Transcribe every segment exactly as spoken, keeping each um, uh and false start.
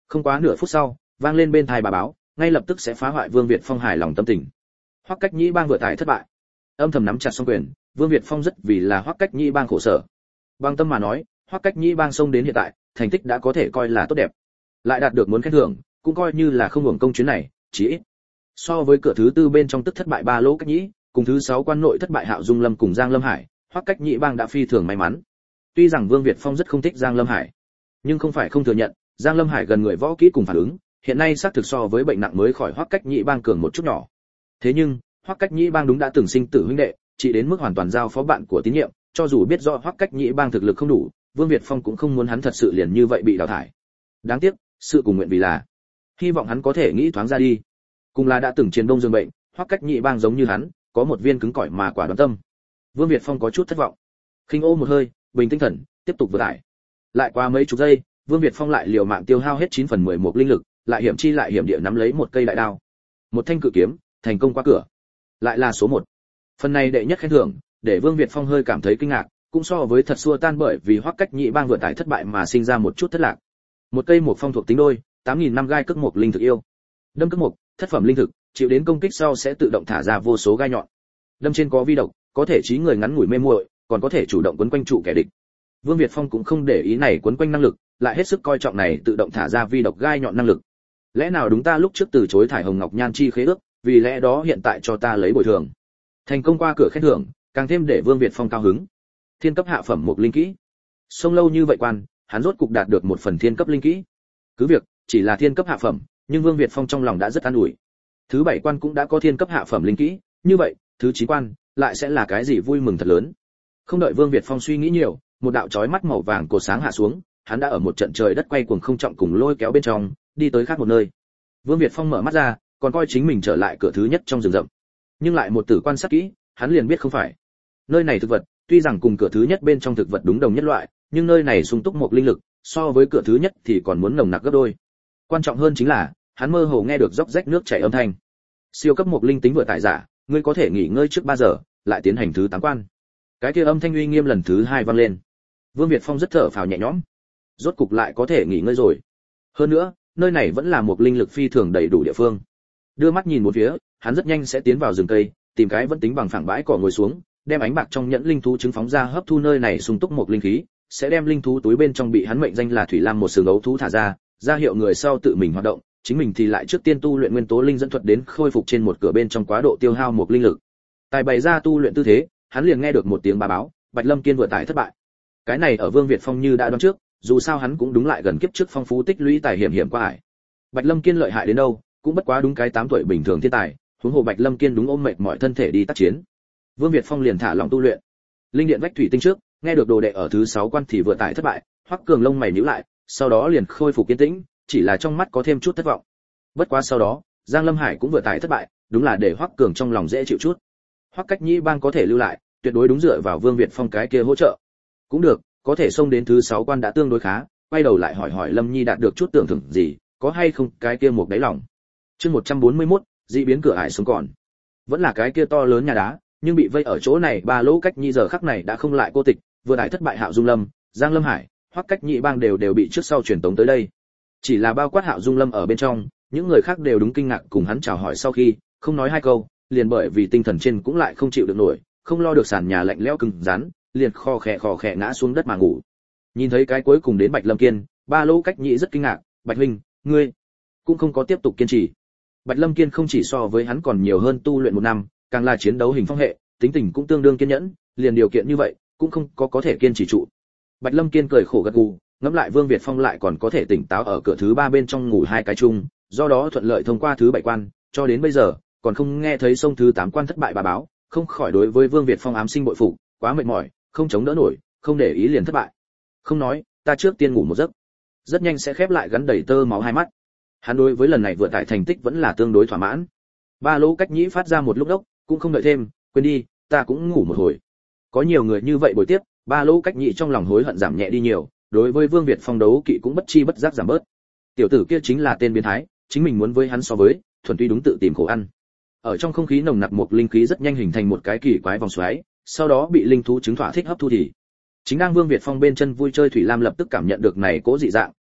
Không quá nửa phút sau, vang lên bên tai bà báo, ngay lập tức sẽ phá hoại Vương Việt Phong hài lòng tâm tình. Hoắc Cách Nhĩ bang vừa tải thất bại. Âm thầm nắm chặt song quyền, Vương Việt Phong rất vì là Hoắc Cách Nhĩ bang khổ sở. Bằng tâm mà nói, Hoắc Cách Nhĩ bang xông đến hiện tại, thành tích đã có thể coi là tốt đẹp. Lại đạt được muốn khen thưởng, cũng coi như là không hưởng công chuyến này, chỉ ít. So với cửa thứ tư bên trong tức thất bại ba lỗ Cách Nhĩ, cùng thứ sáu quan nội thất bại Hạo Dung Lâm cùng Giang Lâm Hải, Hoắc Cách Nhĩ bang đã phi thường may mắn. Tuy rằng Vương Việt Phong rất không thích Giang Lâm Hải, nhưng không phải không thừa nhận, Giang Lâm Hải gần người võ kỹ cùng phản ứng, hiện nay xác thực so với bệnh nặng mới khỏi Hoắc Cách Nhĩ bang cường một chút nhỏ. Thế nhưng, Hoắc Cách Nhĩ bang đúng đã từng sinh tử huynh đệ, chỉ đến mức hoàn toàn giao phó bạn của tín nhiệm, cho dù biết rõ Hoắc Cách Nhĩ bang thực lực không đủ, Vương Việt Phong cũng không muốn hắn thật sự liền như vậy bị đào thải. Đáng tiếc, sự cùng nguyện vì là, hy vọng hắn có thể nghĩ thoáng ra đi. Cùng là đã từng chiến đông dương bệnh, Hoắc Cách Nhĩ bang giống như hắn, có một viên cứng cỏi mà quả đoán tâm. Vương Việt Phong có chút thất vọng. Khinh ô một hơi, bình tinh thần, tiếp tục vượt ải. Lại qua mấy chục giây, Vương Việt Phong lại liều mạng tiêu hao hết chín phần mười một linh lực, lại hiểm chi lại hiểm địa nắm lấy một cây đại đao. Một thanh cự kiếm, thành công qua cửa. Lại là số một. Phần này đệ nhất khen thưởng, để Vương Việt Phong hơi cảm thấy kinh ngạc, cũng so với thật xua tan bởi vì Hoắc Cách Nhĩ bang vượt tải thất bại mà sinh ra một chút thất lạc. Một cây một phong thuộc tính đôi, tám nghìn năm gai cước một linh thực yêu. Đâm cước một, thất phẩm linh thực, chịu đến công kích sau sẽ tự động thả ra vô số gai nhọn. Đâm trên có vi độc, có thể trí người ngắn ngủi mê muội, còn có thể chủ động quấn quanh trụ kẻ địch. Vương Việt Phong cũng không để ý này quấn quanh năng lực, lại hết sức coi trọng này tự động thả ra vi độc gai nhọn năng lực. Lẽ nào đúng ta lúc trước từ chối thải hồng ngọc nhan chi khế ước, vì lẽ đó hiện tại cho ta lấy bồi thường. Thành công qua cửa khen thưởng, càng thêm để Vương Việt Phong cao hứng. Thiên cấp hạ phẩm một linh kỹ. Sông lâu như vậy quan, hắn rốt cục đạt được một phần thiên cấp linh kỹ. Cứ việc chỉ là thiên cấp hạ phẩm, nhưng Vương Việt Phong trong lòng đã rất an ủi. Thứ bảy quan cũng đã có thiên cấp hạ phẩm linh kỹ, như vậy, thứ chín quan lại sẽ là cái gì vui mừng thật lớn. Không đợi Vương Việt Phong suy nghĩ nhiều, một đạo chói mắt màu vàng cột sáng hạ xuống, hắn đã ở một trận trời đất quay cuồng không trọng cùng lôi kéo bên trong, đi tới khác một nơi. Vương Việt Phong mở mắt ra, còn coi chính mình trở lại cửa thứ nhất trong rừng rậm. Nhưng lại một tử quan sát kỹ, hắn liền biết không phải. Nơi này thực vật, tuy rằng cùng cửa thứ nhất bên trong thực vật đúng đồng nhất loại, nhưng nơi này sung túc một linh lực, so với cửa thứ nhất thì còn muốn nồng nặc gấp đôi. Quan trọng hơn chính là, hắn mơ hồ nghe được róc rách nước chảy âm thanh. Siêu cấp một linh tính vừa tải giả, ngươi có thể nghỉ ngơi trước ba giờ, lại tiến hành thứ tám quan. Cái kia âm thanh uy nghiêm lần thứ hai vang lên. Vương Việt Phong rất thở phào nhẹ nhõm. Rốt cục lại có thể nghỉ ngơi rồi. Hơn nữa, nơi này vẫn là một linh lực phi thường đầy đủ địa phương. Đưa mắt nhìn một phía, hắn rất nhanh sẽ tiến vào rừng cây, tìm cái vẫn tính bằng phẳng bãi cỏ ngồi xuống, đem ánh bạc trong nhẫn linh thú trứng phóng ra hấp thu nơi này sung túc một linh khí, sẽ đem linh thú túi bên trong bị hắn mệnh danh là thủy lam một sừng ấu thú thả ra, ra hiệu người sau tự mình hoạt động, chính mình thì lại trước tiên tu luyện nguyên tố linh dẫn thuật đến khôi phục trên một cửa bên trong quá độ tiêu hao một linh lực. Tài bày ra tu luyện tư thế, hắn liền nghe được một tiếng bà báo, Bạch Lâm Kiên vừa tải thất bại. Cái này ở Vương Việt Phong như đã đoán trước, dù sao hắn cũng đúng lại gần kiếp trước phong phú tích lũy tài hiểm hiểm qua ải. Bạch Lâm Kiên lợi hại đến đâu, cũng bất quá đúng cái tám tuổi bình thường thiên tài, huống hồ Bạch Lâm Kiên đúng ôm mệt mỏi thân thể đi tác chiến. Vương Việt Phong liền thả lòng tu luyện. Linh điện vách thủy tinh trước, nghe được đồ đệ ở thứ sáu quan thì vừa tải thất bại, Hoắc Cường lông mày nhíu lại, sau đó liền khôi phục kiên tĩnh, chỉ là trong mắt có thêm chút thất vọng. Bất quá sau đó, Giang Lâm Hải cũng vừa tải thất bại, đúng là để Hoắc Cường trong lòng dễ chịu chút. Hoắc Cách Nhĩ bang có thể lưu lại, tuyệt đối đúng dựa vào Vương Việt Phong cái kia hỗ trợ. Cũng được, có thể xông đến thứ sáu quan đã tương đối khá, quay đầu lại hỏi hỏi Lâm Nhi đạt được chút tưởng thưởng gì, có hay không cái kia một đáy lòng. Chương một trăm bốn mươi mốt, dị biến cửa ải xuống còn. Vẫn là cái kia to lớn nhà đá, nhưng bị vây ở chỗ này ba lỗ Cách Nhĩ giờ khắc này đã không lại cô tịch, vừa đại thất bại Hạo Dung Lâm, Giang Lâm Hải, Hoắc Cách Nhĩ bang đều đều bị trước sau truyền tống tới đây. Chỉ là bao quát Hạo Dung Lâm ở bên trong, những người khác đều đúng kinh ngạc cùng hắn chào hỏi sau khi, không nói hai câu, liền bởi vì tinh thần trên cũng lại không chịu được nổi, không lo được sàn nhà lạnh lẽo cứng rắn, liền kho khẽ kho khẽ ngã xuống đất mà ngủ. Nhìn thấy cái cuối cùng đến Bạch Lâm Kiên, ba lỗ Cách Nhĩ rất kinh ngạc, "Bạch huynh, ngươi cũng không có tiếp tục kiên trì." Bạch Lâm Kiên không chỉ so với hắn còn nhiều hơn tu luyện một năm, càng là chiến đấu hình phong hệ, tính tình cũng tương đương kiên nhẫn, liền điều kiện như vậy, cũng không có có thể kiên trì trụ. Bạch Lâm Kiên cười khổ gật gù, ngẫm lại Vương Việt Phong lại còn có thể tỉnh táo ở cửa thứ ba bên trong ngủ hai cái chung, do đó thuận lợi thông qua thứ bảy quan, cho đến bây giờ, còn không nghe thấy sông thứ tám quan thất bại bà báo, không khỏi đối với Vương Việt Phong ám sinh bội phục, quá mệt mỏi, không chống đỡ nổi, không để ý liền thất bại. Không nói, ta trước tiên ngủ một giấc, rất nhanh sẽ khép lại gắn đầy tơ máu hai mắt. Hắn đối với lần này vượt tại thành tích vẫn là tương đối thỏa mãn. Ba lỗ Cách Nhĩ phát ra một lúc đốc, cũng không đợi thêm, quên đi, ta cũng ngủ một hồi. Có nhiều người như vậy buổi tiếp, ba lỗ Cách Nhĩ trong lòng hối hận giảm nhẹ đi nhiều, đối với Vương Việt Phong đấu kỵ cũng bất chi bất giác giảm bớt. Tiểu tử kia chính là tên biến thái, chính mình muốn với hắn so với, thuần túy đúng tự tìm khổ ăn. Ở trong không khí nồng nặc một linh khí rất nhanh hình thành một cái kỳ quái vòng xoáy, sau đó bị linh thú chứng thỏa thích hấp thu thì. Chính đang Vương Việt Phong bên chân vui chơi Thủy Lam lập tức cảm nhận được này cố dị dạng,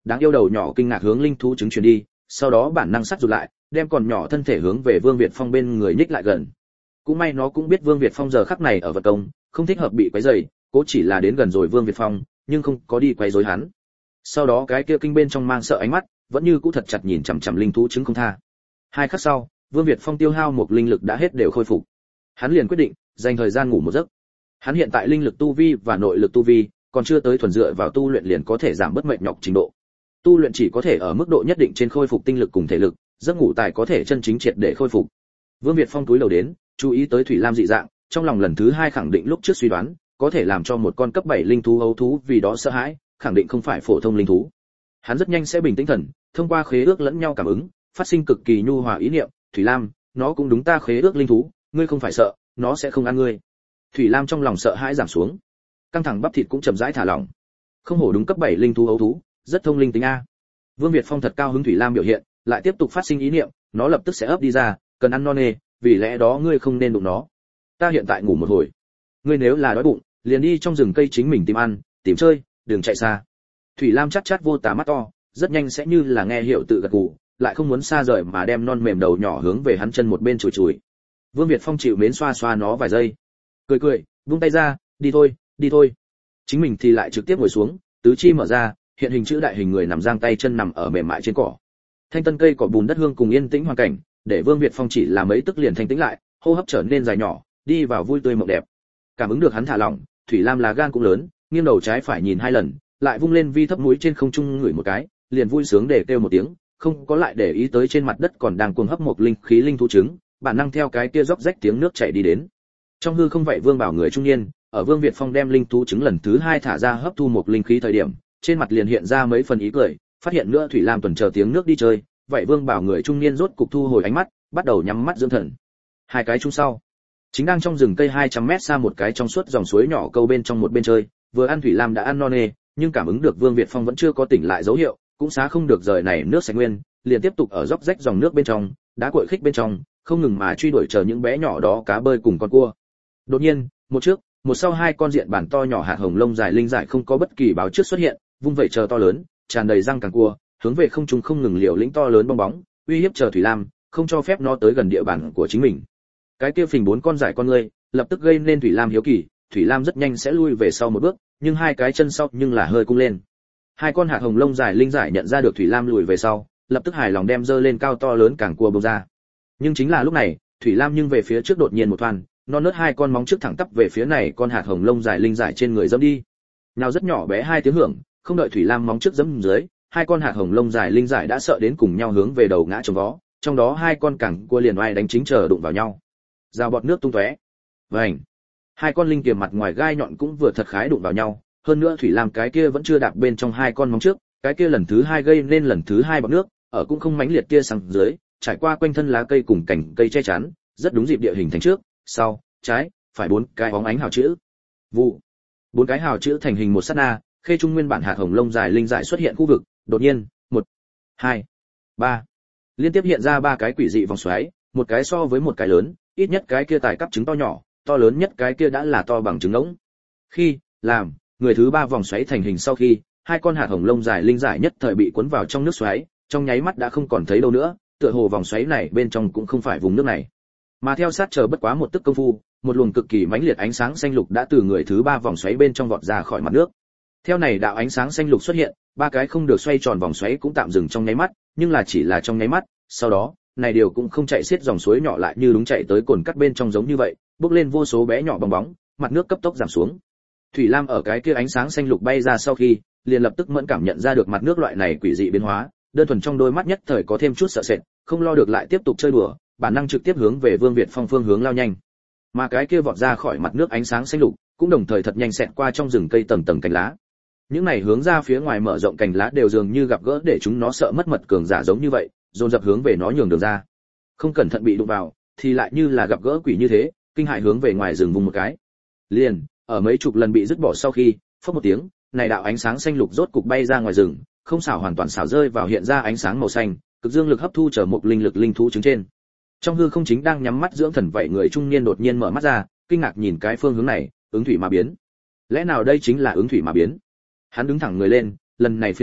đáng yêu đầu nhỏ kinh ngạc hướng linh thú trứng chuyển đi, sau đó bản năng sắt rụt lại, đem còn nhỏ thân thể hướng về Vương Việt Phong bên người nhích lại gần. Cũng may nó cũng biết Vương Việt Phong giờ khắc này ở vật công, không thích hợp bị quấy rầy, cố chỉ là đến gần rồi Vương Việt Phong, nhưng không có đi quấy rối hắn. Sau đó cái kia kinh bên trong mang sợ ánh mắt, vẫn như cũ thật chặt nhìn chằm chằm linh thú trứng không tha. Hai khắc sau, Vương Việt Phong tiêu hao một linh lực đã hết đều khôi phục. Hắn liền quyết định dành thời gian ngủ một giấc. Hắn hiện tại linh lực tu vi và nội lực tu vi còn chưa tới thuần dựa vào tu luyện liền có thể giảm bớt mệt nhọc trình độ. Tu luyện chỉ có thể ở mức độ nhất định trên khôi phục tinh lực cùng thể lực, giấc ngủ tài có thể chân chính triệt để khôi phục. Vương Việt Phong túi đầu đến, chú ý tới Thủy Lam dị dạng, trong lòng lần thứ hai khẳng định lúc trước suy đoán, có thể làm cho một con cấp bảy linh thú ấu thú vì đó sợ hãi, khẳng định không phải phổ thông linh thú. Hắn rất nhanh sẽ bình tĩnh thần, thông qua khế ước lẫn nhau cảm ứng, phát sinh cực kỳ nhu hòa ý niệm, Thủy Lam, nó cũng đúng ta khế ước linh thú, ngươi không phải sợ, nó sẽ không ăn ngươi. Thủy Lam trong lòng sợ hãi giảm xuống, căng thẳng bắp thịt cũng chậm rãi thả lỏng. Không hổ đúng cấp bảy linh thú ấu thú, rất thông linh tính a. Vương Việt Phong thật cao hứng Thủy Lam biểu hiện, lại tiếp tục phát sinh ý niệm, nó lập tức sẽ ấp đi ra, cần ăn non nê, vì lẽ đó ngươi không nên đụng nó. Ta hiện tại ngủ một hồi, ngươi nếu là đói bụng, liền đi trong rừng cây chính mình tìm ăn, tìm chơi, đừng chạy xa. Thủy Lam chát chát vô tà mắt to, rất nhanh sẽ như là nghe hiệu tự gật gù, lại không muốn xa rời mà đem non mềm đầu nhỏ hướng về hắn chân một bên chùi chùi. Vương Việt Phong chịu mến xoa xoa nó vài giây, cười cười, vung tay ra, đi thôi, đi thôi. Chính mình thì lại trực tiếp ngồi xuống, tứ chi mở ra, hiện hình chữ đại hình người nằm giang tay chân nằm ở mềm mại trên cỏ. Thanh tân cây cỏ bùn đất hương cùng yên tĩnh hoàn cảnh, để Vương Việt Phong chỉ là mấy tức liền thanh tĩnh lại, hô hấp trở nên dài nhỏ, đi vào vui tươi mộng đẹp. Cảm ứng được hắn thả lỏng, Thủy Lam lá gan cũng lớn, nghiêng đầu trái phải nhìn hai lần, lại vung lên vi thấp mũi trên không trung ngửi một cái, liền vui sướng để kêu một tiếng, không có lại để ý tới trên mặt đất còn đang cuồng hấp một linh khí linh thú trứng, bản năng theo cái kia róc rách tiếng nước chảy đi đến. Trong hư không vậy Vương Bảo người trung niên, ở Vương Việt Phong đem linh thú trứng lần thứ hai thả ra hấp thu một linh khí thời điểm, trên mặt liền hiện ra mấy phần ý cười, phát hiện nữa Thủy Lam tuần chờ tiếng nước đi chơi, vậy Vương Bảo người trung niên rốt cục thu hồi ánh mắt, bắt đầu nhắm mắt dưỡng thần. Hai cái chung sau, chính đang trong rừng cây hai trăm mét xa một cái trong suốt dòng suối nhỏ câu bên trong một bên chơi, vừa ăn Thủy Lam đã ăn no nê, nhưng cảm ứng được Vương Việt Phong vẫn chưa có tỉnh lại dấu hiệu, cũng xá không được rời này nước sạch nguyên, liền tiếp tục ở róc rách dòng nước bên trong, đá cuội khích bên trong, không ngừng mà truy đuổi chờ những bé nhỏ đó cá bơi cùng con cua. Đột nhiên, một trước, một sau hai con diện bản to nhỏ hạt hồng lông dài linh giải không có bất kỳ báo trước xuất hiện, vung vẩy chờ to lớn, tràn đầy răng càng cua, hướng về không trung không ngừng liều lĩnh to lớn bong bóng, uy hiếp chờ Thủy Lam, không cho phép nó tới gần địa bàn của chính mình. Cái kia phình bốn con giải con ngươi, lập tức gây nên Thủy Lam hiếu kỳ, Thủy Lam rất nhanh sẽ lui về sau một bước, nhưng hai cái chân sau nhưng là hơi cung lên. Hai con hạt hồng lông dài linh giải nhận ra được Thủy Lam lùi về sau, lập tức hài lòng đem dơ lên cao to lớn càng cua bông ra. Nhưng chính là lúc này, Thủy Lam nhưng về phía trước đột nhiên một thoăn, non nớt hai con móng trước thẳng tắp về phía này con hạt hồng lông dài linh giải trên người dẫm đi. Nào rất nhỏ bé hai tiếng hưởng, không đợi Thủy Lam móng trước dẫm dưới, hai con hạt hồng lông dài linh giải đã sợ đến cùng nhau hướng về đầu ngã chồng vó, trong đó hai con càng cua liền oai đánh chính chờ đụng vào nhau. Rào bọt nước tung tóe. Vành. Hai con linh kiềm mặt ngoài gai nhọn cũng vừa thật khái đụng vào nhau, hơn nữa Thủy Lam cái kia vẫn chưa đạp bên trong hai con móng trước, cái kia lần thứ hai gây nên lần thứ hai bọt nước, ở cũng không mãnh liệt kia sang dưới, trải qua quanh thân lá cây cùng cành cây che chắn, rất đúng dịp địa hình thành trước, sau, trái, phải bốn cái bóng ánh hào chữ. Vụ. Bốn cái hào chữ thành hình một sát na, khê trung nguyên bản hạt hồng lông dài linh giải xuất hiện khu vực, đột nhiên, một, hai, ba, liên tiếp hiện ra ba cái quỷ dị vòng xoáy, một cái so với một cái lớn, ít nhất cái kia tài cấp trứng to nhỏ, to lớn nhất cái kia đã là to bằng trứng ngỗng. Khi làm người thứ ba vòng xoáy thành hình sau khi, hai con hạt hồng lông dài linh giải nhất thời bị cuốn vào trong nước xoáy, trong nháy mắt đã không còn thấy đâu nữa, tựa hồ vòng xoáy này bên trong cũng không phải vùng nước này. Mà theo sát chờ bất quá một tức công phu, một luồng cực kỳ mãnh liệt ánh sáng xanh lục đã từ người thứ ba vòng xoáy bên trong vọt ra khỏi mặt nước. Theo này đạo ánh sáng xanh lục xuất hiện, ba cái không được xoay tròn vòng xoáy cũng tạm dừng trong nháy mắt, nhưng là chỉ là trong nháy mắt, sau đó, này điều cũng không chạy xiết dòng suối nhỏ lại như đúng chạy tới cồn cắt bên trong giống như vậy, bốc lên vô số bé nhỏ bong bóng, mặt nước cấp tốc giảm xuống. Thủy Lam ở cái kia ánh sáng xanh lục bay ra sau khi, liền lập tức mẫn cảm nhận ra được mặt nước loại này quỷ dị biến hóa, đơn thuần trong đôi mắt nhất thời có thêm chút sợ sệt, không lo được lại tiếp tục chơi đùa, bản năng trực tiếp hướng về Vương Việt Phong phương hướng lao nhanh. Mà cái kia vọt ra khỏi mặt nước ánh sáng xanh lục, cũng đồng thời thật nhanh xẹt qua trong rừng cây tầng tầng cành lá. Những này hướng ra phía ngoài mở rộng cành lá đều dường như gặp gỡ để chúng nó sợ mất mật cường giả giống như vậy, dồn dập hướng về nó nhường đường ra. Không cẩn thận bị đụng vào, thì lại như là gặp gỡ quỷ như thế, kinh hại hướng về ngoài rừng vùng một cái. Liền, ở mấy chục lần bị dứt bỏ sau khi, phốc một tiếng, này đạo ánh sáng xanh lục rốt cục bay ra ngoài rừng, không xảo hoàn toàn xảo rơi vào hiện ra ánh sáng màu xanh, cực dương lực hấp thu trở một linh lực linh thú trứng trên. Trong hư không chính đang nhắm mắt dưỡng thần vậy người trung niên đột nhiên mở mắt ra, kinh ngạc nhìn cái phương hướng này, ứng thủy mà biến. Lẽ nào đây chính là ứng thủy mà biến? Hắn đứng thẳng người lên, lần này phiền phức,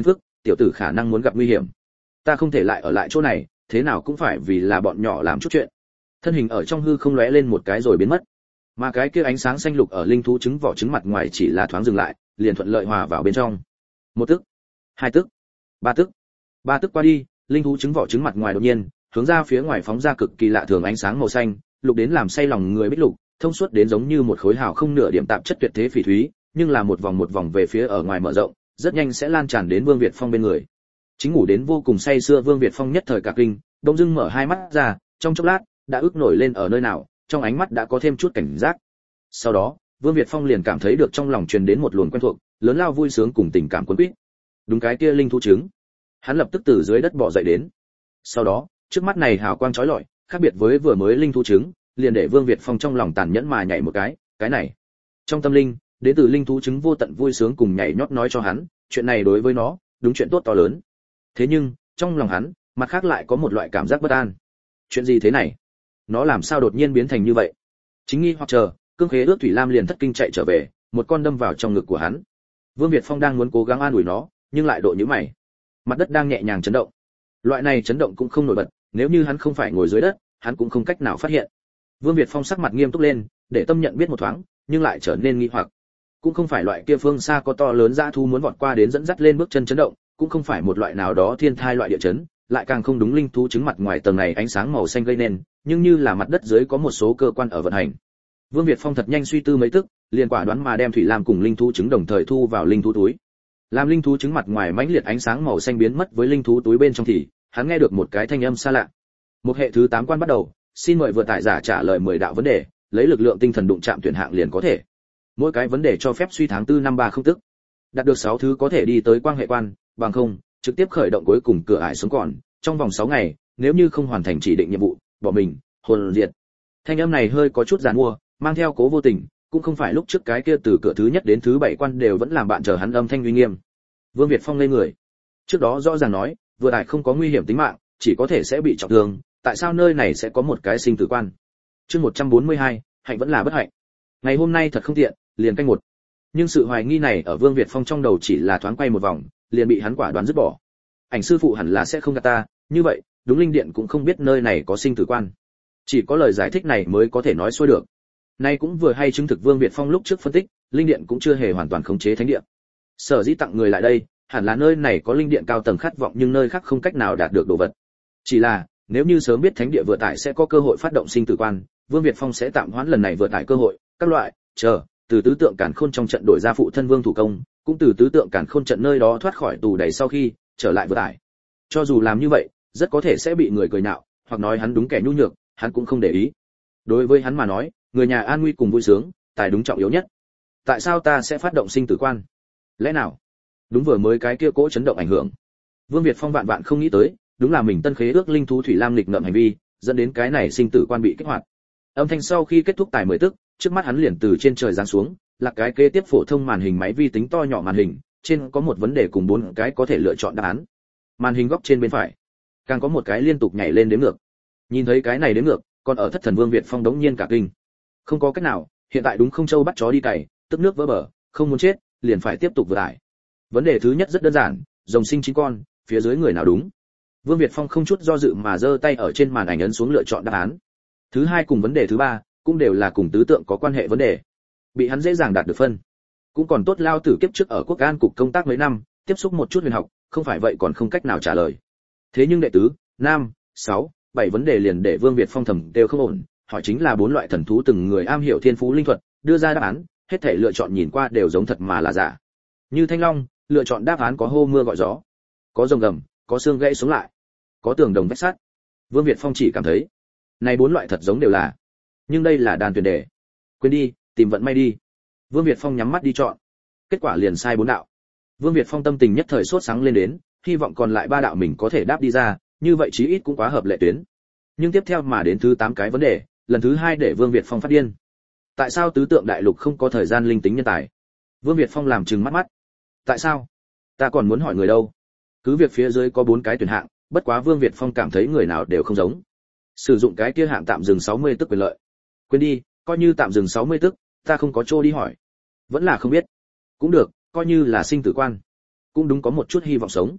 tiểu tử khả năng muốn gặp nguy hiểm. Ta không thể lại ở lại chỗ này, thế nào cũng phải vì là bọn nhỏ làm chút chuyện. Thân hình ở trong hư không lóe lên một cái rồi biến mất. Mà cái kia ánh sáng xanh lục ở linh thú trứng vỏ trứng mặt ngoài chỉ là thoáng dừng lại, liền thuận lợi hòa vào bên trong. Một tức, hai tức, ba tức. Ba tức qua đi, linh thú trứng vỏ trứng mặt ngoài đột nhiên hướng ra phía ngoài phóng ra cực kỳ lạ thường ánh sáng màu xanh, lục đến làm say lòng người bích lục, thông suốt đến giống như một khối hào không nửa điểm tạp chất tuyệt thế phỉ thúy, nhưng là một vòng một vòng về phía ở ngoài mở rộng, rất nhanh sẽ lan tràn đến Vương Việt Phong bên người. Chính ngủ đến vô cùng say sưa Vương Việt Phong nhất thời cả kinh, bỗng dưng mở hai mắt ra, trong chốc lát đã ước nổi lên ở nơi nào, trong ánh mắt đã có thêm chút cảnh giác. Sau đó, Vương Việt Phong liền cảm thấy được trong lòng truyền đến một luồng quen thuộc, lớn lao vui sướng cùng tình cảm cuốn quýt. Đúng cái kia linh thú trứng. Hắn lập tức từ dưới đất bò dậy đến. Sau đó, trước mắt này hào quang chói lọi, khác biệt với vừa mới linh thú trứng, liền để Vương Việt Phong trong lòng tàn nhẫn mà nhảy một cái, cái này. Trong tâm linh, đến từ linh thú trứng vô tận vui sướng cùng nhảy nhót nói cho hắn, chuyện này đối với nó, đúng chuyện tốt to lớn. Thế nhưng, trong lòng hắn, mặt khác lại có một loại cảm giác bất an. Chuyện gì thế này? Nó làm sao đột nhiên biến thành như vậy? Chính nghi hoặc chờ, cương khế ước thủy lam liền thất kinh chạy trở về, một con đâm vào trong ngực của hắn. Vương Việt Phong đang muốn cố gắng an ủi nó, nhưng lại độ nhíu mày. Mặt đất đang nhẹ nhàng chấn động. Loại này chấn động cũng không nổi bật, nếu như hắn không phải ngồi dưới đất, hắn cũng không cách nào phát hiện. Vương Việt Phong sắc mặt nghiêm túc lên, để tâm nhận biết một thoáng, nhưng lại trở nên nghi hoặc. Cũng không phải loại kia phương xa có to lớn dã thú muốn vọt qua đến dẫn dắt lên bước chân chấn động, cũng không phải một loại nào đó thiên thai loại địa chấn, lại càng không đúng linh thú trứng mặt ngoài tầng này ánh sáng màu xanh gây nên, nhưng như là mặt đất dưới có một số cơ quan ở vận hành. Vương Việt Phong thật nhanh suy tư mấy tức, liền quả đoán mà đem thủy lam cùng linh thú trứng đồng thời thu vào linh thú túi. Làm linh thú trứng mặt ngoài mãnh liệt ánh sáng màu xanh biến mất với linh thú túi bên trong thì, hắn nghe được một cái thanh âm xa lạ. Một hệ thứ tám quan bắt đầu, xin mời vừa tải giả trả lời mười đạo vấn đề, lấy lực lượng tinh thần đụng chạm tuyển hạng liền có thể. Mỗi cái vấn đề cho phép suy tháng tư năm ba không tức. Đạt được sáu thứ có thể đi tới quan hệ quan, bằng không, trực tiếp khởi động cuối cùng cửa ải sống còn, trong vòng sáu ngày, nếu như không hoàn thành chỉ định nhiệm vụ, bỏ mình, hồn diệt. Thanh âm này hơi có chút giàn mua, mang theo cố vô tình, cũng không phải lúc trước cái kia từ cửa thứ nhất đến thứ bảy quan đều vẫn làm bạn chờ hắn âm thanh uy nghiêm. Vương Việt Phong lên người. Trước đó rõ ràng nói, vừa tải không có nguy hiểm tính mạng, chỉ có thể sẽ bị trọng thương, tại sao nơi này sẽ có một cái sinh tử quan? Chương một trăm bốn mươi hai, hạnh vẫn là bất hạnh. Ngày hôm nay thật không tiện, liền canh một. Nhưng sự hoài nghi này ở Vương Việt Phong trong đầu chỉ là thoáng quay một vòng, liền bị hắn quả đoán dứt bỏ. Ảnh sư phụ hẳn là sẽ không gạt ta, như vậy, đúng linh điện cũng không biết nơi này có sinh tử quan. Chỉ có lời giải thích này mới có thể nói xuôi được. Nay cũng vừa hay chứng thực Vương Việt Phong lúc trước phân tích, linh điện cũng chưa hề hoàn toàn khống chế thánh địa. Sở dĩ tặng người lại đây, hẳn là nơi này có linh điện cao tầng khát vọng nhưng nơi khác không cách nào đạt được đồ vật. Chỉ là, nếu như sớm biết thánh địa vừa tải sẽ có cơ hội phát động sinh tử quan, Vương Việt Phong sẽ tạm hoãn lần này vừa tải cơ hội, các loại, chờ, từ tứ tượng càn khôn trong trận đổi ra phụ thân Vương thủ công, cũng từ tứ tượng càn khôn trận nơi đó thoát khỏi tù đầy sau khi trở lại vừa tải. Cho dù làm như vậy, rất có thể sẽ bị người cười nhạo, hoặc nói hắn đúng kẻ nhu nhược, hắn cũng không để ý. Đối với hắn mà nói, người nhà an nguy cùng vui sướng, tài đúng trọng yếu nhất. Tại sao ta sẽ phát động sinh tử quan? Lẽ nào? Đúng vừa mới cái kia cỗ chấn động ảnh hưởng. Vương Việt Phong vạn vạn không nghĩ tới, đúng là mình tân khế ước linh thú thủy lam lịch ngợm hành vi, dẫn đến cái này sinh tử quan bị kích hoạt. Âm thanh sau khi kết thúc tài mười tức, trước mắt hắn liền từ trên trời giáng xuống, là cái kế tiếp phổ thông màn hình máy vi tính to nhỏ màn hình, trên có một vấn đề cùng bốn cái có thể lựa chọn đáp án. Màn hình góc trên bên phải, càng có một cái liên tục nhảy lên đếm ngược. Nhìn thấy cái này đếm ngược, còn ở thất thần Vương Việt Phong đống nhiên cả kinh. Không có cách nào, hiện tại đúng không châu bắt chó đi cày, tức nước vỡ bờ, không muốn chết, liền phải tiếp tục vượt lại. Vấn đề thứ nhất rất đơn giản, rồng sinh chín con, phía dưới người nào đúng? Vương Việt Phong không chút do dự mà giơ tay ở trên màn ảnh ấn xuống lựa chọn đáp án. Thứ hai cùng vấn đề thứ ba, cũng đều là cùng tứ tượng có quan hệ vấn đề. Bị hắn dễ dàng đạt được phân. Cũng còn tốt lao tử kiếp trước ở Quốc An cục công tác mấy năm, tiếp xúc một chút huyền học, không phải vậy còn không cách nào trả lời. Thế nhưng đệ tứ, năm, sáu, bảy vấn đề liền để Vương Việt Phong thầm đều không ổn, hỏi chính là bốn loại thần thú từng người am hiểu thiên phú linh thuật, đưa ra đáp án, hết thể lựa chọn nhìn qua đều giống thật mà là giả. Như Thanh Long, lựa chọn đáp án có hô mưa gọi gió, có rồng gầm, có xương gãy sống lại, có tường đồng vách sắt. Vương Việt Phong chỉ cảm thấy, này bốn loại thật giống đều là, nhưng đây là đàn tuyển đề. Quên đi, tìm vận may đi. Vương Việt Phong nhắm mắt đi chọn. Kết quả liền sai bốn đạo. Vương Việt Phong tâm tình nhất thời sốt sáng lên đến, hy vọng còn lại ba đạo mình có thể đáp đi ra, như vậy chí ít cũng quá hợp lệ tuyến. Nhưng tiếp theo mà đến thứ tám cái vấn đề, lần thứ hai để Vương Việt Phong phát điên. Tại sao tứ tượng đại lục không có thời gian linh tính nhân tài? Vương Việt Phong làm trừng mắt mắt. Tại sao? Ta còn muốn hỏi người đâu? Cứ việc phía dưới có bốn cái tuyển hạng, bất quá Vương Việt Phong cảm thấy người nào đều không giống. Sử dụng cái kia hạng tạm dừng sáu mươi tức quyền lợi. Quên đi, coi như tạm dừng sáu mươi tức, ta không có chỗ đi hỏi. Vẫn là không biết. Cũng được, coi như là sinh tử quan. Cũng đúng có một chút hy vọng sống.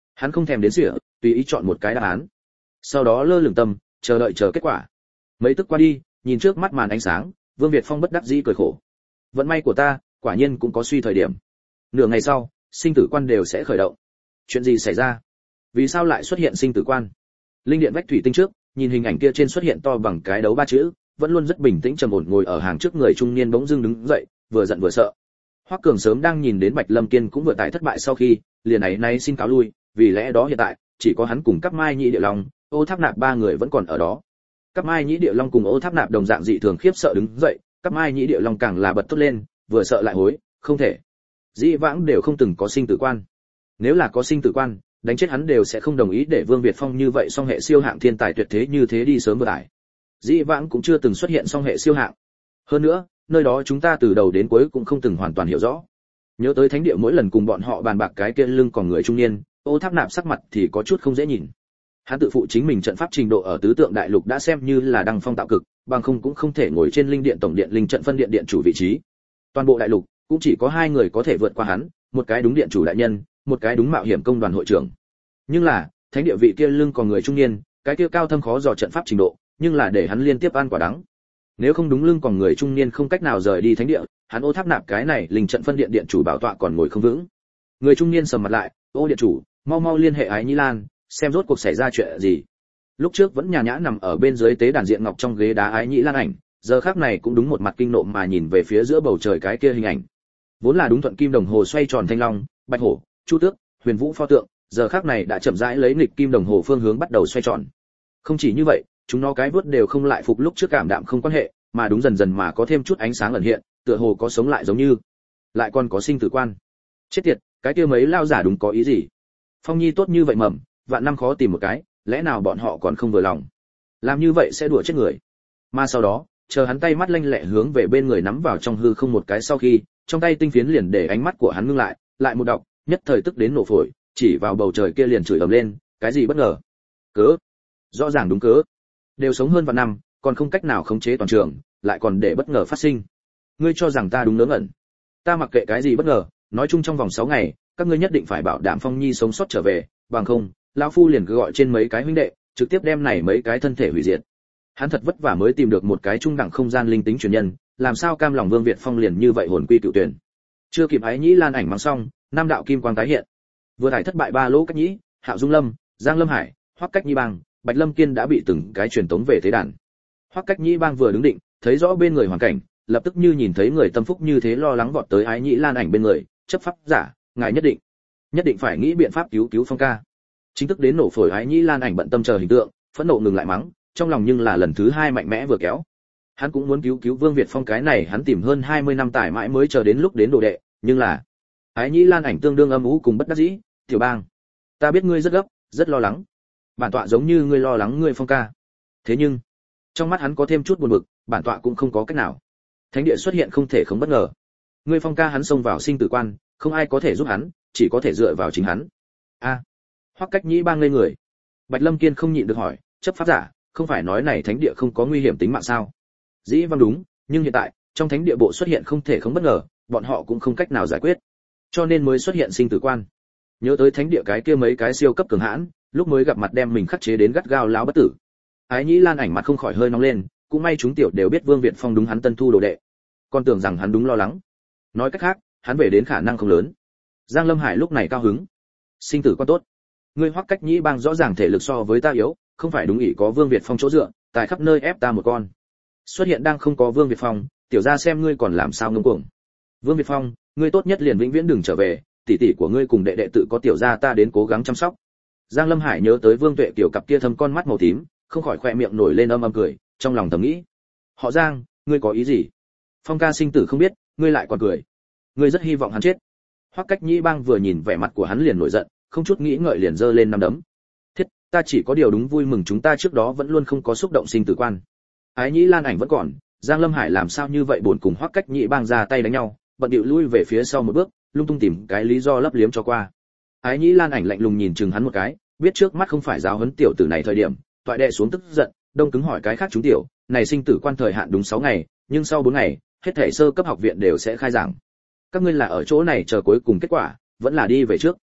Hắn không thèm đến sỉa, tùy ý chọn một cái đáp án. Sau đó lơ lửng tâm, chờ đợi chờ kết quả. Mấy tức qua đi, nhìn trước mắt màn ánh sáng, Vương Việt Phong bất đắc dĩ cười khổ. Vận may của ta, quả nhiên cũng có suy thời điểm. Nửa ngày sau, sinh tử quan đều sẽ khởi động. Chuyện gì xảy ra? Vì sao lại xuất hiện sinh tử quan? Linh điện vách thủy tinh trước, nhìn hình ảnh kia trên xuất hiện to bằng cái đấu ba chữ, vẫn luôn rất bình tĩnh trầm ổn ngồi ở hàng trước người trung niên bỗng dưng đứng dậy, vừa giận vừa sợ. Hoắc Cường sớm đang nhìn đến Bạch Lâm Kiên cũng vừa tại thất bại sau khi, liền ấy nay xin cáo lui, vì lẽ đó hiện tại chỉ có hắn cùng Cáp Mai Nhĩ Địa Long, Ô Tháp Nạp ba người vẫn còn ở đó. Cáp Mai Nhĩ Địa Long cùng Ô Tháp Nạp đồng dạng dị thường khiếp sợ đứng dậy, Cáp Mai Nhĩ Địa Long càng là bật thốt lên, vừa sợ lại hối, không thể. Dĩ vãng đều không từng có sinh tử quan. Nếu là có sinh tử quan, đánh chết hắn đều sẽ không đồng ý để Vương Việt Phong như vậy song hệ siêu hạng thiên tài tuyệt thế như thế đi sớm vừa tải. Dĩ vãng cũng chưa từng xuất hiện song hệ siêu hạng. Hơn nữa, nơi đó chúng ta từ đầu đến cuối cũng không từng hoàn toàn hiểu rõ. Nhớ tới thánh địa mỗi lần cùng bọn họ bàn bạc cái kia lưng còn người trung niên, Ô Tháp Nạp sắc mặt thì có chút không dễ nhìn. Hắn tự phụ chính mình trận pháp trình độ ở tứ tượng đại lục đã xem như là đăng phong tạo cực, bằng không cũng không thể ngồi trên linh điện tổng điện linh trận phân điện điện chủ vị trí. Toàn bộ đại lục cũng chỉ có hai người có thể vượt qua hắn, một cái đúng điện chủ đại nhân, một cái đúng mạo hiểm công đoàn hội trưởng. Nhưng là, thánh địa vị kia lưng còn người trung niên, cái kia cao thâm khó dò trận pháp trình độ, nhưng là để hắn liên tiếp ăn quả đắng. Nếu không đúng lưng còn người trung niên không cách nào rời đi thánh địa, hắn Ô Tháp Nạp cái này linh trận phân điện điện chủ bảo tọa còn ngồi không vững. Người trung niên sầm mặt lại, "Ô điện chủ, mau mau liên hệ Ái Nhĩ Lan, xem rốt cuộc xảy ra chuyện gì." Lúc trước vẫn nhã nhã nằm ở bên dưới tế đàn diện ngọc trong ghế đá Ái Nhĩ Lan ảnh, giờ khắc này cũng đúng một mặt kinh nộ mà nhìn về phía giữa bầu trời cái kia hình ảnh. Vốn là đúng thuận kim đồng hồ xoay tròn thanh long, bạch hổ, chu tước, huyền vũ pho tượng, giờ khắc này đã chậm rãi lấy nghịch kim đồng hồ phương hướng bắt đầu xoay tròn. Không chỉ như vậy, chúng nó cái vớt đều không lại phục lúc trước cảm đạm không quan hệ, mà đúng dần dần mà có thêm chút ánh sáng ẩn hiện, tựa hồ có sống lại giống như. Lại còn có sinh tử quan. Chết tiệt, cái kia mấy lao giả đúng có ý gì? Phong Nhi tốt như vậy mầm, vạn năm khó tìm một cái, lẽ nào bọn họ còn không vừa lòng? Làm như vậy sẽ đùa chết người. Mà sau đó, chờ hắn tay mắt lanh lẹ hướng về bên người nắm vào trong hư không một cái sau khi, trong tay tinh phiến liền để ánh mắt của hắn ngưng lại, lại một đọc, nhất thời tức đến nổ phổi, chỉ vào bầu trời kia liền chửi ầm lên, cái gì bất ngờ? Cớ? Rõ ràng đúng cớ. Đều sống hơn vạn năm, còn không cách nào khống chế toàn trường, lại còn để bất ngờ phát sinh. Ngươi cho rằng ta đúng ngớ ngẩn? Ta mặc kệ cái gì bất ngờ, nói chung trong vòng sáu ngày, các ngươi nhất định phải bảo đảm Phong Nhi sống sót trở về, bằng không, lão phu liền cứ gọi trên mấy cái huynh đệ, trực tiếp đem này mấy cái thân thể hủy diệt. Hắn thật vất vả mới tìm được một cái trung đẳng không gian linh tính truyền nhân, làm sao cam lòng Vương Việt Phong liền như vậy hồn quy cựu tuyển. Chưa kịp Ái Nhĩ Lan ảnh mang xong, năm đạo kim quang tái hiện. Vừa thải thất bại ba lỗ Cách Nhĩ, Hạo Dung Lâm, Giang Lâm Hải, Hoắc Cách Nhĩ Bang, Bạch Lâm Kiên đã bị từng cái truyền tống về thế đàn. Hoắc Cách Nhĩ Bang vừa đứng định, thấy rõ bên người hoàn cảnh, lập tức như nhìn thấy người tâm phúc như thế lo lắng vọt tới Ái Nhĩ Lan ảnh bên người, chấp pháp giả, ngài nhất định, nhất định phải nghĩ biện pháp cứu cứu Phong ca. Chính thức đến nổ phổi Ái Nhĩ Lan ảnh bận tâm chờ hình tượng, phẫn nộ ngừng lại mắng, trong lòng nhưng là lần thứ hai mạnh mẽ vừa kéo. Hắn cũng muốn cứu cứu Vương Việt Phong cái này hắn tìm hơn hai mươi năm tải mãi mới chờ đến lúc đến đồ đệ, nhưng là Ái Nhĩ Lan ảnh tương đương âm u cùng bất đắc dĩ, "Tiểu Bang, ta biết ngươi rất gấp, rất lo lắng. Bản tọa giống như ngươi lo lắng ngươi Phong ca." Thế nhưng, trong mắt hắn có thêm chút buồn bực, bản tọa cũng không có cách nào. Thánh địa xuất hiện không thể không bất ngờ. Ngươi Phong ca hắn xông vào sinh tử quan, không ai có thể giúp hắn, chỉ có thể dựa vào chính hắn. A. À, Hoắc Cách Nhĩ Bang ngây người. Bạch Lâm Kiên không nhịn được hỏi, chấp pháp giả, không phải nói này thánh địa không có nguy hiểm tính mạng sao? Dĩ vâng đúng, nhưng hiện tại, trong thánh địa bộ xuất hiện không thể không bất ngờ, bọn họ cũng không cách nào giải quyết, cho nên mới xuất hiện sinh tử quan. Nhớ tới thánh địa cái kia mấy cái siêu cấp cường hãn, lúc mới gặp mặt đem mình khắc chế đến gắt gao láo bất tử. Ái Nhĩ Lan ảnh mặt không khỏi hơi nóng lên, cũng may chúng tiểu đều biết Vương Việt Phong đúng hắn tân thu đồ đệ, còn tưởng rằng hắn đúng lo lắng. Nói cách khác, hắn về đến khả năng không lớn. Giang Lâm Hải lúc này cao hứng. Sinh tử quan tốt. Ngươi Hoắc Cách Nhĩ Bang rõ ràng thể lực so với ta yếu, không phải đúng ỷ có Vương Việt Phong chỗ dựa, tại khắp nơi ép ta một con. Xuất hiện đang không có Vương Việt Phong, tiểu gia xem ngươi còn làm sao ngông cuồng. Vương Việt Phong, ngươi tốt nhất liền vĩnh viễn đừng trở về, tỷ tỷ của ngươi cùng đệ đệ tự có tiểu gia ta đến cố gắng chăm sóc. Giang Lâm Hải nhớ tới Vương Tuệ tiểu cặp kia thâm con mắt màu tím, không khỏi khoe miệng nổi lên âm âm cười, trong lòng thầm nghĩ, họ Giang, ngươi có ý gì? Phong ca sinh tử không biết, ngươi lại còn cười. Ngươi rất hy vọng hắn chết. Hoắc Cách Nhĩ Bang vừa nhìn vẻ mặt của hắn liền nổi giận, không chút nghĩ ngợi liền giơ lên năm đấm. Thiết, ta chỉ có điều đúng vui mừng chúng ta trước đó vẫn luôn không có xúc động sinh tử quan. Ái Nhĩ Lan ảnh vẫn còn, Giang Lâm Hải làm sao như vậy buồn cùng Hoắc Cách Nhĩ Bang ra tay đánh nhau, bận điệu lui về phía sau một bước, lung tung tìm cái lý do lấp liếm cho qua. Ái Nhĩ Lan ảnh lạnh lùng nhìn chừng hắn một cái, biết trước mắt không phải giáo huấn tiểu tử này thời điểm, toại đệ xuống tức giận, đông cứng hỏi cái khác chúng tiểu, này sinh tử quan thời hạn đúng sáu ngày, nhưng sau bốn ngày, hết thảy sơ cấp học viện đều sẽ khai giảng. Các ngươi là ở chỗ này chờ cuối cùng kết quả, vẫn là đi về trước?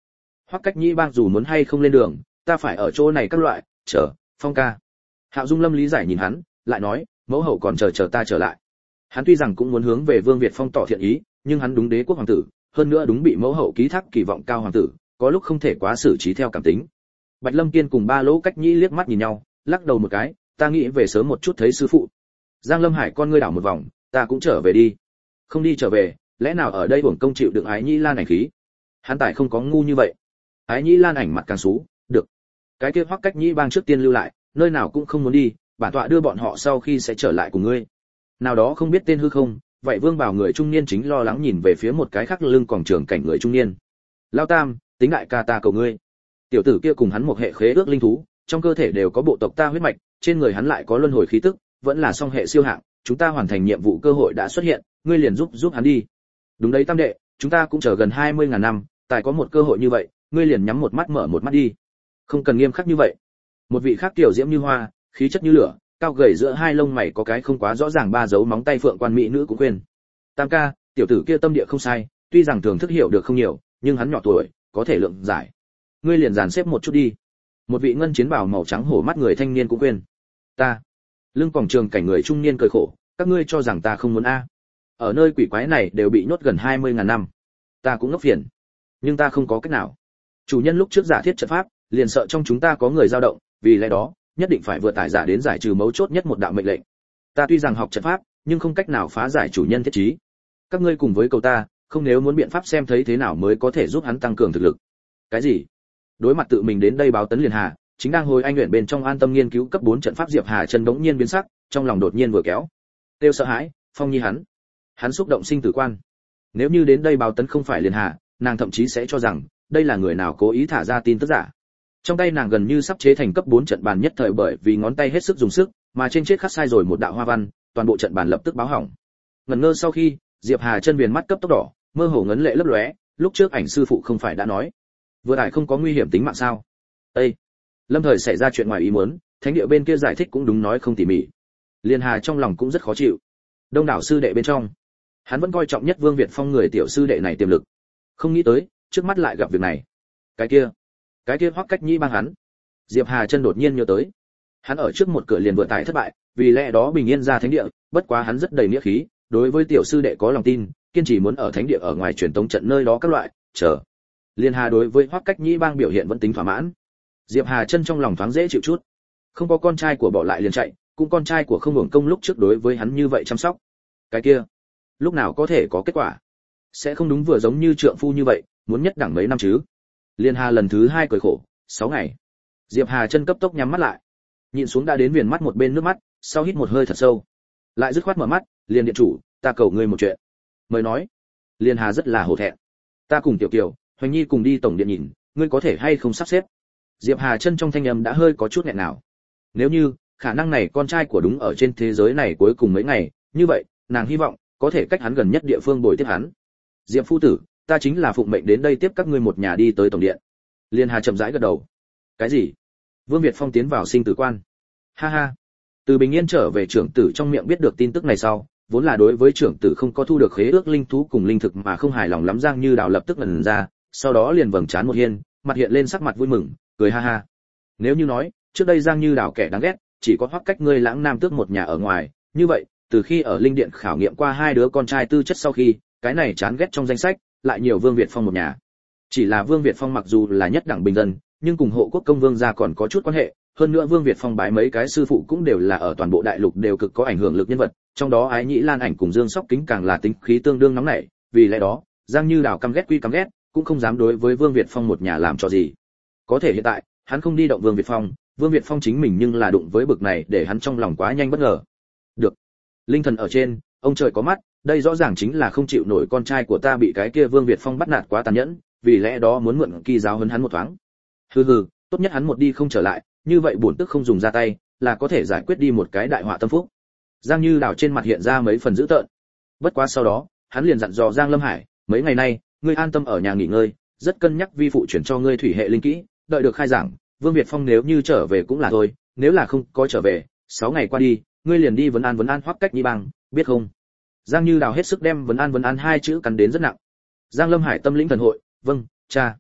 Hoắc Cách Nhĩ Bang dù muốn hay không lên đường, ta phải ở chỗ này các loại, chờ, Phong ca. Hạo Dung Lâm lý giải nhìn hắn, lại nói, mẫu hậu còn chờ chờ ta trở lại. Hắn tuy rằng cũng muốn hướng về Vương Việt Phong tỏ thiện ý, nhưng hắn đúng đế quốc hoàng tử, hơn nữa đúng bị mẫu hậu ký thác kỳ vọng cao hoàng tử, có lúc không thể quá xử trí theo cảm tính. Bạch Lâm Kiên cùng Ba Lỗ Cách Nhĩ liếc mắt nhìn nhau, lắc đầu một cái, ta nghĩ về sớm một chút thấy sư phụ. Giang Lâm Hải con ngươi đảo một vòng, ta cũng trở về đi. Không đi trở về, lẽ nào ở đây uổng công chịu đựng Ái Nhĩ Lan ảnh khí? Hắn tại không có ngu như vậy. Ái Nhĩ Lan ảnh mặt càng xú, được. Cái kia Hoắc Cách Nhĩ Bang trước tiên lưu lại, nơi nào cũng không muốn đi, bản tọa đưa bọn họ sau khi sẽ trở lại cùng ngươi. Nào đó không biết tên hư không, vậy Vương Bảo người trung niên chính lo lắng nhìn về phía một cái khác lưng còn trưởng cảnh người trung niên. Lao Tam, tính đại ca ta cầu ngươi. Tiểu tử kia cùng hắn một hệ khế ước linh thú, trong cơ thể đều có bộ tộc ta huyết mạch, trên người hắn lại có luân hồi khí tức, vẫn là song hệ siêu hạng, chúng ta hoàn thành nhiệm vụ cơ hội đã xuất hiện, ngươi liền giúp giúp hắn đi. Đúng đấy Tam đệ, chúng ta cũng chờ gần hai mươi ngàn năm, tài có một cơ hội như vậy, ngươi liền nhắm một mắt mở một mắt đi. Không cần nghiêm khắc như vậy. Một vị khác tiểu diễm như hoa, khí chất như lửa, cao gầy giữa hai lông mày có cái không quá rõ ràng ba dấu móng tay phượng quan mỹ nữ cũng quên. Tam ca, tiểu tử kia tâm địa không sai, tuy rằng thường thức hiểu được không nhiều, nhưng hắn nhỏ tuổi, có thể lượng giải. Ngươi liền dàn xếp một chút đi. Một vị ngân chiến bào màu trắng hổ mắt người thanh niên cũng quên. Ta. Lưng còng trường cảnh người trung niên cười khổ, các ngươi cho rằng ta không muốn a? Ở nơi quỷ quái này đều bị nhốt gần hai mươi ngàn năm, ta cũng ngốc phiền, nhưng ta không có cách nào. Chủ nhân lúc trước giả thiết trận pháp, liền sợ trong chúng ta có người dao động, vì lẽ đó, nhất định phải vừa tải giả đến giải trừ mấu chốt nhất một đạo mệnh lệnh. Ta tuy rằng học trận pháp, nhưng không cách nào phá giải chủ nhân thiết trí. Các ngươi cùng với cầu ta, không nếu muốn biện pháp xem thấy thế nào mới có thể giúp hắn tăng cường thực lực. Cái gì? Đối mặt tự mình đến đây báo tấn liền hà, chính đang hồi anh luyện bên trong an tâm nghiên cứu cấp bốn trận pháp Diệp Hà chân bỗng nhiên biến sắc, trong lòng đột nhiên vừa kéo. Tiêu sợ hãi, Phong Nhi hắn, hắn xúc động sinh tử quan. Nếu như đến đây báo tấn không phải liền hà, nàng thậm chí sẽ cho rằng đây là người nào cố ý thả ra tin tức giả. Trong tay nàng gần như sắp chế thành cấp bốn trận bàn nhất thời bởi vì ngón tay hết sức dùng sức, mà trên chết khắc sai rồi một đạo hoa văn, toàn bộ trận bàn lập tức báo hỏng. Ngẩn ngơ sau khi, Diệp Hà chân viền mắt cấp tốc đỏ, mơ hồ ngấn lệ lấp lóe, lúc trước ảnh sư phụ không phải đã nói, vừa đại không có nguy hiểm tính mạng sao? Ê! Lâm thời xảy ra chuyện ngoài ý muốn, thánh địa bên kia giải thích cũng đúng nói không tỉ mỉ. Liên Hà trong lòng cũng rất khó chịu. Đông đảo sư đệ bên trong, hắn vẫn coi trọng nhất Vương Việt Phong người tiểu sư đệ này tiềm lực. Không nghĩ tới, trước mắt lại gặp việc này. Cái kia, cái kia Hoắc Cách Nhĩ Bang hắn. Diệp Hà chân đột nhiên nhớ tới, hắn ở trước một cửa liền vừa tải thất bại, vì lẽ đó bình yên ra thánh địa, bất quá hắn rất đầy nghĩa khí, đối với tiểu sư đệ có lòng tin, kiên trì muốn ở thánh địa ở ngoài truyền tống trận nơi đó các loại, chờ. Liên Hà đối với Hoắc Cách Nhĩ Bang biểu hiện vẫn tính thỏa mãn. Diệp Hà chân trong lòng thoáng dễ chịu chút. Không có con trai của bỏ lại liền chạy, cũng con trai của không hưởng công lúc trước đối với hắn như vậy chăm sóc. Cái kia, lúc nào có thể có kết quả? Sẽ không đúng vừa giống như trượng phu như vậy, muốn nhất đẳng mấy năm chứ? Liên Hà lần thứ hai cười khổ, sáu ngày. Diệp Hà chân cấp tốc nhắm mắt lại, nhìn xuống đã đến viền mắt một bên nước mắt, sau hít một hơi thật sâu, lại dứt khoát mở mắt, liền điện chủ, ta cầu ngươi một chuyện. Mới nói. Liên Hà rất là hổ thẹn. Ta cùng Tiểu Kiều, Hoành Nhi cùng đi tổng điện nhìn, ngươi có thể hay không sắp xếp? Diệp Hà chân trong thanh âm đã hơi có chút nghẹn nào. Nếu như khả năng này con trai của đúng ở trên thế giới này cuối cùng mấy ngày, như vậy, nàng hy vọng có thể cách hắn gần nhất địa phương bồi tiếp hắn. Diệp phu tử, ta chính là phụng mệnh đến đây tiếp các ngươi một nhà đi tới tổng điện. Liên Hà chậm rãi gật đầu. Cái gì? Vương Việt Phong tiến vào sinh tử quan. Ha ha. Từ Bình Yên trở về trưởng tử trong miệng biết được tin tức này sau, vốn là đối với trưởng tử không có thu được khế ước linh thú cùng linh thực mà không hài lòng lắm Giang Như Đào lập tức ngẩn ra, sau đó liền vầng trán một hiên, mặt hiện lên sắc mặt vui mừng, cười ha ha. Nếu như nói, trước đây Giang Như Đào kẻ đáng ghét, chỉ có Hoắc Cách ngươi Lãng Nam tước một nhà ở ngoài, như vậy, từ khi ở linh điện khảo nghiệm qua hai đứa con trai tư chất sau khi, cái này chán ghét trong danh sách, lại nhiều Vương Việt Phong một nhà. Chỉ là Vương Việt Phong mặc dù là nhất đẳng bình dân, nhưng cùng hộ quốc công vương gia còn có chút quan hệ, hơn nữa Vương Việt Phong bái mấy cái sư phụ cũng đều là ở toàn bộ đại lục đều cực có ảnh hưởng lực nhân vật, trong đó Ái Nhĩ Lan ảnh cùng Dương Sóc Kính càng là tính khí tương đương nóng nảy, vì lẽ đó, Giang Như Đào căm ghét quy căm ghét, cũng không dám đối với Vương Việt Phong một nhà làm cho gì. Có thể hiện tại, hắn không đi động Vương Việt Phong, Vương Việt Phong chính mình nhưng là đụng với bực này để hắn trong lòng quá nhanh bất ngờ. Được. Linh thần ở trên, ông trời có mắt, đây rõ ràng chính là không chịu nổi con trai của ta bị cái kia Vương Việt Phong bắt nạt quá tàn nhẫn, vì lẽ đó muốn mượn kỳ giáo huấn hắn một thoáng. Hừ hừ, tốt nhất hắn một đi không trở lại, như vậy bổn tức không dùng ra tay, là có thể giải quyết đi một cái đại họa tâm phúc. Giang Như Đào trên mặt hiện ra mấy phần dữ tợn. Bất quá sau đó, hắn liền dặn dò Giang Lâm Hải, mấy ngày nay, ngươi an tâm ở nhà nghỉ ngơi, rất cân nhắc vi phụ chuyển cho ngươi thủy hệ linh kỹ, đợi được khai giảng, Vương Việt Phong nếu như trở về cũng là thôi, nếu là không có trở về, sáu ngày qua đi, ngươi liền đi vấn an vấn an Hoắc Cách Nhĩ Bang, biết không? Giang Như Đào hết sức đem vấn an vấn an hai chữ cắn đến rất nặng. Giang Lâm Hải tâm lĩnh thần hội, vâng, cha.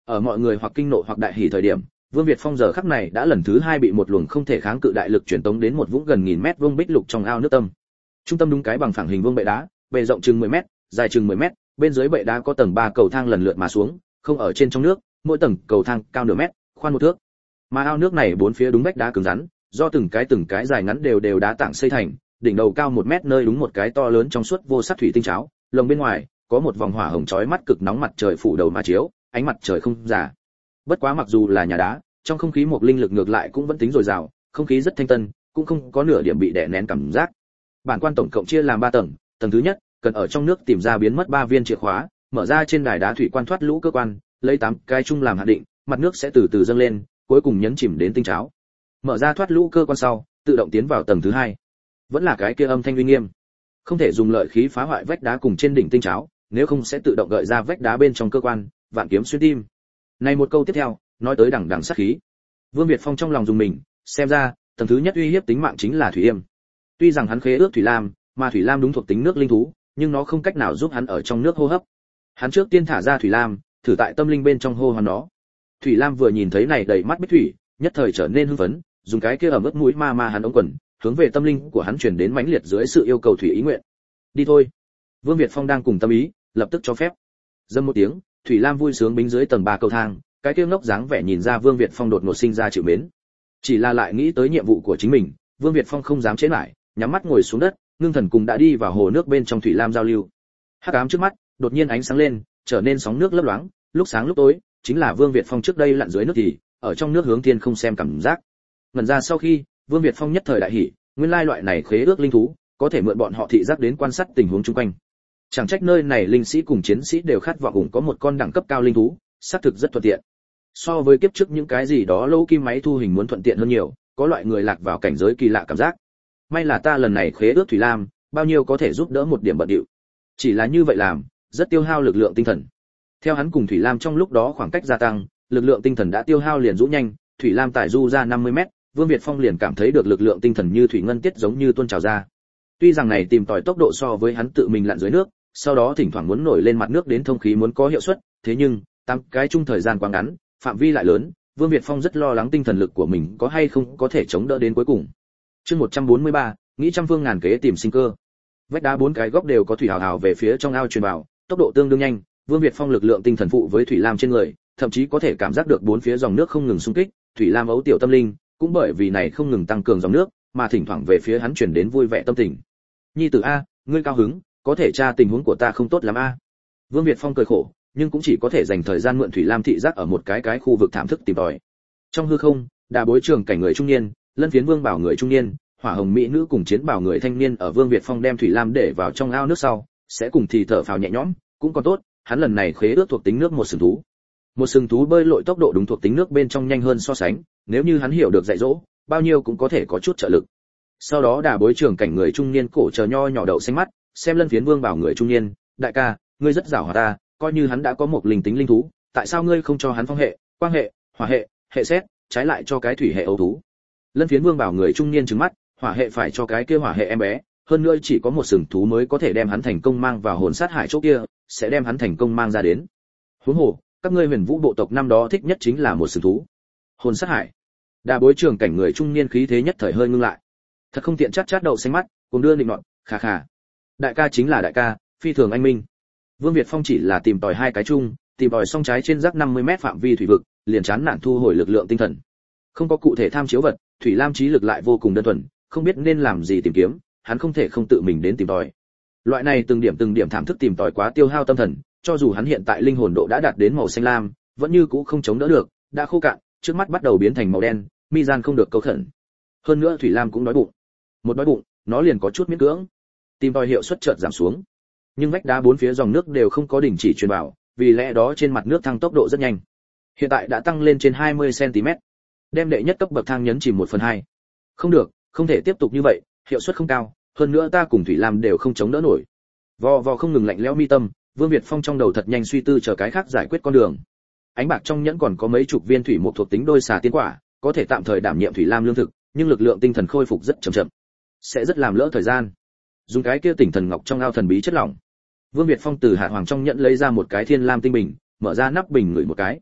Ở mọi người hoặc kinh nộ hoặc đại hỉ thời điểm, Vương Việt Phong giờ khắc này đã lần thứ hai bị một luồng không thể kháng cự đại lực truyền tống đến một vũng gần nghìn mét vuông bích lục trong ao nước tâm. Trung tâm đúng cái bằng phẳng hình vuông bệ đá, bề rộng chừng mười mét, dài chừng mười mét, bên dưới bệ đá có tầng ba cầu thang lần lượt mà xuống, không ở trên trong nước, mỗi tầng cầu thang cao nửa mét, khoan một thước. Mà ao nước này bốn phía đúng vách đá cứng rắn, do từng cái từng cái dài ngắn đều đều đá tảng xây thành, đỉnh đầu cao một mét nơi đúng một cái to lớn trong suốt vô sắc thủy tinh cháo, lồng bên ngoài có một vòng hỏa hồng chói mắt cực nóng mặt trời phủ đầu mà chiếu, ánh mặt trời không già. Bất quá mặc dù là nhà đá, trong không khí một linh lực ngược lại cũng vẫn tính dồi dào, không khí rất thanh tân, cũng không có nửa điểm bị đè nén cảm giác. Bản quan tổng cộng chia làm ba tầng, tầng thứ nhất, cần ở trong nước tìm ra biến mất ba viên chìa khóa, mở ra trên đài đá thủy quan thoát lũ cơ quan, lấy tám cái chung làm hạn định, mặt nước sẽ từ từ dâng lên, cuối cùng nhấn chìm đến tinh cháo. Mở ra thoát lũ cơ quan sau, tự động tiến vào tầng thứ hai. Vẫn là cái kia âm thanh uy nghiêm. Không thể dùng lợi khí phá hoại vách đá cùng trên đỉnh tinh cháo, nếu không sẽ tự động gợi ra vách đá bên trong cơ quan, vạn kiếm xuyên tim. Này một câu tiếp theo, nói tới đằng đằng sát khí. Vương Việt Phong trong lòng dùng mình, xem ra, tầng thứ nhất uy hiếp tính mạng chính là Thủy Yêm. Tuy rằng hắn khế ước Thủy Lam, mà Thủy Lam đúng thuộc tính nước linh thú, nhưng nó không cách nào giúp hắn ở trong nước hô hấp. Hắn trước tiên thả ra Thủy Lam, thử tại tâm linh bên trong hô hoán nó. Thủy Lam vừa nhìn thấy này đầy mắt bích thủy, nhất thời trở nên hưng phấn, dùng cái kia ẩm ướt mũi ma ma hắn ống quần, hướng về tâm linh của hắn truyền đến mãnh liệt dưới sự yêu cầu thủy ý nguyện. Đi thôi. Vương Việt Phong đang cùng tâm ý, lập tức cho phép. Dâm một tiếng, Thủy Lam vui sướng bính dưới tầng ba cầu thang, cái kia ngốc dáng vẻ nhìn ra Vương Việt Phong đột ngột sinh ra chịu mến. Chỉ là lại nghĩ tới nhiệm vụ của chính mình, Vương Việt Phong không dám chế lại, nhắm mắt ngồi xuống đất, ngưng thần cùng đã đi vào hồ nước bên trong Thủy Lam giao lưu. Hắc ám trước mắt, đột nhiên ánh sáng lên, trở nên sóng nước lấp loáng, lúc sáng lúc tối, chính là Vương Việt Phong trước đây lặn dưới nước thì, ở trong nước hướng thiên không xem cảm giác. Ngần ra sau khi, Vương Việt Phong nhất thời đại hỉ, nguyên lai loại này khế ước linh thú, có thể mượn bọn họ thị giác đến quan sát tình huống xung quanh. Chẳng trách nơi này linh sĩ cùng chiến sĩ đều khát vọng ủng có một con đẳng cấp cao linh thú, xác thực rất thuận tiện. So với kiếp trước những cái gì đó lâu kim máy thu hình muốn thuận tiện hơn nhiều, có loại người lạc vào cảnh giới kỳ lạ cảm giác. May là ta lần này khế ước Thủy Lam, bao nhiêu có thể giúp đỡ một điểm bận điệu. Chỉ là như vậy làm, rất tiêu hao lực lượng tinh thần. Theo hắn cùng Thủy Lam trong lúc đó khoảng cách gia tăng, lực lượng tinh thần đã tiêu hao liền rũ nhanh, Thủy Lam tải du ra năm mươi mét, Vương Việt Phong liền cảm thấy được lực lượng tinh thần như thủy ngân tiết giống như tuôn trào ra. Tuy rằng này tìm tòi tốc độ so với hắn tự mình lặn dưới nước, sau đó thỉnh thoảng muốn nổi lên mặt nước đến thông khí muốn có hiệu suất, thế nhưng, tăng cái chung thời gian quá ngắn, phạm vi lại lớn, Vương Việt Phong rất lo lắng tinh thần lực của mình có hay không có thể chống đỡ đến cuối cùng. Chương một trăm bốn mươi ba, nghĩ trăm phương ngàn kế tìm sinh cơ. Vách đá bốn cái góc đều có thủy hào hào về phía trong ao truyền vào, tốc độ tương đương nhanh, Vương Việt Phong lực lượng tinh thần phụ với Thủy Lam trên người, thậm chí có thể cảm giác được bốn phía dòng nước không ngừng xung kích, Thủy Lam ấu tiểu tâm linh, cũng bởi vì này không ngừng tăng cường dòng nước, mà thỉnh thoảng về phía hắn truyền đến vui vẻ tâm tình. Nhi tử a, ngươi cao hứng, có thể tra tình huống của ta không tốt lắm a. Vương Việt Phong cười khổ, nhưng cũng chỉ có thể dành thời gian mượn Thủy Lam thị giác ở một cái cái khu vực thảm thức tìm tòi. Trong hư không, đà bối trường cảnh người trung niên, lân phiến vương bảo người trung niên, hỏa hồng mỹ nữ cùng chiến bảo người thanh niên ở Vương Việt Phong đem Thủy Lam để vào trong ao nước sau, sẽ cùng thì thở phào nhẹ nhõm, cũng còn tốt, hắn lần này khế ước thuộc tính nước một sừng thú. Một sừng thú bơi lội tốc độ đúng thuộc tính nước bên trong nhanh hơn so sánh, nếu như hắn hiểu được dạy dỗ, bao nhiêu cũng có thể có chút trợ lực. Sau đó đà bối trường cảnh người trung niên cổ chờ nho nhỏ đậu xanh mắt, xem lân phiến vương bảo người trung niên, đại ca, ngươi rất giỏi hòa ta, coi như hắn đã có một linh tính linh thú, tại sao ngươi không cho hắn phong hệ, quang hệ, hỏa hệ, hệ xét, trái lại cho cái thủy hệ ấu thú? Lân phiến vương bảo người trung niên trừng mắt, hỏa hệ phải cho cái kia hỏa hệ em bé, hơn nữa chỉ có một sừng thú mới có thể đem hắn thành công mang vào hồn sát hải chỗ kia, sẽ đem hắn thành công mang ra đến. Huống hồ, các ngươi Huyền Vũ bộ tộc năm đó thích nhất chính là một sừng thú. Hồn sát hải. Đà bối trường cảnh người trung niên khí thế nhất thời hơi ngưng lại. Thật không tiện chát chát đậu xanh mắt, cùng đưa định nọt, khà khà. Đại ca chính là đại ca, phi thường anh minh. Vương Việt Phong chỉ là tìm tòi hai cái chung, tìm tòi xong trái trên rác năm mươi mét phạm vi thủy vực, liền chán nản thu hồi lực lượng tinh thần. Không có cụ thể tham chiếu vật, Thủy Lam trí lực lại vô cùng đơn thuần, không biết nên làm gì tìm kiếm, hắn không thể không tự mình đến tìm tòi. Loại này từng điểm từng điểm thảm thức tìm tòi quá tiêu hao tâm thần, cho dù hắn hiện tại linh hồn độ đã đạt đến màu xanh lam, vẫn như cũ không chống đỡ được, đã khô cạn, trước mắt bắt đầu biến thành màu đen, mi gian không được câu khẩn. Hơn nữa Thủy Lam cũng đói bụng. Một đói bụng, nó liền có chút miễn cưỡng. Tìm tòi hiệu suất chợt giảm xuống. Nhưng vách đá bốn phía dòng nước đều không có đình chỉ truyền vào, vì lẽ đó trên mặt nước thăng tốc độ rất nhanh. Hiện tại đã tăng lên trên hai mươi xăng ti mét. Đem đệ nhất cấp bậc thang nhấn chìm một phần hai. Không được, không thể tiếp tục như vậy, hiệu suất không cao, hơn nữa ta cùng Thủy Lam đều không chống đỡ nổi. Vò vò không ngừng lạnh lẽo mi tâm, Vương Việt Phong trong đầu thật nhanh suy tư chờ cái khác giải quyết con đường. Ánh bạc trong nhẫn còn có mấy chục viên thủy một thuộc tính đôi xà tiên quả, có thể tạm thời đảm nhiệm Thủy Lam lương thực, nhưng lực lượng tinh thần khôi phục rất chậm chậm, sẽ rất làm lỡ thời gian. Dùng cái kia tỉnh thần ngọc trong ao thần bí chất lỏng. Vương Việt Phong từ hạ hoàng trong nhẫn lấy ra một cái thiên lam tinh bình, mở ra nắp bình ngửi một cái.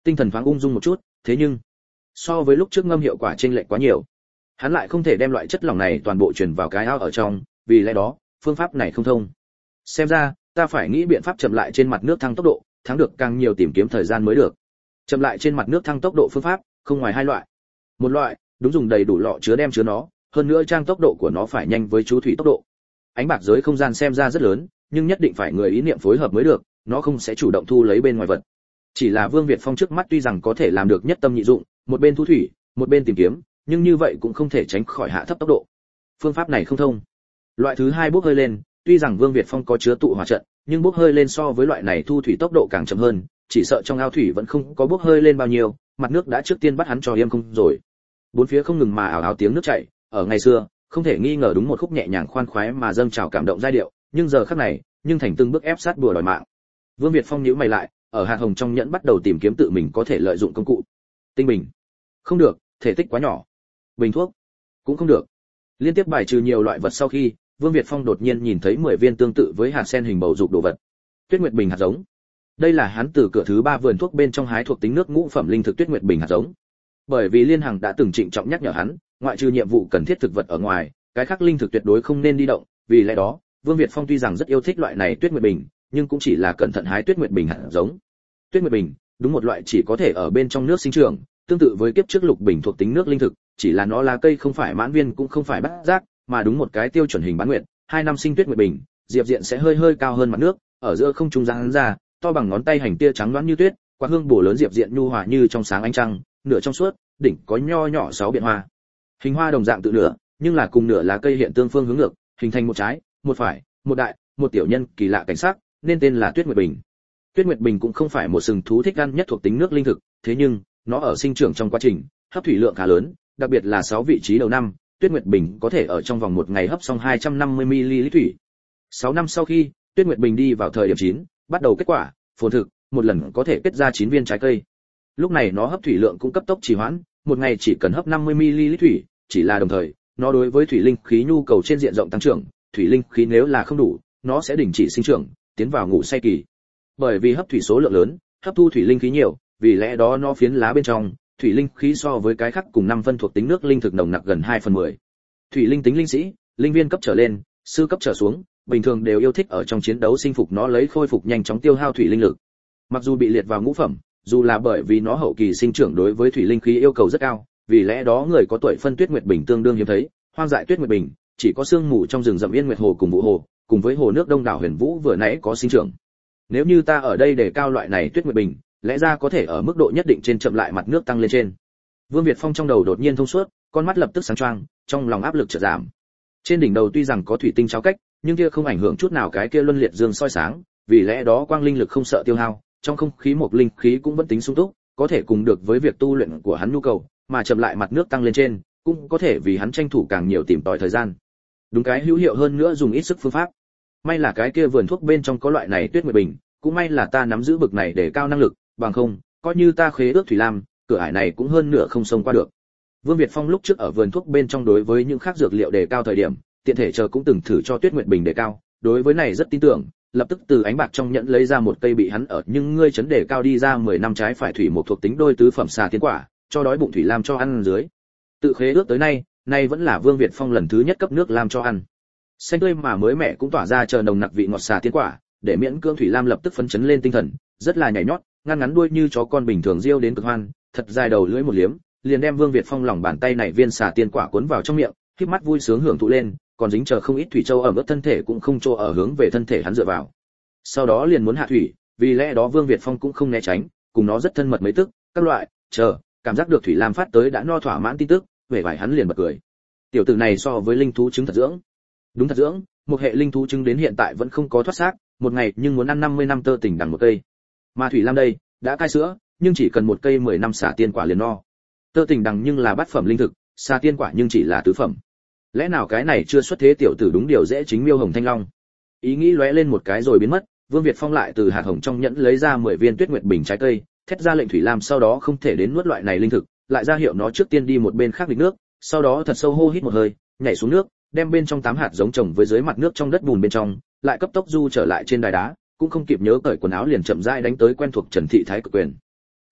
Tinh thần thoáng ung dung một chút, thế nhưng so với lúc trước ngâm hiệu quả chênh lệch quá nhiều. Hắn lại không thể đem loại chất lỏng này toàn bộ truyền vào cái ao ở trong, vì lẽ đó, phương pháp này không thông. Xem ra, ta phải nghĩ biện pháp chậm lại trên mặt nước thăng tốc độ, thắng được càng nhiều tìm kiếm thời gian mới được. Chậm lại trên mặt nước thăng tốc độ phương pháp, không ngoài hai loại. Một loại, đúng dùng đầy đủ lọ chứa đem chứa nó, hơn nữa trang tốc độ của nó phải nhanh với chú thủy tốc độ. Ánh bạc giới không gian xem ra rất lớn, nhưng nhất định phải người ý niệm phối hợp mới được, nó không sẽ chủ động thu lấy bên ngoài vật. Chỉ là Vương Việt Phong trước mắt tuy rằng có thể làm được nhất tâm nhị dụng, một bên thu thủy, một bên tìm kiếm, nhưng như vậy cũng không thể tránh khỏi hạ thấp tốc độ. Phương pháp này không thông. Loại thứ hai bốc hơi lên, tuy rằng Vương Việt Phong có chứa tụ hỏa trận, nhưng bốc hơi lên so với loại này thu thủy tốc độ càng chậm hơn, chỉ sợ trong ao thủy vẫn không có bốc hơi lên bao nhiêu, mặt nước đã trước tiên bắt hắn cho yêm không rồi. Bốn phía không ngừng mà ảo ảo tiếng nước chảy, ở ngày xưa, không thể nghi ngờ đúng một khúc nhẹ nhàng khoan khoái mà dâng trào cảm động giai điệu, nhưng giờ khắc này, nhưng thành từng bước ép sát bùa đòi mạng. Vương Việt Phong nhíu mày lại, ở hạt hồng trong nhẫn bắt đầu tìm kiếm tự mình có thể lợi dụng công cụ. Tinh bình, không được, thể tích quá nhỏ. Bình thuốc, cũng không được. Liên tiếp bài trừ nhiều loại vật sau khi, Vương Việt Phong đột nhiên nhìn thấy mười viên tương tự với hạt sen hình bầu dục đồ vật. Tuyết Nguyệt Bình hạt giống. Đây là hắn từ cửa thứ ba vườn thuốc bên trong hái thuộc tính nước ngũ phẩm linh thực Tuyết Nguyệt Bình hạt giống. Bởi vì Liên Hằng đã từng trịnh trọng nhắc nhở hắn, ngoại trừ nhiệm vụ cần thiết thực vật ở ngoài, cái khác linh thực tuyệt đối không nên đi động, vì lẽ đó, Vương Việt Phong tuy rằng rất yêu thích loại này Tuyết Nguyệt Bình, nhưng cũng chỉ là cẩn thận hái Tuyết Nguyệt Bình hạt giống. Tuyết Nguyệt Bình, đúng một loại chỉ có thể ở bên trong nước sinh trưởng, tương tự với kiếp trước Lục Bình thuộc tính nước linh thực, chỉ là nó lá cây không phải mãn viên cũng không phải bát giác, mà đúng một cái tiêu chuẩn hình bán nguyệt, hai năm sinh Tuyết Nguyệt Bình, diệp diện sẽ hơi hơi cao hơn mặt nước, ở giữa không trung giãn ra, to bằng ngón tay hành tia trắng loãng như tuyết, quả hương bổ lớn diệp diện nhu hòa như trong sáng ánh trăng, nửa trong suốt, đỉnh có nho nhỏ sáu biện hoa. Hình hoa đồng dạng tự nửa, nhưng là cùng nửa lá cây hiện tương phương hướng ngược, hình thành một trái, một phải, một đại, một tiểu nhân, kỳ lạ cảnh sắc, nên tên là Tuyết Nguyệt Bình. Tuyết Nguyệt Bình cũng không phải một sừng thú thích ăn nhất thuộc tính nước linh thực, thế nhưng, nó ở sinh trưởng trong quá trình, hấp thủy lượng khá lớn, đặc biệt là sáu vị trí đầu năm, Tuyết Nguyệt Bình có thể ở trong vòng một ngày hấp xong hai trăm năm mươi mi li lít thủy. sáu năm sau khi, Tuyết Nguyệt Bình đi vào thời điểm chín, bắt đầu kết quả, phồn thực, một lần có thể kết ra chín viên trái cây. Lúc này nó hấp thủy lượng cũng cấp tốc trì hoãn, một ngày chỉ cần hấp năm mươi mi li lít thủy, chỉ là đồng thời, nó đối với thủy linh khí nhu cầu trên diện rộng tăng trưởng, thủy linh khí nếu là không đủ, nó sẽ đình chỉ sinh trưởng, tiến vào ngủ say kỳ. Bởi vì hấp thủy số lượng lớn, hấp thu thủy linh khí nhiều, vì lẽ đó nó phiến lá bên trong, thủy linh khí so với cái khác cùng năm phân thuộc tính nước linh thực nồng nặc gần hai phần mười. Thủy linh tính linh sĩ, linh viên cấp trở lên, sư cấp trở xuống, bình thường đều yêu thích ở trong chiến đấu sinh phục nó lấy khôi phục nhanh chóng tiêu hao thủy linh lực. Mặc dù bị liệt vào ngũ phẩm, dù là bởi vì nó hậu kỳ sinh trưởng đối với thủy linh khí yêu cầu rất cao, vì lẽ đó người có tuổi phân Tuyết Nguyệt Bình tương đương hiếm thấy, hoang dại Tuyết Nguyệt Bình, chỉ có sương mù trong rừng rậm Yên Nguyệt Hồ cùng Vũ Hồ, cùng với hồ nước Đông đảo Huyền Vũ vừa nãy có sinh trưởng. Nếu như ta ở đây để cao loại này Tuyết Nguyệt Bình, lẽ ra có thể ở mức độ nhất định trên chậm lại mặt nước tăng lên trên. Vương Việt Phong trong đầu đột nhiên thông suốt, con mắt lập tức sáng choang, trong lòng áp lực chợt giảm. Trên đỉnh đầu tuy rằng có thủy tinh cháo cách, nhưng kia không ảnh hưởng chút nào cái kia luân liệt dương soi sáng, vì lẽ đó quang linh lực không sợ tiêu hao, trong không khí một linh khí cũng vẫn tính sung túc, có thể cùng được với việc tu luyện của hắn nhu cầu, mà chậm lại mặt nước tăng lên trên, cũng có thể vì hắn tranh thủ càng nhiều tìm tòi thời gian. Đúng cái hữu hiệu hơn nữa dùng ít sức phương pháp. May là cái kia vườn thuốc bên trong có loại này Tuyết Nguyệt Bình, cũng may là ta nắm giữ bực này để cao năng lực, bằng không, coi như ta khế ước thủy lam, cửa ải này cũng hơn nửa không xông qua được. Vương Việt Phong lúc trước ở vườn thuốc bên trong đối với những khác dược liệu đề cao thời điểm, tiện thể chờ cũng từng thử cho Tuyết Nguyệt Bình đề cao, đối với này rất tin tưởng, lập tức từ ánh bạc trong nhẫn lấy ra một cây bị hắn ở nhưng ngươi chấn đề cao đi ra mười năm trái phải thủy một thuộc tính đôi tứ phẩm xà tiên quả, cho đói bụng thủy lam cho ăn dưới. Tự khế ước tới nay, nay vẫn là Vương Việt Phong lần thứ nhất cấp nước lam cho ăn. Xanh tươi mà mới mẻ cũng tỏa ra chờ nồng nặc vị ngọt xà tiên quả, để miễn cưỡng thủy lam lập tức phấn chấn lên tinh thần, rất là nhảy nhót, ngăn ngắn đuôi như chó con bình thường riêu đến cực hoan, thật dài đầu lưỡi một liếm, liền đem Vương Việt Phong lòng bàn tay này viên xà tiên quả cuốn vào trong miệng, khép mắt vui sướng hưởng thụ lên, còn dính chờ không ít thủy châu ở mức thân thể cũng không chỗ ở hướng về thân thể hắn dựa vào. Sau đó liền muốn hạ thủy, vì lẽ đó Vương Việt Phong cũng không né tránh, cùng nó rất thân mật mấy tức, các loại, chờ, cảm giác được thủy lam phát tới đã no thỏa mãn tin tức, vẻ vải hắn liền bật cười. Tiểu tử này so với linh thú trứng thật dưỡng. Đúng thật dưỡng, một hệ linh thú trứng đến hiện tại vẫn không có thoát xác, một ngày nhưng muốn ăn năm mươi năm tơ tỉnh đằng một cây. Mà thủy lam đây, đã cai sữa, nhưng chỉ cần một cây mười năm xả tiên quả liền no. Tơ tỉnh đằng nhưng là bát phẩm linh thực, xả tiên quả nhưng chỉ là tứ phẩm. Lẽ nào cái này chưa xuất thế tiểu tử đúng điều dễ chính miêu hồng thanh long. Ý nghĩ lóe lên một cái rồi biến mất, Vương Việt Phong lại từ hạt hồng trong nhẫn lấy ra mười viên Tuyết Nguyệt Bình trái cây, thét ra lệnh thủy lam sau đó không thể đến nuốt loại này linh thực, lại ra hiệu nó trước tiên đi một bên khác địch nước, sau đó thật sâu hô hít một hơi, nhảy xuống nước, đem bên trong tám hạt giống trồng với dưới mặt nước trong đất bùn bên trong, lại cấp tốc du trở lại trên đài đá, cũng không kịp nhớ cởi quần áo liền chậm rãi đánh tới quen thuộc Trần Thị Thái Cực Quyền.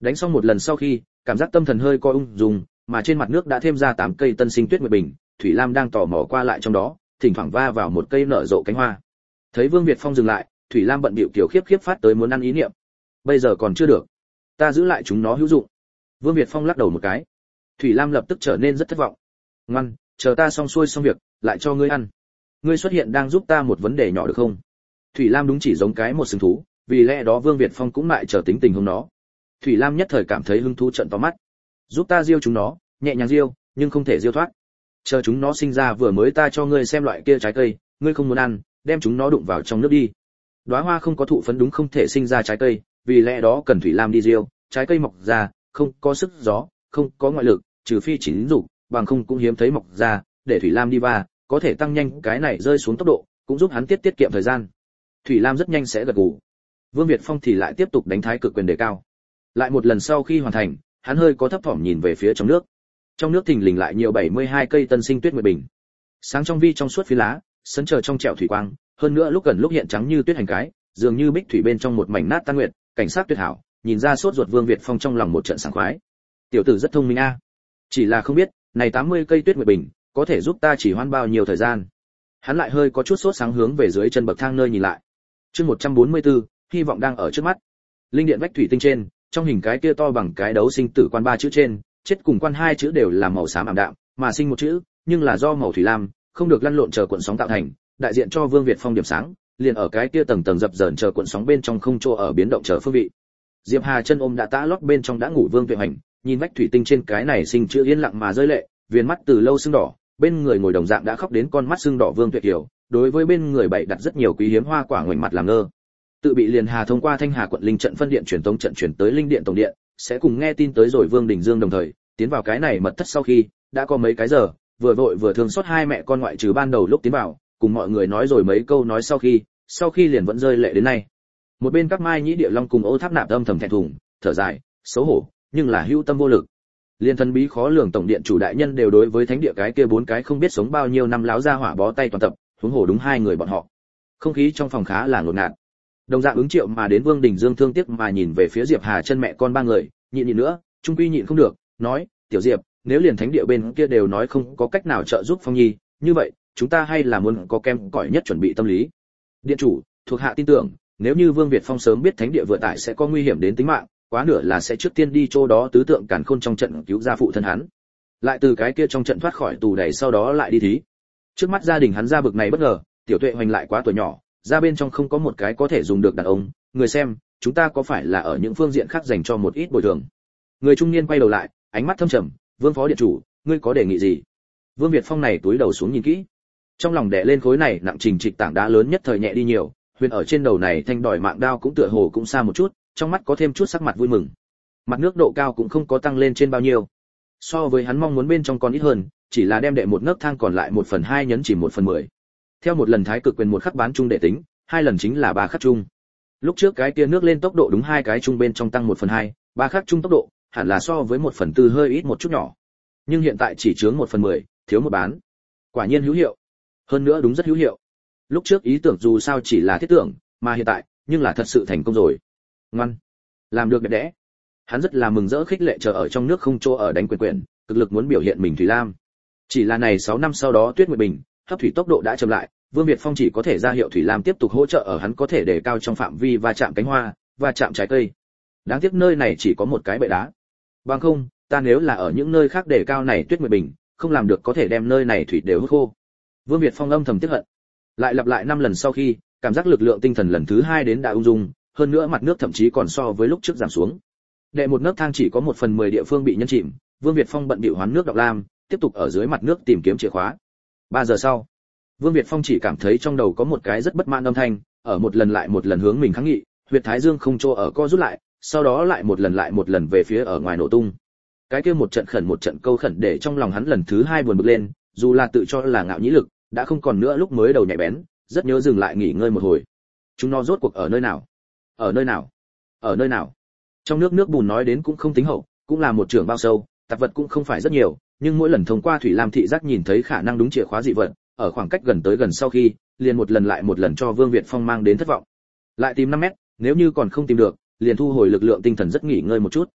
Đánh xong một lần sau khi, cảm giác tâm thần hơi co ung dung, mà trên mặt nước đã thêm ra tám cây tân sinh tuyết nguyệt bình, Thủy Lam đang tò mò qua lại trong đó, thỉnh thoảng va vào một cây nở rộ cánh hoa. Thấy Vương Việt Phong dừng lại, Thủy Lam bận bịu kiểu khiếp khiếp phát tới muốn ăn ý niệm. Bây giờ còn chưa được, ta giữ lại chúng nó hữu dụng. Vương Việt Phong lắc đầu một cái. Thủy Lam lập tức trở nên rất thất vọng. Ngoan, chờ ta xong xuôi xong việc, lại cho ngươi ăn. Ngươi xuất hiện đang giúp ta một vấn đề nhỏ được không? Thủy Lam đúng chỉ giống cái một sừng thú, vì lẽ đó Vương Việt Phong cũng lại chờ tính tình hướng nó. Thủy Lam nhất thời cảm thấy hứng thú trợn to mắt. Giúp ta diêu chúng nó, nhẹ nhàng diêu, nhưng không thể diêu thoát. Chờ chúng nó sinh ra vừa mới ta cho ngươi xem loại kia trái cây, ngươi không muốn ăn, đem chúng nó đụng vào trong nước đi. Đóa hoa không có thụ phấn đúng không thể sinh ra trái cây, vì lẽ đó cần Thủy Lam đi diêu, trái cây mọc ra, không có sức gió, không có ngoại lực, trừ phi chín dục, bằng không cũng hiếm thấy mọc ra, để Thủy Lam đi va, có thể tăng nhanh cái này rơi xuống tốc độ, cũng giúp hắn tiết tiết kiệm thời gian. Thủy Lam rất nhanh sẽ gật gù. Vương Việt Phong thì lại tiếp tục đánh thái cực quyền đề cao. Lại một lần sau khi hoàn thành, hắn hơi có thấp thỏm nhìn về phía trong nước. Trong nước thình lình lại nhiều bảy mươi hai cây tân sinh tuyết nguyệt bình. Sáng trong vi trong suốt phía lá, sấn chờ trong trẻo thủy quang, hơn nữa lúc gần lúc hiện trắng như tuyết hành cái, dường như bích thủy bên trong một mảnh nát tan nguyệt, cảnh sát tuyệt hảo, nhìn ra sốt ruột Vương Việt Phong trong lòng một trận sảng khoái. Tiểu tử rất thông minh a. Chỉ là không biết, này tám mươi cây tuyết nguyệt bình, có thể giúp ta chỉ hoãn bao nhiêu thời gian. Hắn lại hơi có chút sốt sáng hướng về dưới chân bậc thang nơi nhìn lại. Chương một trăm bốn mươi tư, hy vọng đang ở trước mắt. Linh điện vách thủy tinh trên, trong hình cái kia to bằng cái đấu sinh tử quan ba chữ trên, chết cùng quan hai chữ đều là màu xám ảm đạm, mà sinh một chữ, nhưng là do màu thủy lam, không được lăn lộn chờ cuộn sóng tạo thành, đại diện cho Vương Việt Phong điểm sáng, liền ở cái kia tầng tầng dập dờn chờ cuộn sóng bên trong không chỗ ở biến động chờ phương vị. Diệp Hà chân ôm đã tã lót bên trong đã ngủ Vương Tuệ Hành, nhìn vách thủy tinh trên cái này sinh chữ yên lặng mà rơi lệ, viền mắt từ lâu sưng đỏ, bên người ngồi đồng dạng đã khóc đến con mắt sưng đỏ Vương Tuệ Kiều, đối với bên người bày đặt rất nhiều quý hiếm hoa quả ngoảnh mặt làm ngơ. Tự bị liền Hà thông qua Thanh Hà quận linh trận phân điện truyền tống trận chuyển tới linh điện tổng điện, sẽ cùng nghe tin tới rồi Vương Đình Dương đồng thời, tiến vào cái này mật thất sau khi, đã có mấy cái giờ, vừa vội vừa thương xót hai mẹ con ngoại trừ ban đầu lúc tiến vào, cùng mọi người nói rồi mấy câu nói sau khi, sau khi liền vẫn rơi lệ đến nay. Một bên các Mai Nhĩ Địa Long cùng Ô Tháp Nạp âm thầm thẹn thùng, thở dài, xấu hổ, nhưng là hữu tâm vô lực. Liên thân bí khó lường tổng điện chủ đại nhân đều đối với thánh địa cái kia bốn cái không biết sống bao nhiêu năm láo ra hỏa bó tay toàn tập, huống hồ đúng hai người bọn họ. Không khí trong phòng khá là ngột ngạt. Đồng dạng ứng triệu mà đến Vương Đình Dương thương tiếc mà nhìn về phía Diệp Hà chân mẹ con ba người, nhịn nhịn nữa, trung quy nhịn không được, nói, "Tiểu Diệp, nếu liền thánh địa bên kia đều nói không có cách nào trợ giúp Phong Nhi, như vậy, chúng ta hay là muốn có kem cỏi nhất chuẩn bị tâm lý." Điện chủ, thuộc hạ tin tưởng, nếu như Vương Việt Phong sớm biết thánh địa vừa tải sẽ có nguy hiểm đến tính mạng, quá nửa là sẽ trước tiên đi chỗ đó tứ tượng càn khôn trong trận cứu ra phụ thân hắn, lại từ cái kia trong trận thoát khỏi tù đầy sau đó lại đi thí. Trước mắt gia đình hắn ra bực này bất ngờ, Tiểu Tuệ Hoành lại quá tuổi nhỏ, ra bên trong không có một cái có thể dùng được đàn ông, người xem, chúng ta có phải là ở những phương diện khác dành cho một ít bồi thường. Người trung niên quay đầu lại, ánh mắt thâm trầm, Vương phó điện chủ, ngươi có đề nghị gì? Vương Việt Phong này túi đầu xuống nhìn kỹ, trong lòng đè lên khối này nặng trình trịch tảng đá lớn nhất thời nhẹ đi nhiều, huyền ở trên đầu này thanh đòi mạng đao cũng tựa hồ cũng xa một chút, trong mắt có thêm chút sắc mặt vui mừng. Mặt nước độ cao cũng không có tăng lên trên bao nhiêu, so với hắn mong muốn bên trong còn ít hơn, chỉ là đem đệ một nấc thang còn lại một phần hai nhấn chỉ một phần mười. Theo một lần thái cực quyền một khắc bán chung để tính, hai lần chính là ba khắc chung. Lúc trước cái kia nước lên tốc độ đúng hai cái chung bên trong tăng một phần hai, ba khắc chung tốc độ hẳn là so với một phần tư hơi ít một chút nhỏ, nhưng hiện tại chỉ chướng một phần mười, thiếu một bán. Quả nhiên hữu hiệu, hơn nữa đúng rất hữu hiệu. Lúc trước ý tưởng dù sao chỉ là thiết tưởng, mà hiện tại nhưng là thật sự thành công rồi. Ngoan, làm được đẹp đẽ. Hắn rất là mừng rỡ khích lệ chờ ở trong nước không chỗ ở đánh quyền quyền, cực lực muốn biểu hiện mình Thủy Lam. Chỉ là này sáu năm sau đó Tuyết Nguyệt Bình, hấp thủy tốc độ đã chậm lại, Vương Việt Phong chỉ có thể ra hiệu Thủy Lam tiếp tục hỗ trợ ở hắn có thể đề cao trong phạm vi và chạm cánh hoa, và chạm trái cây. Đáng tiếc nơi này chỉ có một cái bệ đá. Bằng không, ta nếu là ở những nơi khác đề cao này Tuyết Nguyệt Bình, không làm được có thể đem nơi này thủy đều hút khô. Vương Việt Phong âm thầm tiếc hận. Lại lặp lại năm lần sau khi, cảm giác lực lượng tinh thần lần thứ hai đến đã ung dung, hơn nữa mặt nước thậm chí còn so với lúc trước giảm xuống. Đệ một nấc thang chỉ có một phần mười địa phương bị nhân chìm, Vương Việt Phong bận bịu hoán nước đọc lam, tiếp tục ở dưới mặt nước tìm kiếm chìa khóa. Ba giờ sau, Vương Việt Phong chỉ cảm thấy trong đầu có một cái rất bất mãn âm thanh, ở một lần lại một lần hướng mình kháng nghị, huyệt thái dương không chỗ ở co rút lại, sau đó lại một lần lại một lần về phía ở ngoài nổ tung. Cái kia một trận khẩn một trận câu khẩn để trong lòng hắn lần thứ hai buồn bực lên, dù là tự cho là ngạo nhĩ lực, đã không còn nữa lúc mới đầu nhạy bén, rất nhớ dừng lại nghỉ ngơi một hồi. Chúng nó rốt cuộc ở nơi nào? Ở nơi nào? Ở nơi nào? Trong nước nước bùn nói đến cũng không tính hậu, cũng là một trường bao sâu, tạp vật cũng không phải rất nhiều, nhưng mỗi lần thông qua Thủy Lam thị giác nhìn thấy khả năng đúng chìa khóa dị vật, ở khoảng cách gần tới gần sau khi, liền một lần lại một lần cho Vương Việt Phong mang đến thất vọng. Lại tìm năm mét, nếu như còn không tìm được, liền thu hồi lực lượng tinh thần rất nghỉ ngơi một chút.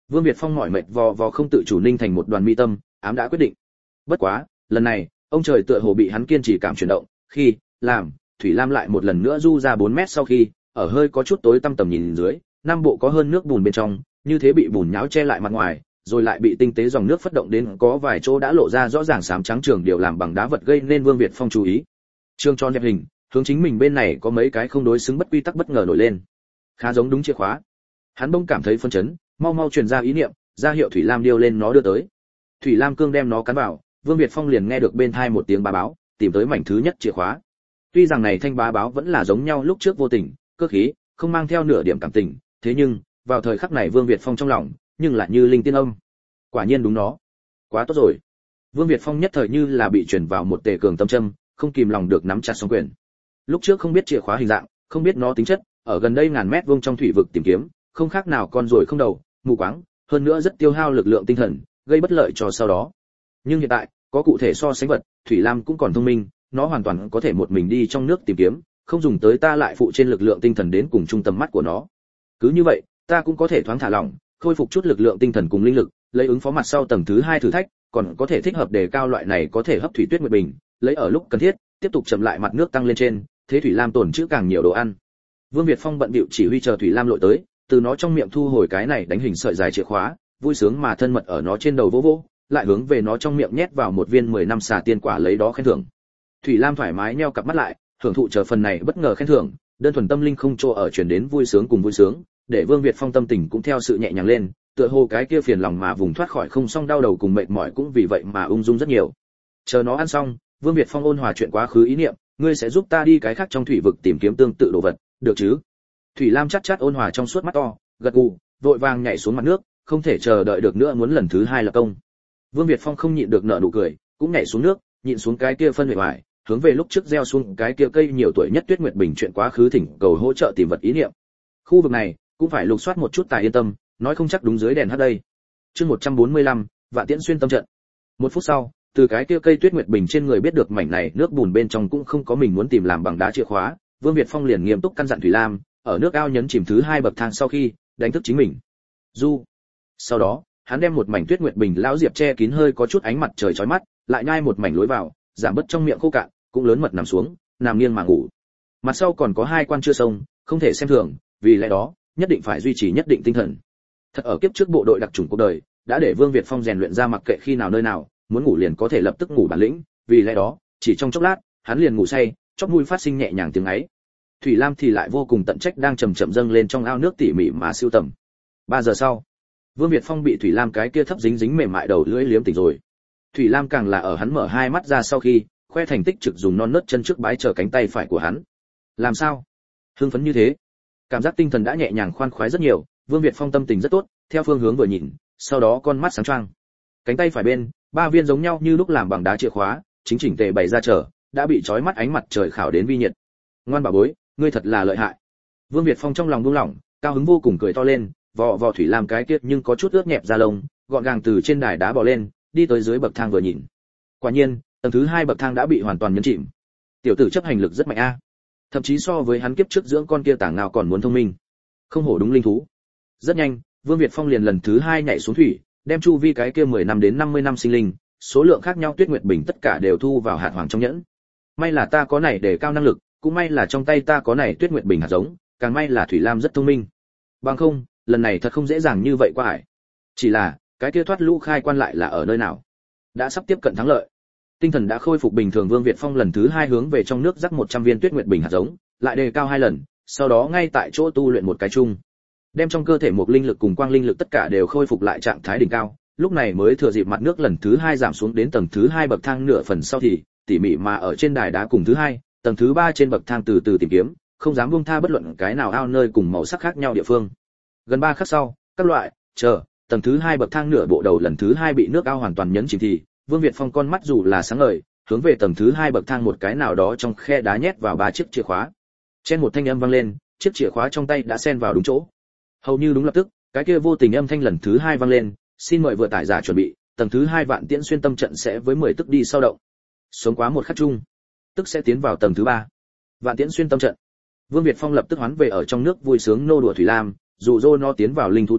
Vương Việt Phong mỏi mệt vò vò không tự chủ ninh thành một đoàn mi tâm, ám đã quyết định. Bất quá, lần này, ông trời tựa hồ bị hắn kiên trì cảm chuyển động, khi làm Thủy Lam lại một lần nữa du ra bốn mét sau khi, ở hơi có chút tối tăm tầm nhìn dưới, nam bộ có hơn nước bùn bên trong, như thế bị bùn nhão che lại mặt ngoài, rồi lại bị tinh tế dòng nước phất động đến có vài chỗ đã lộ ra rõ ràng xám trắng trường điều làm bằng đá vật gây nên Vương Việt Phong chú ý. Trương tròn đẹp hình, hướng chính mình bên này có mấy cái không đối xứng bất quy tắc bất ngờ nổi lên. Khá giống đúng chìa khóa. Hắn bỗng cảm thấy phân chấn, mau mau truyền ra ý niệm, ra hiệu Thủy Lam điêu lên nó đưa tới. Thủy Lam cương đem nó cắn vào, Vương Việt Phong liền nghe được bên tai một tiếng bá báo, tìm tới mảnh thứ nhất chìa khóa. Tuy rằng này thanh bá báo vẫn là giống nhau lúc trước vô tình, cơ khí, không mang theo nửa điểm cảm tình, thế nhưng, vào thời khắc này Vương Việt Phong trong lòng, nhưng lại như linh tiên âm. Quả nhiên đúng nó. Quá tốt rồi. Vương Việt Phong nhất thời như là bị truyền vào một tề cường tâm châm, không kìm lòng được nắm chặt song quyền. Lúc trước không biết chìa khóa hình dạng, không biết nó tính chất, ở gần đây ngàn mét vuông trong thủy vực tìm kiếm, không khác nào con ruồi không đầu, mù quáng, hơn nữa rất tiêu hao lực lượng tinh thần, gây bất lợi cho sau đó. Nhưng hiện tại, có cụ thể so sánh vật, Thủy Lam cũng còn thông minh, nó hoàn toàn có thể một mình đi trong nước tìm kiếm, không dùng tới ta lại phụ trên lực lượng tinh thần đến cùng trung tâm mắt của nó. Cứ như vậy, ta cũng có thể thoáng thả lỏng, khôi phục chút lực lượng tinh thần cùng linh lực, lấy ứng phó mặt sau tầng thứ hai thử thách, còn có thể thích hợp đề cao loại này có thể hấp thủy tuyết nguyệt bình, lấy ở lúc cần thiết, tiếp tục chậm lại mặt nước tăng lên trên, thế Thủy Lam tổn trữ càng nhiều đồ ăn. Vương Việt Phong bận bịu chỉ huy chờ Thủy Lam lội tới, từ nó trong miệng thu hồi cái này đánh hình sợi dài chìa khóa, vui sướng mà thân mật ở nó trên đầu vỗ vỗ, lại hướng về nó trong miệng nhét vào một viên mười năm xà tiên quả lấy đó khen thưởng. Thủy Lam thoải mái nheo cặp mắt lại, hưởng thụ chờ phần này bất ngờ khen thưởng, đơn thuần tâm linh không chỗ ở truyền đến vui sướng cùng vui sướng, để Vương Việt Phong tâm tình cũng theo sự nhẹ nhàng lên, tựa hồ cái kia phiền lòng mà vùng thoát khỏi không xong đau đầu cùng mệt mỏi cũng vì vậy mà ung dung rất nhiều. Chờ nó ăn xong, Vương Việt Phong ôn hòa chuyện quá khứ ý niệm, ngươi sẽ giúp ta đi cái khác trong thủy vực tìm kiếm tương tự đồ vật, được chứ? Thủy Lam chát chát ôn hòa trong suốt mắt to, gật gù, vội vàng nhảy xuống mặt nước, không thể chờ đợi được nữa muốn lần thứ hai lập công. Vương Việt Phong không nhịn được nở nụ cười, cũng nhảy xuống nước, nhịn xuống cái kia phân huệ hoài, hướng về lúc trước gieo xuống cái kia cây nhiều tuổi nhất Tuyết Nguyệt Bình chuyện quá khứ thỉnh cầu hỗ trợ tìm vật ý niệm. Khu vực này cũng phải lục soát một chút tài yên tâm, nói không chắc đúng dưới đèn hắt đây. Chương một trăm bốn mươi lăm, Vạn Tiễn xuyên tâm trận. Một phút sau, từ cái kia cây Tuyết Nguyệt Bình trên người biết được mảnh này nước bùn bên trong cũng không có mình muốn tìm làm bằng đá chìa khóa, Vương Việt Phong liền nghiêm túc căn dặn Thủy Lam, ở nước ao nhấn chìm thứ hai bậc thang sau khi đánh thức chính mình. Du. Sau đó, hắn đem một mảnh Tuyết Nguyệt Bình lão diệp che kín hơi có chút ánh mặt trời chói mắt, lại nhai một mảnh lối vào, giảm bớt trong miệng khô cạn, cũng lớn mật nằm xuống, nằm nghiêng mà ngủ. Mặt sau còn có hai quan chưa sông, không thể xem thường, vì lẽ đó, nhất định phải duy trì nhất định tinh thần. Thật ở kiếp trước bộ đội đặc chủng cuộc đời, đã để Vương Việt Phong rèn luyện ra mặc kệ khi nào nơi nào, muốn ngủ liền có thể lập tức ngủ bản lĩnh, vì lẽ đó, chỉ trong chốc lát, hắn liền ngủ say, chóp mũi phát sinh nhẹ nhàng tiếng ấy. Thủy Lam thì lại vô cùng tận trách đang chậm chậm dâng lên trong ao nước tỉ mỉ mà siêu tầm. Ba giờ sau, Vương Việt Phong bị Thủy Lam cái kia thấp dính dính mềm mại đầu lưỡi liếm tỉnh rồi. Thủy Lam càng là ở hắn mở hai mắt ra sau khi, khoe thành tích trực dùng non nớt chân trước bái chờ cánh tay phải của hắn. Làm sao? Hưng phấn như thế. Cảm giác tinh thần đã nhẹ nhàng khoan khoái rất nhiều, Vương Việt Phong tâm tình rất tốt, theo phương hướng vừa nhìn, sau đó con mắt sáng choang. Cánh tay phải bên, ba viên giống nhau như lúc làm bằng đá chìa khóa, chính chỉnh tề bày ra chờ, đã bị chói mắt ánh mặt trời khảo đến vi nhiệt. Ngoan bảo bối, ngươi thật là lợi hại. Vương Việt Phong trong lòng buông lỏng, cao hứng vô cùng cười to lên, vò vò Thủy Lam cái kia nhưng có chút ướt nhẹp da lông, gọn gàng từ trên đài đá bò lên, đi tới dưới bậc thang vừa nhìn. Quả nhiên, tầng thứ hai bậc thang đã bị hoàn toàn nhấn chìm. Tiểu tử chấp hành lực rất mạnh a. Thậm chí so với hắn kiếp trước dưỡng con kia tảng nào còn muốn thông minh. Không hổ đúng linh thú. Rất nhanh, Vương Việt Phong liền lần thứ hai nhảy xuống thủy, đem chu vi cái kia mười năm đến năm mươi năm sinh linh, số lượng khác nhau Tuyết Nguyệt Bình tất cả đều thu vào hạt hoàng trong nhẫn. May là ta có này để cao năng lực, cũng may là trong tay ta có này Tuyết Nguyệt Bình hạt giống, càng may là Thủy Lam rất thông minh. Bằng không, lần này thật không dễ dàng như vậy qua ải. Chỉ là, cái kia thoát lũ khai quan lại là ở nơi nào? Đã sắp tiếp cận thắng lợi. Tinh thần đã khôi phục bình thường, Vương Việt Phong lần thứ hai hướng về trong nước rắc một trăm viên Tuyết Nguyệt Bình hạt giống, lại đề cao hai lần, sau đó ngay tại chỗ tu luyện một cái chung. Đem trong cơ thể một linh lực cùng quang linh lực tất cả đều khôi phục lại trạng thái đỉnh cao, lúc này mới thừa dịp mặt nước lần thứ hai giảm xuống đến tầng thứ hai bậc thang nửa phần sau thì tỉ mỉ mà ở trên đài đá cùng thứ hai, tầng thứ ba trên bậc thang từ từ tìm kiếm, không dám buông tha bất luận cái nào ao nơi cùng màu sắc khác nhau địa phương. Gần ba khắc sau, các loại chờ tầng thứ hai bậc thang nửa bộ đầu lần thứ hai bị nước ao hoàn toàn nhấn chìm thì Vương Việt Phong con mắt dù là sáng ngời, hướng về tầng thứ hai bậc thang một cái nào đó trong khe đá nhét vào ba chiếc chìa khóa. Trên một thanh âm vang lên, chiếc chìa khóa trong tay đã xen vào đúng chỗ. Hầu như đúng lập tức, cái kia vô tình âm thanh lần thứ hai vang lên, xin mời vừa tải giả chuẩn bị, tầng thứ hai Vạn Tiễn xuyên tâm trận sẽ với mười tức đi sau động. Sống quá một khắc chung, tức sẽ tiến vào tầng thứ ba. Vạn Tiễn xuyên tâm trận. Vương Việt Phong lập tức hoán về ở trong nước vui sướng nô đùa Thủy Lam, dụ dỗ nó tiến vào linh thú túi,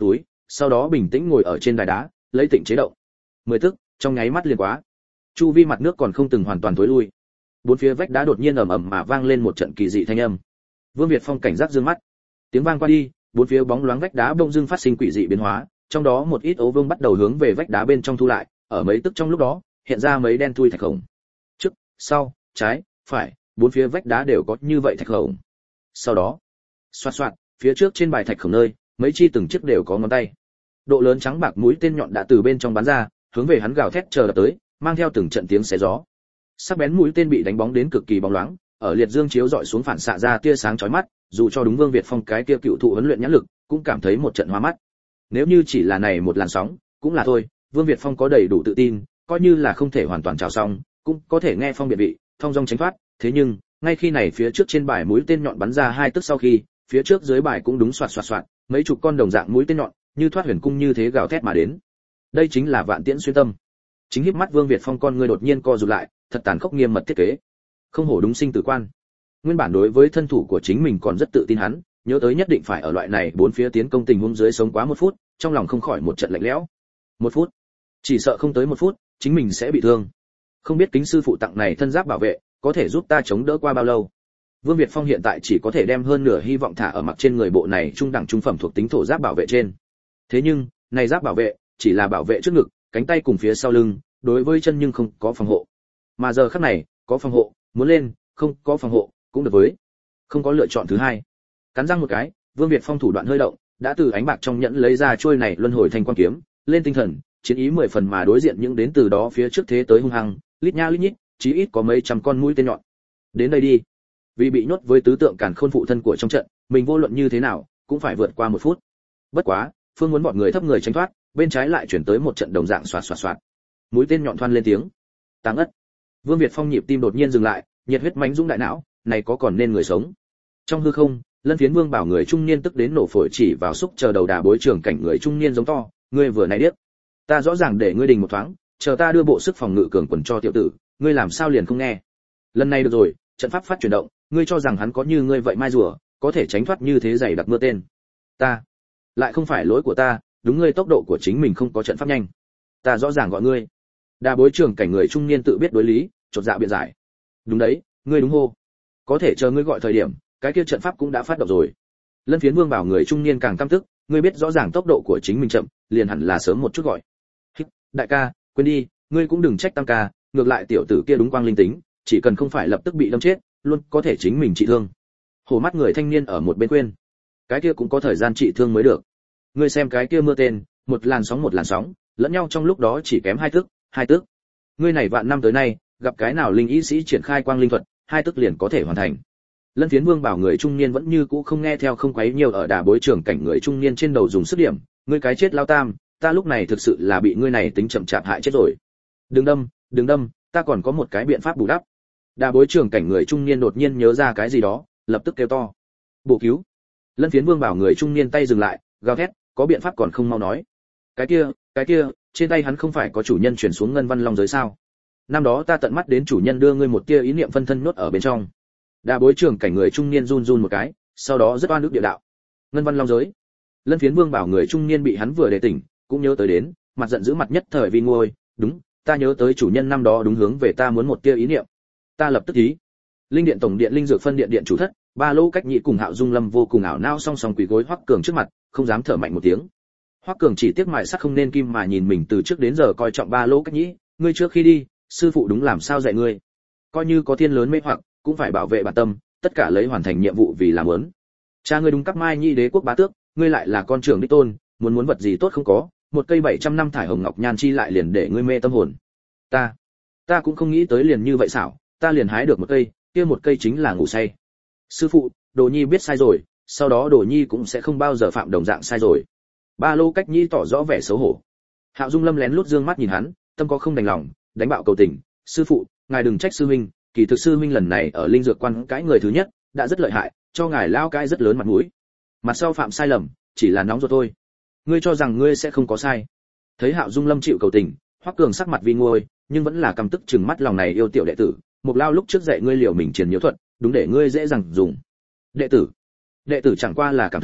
sau đó bình tĩnh ngồi ở trên đài đá, lấy tịnh chế động. Mười tức, trong nháy mắt liền quá. Chu vi mặt nước còn không từng hoàn toàn tối lui. Bốn phía vách đá đột nhiên ầm ầm mà vang lên một trận kỳ dị thanh âm. Vương Việt Phong cảnh giác dương mắt. Tiếng vang qua đi, bốn phía bóng loáng vách đá bỗng dưng phát sinh quỷ dị biến hóa, trong đó một ít ấu vương bắt đầu hướng về vách đá bên trong thu lại, ở mấy tức trong lúc đó, hiện ra mấy đen thui thạch khổng. Trước, sau, trái, phải, bốn phía vách đá đều có như vậy thạch khổng. Sau đó, xoạt xoạt, phía trước trên bài thạch khổng nơi, mấy chi từng chiếc đều có ngón tay. Độ lớn trắng bạc mũi tên nhọn đã từ bên trong bắn ra, hướng về hắn gào thét chờ đập tới, mang theo từng trận tiếng xé gió. Sắc bén mũi tên bị đánh bóng đến cực kỳ bóng loáng, ở liệt dương chiếu dọi xuống phản xạ ra tia sáng chói mắt, dù cho đúng Vương Việt Phong cái kia cựu thụ huấn luyện nhãn lực, cũng cảm thấy một trận hoa mắt. Nếu như chỉ là này một làn sóng, cũng là thôi, Vương Việt Phong có đầy đủ tự tin, coi như là không thể hoàn toàn trào xong, cũng có thể nghe phong biệt vị, thông dong tránh thoát, thế nhưng, ngay khi này phía trước trên bài mũi tên nhọn bắn ra hai tức sau khi, phía trước dưới bài cũng đúng xoạt xoạt xoạt, mấy chục con đồng dạng mũi tên nhọn, như thoát huyền cung như thế gào thét mà đến. Đây chính là vạn tiễn xuyên tâm. Chính híp mắt Vương Việt Phong con người đột nhiên co rụt lại, thật tàn khốc nghiêm mật thiết kế. Không hổ đúng sinh tử quan. Nguyên bản đối với thân thủ của chính mình còn rất tự tin hắn, nhớ tới nhất định phải ở loại này bốn phía tiến công tình huống dưới sống quá một phút, trong lòng không khỏi một trận lạnh lẽo. Một phút, chỉ sợ không tới một phút, chính mình sẽ bị thương. Không biết kính sư phụ tặng này thân giáp bảo vệ, có thể giúp ta chống đỡ qua bao lâu? Vương Việt Phong hiện tại chỉ có thể đem hơn nửa hy vọng thả ở mặc trên người bộ này trung đẳng trung phẩm thuộc tính thổ giáp bảo vệ trên. Thế nhưng, này giáp bảo vệ chỉ là bảo vệ trước ngực, cánh tay cùng phía sau lưng, đối với chân nhưng không có phòng hộ. Mà giờ khắc này, có phòng hộ, muốn lên, không có phòng hộ, cũng được với. Không có lựa chọn thứ hai. Cắn răng một cái, Vương Việt Phong thủ đoạn hơi động, đã từ ánh bạc trong nhẫn lấy ra chuôi này luân hồi thanh quang kiếm, lên tinh thần, chiến ý mười phần mà đối diện những đến từ đó phía trước thế tới hung hăng, lít nha lít nhít, chí ít có mấy trăm con mũi tên nhọn. Đến đây đi. Vì bị nhốt với tứ tượng càn khôn phụ thân của trong trận, mình vô luận như thế nào, cũng phải vượt qua một phút. Bất quá, Phương muốn bọn người thấp người tránh thoát, bên trái lại chuyển tới một trận đồng dạng xoạt xoạt xoạt. Mũi tên nhọn thoăn lên tiếng. Táng ất. Vương Việt Phong nhịp tim đột nhiên dừng lại, nhiệt huyết mãnh dũng đại não, này có còn nên người sống. Trong hư không, Lân Phiến Vương bảo người trung niên tức đến nổ phổi chỉ vào xúc chờ đầu đà bối trưởng cảnh người trung niên giống to, ngươi vừa nãy điếc. Ta rõ ràng để ngươi đình một thoáng, chờ ta đưa bộ sức phòng ngự cường quần cho tiểu tử, ngươi làm sao liền không nghe? Lần này được rồi, trận pháp phát chuyển động, ngươi cho rằng hắn có như ngươi vậy mai rùa, có thể tránh thoát như thế dày đặc mưa tên. Ta, lại không phải lỗi của ta, đúng ngươi tốc độ của chính mình không có trận pháp nhanh. Ta rõ ràng gọi ngươi. Đà bối trưởng cảnh người trung niên tự biết đối lý, chột dạ biện giải. Đúng đấy, ngươi đúng hô. Có thể chờ ngươi gọi thời điểm, cái kia trận pháp cũng đã phát động rồi. Lân Phiến Vương bảo người trung niên càng căm tức, ngươi biết rõ ràng tốc độ của chính mình chậm, liền hẳn là sớm một chút gọi. Hít, đại ca, quên đi, ngươi cũng đừng trách tam ca, ngược lại tiểu tử kia đúng quang linh tính, chỉ cần không phải lập tức bị đâm chết, luôn có thể chính mình trị thương. Hổ mắt người thanh niên ở một bên quên, cái kia cũng có thời gian trị thương mới được. Ngươi xem cái kia mưa tên, một làn sóng một làn sóng, lẫn nhau trong lúc đó chỉ kém hai tức, hai tức. Ngươi này vạn năm tới nay, gặp cái nào linh ý sĩ triển khai quang linh thuật, hai tức liền có thể hoàn thành. Lân Phiến Vương bảo người trung niên vẫn như cũ không nghe theo không quấy nhiều ở đà bối trưởng cảnh người trung niên trên đầu dùng sức điểm, ngươi cái chết lao tam, ta lúc này thực sự là bị ngươi này tính chậm chạp hại chết rồi. Đừng đâm, đừng đâm, ta còn có một cái biện pháp bù đắp. Đà bối trưởng cảnh người trung niên đột nhiên nhớ ra cái gì đó, lập tức kêu to. Bổ cứu. Lân Phiến Vương bảo người trung niên tay dừng lại, gào thét, có biện pháp còn không mau nói. Cái kia, cái kia, trên tay hắn không phải có chủ nhân chuyển xuống ngân văn long giới sao? Năm đó ta tận mắt đến chủ nhân đưa ngươi một tia ý niệm phân thân nhốt ở bên trong. Đà bối trưởng cảnh người trung niên run run một cái, sau đó rất oan ức địa đạo. Ngân văn long giới. Lân Phiến Vương bảo người trung niên bị hắn vừa đề tỉnh, cũng nhớ tới đến, mặt giận dữ mặt nhất thời vì ngôi, đúng, ta nhớ tới chủ nhân năm đó đúng hướng về ta muốn một tia ý niệm. Ta lập tức thí. Linh điện tổng điện linh dược phân điện điện chủ thất, ba lô cách nhị cùng Hạo Dung Lâm vô cùng ảo não song song quỳ gối Hoắc Cường trước mặt, không dám thở mạnh một tiếng. Hoắc Cường chỉ tiếc mài sắc không nên kim mà nhìn mình từ trước đến giờ coi trọng ba lô cách nhị, ngươi trước khi đi, sư phụ đúng làm sao dạy ngươi? Coi như có thiên lớn mê hoặc, cũng phải bảo vệ bản tâm, tất cả lấy hoàn thành nhiệm vụ vì làm muốn. Cha ngươi đúng cấp Mai Nhi đế quốc bá tước, ngươi lại là con trưởng đích tôn, muốn muốn vật gì tốt không có, một cây bảy trăm năm thải hồng ngọc nhan chi lại liền để ngươi mê tâm hồn. Ta, ta cũng không nghĩ tới liền như vậy xảo, ta liền hái được một cây, kia một cây chính là ngủ say. Sư phụ, Đồ Nhi biết sai rồi, sau đó Đồ Nhi cũng sẽ không bao giờ phạm đồng dạng sai rồi. Ba lô cách Nhi tỏ rõ vẻ xấu hổ. Hạo Dung Lâm lén lút dương mắt nhìn hắn, tâm có không đành lòng, đánh bạo cầu tình, sư phụ, ngài đừng trách sư huynh, kỳ thực sư huynh lần này ở linh dược quan cãi người thứ nhất, đã rất lợi hại, cho ngài lao cãi rất lớn mặt mũi. Mặt sau phạm sai lầm, chỉ là nóng ruột thôi. Ngươi cho rằng ngươi sẽ không có sai? Thấy Hạo Dung Lâm chịu cầu tình, Hoắc Cường sắc mặt vi ngôi, nhưng vẫn là căm tức trừng mắt lòng này yêu tiểu đệ tử, Mục Lao lúc trước dạy ngươi liều mình truyền nhiễu thuật, đúng để ngươi dễ dàng dùng. Đệ tử, đệ tử chẳng qua là cảm thấy,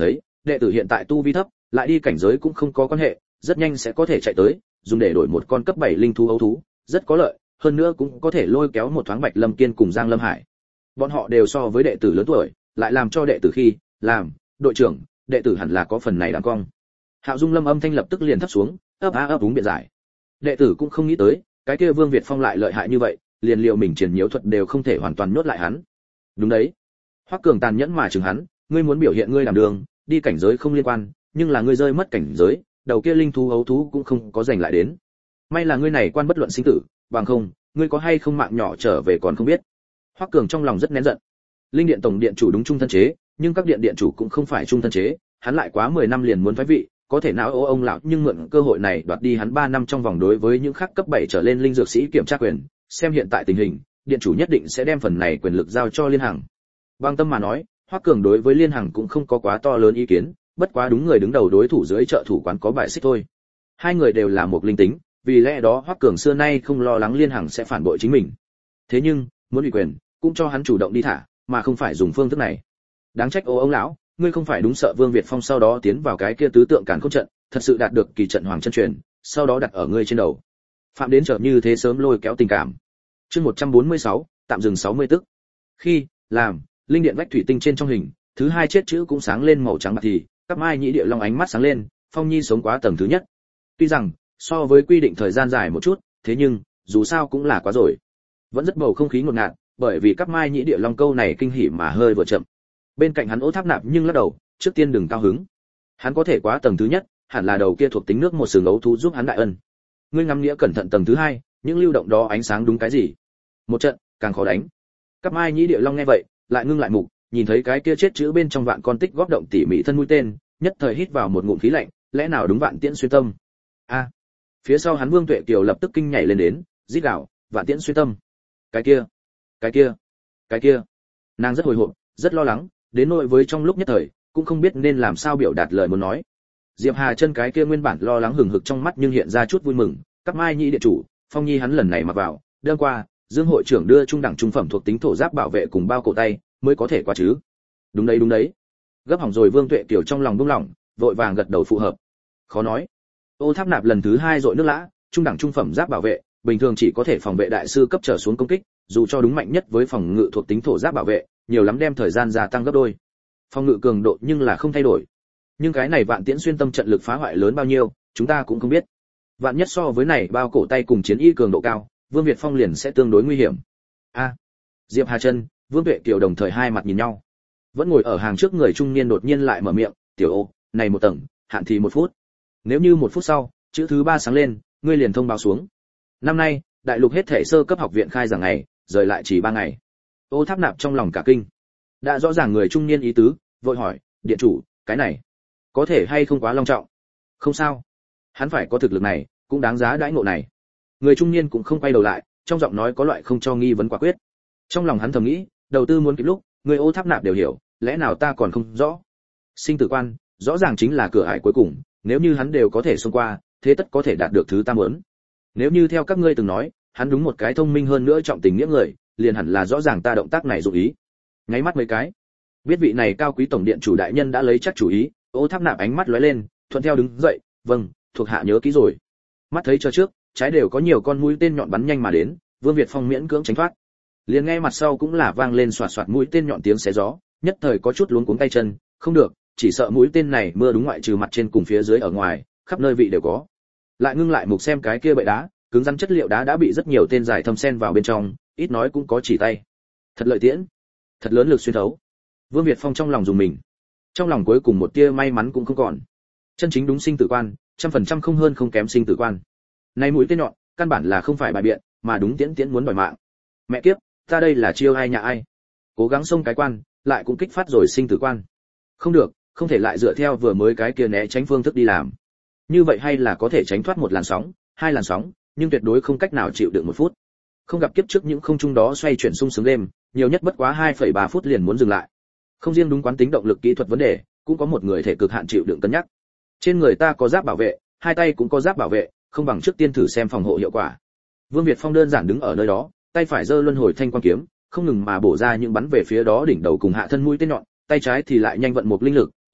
đệ tử hiện tại tu vi thấp, lại đi cảnh giới cũng không có quan hệ, rất nhanh sẽ có thể chạy tới, dùng để đổi một con cấp bảy linh thú ấu thú, rất có lợi, hơn nữa cũng có thể lôi kéo một thoáng Bạch Lâm Kiên cùng Giang Lâm Hải. Bọn họ đều so với đệ tử lớn tuổi, lại làm cho đệ tử khi làm đội trưởng, đệ tử hẳn là có phần này đáng cong. Hạo Dung Lâm âm thanh lập tức liền thấp xuống, ấp á ấp úng biện giải. Đệ tử cũng không nghĩ tới, cái kia Vương Việt Phong lại lợi hại như vậy, liền liệu mình truyền nhiễu thuật đều không thể hoàn toàn nhốt lại hắn. Đúng đấy. Hoắc Cường tàn nhẫn mà chừng hắn, ngươi muốn biểu hiện ngươi làm đường, đi cảnh giới không liên quan, nhưng là ngươi rơi mất cảnh giới, đầu kia linh thú ấu thú cũng không có giành lại đến. May là ngươi này quan bất luận sinh tử, bằng không, ngươi có hay không mạng nhỏ trở về còn không biết. Hoắc Cường trong lòng rất nén giận. Linh điện tổng điện chủ đúng trung thân chế, nhưng các điện điện chủ cũng không phải trung thân chế, hắn lại quá mười năm liền muốn thoái vị, có thể não ô ông lão nhưng mượn cơ hội này đoạt đi hắn ba năm trong vòng đối với những khác cấp bảy trở lên linh dược sĩ kiểm tra quyền, xem hiện tại tình hình, điện chủ nhất định sẽ đem phần này quyền lực giao cho Liên Hằng. Bang tâm mà nói, Hoắc Cường đối với Liên Hằng cũng không có quá to lớn ý kiến, bất quá đúng người đứng đầu đối thủ dưới trợ thủ quán có bài xích thôi. Hai người đều là một linh tính, vì lẽ đó Hoắc Cường xưa nay không lo lắng Liên Hằng sẽ phản bội chính mình. Thế nhưng, muốn ủy quyền, cũng cho hắn chủ động đi thả, mà không phải dùng phương thức này. Đáng trách ô ông lão, ngươi không phải đúng sợ Vương Việt Phong sau đó tiến vào cái kia tứ tượng càn khôn trận, thật sự đạt được kỳ trận hoàng chân truyền, sau đó đặt ở ngươi trên đầu. Phạm đến chợt như thế sớm lôi kéo tình cảm. Chương một trăm bốn mươi sáu, tạm dừng sáu mươi tức. Khi làm linh điện vách thủy tinh trên trong hình, thứ hai chết chữ cũng sáng lên màu trắng bạc thì, các mai nhĩ địa long ánh mắt sáng lên, Phong Nhi sống quá tầng thứ nhất. Tuy rằng so với quy định thời gian dài một chút, thế nhưng dù sao cũng là quá rồi. Vẫn rất bầu không khí ngột ngạt, bởi vì các mai nhĩ địa long câu này kinh hỉ mà hơi vừa chậm. Bên cạnh hắn Ô Tháp Nạp nhưng lắc đầu, trước tiên đừng cao hứng. Hắn có thể quá tầng thứ nhất, hẳn là đầu kia thuộc tính nước một sừng ấu thú giúp hắn đại ân. Ngươi ngắm nghĩa cẩn thận tầng thứ hai, những lưu động đó ánh sáng đúng cái gì? Một trận, càng khó đánh. Các mai nhĩ địa long nghe vậy, lại ngưng lại mục, nhìn thấy cái kia chết chữ bên trong vạn con tích góp động tỉ mỉ thân mũi tên, nhất thời hít vào một ngụm khí lạnh, lẽ nào đúng vạn tiễn xuyên tâm? A. À, phía sau hắn Vương Tuệ Kiều lập tức kinh nhảy lên đến, rít gào, vạn tiễn xuyên tâm. Cái kia, cái kia, cái kia. Nàng rất hồi hộp, rất lo lắng, đến nỗi với trong lúc nhất thời, cũng không biết nên làm sao biểu đạt lời muốn nói. Diệp Hà Chân cái kia nguyên bản lo lắng hừng hực trong mắt nhưng hiện ra chút vui mừng, các mai nhĩ địa chủ, Phong Nhi hắn lần này mặc vào, đêm qua, Dương hội trưởng đưa trung đẳng trung phẩm thuộc tính thổ giáp bảo vệ cùng bao cổ tay, mới có thể qua chứ. Đúng đấy đúng đấy. Gấp hỏng rồi Vương Tuệ Kiều trong lòng buông lỏng, vội vàng gật đầu phụ hợp. Khó nói. Ô Tháp Nạp lần thứ hai dội nước lã, trung đẳng trung phẩm giáp bảo vệ, bình thường chỉ có thể phòng vệ đại sư cấp trở xuống công kích, dù cho đúng mạnh nhất với phòng ngự thuộc tính thổ giáp bảo vệ, nhiều lắm đem thời gian gia tăng gấp đôi. Phòng ngự cường độ nhưng là không thay đổi. Nhưng cái này vạn tiễn xuyên tâm trận lực phá hoại lớn bao nhiêu, chúng ta cũng không biết. Vạn nhất so với này bao cổ tay cùng chiến y cường độ cao, Vương Việt Phong liền sẽ tương đối nguy hiểm. A. Diệp Hà Chân, Vương Tuệ Kiều đồng thời hai mặt nhìn nhau. Vẫn ngồi ở hàng trước người trung niên đột nhiên lại mở miệng, "Tiểu Ô, này một tầng, hạn thì một phút. Nếu như một phút sau, chữ thứ ba sáng lên, ngươi liền thông báo xuống. Năm nay, đại lục hết thể sơ cấp học viện khai giảng ngày, rời lại chỉ ba ngày." Ô Tháp Nạp trong lòng cả kinh. Đã rõ ràng người trung niên ý tứ, vội hỏi, "Điện chủ, cái này có thể hay không quá long trọng?" "Không sao, hắn phải có thực lực này, cũng đáng giá đãi ngộ này." Người trung niên cũng không quay đầu lại, trong giọng nói có loại không cho nghi vấn quả quyết. Trong lòng hắn thầm nghĩ, đầu tư muốn kịp lúc, người Ô Tháp Nạp đều hiểu, lẽ nào ta còn không rõ? Sinh tử quan, rõ ràng chính là cửa ải cuối cùng, nếu như hắn đều có thể xông qua, thế tất có thể đạt được thứ ta muốn. Nếu như theo các ngươi từng nói, hắn đúng một cái thông minh hơn nữa trọng tình nghĩa người, liền hẳn là rõ ràng ta động tác này dụng ý. Nháy mắt mấy cái, biết vị này cao quý tổng điện chủ đại nhân đã lấy chắc chủ ý, Ô Tháp Nạp ánh mắt lóe lên, thuận theo đứng dậy, "Vâng, thuộc hạ nhớ kỹ rồi." Mắt thấy cho trước, trái đều có nhiều con mũi tên nhọn bắn nhanh mà đến, Vương Việt Phong miễn cưỡng tránh thoát. Liền nghe mặt sau cũng là vang lên xoạt xoạt mũi tên nhọn tiếng xé gió, nhất thời có chút luống cuống tay chân, không được, chỉ sợ mũi tên này mưa đúng ngoại trừ mặt trên cùng phía dưới ở ngoài, khắp nơi vị đều có. Lại ngưng lại mục xem cái kia bậy đá, cứng rắn chất liệu đá đã bị rất nhiều tên dài thâm sen vào bên trong, ít nói cũng có chỉ tay. Thật lợi tiễn, thật lớn lực xuyên thấu. Vương Việt Phong trong lòng dùng mình. Trong lòng cuối cùng một tia may mắn cũng không còn. Chân chính đúng sinh tử quan, trăm phần trăm không hơn không kém sinh tử quan. Này mũi tên nhọn, căn bản là không phải bài biện, mà đúng tiễn tiễn muốn đòi mạng. Mẹ kiếp, ta đây là chiêu ai nhà ai? Cố gắng xông cái quan, lại cũng kích phát rồi sinh tử quan. Không được, không thể lại dựa theo vừa mới cái kia né tránh phương thức đi làm. Như vậy hay là có thể tránh thoát một làn sóng, hai làn sóng, nhưng tuyệt đối không cách nào chịu đựng một phút. Không gặp kiếp trước những không trung đó xoay chuyển sung sướng đêm, nhiều nhất bất quá hai phẩy ba phút liền muốn dừng lại. Không riêng đúng quán tính động lực kỹ thuật vấn đề, cũng có một người thể cực hạn chịu đựng cân nhắc. Trên người ta có giáp bảo vệ, hai tay cũng có giáp bảo vệ, không bằng trước tiên thử xem phòng hộ hiệu quả. Vương Việt Phong đơn giản đứng ở nơi đó, tay phải giơ luân hồi thanh quang kiếm, không ngừng mà bổ ra những bắn về phía đó đỉnh đầu cùng hạ thân mũi tên nhọn, tay trái thì lại nhanh vận một linh lực,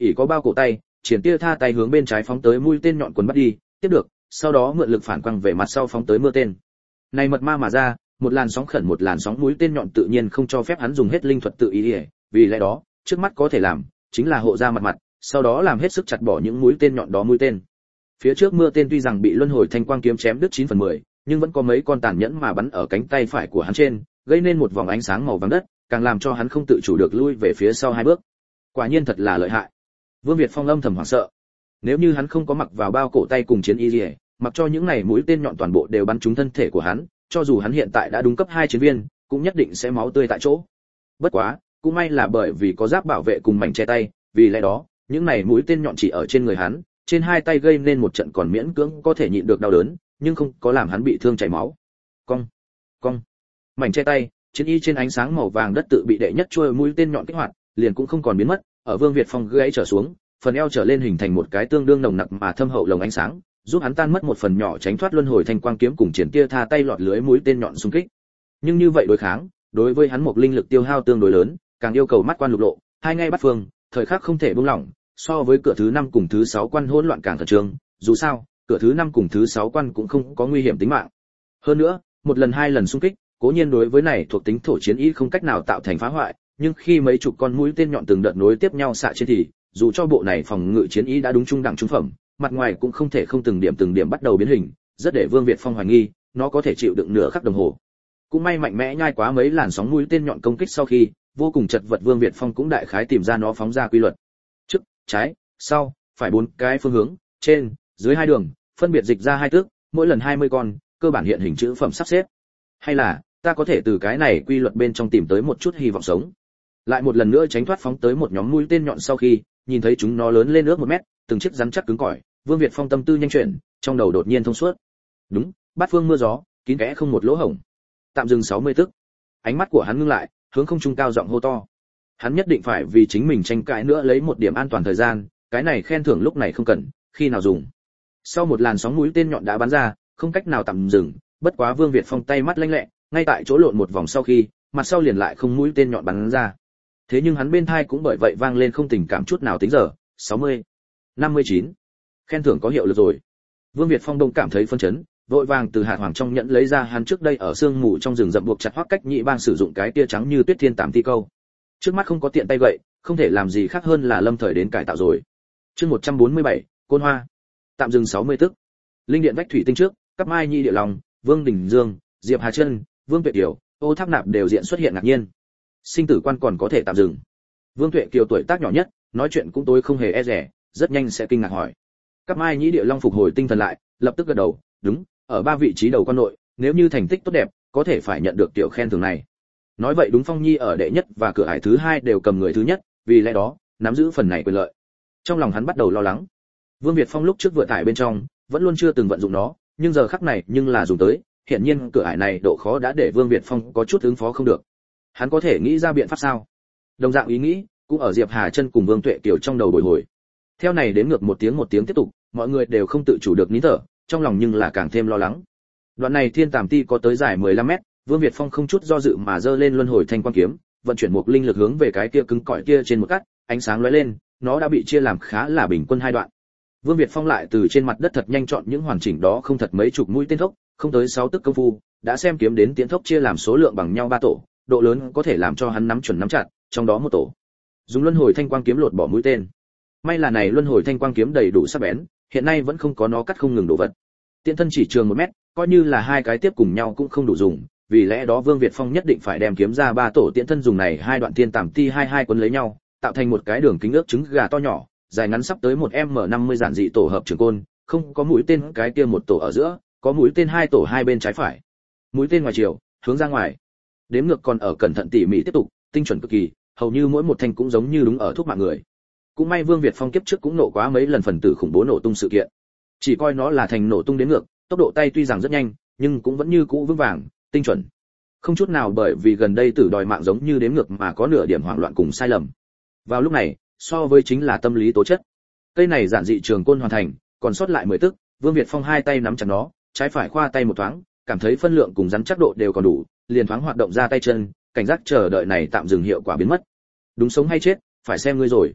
ỷ có bao cổ tay, triển tia tha tay hướng bên trái phóng tới mũi tên nhọn quần bắt đi, tiếp được, sau đó mượn lực phản quang về mặt sau phóng tới mưa tên. Này mật ma mà ra, một làn sóng khẩn một làn sóng mũi tên nhọn tự nhiên không cho phép hắn dùng hết linh thuật tự ý, vì lẽ đó, trước mắt có thể làm chính là hộ ra mặt mặt, sau đó làm hết sức chặt bỏ những mũi tên nhọn đó mũi tên. Phía trước mưa tên tuy rằng bị luân hồi thanh quang kiếm chém đứt chín phần mười, nhưng vẫn có mấy con tàn nhẫn mà bắn ở cánh tay phải của hắn trên, gây nên một vòng ánh sáng màu vàng đất, càng làm cho hắn không tự chủ được lui về phía sau hai bước. Quả nhiên thật là lợi hại. Vương Việt Phong âm thầm hoảng sợ. Nếu như hắn không có mặc vào bao cổ tay cùng chiến y liễu, mặc cho những này mũi tên nhọn toàn bộ đều bắn trúng thân thể của hắn, cho dù hắn hiện tại đã đúng cấp hai chiến viên, cũng nhất định sẽ máu tươi tại chỗ. Bất quá, cũng may là bởi vì có giáp bảo vệ cùng mảnh che tay, vì lẽ đó, những này mũi tên nhọn chỉ ở trên người hắn, trên hai tay gây nên một trận còn miễn cưỡng có thể nhịn được đau đớn, nhưng không có làm hắn bị thương chảy máu. Cong, cong. Mảnh che tay, chiến y trên ánh sáng màu vàng đất tự bị đệ nhất chuôi mũi tên nhọn kích hoạt, liền cũng không còn biến mất, ở Vương Việt Phong gãy trở xuống, phần eo trở lên hình thành một cái tương đương nồng nặc mà thâm hậu lồng ánh sáng, giúp hắn tan mất một phần nhỏ tránh thoát luân hồi thanh quang kiếm cùng triển tia tha tay lọt lưới mũi tên nhọn xung kích. Nhưng như vậy đối kháng, đối với hắn một linh lực tiêu hao tương đối lớn, càng yêu cầu mắt quan lục lộ, hai ngay bắt phương, thời khắc không thể buông lỏng, so với cửa thứ năm cùng thứ sáu quan hỗn loạn càng khẩn trương, dù sao, cửa thứ năm cùng thứ sáu quan cũng không có nguy hiểm tính mạng. Hơn nữa, một lần hai lần xung kích, cố nhiên đối với này thuộc tính thổ chiến ý không cách nào tạo thành phá hoại, nhưng khi mấy chục con mũi tên nhọn từng đợt nối tiếp nhau xạ trên thì, dù cho bộ này phòng ngự chiến ý đã đúng trung đẳng trung phẩm, mặt ngoài cũng không thể không từng điểm từng điểm bắt đầu biến hình, rất để Vương Việt Phong hoài nghi, nó có thể chịu đựng nửa khắc đồng hồ. Cũng may mạnh mẽ nhai quá mấy làn sóng mũi tên nhọn công kích sau khi, vô cùng chật vật Vương Việt Phong cũng đại khái tìm ra nó phóng ra quy luật. Trước, trái, sau, phải bốn cái phương hướng, trên, dưới hai đường, phân biệt dịch ra hai tước, mỗi lần hai mươi con, cơ bản hiện hình chữ phẩm sắp xếp. Hay là, ta có thể từ cái này quy luật bên trong tìm tới một chút hy vọng sống. Lại một lần nữa tránh thoát phóng tới một nhóm mũi tên nhọn sau khi, nhìn thấy chúng nó lớn lên ước một mét, từng chiếc rắn chắc cứng cỏi, Vương Việt Phong tâm tư nhanh chuyển, trong đầu đột nhiên thông suốt. Đúng, bát phương mưa gió, kín kẽ không một lỗ hổng. Tạm dừng sáu mươi tức. Ánh mắt của hắn ngưng lại, hướng không trung cao giọng hô to. Hắn nhất định phải vì chính mình tranh cãi nữa lấy một điểm an toàn thời gian, cái này khen thưởng lúc này không cần, khi nào dùng. Sau một làn sóng mũi tên nhọn đã bắn ra, không cách nào tạm dừng, bất quá Vương Việt Phong tay mắt lanh lẹ, ngay tại chỗ lộn một vòng sau khi, mặt sau liền lại không mũi tên nhọn bắn ra. Thế nhưng hắn bên thai cũng bởi vậy vang lên không tình cảm chút nào tính giờ, sáu mươi, năm mươi chín. Khen thưởng có hiệu lực rồi. Vương Việt Phong đông cảm thấy phân chấn, vội vàng từ hạt hoàng trong nhẫn lấy ra hắn trước đây ở sương mù trong rừng rậm buộc chặt Hoắc Cách Nhị Bang sử dụng cái tia trắng như tuyết thiên tạm ti câu. Trước mắt không có tiện tay vậy, không thể làm gì khác hơn là lâm thời đến cải tạo rồi. Chương một trăm bốn mươi bảy, Côn Hoa. Tạm dừng sáu mươi tức. Linh điện vách thủy tinh trước, Cáp Mai Nhi Địa Long, Vương Đình Dương, Diệp Hà Chân, Vương Tuệ Kiều, Ô Tháp Nạp đều diện xuất hiện ngạc nhiên. Sinh tử quan còn có thể tạm dừng. Vương Tuệ Kiều tuổi tác nhỏ nhất, nói chuyện cũng tối không hề e dè, rất nhanh sẽ kinh ngạc hỏi. Cáp Mai Nhĩ Địa Long phục hồi tinh thần lại, lập tức gật đầu, đúng, ở ba vị trí đầu quan nội, nếu như thành tích tốt đẹp, có thể phải nhận được tiểu khen thưởng này. Nói vậy đúng Phong Nhi ở đệ nhất và cửa ải thứ hai đều cầm người thứ nhất, vì lẽ đó, nắm giữ phần này quyền lợi. Trong lòng hắn bắt đầu lo lắng. Vương Việt Phong lúc trước vừa tải bên trong, vẫn luôn chưa từng vận dụng nó, nhưng giờ khắc này nhưng là dùng tới, hiển nhiên cửa ải này độ khó đã để Vương Việt Phong có chút ứng phó không được. Hắn có thể nghĩ ra biện pháp sao? Đồng dạng ý nghĩ, cũng ở Diệp Hà Chân cùng Vương Tuệ Kiều trong đầu bồi hồi. Theo này đến ngược một tiếng một tiếng tiếp tục, mọi người đều không tự chủ được nín thở, trong lòng nhưng là càng thêm lo lắng. Đoạn này thiên tàm ti có tới dài mười lăm mét, Vương Việt Phong không chút do dự mà giơ lên luân hồi thanh quang kiếm, vận chuyển một linh lực hướng về cái kia cứng cỏi kia trên một cắt, ánh sáng lóe lên, nó đã bị chia làm khá là bình quân hai đoạn. Vương Việt Phong lại từ trên mặt đất thật nhanh chọn những hoàn chỉnh đó không thật mấy chục mũi tên thốc, không tới sáu tức công phu, đã xem kiếm đến tiến thốc chia làm số lượng bằng nhau ba tổ, độ lớn có thể làm cho hắn nắm chuẩn nắm chặt, trong đó một tổ dùng luân hồi thanh quang kiếm lột bỏ mũi tên. May là này luân hồi thanh quang kiếm đầy đủ sắc bén, hiện nay vẫn không có nó cắt không ngừng đổ vật. Tiện thân chỉ trường một mét, coi như là hai cái tiếp cùng nhau cũng không đủ dùng, vì lẽ đó Vương Việt Phong nhất định phải đem kiếm ra ba tổ tiện thân dùng này hai đoạn tiên tàm ti hai hai quấn lấy nhau, tạo thành một cái đường kính ước trứng gà to nhỏ, dài ngắn sắp tới một em năm mươi giản dị tổ hợp trường côn, không có mũi tên cái kia một tổ ở giữa, có mũi tên hai tổ hai bên trái phải. Mũi tên ngoài chiều, hướng ra ngoài. Đếm ngược còn ở cẩn thận tỉ mỉ tiếp tục, tinh chuẩn cực kỳ, hầu như mỗi một thanh cũng giống như đúng ở thuốc mạng người. Cũng may Vương Việt Phong kiếp trước cũng nổ quá mấy lần phần tử khủng bố nổ tung sự kiện. Chỉ coi nó là thành nổ tung đến ngược, tốc độ tay tuy rằng rất nhanh, nhưng cũng vẫn như cũ vững vàng, tinh chuẩn. Không chút nào bởi vì gần đây tử đòi mạng giống như đếm ngược mà có nửa điểm hoảng loạn cùng sai lầm. Vào lúc này, so với chính là tâm lý tố chất. Cây này giản dị trường côn hoàn thành, còn sót lại mười tức, Vương Việt Phong hai tay nắm chặt nó, trái phải khoa tay một thoáng, cảm thấy phân lượng cùng rắn chắc độ đều còn đủ, liền thoáng hoạt động ra tay chân, cảnh giác chờ đợi này tạm dừng hiệu quả biến mất. Đúng sống hay chết, phải xem ngươi rồi.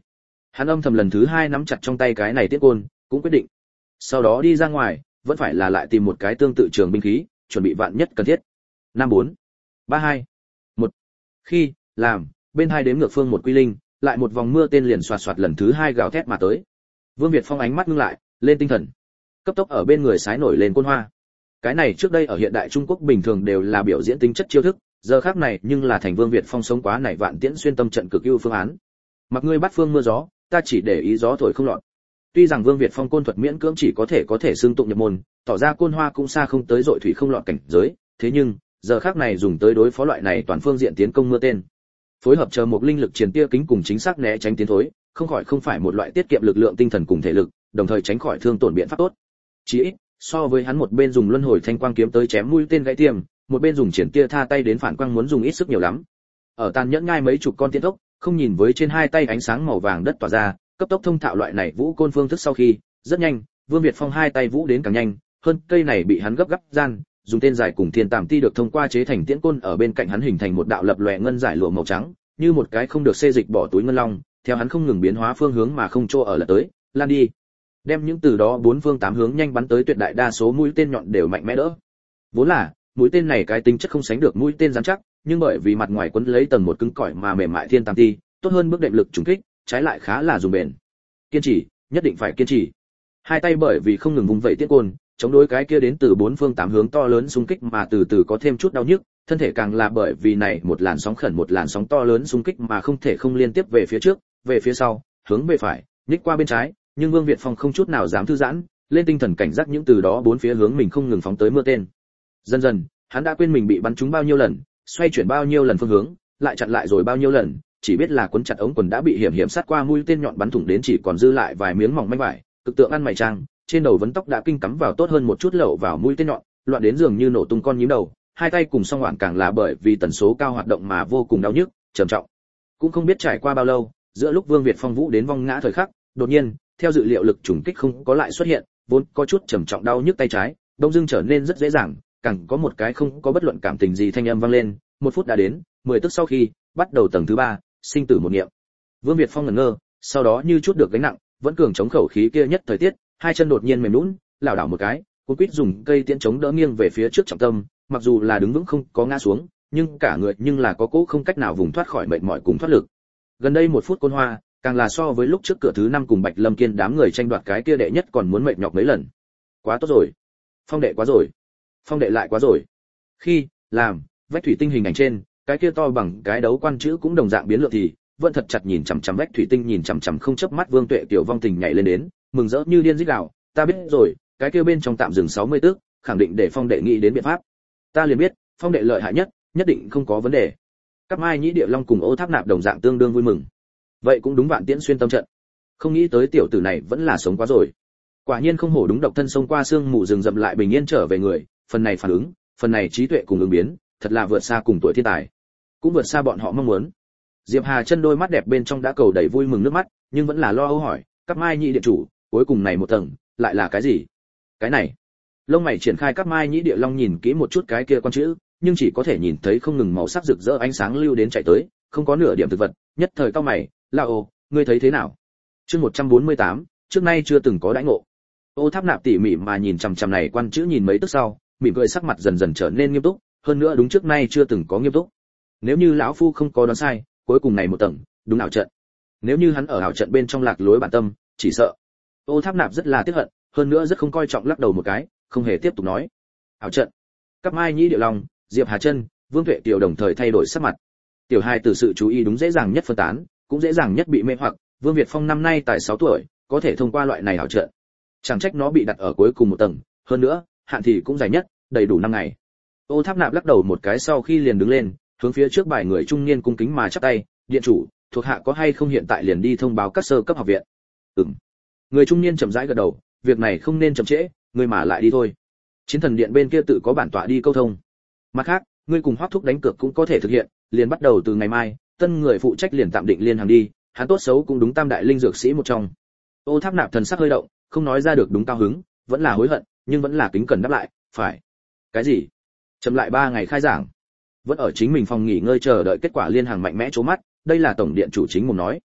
Hắn âm thầm lần thứ hai nắm chặt trong tay cái này tiễn côn, cũng quyết định. Sau đó đi ra ngoài, vẫn phải là lại tìm một cái tương tự trường binh khí, chuẩn bị vạn nhất cần thiết. Năm bốn, ba hai, một. Khi làm, bên hai đếm ngược phương một quy linh, lại một vòng mưa tên liền xoạt xoạt lần thứ hai gào thét mà tới. Vương Việt Phong ánh mắt ngưng lại, lên tinh thần, cấp tốc ở bên người sái nổi lên côn hoa. Cái này trước đây ở hiện đại Trung Quốc bình thường đều là biểu diễn tính chất chiêu thức, giờ khác này nhưng là thành Vương Việt Phong sống quá này vạn tiễn xuyên tâm trận cực ưu phương án. Mặc ngươi bắt phương mưa gió, ta chỉ để ý gió thổi không lọt. Tuy rằng Vương Việt Phong côn thuật miễn cưỡng chỉ có thể có thể xương tụng nhập môn, tỏ ra côn hoa cũng xa không tới dội thủy không lọt cảnh giới, thế nhưng giờ khác này dùng tới đối phó loại này toàn phương diện tiến công mưa tên, phối hợp chờ một linh lực truyền tia kính cùng chính xác né tránh tiến thối, không khỏi không phải một loại tiết kiệm lực lượng tinh thần cùng thể lực, đồng thời tránh khỏi thương tổn biện pháp tốt. Chỉ ít, so với hắn một bên dùng luân hồi thanh quang kiếm tới chém mũi tên gãy tiêm, một bên dùng triển tia tha tay đến phản quang muốn dùng ít sức nhiều lắm. Ở tàn nhẫn ngay mấy chục con tiên tốc, không nhìn với trên hai tay ánh sáng màu vàng đất tỏa ra, cấp tốc thông thạo loại này vũ côn phương thức sau khi, rất nhanh, Vương Việt Phong hai tay vũ đến càng nhanh, hơn cây này bị hắn gấp gấp gian, dùng tên dài cùng thiên tàm ti được thông qua chế thành tiễn côn ở bên cạnh hắn hình thành một đạo lập lòe ngân giải lụa màu trắng, như một cái không được xê dịch bỏ túi ngân long, theo hắn không ngừng biến hóa phương hướng mà không chỗ ở là tới, lan đi. Đem những từ đó bốn phương tám hướng nhanh bắn tới tuyệt đại đa số mũi tên nhọn đều mạnh mẽ đỡ. Vốn là, mũi tên này cái tính chất không sánh được mũi tên rắn chắc, nhưng bởi vì mặt ngoài quấn lấy tầng một cứng cỏi mà mềm mại thiên tam ti, tốt hơn bước đệm lực trùng kích, trái lại khá là dùng bền. Kiên trì, nhất định phải kiên trì. Hai tay bởi vì không ngừng vung vẩy tiễn côn, chống đối cái kia đến từ bốn phương tám hướng to lớn xung kích mà từ từ có thêm chút đau nhức, thân thể càng là bởi vì này một làn sóng khẩn một làn sóng to lớn xung kích mà không thể không liên tiếp về phía trước, về phía sau, hướng về phải, nhích qua bên trái, nhưng Vương Việt Phong không chút nào dám thư giãn, lên tinh thần cảnh giác những từ đó bốn phía hướng mình không ngừng phóng tới mưa tên. Dần dần, hắn đã quên mình bị bắn trúng bao nhiêu lần, xoay chuyển bao nhiêu lần phương hướng, lại chặn lại rồi bao nhiêu lần, chỉ biết là cuốn chặt ống quần đã bị hiểm hiểm sát qua mũi tên nhọn bắn thủng đến chỉ còn dư lại vài miếng mỏng manh vải, cực tượng ăn mày trang, trên đầu vấn tóc đã kinh cắm vào tốt hơn một chút lậu vào mũi tên nhọn, loạn đến dường như nổ tung con nhím đầu, hai tay cùng song hoạn càng là bởi vì tần số cao hoạt động mà vô cùng đau nhức, trầm trọng. Cũng không biết trải qua bao lâu, giữa lúc Vương Việt Phong vũ đến vong ngã thời khắc, đột nhiên, theo dự liệu lực trùng kích không có lại xuất hiện, vốn có chút trầm trọng đau nhức tay trái, đông dưng trở nên rất dễ dàng, càng có một cái không có bất luận cảm tình gì thanh âm vang lên, một phút đã đến, mười tức sau khi, bắt đầu tầng thứ ba, sinh tử một niệm. Vương Việt Phong ngẩn ngơ, sau đó như chút được gánh nặng, vẫn cường chống khẩu khí kia nhất thời tiết, hai chân đột nhiên mềm nhũn, lảo đảo một cái, cuốn quýt dùng cây tiễn chống đỡ nghiêng về phía trước trọng tâm, mặc dù là đứng vững không có ngã xuống, nhưng cả người nhưng là có cố không cách nào vùng thoát khỏi mệt mỏi cùng thoát lực. Gần đây một phút côn hoa, càng là so với lúc trước cửa thứ năm cùng Bạch Lâm Kiên đám người tranh đoạt cái kia đệ nhất còn muốn mệt nhọc mấy lần. Quá tốt rồi, Phong đệ quá rồi, Phong đệ lại quá rồi. Khi làm vách thủy tinh hình ảnh trên, cái kia to bằng cái đấu quan chữ cũng đồng dạng biến lượng thì, vẫn thật chặt nhìn chằm chằm vách thủy tinh nhìn chằm chằm không chớp mắt Vương Tuệ tiểu vong tình nhảy lên đến, mừng rỡ như điên rít gào, ta biết rồi, cái kia bên trong tạm dừng sáu mươi tức, khẳng định để Phong đệ nghĩ đến biện pháp. Ta liền biết, Phong đệ lợi hại nhất, nhất định không có vấn đề. Các Mai Nhĩ Địa Long cùng Ô Tháp Nạp đồng dạng tương đương vui mừng. Vậy cũng đúng vạn tiễn xuyên tâm trận. Không nghĩ tới tiểu tử này vẫn là sống quá rồi. Quả nhiên không hổ đúng độc thân sông qua xương mù rừng rậm lại bình yên trở về người, phần này phản ứng, phần này trí tuệ cùng ứng biến, thật là vượt xa cùng tuổi thiên tài. Cũng vượt xa bọn họ mong muốn. Diệp Hà chân đôi mắt đẹp bên trong đã cầu đầy vui mừng nước mắt, nhưng vẫn là lo âu hỏi, các Mai Nhĩ Địa chủ, cuối cùng này một tầng, lại là cái gì? Cái này. Lông mày triển khai các Mai Nhĩ Địa Long nhìn kỹ một chút cái kia con chữ, nhưng chỉ có thể nhìn thấy không ngừng màu sắc rực rỡ ánh sáng lưu đến chạy tới, không có nửa điểm thực vật, nhất thời cao mày, "La ô, ngươi thấy thế nào?" Chương một trăm bốn mươi tám, trước nay chưa từng có đãi ngộ. Ô Tháp Nạp tỉ mỉ mà nhìn chằm chằm này quan chữ nhìn mấy tức sau, mỉm cười sắc mặt dần dần trở nên nghiêm túc, hơn nữa đúng trước nay chưa từng có nghiêm túc. Nếu như lão phu không có đoán sai, cuối cùng này một tầng, đúng ảo trận. Nếu như hắn ở ảo trận bên trong lạc lối bản tâm, chỉ sợ. Ô Tháp Nạp rất là tiếc hận, hơn nữa rất không coi trọng lắc đầu một cái, không hề tiếp tục nói. Ảo trận. Các Mai Nhĩ Địa Long, Diệp Hà Chân, Vương Tuệ Kiều đồng thời thay đổi sắc mặt. Tiểu hai từ sự chú ý đúng dễ dàng nhất phân tán, cũng dễ dàng nhất bị mê hoặc, Vương Việt Phong năm nay tại sáu tuổi, có thể thông qua loại này ảo trận. Chẳng trách nó bị đặt ở cuối cùng một tầng, hơn nữa, hạn thì cũng dài nhất, đầy đủ năm ngày. Ô Tháp Nạp lắc đầu một cái sau khi liền đứng lên, hướng phía trước bài người trung niên cung kính mà chắp tay, "Điện chủ, thuộc hạ có hay không hiện tại liền đi thông báo các sơ cấp học viện?" "Ừm." Người trung niên chậm rãi gật đầu, "Việc này không nên chậm trễ, ngươi mà lại đi thôi. Chiến thần điện bên kia tự có bản tọa đi câu thông. Mặt khác, ngươi cùng Hoắc thúc đánh cược cũng có thể thực hiện, liền bắt đầu từ ngày mai, tân người phụ trách liền tạm định liên hàng đi, hắn tốt xấu cũng đúng tam đại linh dược sĩ một trong." Ô Tháp Nạp thần sắc hơi động, không nói ra được đúng cao hứng, vẫn là hối hận, nhưng vẫn là kính cẩn đáp lại, "Phải." "Cái gì?" "Chậm lại ba ngày khai giảng." Vẫn ở chính mình phòng nghỉ ngơi chờ đợi kết quả liên hàng mạnh mẽ chố mắt, đây là tổng điện chủ chính mồm nói.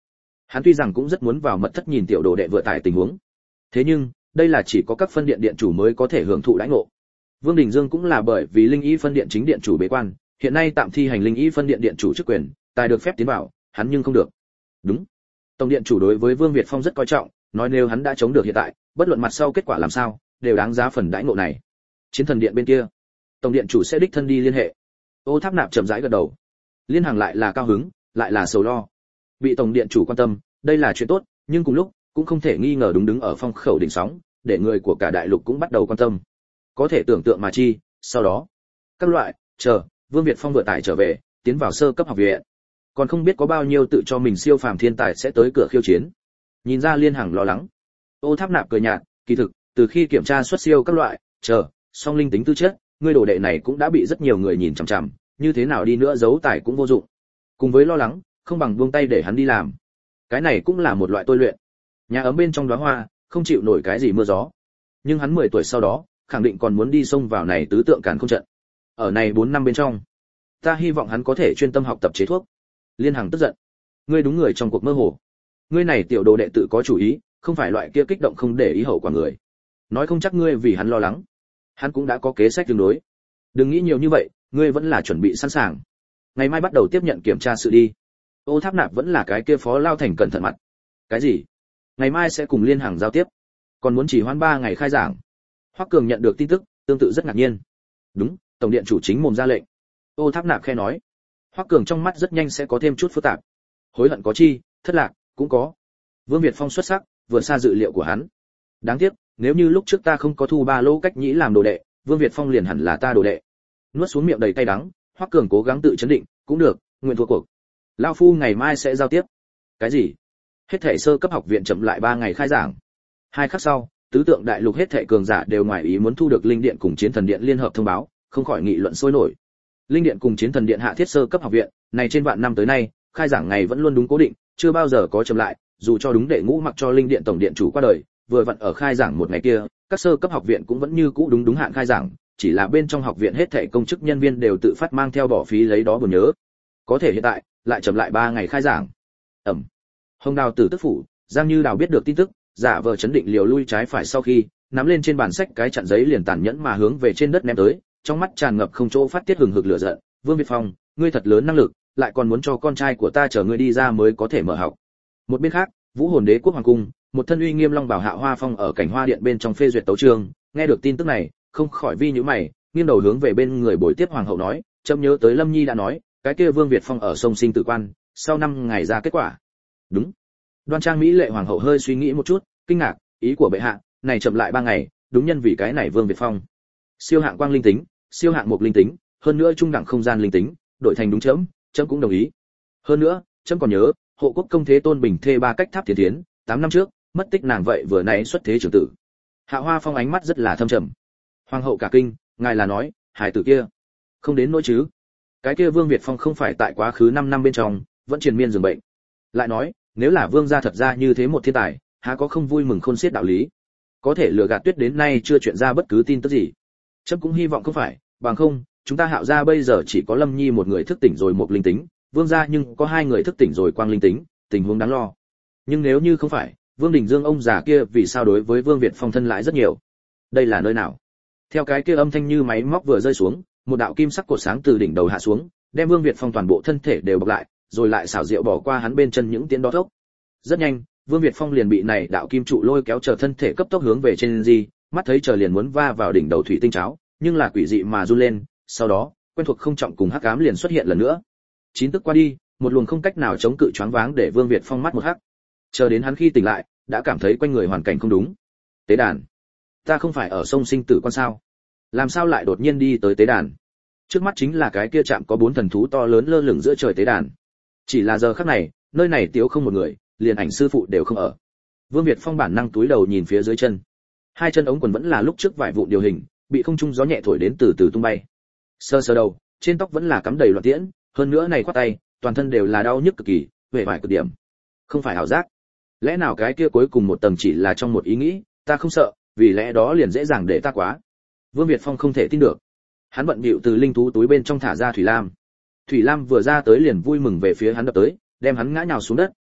Hắn tuy rằng cũng rất muốn vào mật thất nhìn tiểu đồ đệ vừa tải tình huống, thế nhưng đây là chỉ có các phân điện điện chủ mới có thể hưởng thụ đãi ngộ. Vương Đình Dương cũng là bởi vì linh y phân điện chính điện chủ bế quan, hiện nay tạm thi hành linh y phân điện điện chủ chức quyền, tài được phép tiến vào, hắn nhưng không được. Đúng. Tổng điện chủ đối với Vương Việt Phong rất coi trọng, nói nếu hắn đã chống được hiện tại, bất luận mặt sau kết quả làm sao, đều đáng giá phần đãi ngộ này. Chiến thần điện bên kia, tổng điện chủ sẽ đích thân đi liên hệ. Ô Tháp Nạp chậm rãi gật đầu. Liên Hằng lại là cao hứng, lại là sầu lo. Bị tổng điện chủ quan tâm, đây là chuyện tốt, nhưng cùng lúc cũng không thể nghi ngờ đúng đứng ở phong khẩu đỉnh sóng, để người của cả đại lục cũng bắt đầu quan tâm. Có thể tưởng tượng mà chi, sau đó, các loại, chờ, Vương Việt Phong vừa tải trở về, tiến vào sơ cấp học viện. Còn không biết có bao nhiêu tự cho mình siêu phàm thiên tài sẽ tới cửa khiêu chiến. Nhìn ra Liên Hằng lo lắng. Ô Tháp Nạp cười nhạt, kỳ thực, từ khi kiểm tra xuất siêu các loại, chờ, song linh tính tư chất, ngươi đồ đệ này cũng đã bị rất nhiều người nhìn chằm chằm, như thế nào đi nữa giấu tài cũng vô dụng. Cùng với lo lắng, không bằng buông tay để hắn đi làm. Cái này cũng là một loại tôi luyện. Nhà ấm bên trong đóa hoa, không chịu nổi cái gì mưa gió. Nhưng hắn mười tuổi sau đó, khẳng định còn muốn đi xông vào này tứ tượng càn không trận. Ở này bốn năm bên trong, ta hy vọng hắn có thể chuyên tâm học tập chế thuốc. Liên Hằng tức giận. Ngươi đúng người trong cuộc mơ hồ. Ngươi này tiểu đồ đệ tự có chủ ý, không phải loại kia kích động không để ý hậu quả người. Nói không chắc ngươi vì hắn lo lắng. Hắn cũng đã có kế sách tương đối. Đừng nghĩ nhiều như vậy, ngươi vẫn là chuẩn bị sẵn sàng. Ngày mai bắt đầu tiếp nhận kiểm tra sự đi. Ô Tháp Nạp vẫn là cái kia phó lao thành cẩn thận mặt. Cái gì? Ngày mai sẽ cùng Liên Hằng giao tiếp. Còn muốn chỉ hoãn ba ngày khai giảng. Hoắc Cường nhận được tin tức, tương tự rất ngạc nhiên. Đúng, tổng điện chủ chính mồm ra lệnh. Ô Tháp Nạp khe nói. Hoắc Cường trong mắt rất nhanh sẽ có thêm chút phức tạp. Hối hận có chi, thất lạc cũng có. Vương Việt Phong xuất sắc, vượt xa dự liệu của hắn. Đáng tiếc, nếu như lúc trước ta không có thu ba lô cách nhĩ làm đồ đệ, Vương Việt Phong liền hẳn là ta đồ đệ. Nuốt xuống miệng đầy cay đắng, Hoắc Cường cố gắng tự chấn định, cũng được, nguyện thua cuộc. Lão phu ngày mai sẽ giao tiếp. Cái gì? Hết thảy sơ cấp học viện chậm lại ba ngày khai giảng. Hai khắc sau, tứ tượng đại lục hết thảy cường giả đều ngoài ý muốn thu được linh điện cùng chiến thần điện liên hợp thông báo, không khỏi nghị luận sôi nổi. Linh điện cùng chiến thần điện hạ thiết sơ cấp học viện, này trên vạn năm tới nay, khai giảng ngày vẫn luôn đúng cố định, chưa bao giờ có chậm lại, dù cho đúng đệ ngũ mặc cho linh điện tổng điện chủ qua đời, vừa vặn ở khai giảng một ngày kia, các sơ cấp học viện cũng vẫn như cũ đúng đúng hạn khai giảng, chỉ là bên trong học viện hết thảy công chức nhân viên đều tự phát mang theo bỏ phí lấy đó buồn nhớ. Có thể hiện tại, lại chậm lại ba ngày khai giảng. Ẩm. Hồng Đào Tử tức phủ, Giang Như Đào biết được tin tức, giả vờ chấn định liều lui trái phải sau khi, nắm lên trên bàn sách cái chặn giấy liền tàn nhẫn mà hướng về trên đất ném tới, trong mắt tràn ngập không chỗ phát tiết hừng hực lửa giận. Vương Việt Phong, ngươi thật lớn năng lực, lại còn muốn cho con trai của ta chờ ngươi đi ra mới có thể mở học. Một bên khác, Vũ Hồn Đế quốc hoàng cung, một thân uy nghiêm long bảo Hạ Hoa Phong ở cảnh hoa điện bên trong phê duyệt tấu chương, nghe được tin tức này, không khỏi vi nhíu mày, nghiêng đầu hướng về bên người bồi tiếp hoàng hậu nói, chấm nhớ tới Lâm Nhi đã nói, cái kia Vương Việt Phong ở sông Sinh tử quan, sau năm ngày ra kết quả. Đúng. Đoan Trang mỹ lệ hoàng hậu hơi suy nghĩ một chút, kinh ngạc, ý của bệ hạ, này chậm lại ba ngày, đúng nhân vì cái này Vương Việt Phong. Siêu hạng quang linh tính, siêu hạng mục linh tính, hơn nữa trung đẳng không gian linh tính, đổi thành đúng chấm, chấm cũng đồng ý. Hơn nữa, chấm còn nhớ, hộ quốc công thế tôn bình thê ba cách tháp thiên tiến, tám năm trước, mất tích nàng vậy vừa nãy xuất thế trưởng tử. Hạ Hoa Phong ánh mắt rất là thâm trầm. Hoàng hậu cả kinh, ngài là nói, hải tử kia không đến nỗi chứ? Cái kia Vương Việt Phong không phải tại quá khứ năm năm bên trong, vẫn triền miên giường bệnh. Lại nói, nếu là Vương gia thật ra như thế một thiên tài, há có không vui mừng khôn xiết đạo lý. Có thể lừa gạt Tuyết đến nay chưa chuyện ra bất cứ tin tức gì. Chấm cũng hy vọng không phải, bằng không, chúng ta Hạo gia bây giờ chỉ có Lâm Nhi một người thức tỉnh rồi một linh tính, Vương gia nhưng có hai người thức tỉnh rồi quang linh tính, tình huống đáng lo. Nhưng nếu như không phải, Vương Đình Dương ông già kia vì sao đối với Vương Việt Phong thân lại rất nhiều? Đây là nơi nào? Theo cái kia âm thanh như máy móc vừa rơi xuống, một đạo kim sắc cột sáng từ đỉnh đầu hạ xuống, đem Vương Việt Phong toàn bộ thân thể đều bọc lại, rồi lại xảo diệu bỏ qua hắn bên chân những tiến đó thốc. Rất nhanh, Vương Việt Phong liền bị này đạo kim trụ lôi kéo trở thân thể cấp tốc hướng về trên di, mắt thấy trời liền muốn va vào đỉnh đầu thủy tinh cháo, nhưng là quỷ dị mà run lên, sau đó, quen thuộc không trọng cùng hắc ám liền xuất hiện lần nữa. Chín tức qua đi, một luồng không cách nào chống cự choáng váng để Vương Việt Phong mắt một hắc. Chờ đến hắn khi tỉnh lại, đã cảm thấy quanh người hoàn cảnh không đúng. Tế đàn, ta không phải ở sông Sinh tử quan sao? Làm sao lại đột nhiên đi tới tế đàn? Trước mắt chính là cái kia chạm có bốn thần thú to lớn lơ lửng giữa trời tế đàn. Chỉ là giờ khắc này, nơi này tiếu không một người, liền ảnh sư phụ đều không ở. Vương Việt Phong bản năng túi đầu nhìn phía dưới chân. Hai chân ống quần vẫn là lúc trước vải vụn điều hình, bị không trung gió nhẹ thổi đến từ từ tung bay. Sơ sơ đầu, trên tóc vẫn là cắm đầy loạn tiễn, hơn nữa này khoát tay, toàn thân đều là đau nhức cực kỳ, vẻ vải cực điểm. Không phải ảo giác. Lẽ nào cái kia cuối cùng một tầng chỉ là trong một ý nghĩ, ta không sợ, vì lẽ đó liền dễ dàng để ta quá. Vương Việt Phong không thể tin được. Hắn bận bịu từ linh thú túi bên trong thả ra thủy lam. Thủy lam vừa ra tới liền vui mừng về phía hắn đập tới, đem hắn ngã nhào xuống đất,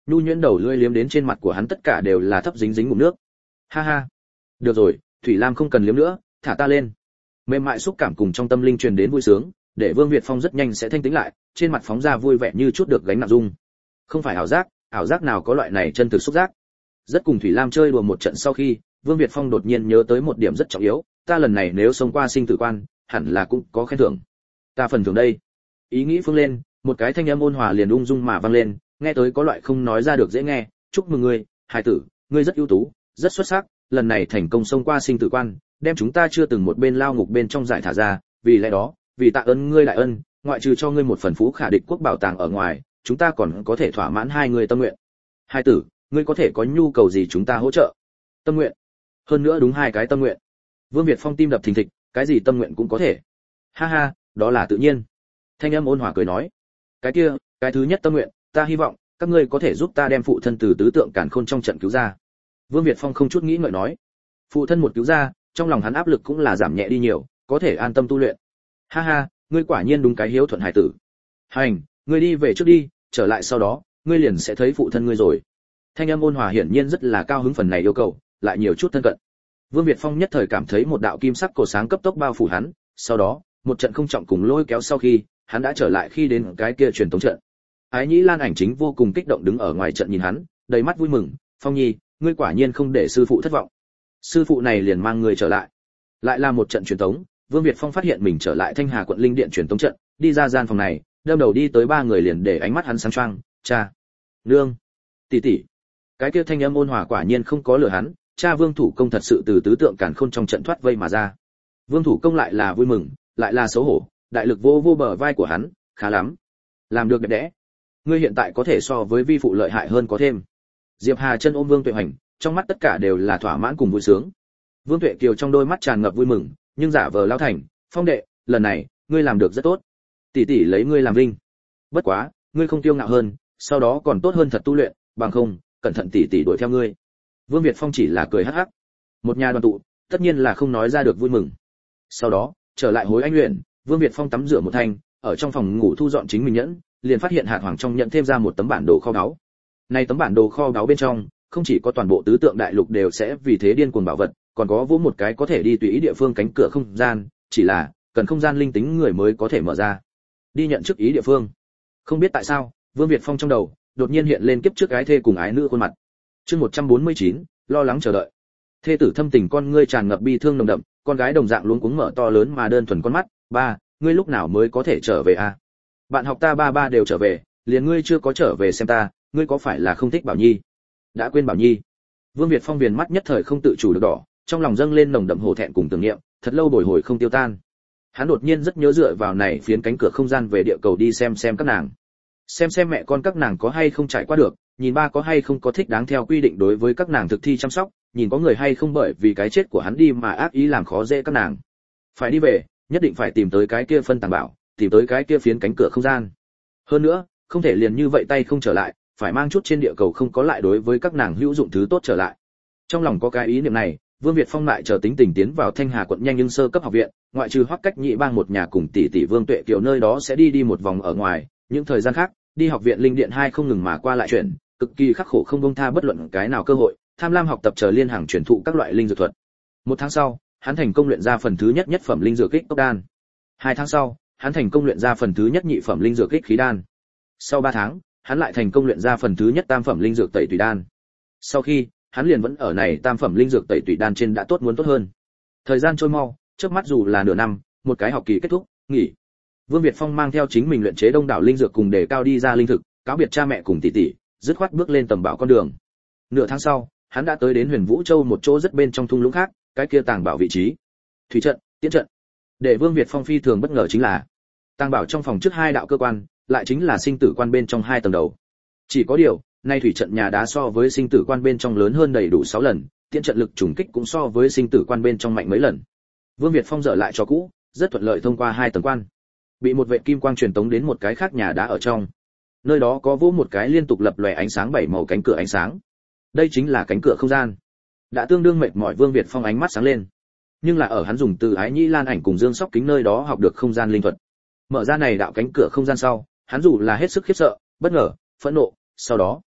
nhu nhuyễn đầu lưỡi liếm đến trên mặt của hắn tất cả đều là thấp dính dính ngụm nước. Ha ha, được rồi, Thủy Lam không cần liếm nữa, thả ta lên. Mềm mại xúc cảm cùng trong tâm linh truyền đến vui sướng, để Vương Việt Phong rất nhanh sẽ thanh tĩnh lại, trên mặt phóng ra vui vẻ như chút được gánh nặng dung. Không phải ảo giác, ảo giác nào có loại này chân thực xúc giác. Rất cùng Thủy Lam chơi đùa một trận sau khi, Vương Việt Phong đột nhiên nhớ tới một điểm rất trọng yếu, ta lần này nếu xông qua sinh tử quan, hẳn là cũng có khen thưởng. Ta phần thưởng đây. Ý nghĩ phương lên, một cái thanh âm ôn hòa liền ung dung mà vang lên, nghe tới có loại không nói ra được dễ nghe, chúc mừng ngươi, hài tử, ngươi rất ưu tú, rất xuất sắc, lần này thành công xông qua sinh tử quan, đem chúng ta chưa từng một bên lao ngục bên trong giải thả ra, vì lẽ đó, vì tạ ơn ngươi đại ân, ngoại trừ cho ngươi một phần phú khả địch quốc bảo tàng ở ngoài, chúng ta còn có thể thỏa mãn hai người tâm nguyện. Hài tử, ngươi có thể có nhu cầu gì chúng ta hỗ trợ? Tâm nguyện? Hơn nữa đúng hai cái tâm nguyện. Vương Việt Phong tim đập thình thịch, cái gì tâm nguyện cũng có thể. Ha ha, đó là tự nhiên. Thanh âm ôn hòa cười nói, cái kia, cái thứ nhất tâm nguyện, ta hy vọng các ngươi có thể giúp ta đem phụ thân từ tứ tượng càn khôn trong trận cứu ra. Vương Việt Phong không chút nghĩ ngợi nói, phụ thân một cứu ra, trong lòng hắn áp lực cũng là giảm nhẹ đi nhiều, có thể an tâm tu luyện. Ha ha, ngươi quả nhiên đúng cái hiếu thuận hải tử. Hành, ngươi đi về trước đi, trở lại sau đó, ngươi liền sẽ thấy phụ thân ngươi rồi. Thanh âm ôn hòa hiển nhiên rất là cao hứng phần này yêu cầu, lại nhiều chút thân cận. Vương Việt Phong nhất thời cảm thấy một đạo kim sắc cổ sáng cấp tốc bao phủ hắn, sau đó, một trận không trọng cùng lôi kéo sau khi, hắn đã trở lại khi đến cái kia truyền tống trận. Ái Nhĩ Lan ảnh chính vô cùng kích động đứng ở ngoài trận nhìn hắn, đầy mắt vui mừng, "Phong Nhi, ngươi quả nhiên không để sư phụ thất vọng. Sư phụ này liền mang người trở lại." Lại là một trận truyền tống, Vương Việt Phong phát hiện mình trở lại Thanh Hà quận linh điện truyền tống trận, đi ra gian phòng này, đâm đầu đi tới ba người liền để ánh mắt hắn sáng choang, "Cha, nương, tỷ tỷ." Cái kia thanh âm ôn hòa quả nhiên không có lừa hắn, cha Vương Thủ Công thật sự từ tứ tượng càn khôn trong trận thoát vây mà ra. Vương Thủ Công lại là vui mừng, lại là xấu hổ, đại lực vô vô bờ vai của hắn, "Khá lắm, làm được đẹp đẽ. Ngươi hiện tại có thể so với vi phụ lợi hại hơn có thêm." Diệp Hà chân ôm Vương Tuệ Hoành, trong mắt tất cả đều là thỏa mãn cùng vui sướng. Vương Tuệ Kiều trong đôi mắt tràn ngập vui mừng, nhưng giả vờ lão thành, "Phong đệ, lần này, ngươi làm được rất tốt. Tỷ tỷ lấy ngươi làm vinh. Bất quá, ngươi không tiêu ngạo hơn, sau đó còn tốt hơn thật tu luyện, bằng không, cẩn thận tỷ tỷ đuổi theo ngươi." Vương Việt Phong chỉ là cười hắc hắc. Một nhà đoàn tụ, tất nhiên là không nói ra được vui mừng. Sau đó, trở lại Hối Anh Uyển, Vương Việt Phong tắm rửa một thanh, ở trong phòng ngủ thu dọn chính mình nhẫn, liền phát hiện hạt hoàng trong nhận thêm ra một tấm bản đồ kho báu. Này tấm bản đồ kho báu bên trong, không chỉ có toàn bộ tứ tượng đại lục đều sẽ vì thế điên cuồng bảo vật, còn có vỗ một cái có thể đi tùy ý địa phương cánh cửa không gian, chỉ là cần không gian linh tính người mới có thể mở ra. Đi nhận chức ý địa phương. Không biết tại sao, Vương Việt Phong trong đầu đột nhiên hiện lên kiếp trước gái thê cùng ái nữ khuôn mặt. Chương một trăm bốn mươi chín, lo lắng chờ đợi. Thê tử thâm tình con ngươi tràn ngập bi thương nồng đậm, con gái đồng dạng luống cuống mở to lớn mà đơn thuần con mắt, "Ba, ngươi lúc nào mới có thể trở về à? Bạn học ta ba ba đều trở về, liền ngươi chưa có trở về xem ta, ngươi có phải là không thích Bảo Nhi? Đã quên Bảo Nhi?" Vương Việt Phong viền mắt nhất thời không tự chủ được đỏ, trong lòng dâng lên nồng đậm hổ thẹn cùng tưởng niệm, thật lâu bồi hồi không tiêu tan. Hắn đột nhiên rất nhớ dựa vào này phiến cánh cửa không gian về địa cầu đi xem xem các nàng. Xem xem mẹ con các nàng có hay không trải qua được, nhìn ba có hay không có thích đáng theo quy định đối với các nàng thực thi chăm sóc, nhìn có người hay không bởi vì cái chết của hắn đi mà ác ý làm khó dễ các nàng. Phải đi về, nhất định phải tìm tới cái kia phân tàng bảo, tìm tới cái kia phiến cánh cửa không gian. Hơn nữa, không thể liền như vậy tay không trở lại, phải mang chút trên địa cầu không có lại đối với các nàng hữu dụng thứ tốt trở lại. Trong lòng có cái ý niệm này, Vương Việt Phong lại chờ tính tình tiến vào Thanh Hà quận nhanh nhưng sơ cấp học viện, ngoại trừ Hoắc Cách Nhị Bang một nhà cùng tỷ tỷ Vương Tuệ Kiều nơi đó sẽ đi đi một vòng ở ngoài, những thời gian khác, đi học viện linh điện hai không ngừng mà qua lại chuyển, cực kỳ khắc khổ không buông tha bất luận cái nào cơ hội, tham lam học tập chờ liên hàng truyền thụ các loại linh dược thuật. Một tháng sau, hắn thành công luyện ra phần thứ nhất nhất phẩm linh dược kích tốc đan. Hai tháng sau, hắn thành công luyện ra phần thứ nhất nhị phẩm linh dược kích khí đan. Sau ba tháng, hắn lại thành công luyện ra phần thứ nhất tam phẩm linh dược tẩy tùy đan. Sau khi, hắn liền vẫn ở này tam phẩm linh dược tẩy tùy đan trên đã tốt muốn tốt hơn. Thời gian trôi mau, trước mắt dù là nửa năm, một cái học kỳ kết thúc, nghỉ. Vương Việt Phong mang theo chính mình luyện chế đông đảo linh dược cùng đề cao đi ra linh thực, cáo biệt cha mẹ cùng tỷ tỷ, dứt khoát bước lên tầm bảo con đường. Nửa tháng sau, hắn đã tới đến Huyền Vũ Châu một chỗ rất bên trong thung lũng khác, cái kia tàng bảo vị trí. Thủy trận, tiễn trận. Để Vương Việt Phong phi thường bất ngờ chính là, tàng bảo trong phòng trước hai đạo cơ quan, lại chính là sinh tử quan bên trong hai tầng đầu. Chỉ có điều, nay thủy trận nhà đá so với sinh tử quan bên trong lớn hơn đầy đủ sáu lần, tiễn trận lực trùng kích cũng so với sinh tử quan bên trong mạnh mấy lần. Vương Việt Phong dở lại cho cũ, rất thuận lợi thông qua hai tầng quan. Bị một vệ kim quang truyền tống đến một cái khác nhà đá ở trong. Nơi đó có vô một cái liên tục lập lòe ánh sáng bảy màu cánh cửa ánh sáng. Đây chính là cánh cửa không gian. Đã tương đương mệt mỏi Vương Việt Phong ánh mắt sáng lên. Nhưng là ở hắn dùng từ Ái Nhĩ Lan ảnh cùng Dương Sóc Kính nơi đó học được không gian linh thuật. Mở ra này đạo cánh cửa không gian sau, hắn dù là hết sức khiếp sợ, bất ngờ, phẫn nộ, sau đó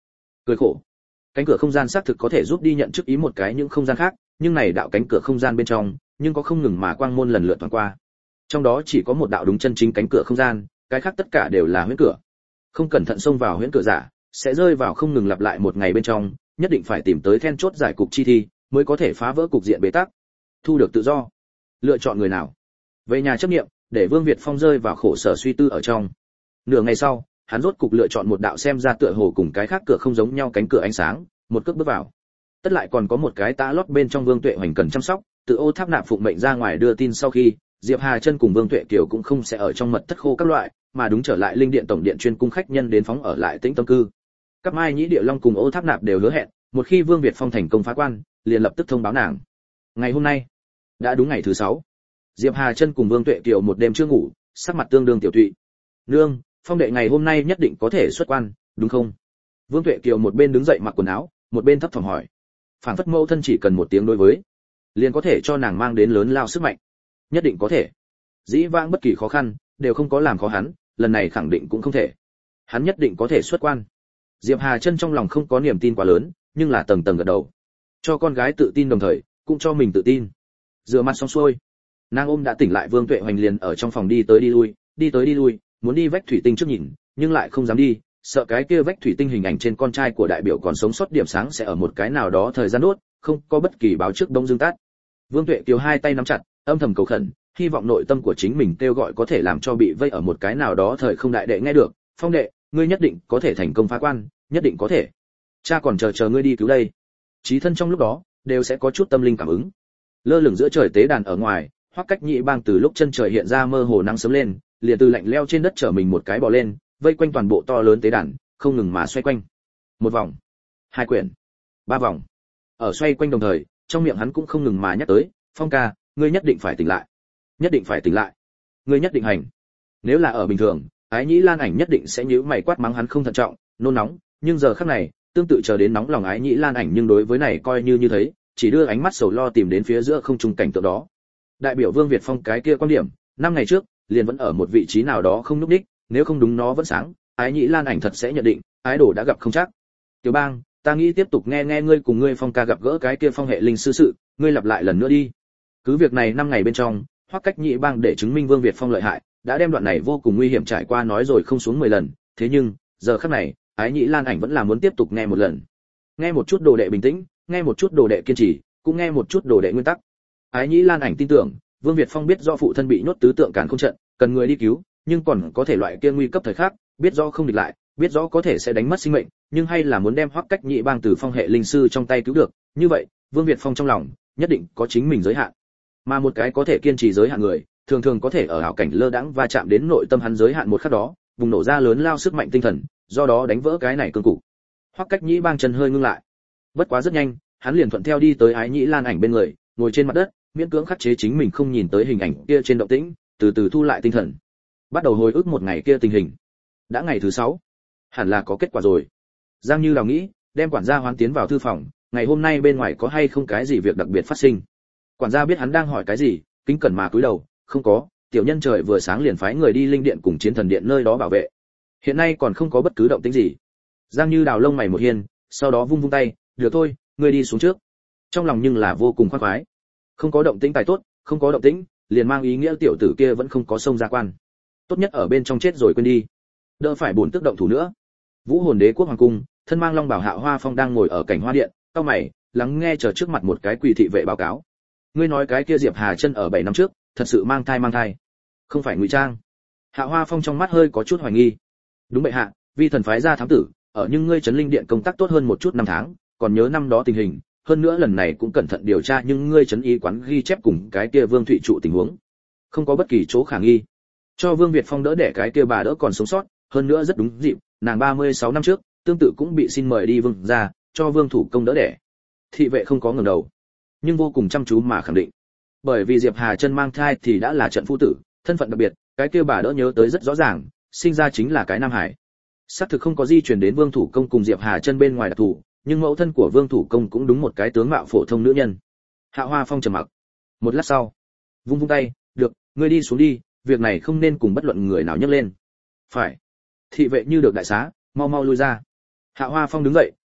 Cười khổ. Cánh cửa không gian xác thực có thể giúp đi nhận chức ý một cái những không gian khác, nhưng này đạo cánh cửa không gian bên trong, nhưng có không ngừng mà quang môn lần lượt thoáng qua. Trong đó chỉ có một đạo đúng chân chính cánh cửa không gian, cái khác tất cả đều là huyễn cửa. Không cẩn thận xông vào huyễn cửa giả, sẽ rơi vào không ngừng lặp lại một ngày bên trong, nhất định phải tìm tới then chốt giải cục chi thi, mới có thể phá vỡ cục diện bế tắc, thu được tự do. Lựa chọn người nào? Về nhà chấp niệm, để Vương Việt Phong rơi vào khổ sở suy tư ở trong. Nửa ngày sau, hắn rốt cục lựa chọn một đạo xem ra tựa hồ cùng cái khác cửa không giống nhau cánh cửa ánh sáng, một cước bước vào. Tất lại còn có một cái tã lót bên trong Vương Tuệ Hoành cần chăm sóc, tự Ô Tháp Nạp phụng mệnh ra ngoài đưa tin sau khi, Diệp Hà Chân cùng Vương Tuệ Kiều cũng không sẽ ở trong mật thất khô các loại, mà đúng trở lại linh điện tổng điện chuyên cung khách nhân đến phóng ở lại Tĩnh Tâm cư. Các Mai Nhĩ Địa Long cùng Ô Tháp Nạp đều hứa hẹn, một khi Vương Việt Phong thành công phá quan, liền lập tức thông báo nàng. Ngày hôm nay, đã đúng ngày thứ sáu. Diệp Hà Chân cùng Vương Tuệ Kiều một đêm chưa ngủ, sắc mặt tương đương tiểu tụy. "Nương, Phong đệ ngày hôm nay nhất định có thể xuất quan, đúng không?" Vương Tuệ Kiều một bên đứng dậy mặc quần áo, một bên thấp thỏm hỏi. Phản phất mẫu thân chỉ cần một tiếng đối với, liền có thể cho nàng mang đến lớn lao sức mạnh. Nhất định có thể. Dĩ vãng bất kỳ khó khăn đều không có làm khó hắn, lần này khẳng định cũng không thể. Hắn nhất định có thể xuất quan. Diệp Hà Chân trong lòng không có niềm tin quá lớn, nhưng là tầng tầng gật đầu. Cho con gái tự tin đồng thời, cũng cho mình tự tin. Rửa mặt xong xuôi, nàng ôm đã tỉnh lại Vương Tuệ Hoành liền ở trong phòng đi tới đi lui, đi tới đi lui, muốn đi vách thủy tinh trước nhìn, nhưng lại không dám đi, sợ cái kia vách thủy tinh hình ảnh trên con trai của đại biểu còn sống sót điểm sáng sẽ ở một cái nào đó thời gian đốt, không có bất kỳ báo trước đông dương tắt. Vương Tuệ Kiều hai tay nắm chặt, âm thầm cầu khẩn, hy vọng nội tâm của chính mình kêu gọi có thể làm cho bị vây ở một cái nào đó thời không đại đệ nghe được. Phong đệ, ngươi nhất định có thể thành công phá quan, nhất định có thể. Cha còn chờ chờ ngươi đi cứu đây. Chí thân trong lúc đó đều sẽ có chút tâm linh cảm ứng. Lơ lửng giữa trời tế đàn ở ngoài, Hoắc Cách Nhị Bang từ lúc chân trời hiện ra mơ hồ nắng sớm lên, liền từ lạnh leo trên đất trở mình một cái bò lên, vây quanh toàn bộ to lớn tế đàn, không ngừng mà xoay quanh. Một vòng, hai quyển, ba vòng. Ở xoay quanh đồng thời, trong miệng hắn cũng không ngừng mà nhắc tới, "Phong ca, ngươi nhất định phải tỉnh lại, nhất định phải tỉnh lại, ngươi nhất định hành." Nếu là ở bình thường, Ái Nhĩ Lan Ảnh nhất định sẽ nhíu mày quát mắng hắn không thận trọng, nôn nóng, nhưng giờ khắc này, tương tự chờ đến nóng lòng Ái Nhĩ Lan Ảnh nhưng đối với này coi như như thấy, chỉ đưa ánh mắt sầu lo tìm đến phía giữa không trung cảnh tượng đó. Đại biểu Vương Việt Phong cái kia quan điểm, năm ngày trước, liền vẫn ở một vị trí nào đó không núp đích, nếu không đúng nó vẫn sáng, Ái Nhĩ Lan Ảnh thật sẽ nhận định, ái đồ đã gặp không chắc. "Tiểu Bang, ta nghĩ tiếp tục nghe nghe ngươi cùng ngươi Phong ca gặp gỡ cái kia phong hệ linh sư sự, ngươi lặp lại lần nữa đi." Cứ việc này năm ngày bên trong, Hoắc Cách Nhị Bang để chứng minh Vương Việt Phong lợi hại, đã đem đoạn này vô cùng nguy hiểm trải qua nói rồi không xuống mười lần, thế nhưng, giờ khắc này, Ái Nhĩ Lan Ảnh vẫn là muốn tiếp tục nghe một lần. Nghe một chút đồ đệ bình tĩnh, nghe một chút đồ đệ kiên trì, cũng nghe một chút đồ đệ nguyên tắc. Ái Nhĩ Lan Ảnh tin tưởng, Vương Việt Phong biết rõ phụ thân bị nhốt tứ tượng càn không trận, cần người đi cứu, nhưng còn có thể loại kia nguy cấp thời khắc, biết rõ không địch lại, biết rõ có thể sẽ đánh mất sinh mệnh, nhưng hay là muốn đem Hoắc Cách Nhị Bang từ phong hệ linh sư trong tay cứu được, như vậy, Vương Việt Phong trong lòng nhất định có chính mình giới hạn. Mà một cái có thể kiên trì giới hạn người, thường thường có thể ở ảo cảnh lơ đãng va chạm đến nội tâm hắn giới hạn một khắc đó, bùng nổ ra lớn lao sức mạnh tinh thần, do đó đánh vỡ cái này cương cục. Hoắc Cách Nhĩ Bang chân hơi ngưng lại. Bất quá rất nhanh, hắn liền thuận theo đi tới Ái Nhĩ Lan Ảnh bên người, ngồi trên mặt đất, miễn cưỡng khắc chế chính mình không nhìn tới hình ảnh kia trên động tĩnh, từ từ thu lại tinh thần. Bắt đầu hồi ức một ngày kia tình hình. Đã ngày thứ sáu, hẳn là có kết quả rồi. Giang Như Đào nghĩ, đem quản gia hoán tiến vào thư phòng, ngày hôm nay bên ngoài có hay không cái gì việc đặc biệt phát sinh. Quản gia biết hắn đang hỏi cái gì, kính cẩn mà cúi đầu, không có, tiểu nhân trời vừa sáng liền phái người đi linh điện cùng chiến thần điện nơi đó bảo vệ. Hiện nay còn không có bất cứ động tĩnh gì. Giang Như Đào lông mày một hiên, sau đó vung vung tay, được thôi, ngươi đi xuống trước. Trong lòng nhưng là vô cùng khoái khoái. Không có động tĩnh tài tốt, không có động tĩnh, liền mang ý nghĩa tiểu tử kia vẫn không có xông ra quan. Tốt nhất ở bên trong chết rồi quên đi, đỡ phải buồn tức động thủ nữa. Vũ Hồn Đế quốc hoàng cung, thân mang long bảo Hạo Hoa Phong đang ngồi ở cảnh hoa điện, cau mày, lắng nghe chờ trước mặt một cái quỳ thị vệ báo cáo. Ngươi nói cái kia Diệp Hà Chân ở bảy năm trước, thật sự mang thai mang thai, không phải ngụy trang? Hạo Hoa Phong trong mắt hơi có chút hoài nghi. Đúng vậy hạ, vi thần phái ra thám tử, ở nhưng ngươi trấn linh điện công tác tốt hơn một chút năm tháng, còn nhớ năm đó tình hình, hơn nữa lần này cũng cẩn thận điều tra nhưng ngươi trấn y quán ghi chép cùng cái kia Vương Thụy trụ tình huống, không có bất kỳ chỗ khả nghi. Cho Vương Việt Phong đỡ đẻ cái kia bà đỡ còn sống sót, hơn nữa rất đúng dịp, nàng ba mươi sáu năm trước, tương tự cũng bị xin mời đi Vương gia, cho Vương thủ công đỡ đẻ. Thị vệ không có ngẩng đầu, nhưng vô cùng chăm chú mà khẳng định. Bởi vì Diệp Hà Chân mang thai thì đã là trận phu tử, thân phận đặc biệt, cái kia bà đỡ nhớ tới rất rõ ràng, sinh ra chính là cái Nam Hải. Xác thực không có di truyền đến Vương thủ công cùng Diệp Hà Chân bên ngoài đặc thù, nhưng mẫu thân của Vương thủ công cũng đúng một cái tướng mạo phổ thông nữ nhân. Hạo Hoa Phong trầm mặc. Một lát sau, vung vung tay, "Được, ngươi đi xuống đi, việc này không nên cùng bất luận người nào nhắc lên." "Phải." Thị vệ như được đại xá, mau mau lui ra. Hạo Hoa Phong đứng dậy,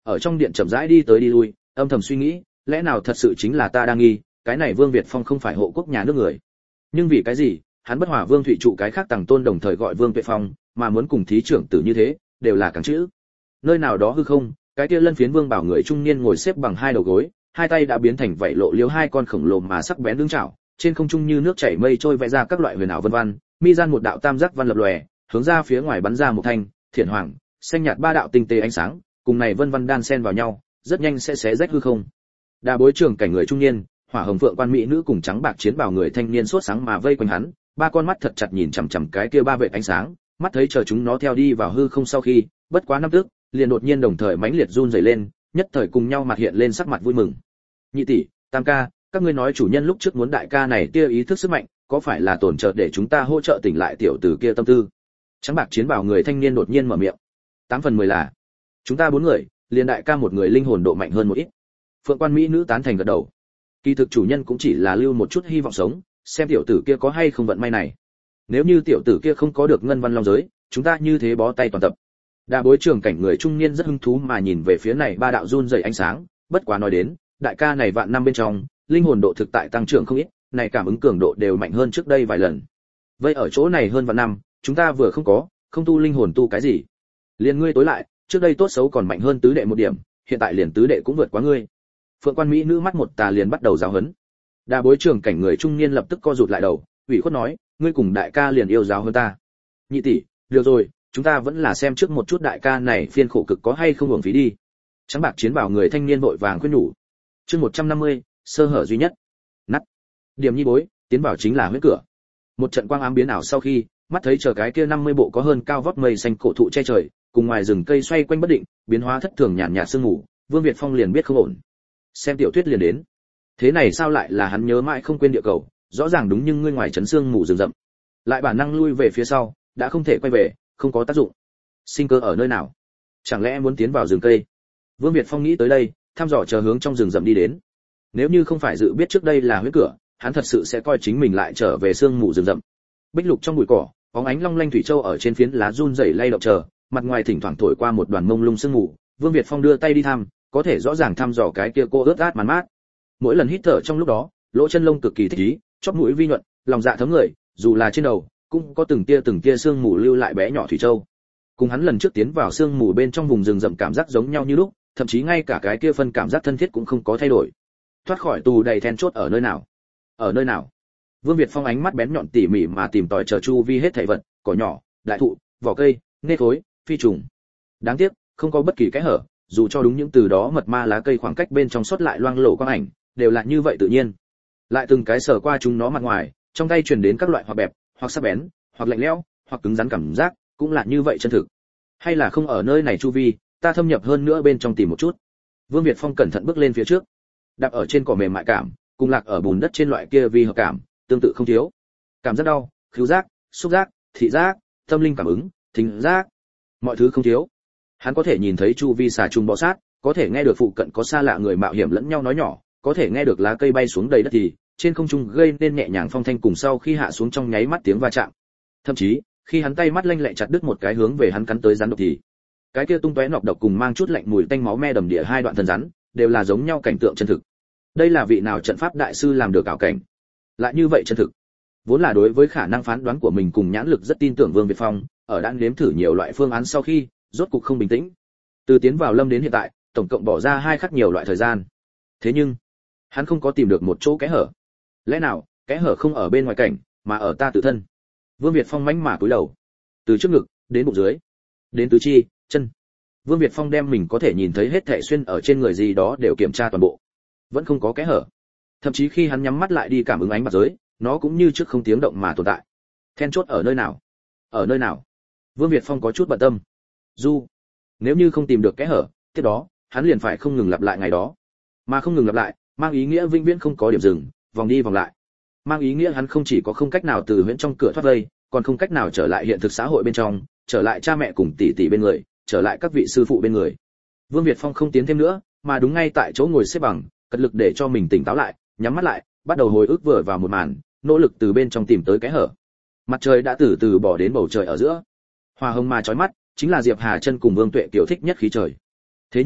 ở trong điện chậm rãi đi tới đi lui, âm thầm suy nghĩ, lẽ nào thật sự chính là ta đang nghi, cái này Vương Việt Phong không phải hộ quốc nhà nước người. Nhưng vì cái gì, hắn bất hòa Vương Thụy trụ cái khác Tằng Tôn đồng thời gọi Vương Tuệ Phong, mà muốn cùng thí trưởng tử như thế, đều là càng chữ. Nơi nào đó hư không, cái kia Lân Phiến Vương bảo người trung niên ngồi xếp bằng hai đầu gối, hai tay đã biến thành vậy lộ liếu hai con khổng lồ mà sắc bén lưng chảo, trên không trung như nước chảy mây trôi vẽ ra các loại huyền ảo vân văn, mi gian một đạo tam giác văn lập lòe, hướng ra phía ngoài bắn ra một thanh, thiện hoàng, xanh nhạt ba đạo tinh tế ánh sáng, cùng này vân văn đan xen vào nhau, rất nhanh sẽ xé rách hư không. Đa bối trưởng cảnh người trung niên, hỏa hồng phượng quan mỹ nữ cùng trắng bạc chiến bào người thanh niên sốt sáng mà vây quanh hắn, ba con mắt thật chặt nhìn chằm chằm cái kia ba vệt ánh sáng, mắt thấy chờ chúng nó theo đi vào hư không sau khi, bất quá năm tức, liền đột nhiên đồng thời mãnh liệt run rẩy lên, nhất thời cùng nhau mặt hiện lên sắc mặt vui mừng. Nhị tỷ, tam ca, các ngươi nói chủ nhân lúc trước muốn đại ca này tia ý thức sức mạnh, có phải là tổn trợ để chúng ta hỗ trợ tỉnh lại tiểu tử kia tâm tư? Trắng bạc chiến bào người thanh niên đột nhiên mở miệng. Tám phần mười là, chúng ta bốn người, liền đại ca một người linh hồn độ mạnh hơn một ít. Phượng quan mỹ nữ tán thành gật đầu. Kỳ thực chủ nhân cũng chỉ là lưu một chút hy vọng sống, xem tiểu tử kia có hay không vận may này. Nếu như tiểu tử kia không có được ngân văn long giới, chúng ta như thế bó tay toàn tập. Đa bối trưởng cảnh người trung niên rất hứng thú mà nhìn về phía này ba đạo run rẩy ánh sáng, bất quá nói đến, đại ca này vạn năm bên trong, linh hồn độ thực tại tăng trưởng không ít, này cảm ứng cường độ đều mạnh hơn trước đây vài lần. Vậy ở chỗ này hơn vạn năm, chúng ta vừa không có, không tu linh hồn tu cái gì? Liền ngươi tối lại, trước đây tốt xấu còn mạnh hơn tứ đệ một điểm, hiện tại liền tứ đệ cũng vượt quá ngươi. Phượng quan mỹ nữ mắt một tà liền bắt đầu giáo huấn. Đa bối trưởng cảnh người trung niên lập tức co rụt lại đầu, ủy khuất nói, ngươi cùng đại ca liền yêu giáo hơn ta. Nhị tỷ, được rồi, chúng ta vẫn là xem trước một chút đại ca này phiên khổ cực có hay không uổng phí đi. Trắng bạc chiến bảo người thanh niên vội vàng khuyên nhủ. Chương một trăm năm mươi, sơ hở duy nhất. Nắt. Điểm nhi bối, tiến vào chính là huyết cửa. Một trận quang ám biến ảo sau khi, mắt thấy chờ cái kia năm mươi bộ có hơn cao vót mây xanh cổ thụ che trời, cùng ngoài rừng cây xoay quanh bất định, biến hóa thất thường nhàn nhạt sương mù, Vương Việt Phong liền biết không ổn. Xem tiểu thuyết liền đến. Thế này sao lại là hắn nhớ mãi không quên địa cầu, rõ ràng đúng nhưng ngươi ngoài chấn sương mù rừng rậm. Lại bản năng lui về phía sau, đã không thể quay về, không có tác dụng. Sinh cơ ở nơi nào? Chẳng lẽ muốn tiến vào rừng cây? Vương Việt Phong nghĩ tới đây, thăm dò chờ hướng trong rừng rậm đi đến. Nếu như không phải dự biết trước đây là huyết cửa, hắn thật sự sẽ coi chính mình lại trở về sương mù rừng rậm. Bích lục trong bụi cỏ, bóng ánh long lanh thủy châu ở trên phiến lá run rẩy lay động chờ, mặt ngoài thỉnh thoảng thổi qua một đoàn mông lung sương mù. Vương Việt Phong đưa tay đi thăm, có thể rõ ràng thăm dò cái kia cô ướt át màn mát. Mỗi lần hít thở trong lúc đó, lỗ chân lông cực kỳ thích ý, chóp mũi vi nhuận, lòng dạ thấm người, dù là trên đầu, cũng có từng tia từng tia sương mù lưu lại bé nhỏ thủy châu. Cùng hắn lần trước tiến vào sương mù bên trong vùng rừng rậm cảm giác giống nhau như lúc, thậm chí ngay cả cái kia phân cảm giác thân thiết cũng không có thay đổi. Thoát khỏi tù đầy then chốt ở nơi nào? Ở nơi nào? Vương Việt Phong ánh mắt bén nhọn tỉ mỉ mà tìm tòi chờ chu vi hết thảy vật, cỏ nhỏ, đại thụ, vỏ cây, nê thối, phi trùng. Đáng tiếc, không có bất kỳ cái hở, dù cho đúng những từ đó mật ma lá cây khoảng cách bên trong xuất lại loang lổ quang ảnh, đều là như vậy tự nhiên. Lại từng cái sờ qua chúng nó mặt ngoài, trong tay truyền đến các loại hoặc bẹp, hoặc sắc bén, hoặc lạnh lẽo, hoặc cứng rắn cảm giác, cũng là như vậy chân thực. Hay là không ở nơi này chu vi, ta thâm nhập hơn nữa bên trong tìm một chút. Vương Việt Phong cẩn thận bước lên phía trước, đạp ở trên cỏ mềm mại cảm, cùng lạc ở bùn đất trên loại kia vi hợp cảm, tương tự không thiếu. Cảm giác đau, khứu giác, xúc giác, thị giác, tâm linh cảm ứng, thính giác, mọi thứ không thiếu. Hắn có thể nhìn thấy chu vi xà trùng bò sát, có thể nghe được phụ cận có xa lạ người mạo hiểm lẫn nhau nói nhỏ, có thể nghe được lá cây bay xuống đầy đất thì trên không trung gây nên nhẹ nhàng phong thanh cùng sau khi hạ xuống trong nháy mắt tiếng va chạm. Thậm chí, khi hắn tay mắt lanh lẹ chặt đứt một cái hướng về hắn cắn tới rắn độc thì cái kia tung tóe nọc độc cùng mang chút lạnh mùi tanh máu me đầm địa hai đoạn thân rắn, đều là giống nhau cảnh tượng chân thực. Đây là vị nào trận pháp đại sư làm được ảo cảnh? Lại như vậy chân thực. Vốn là đối với khả năng phán đoán của mình cùng nhãn lực rất tin tưởng Vương Việt Phong, ở đã nếm thử nhiều loại phương án sau khi, rốt cục không bình tĩnh. Từ tiến vào lâm đến hiện tại, tổng cộng bỏ ra hai khắc nhiều loại thời gian. Thế nhưng, hắn không có tìm được một chỗ kẽ hở. Lẽ nào, kẽ hở không ở bên ngoài cảnh, mà ở ta tự thân? Vương Việt Phong mánh mà cúi đầu, từ trước ngực đến bụng dưới, đến tứ chi, chân. Vương Việt Phong đem mình có thể nhìn thấy hết thảy xuyên ở trên người gì đó đều kiểm tra toàn bộ, vẫn không có kẽ hở. Thậm chí khi hắn nhắm mắt lại đi cảm ứng ánh mặt giới, nó cũng như trước không tiếng động mà tồn tại. Then chốt ở nơi nào? Ở nơi nào? Vương Việt Phong có chút bận tâm. Du, nếu như không tìm được kẽ hở, tiếp đó, hắn liền phải không ngừng lặp lại ngày đó. Mà không ngừng lặp lại, mang ý nghĩa vĩnh viễn không có điểm dừng, vòng đi vòng lại. Mang ý nghĩa hắn không chỉ có không cách nào từ huyễn trong cửa thoát vây, còn không cách nào trở lại hiện thực xã hội bên trong, trở lại cha mẹ cùng tỷ tỷ bên người, trở lại các vị sư phụ bên người. Vương Việt Phong không tiến thêm nữa, mà đúng ngay tại chỗ ngồi xếp bằng, cật lực để cho mình tỉnh táo lại, nhắm mắt lại, bắt đầu hồi ức vừa vào một màn, nỗ lực từ bên trong tìm tới cái hở. Mặt trời đã từ từ bỏ đến bầu trời ở giữa, hoa hồng mà chói mắt, chính là Diệp Hà Chân cùng Vương Tuệ Kiều thích nhất khí trời. Thế nhưng,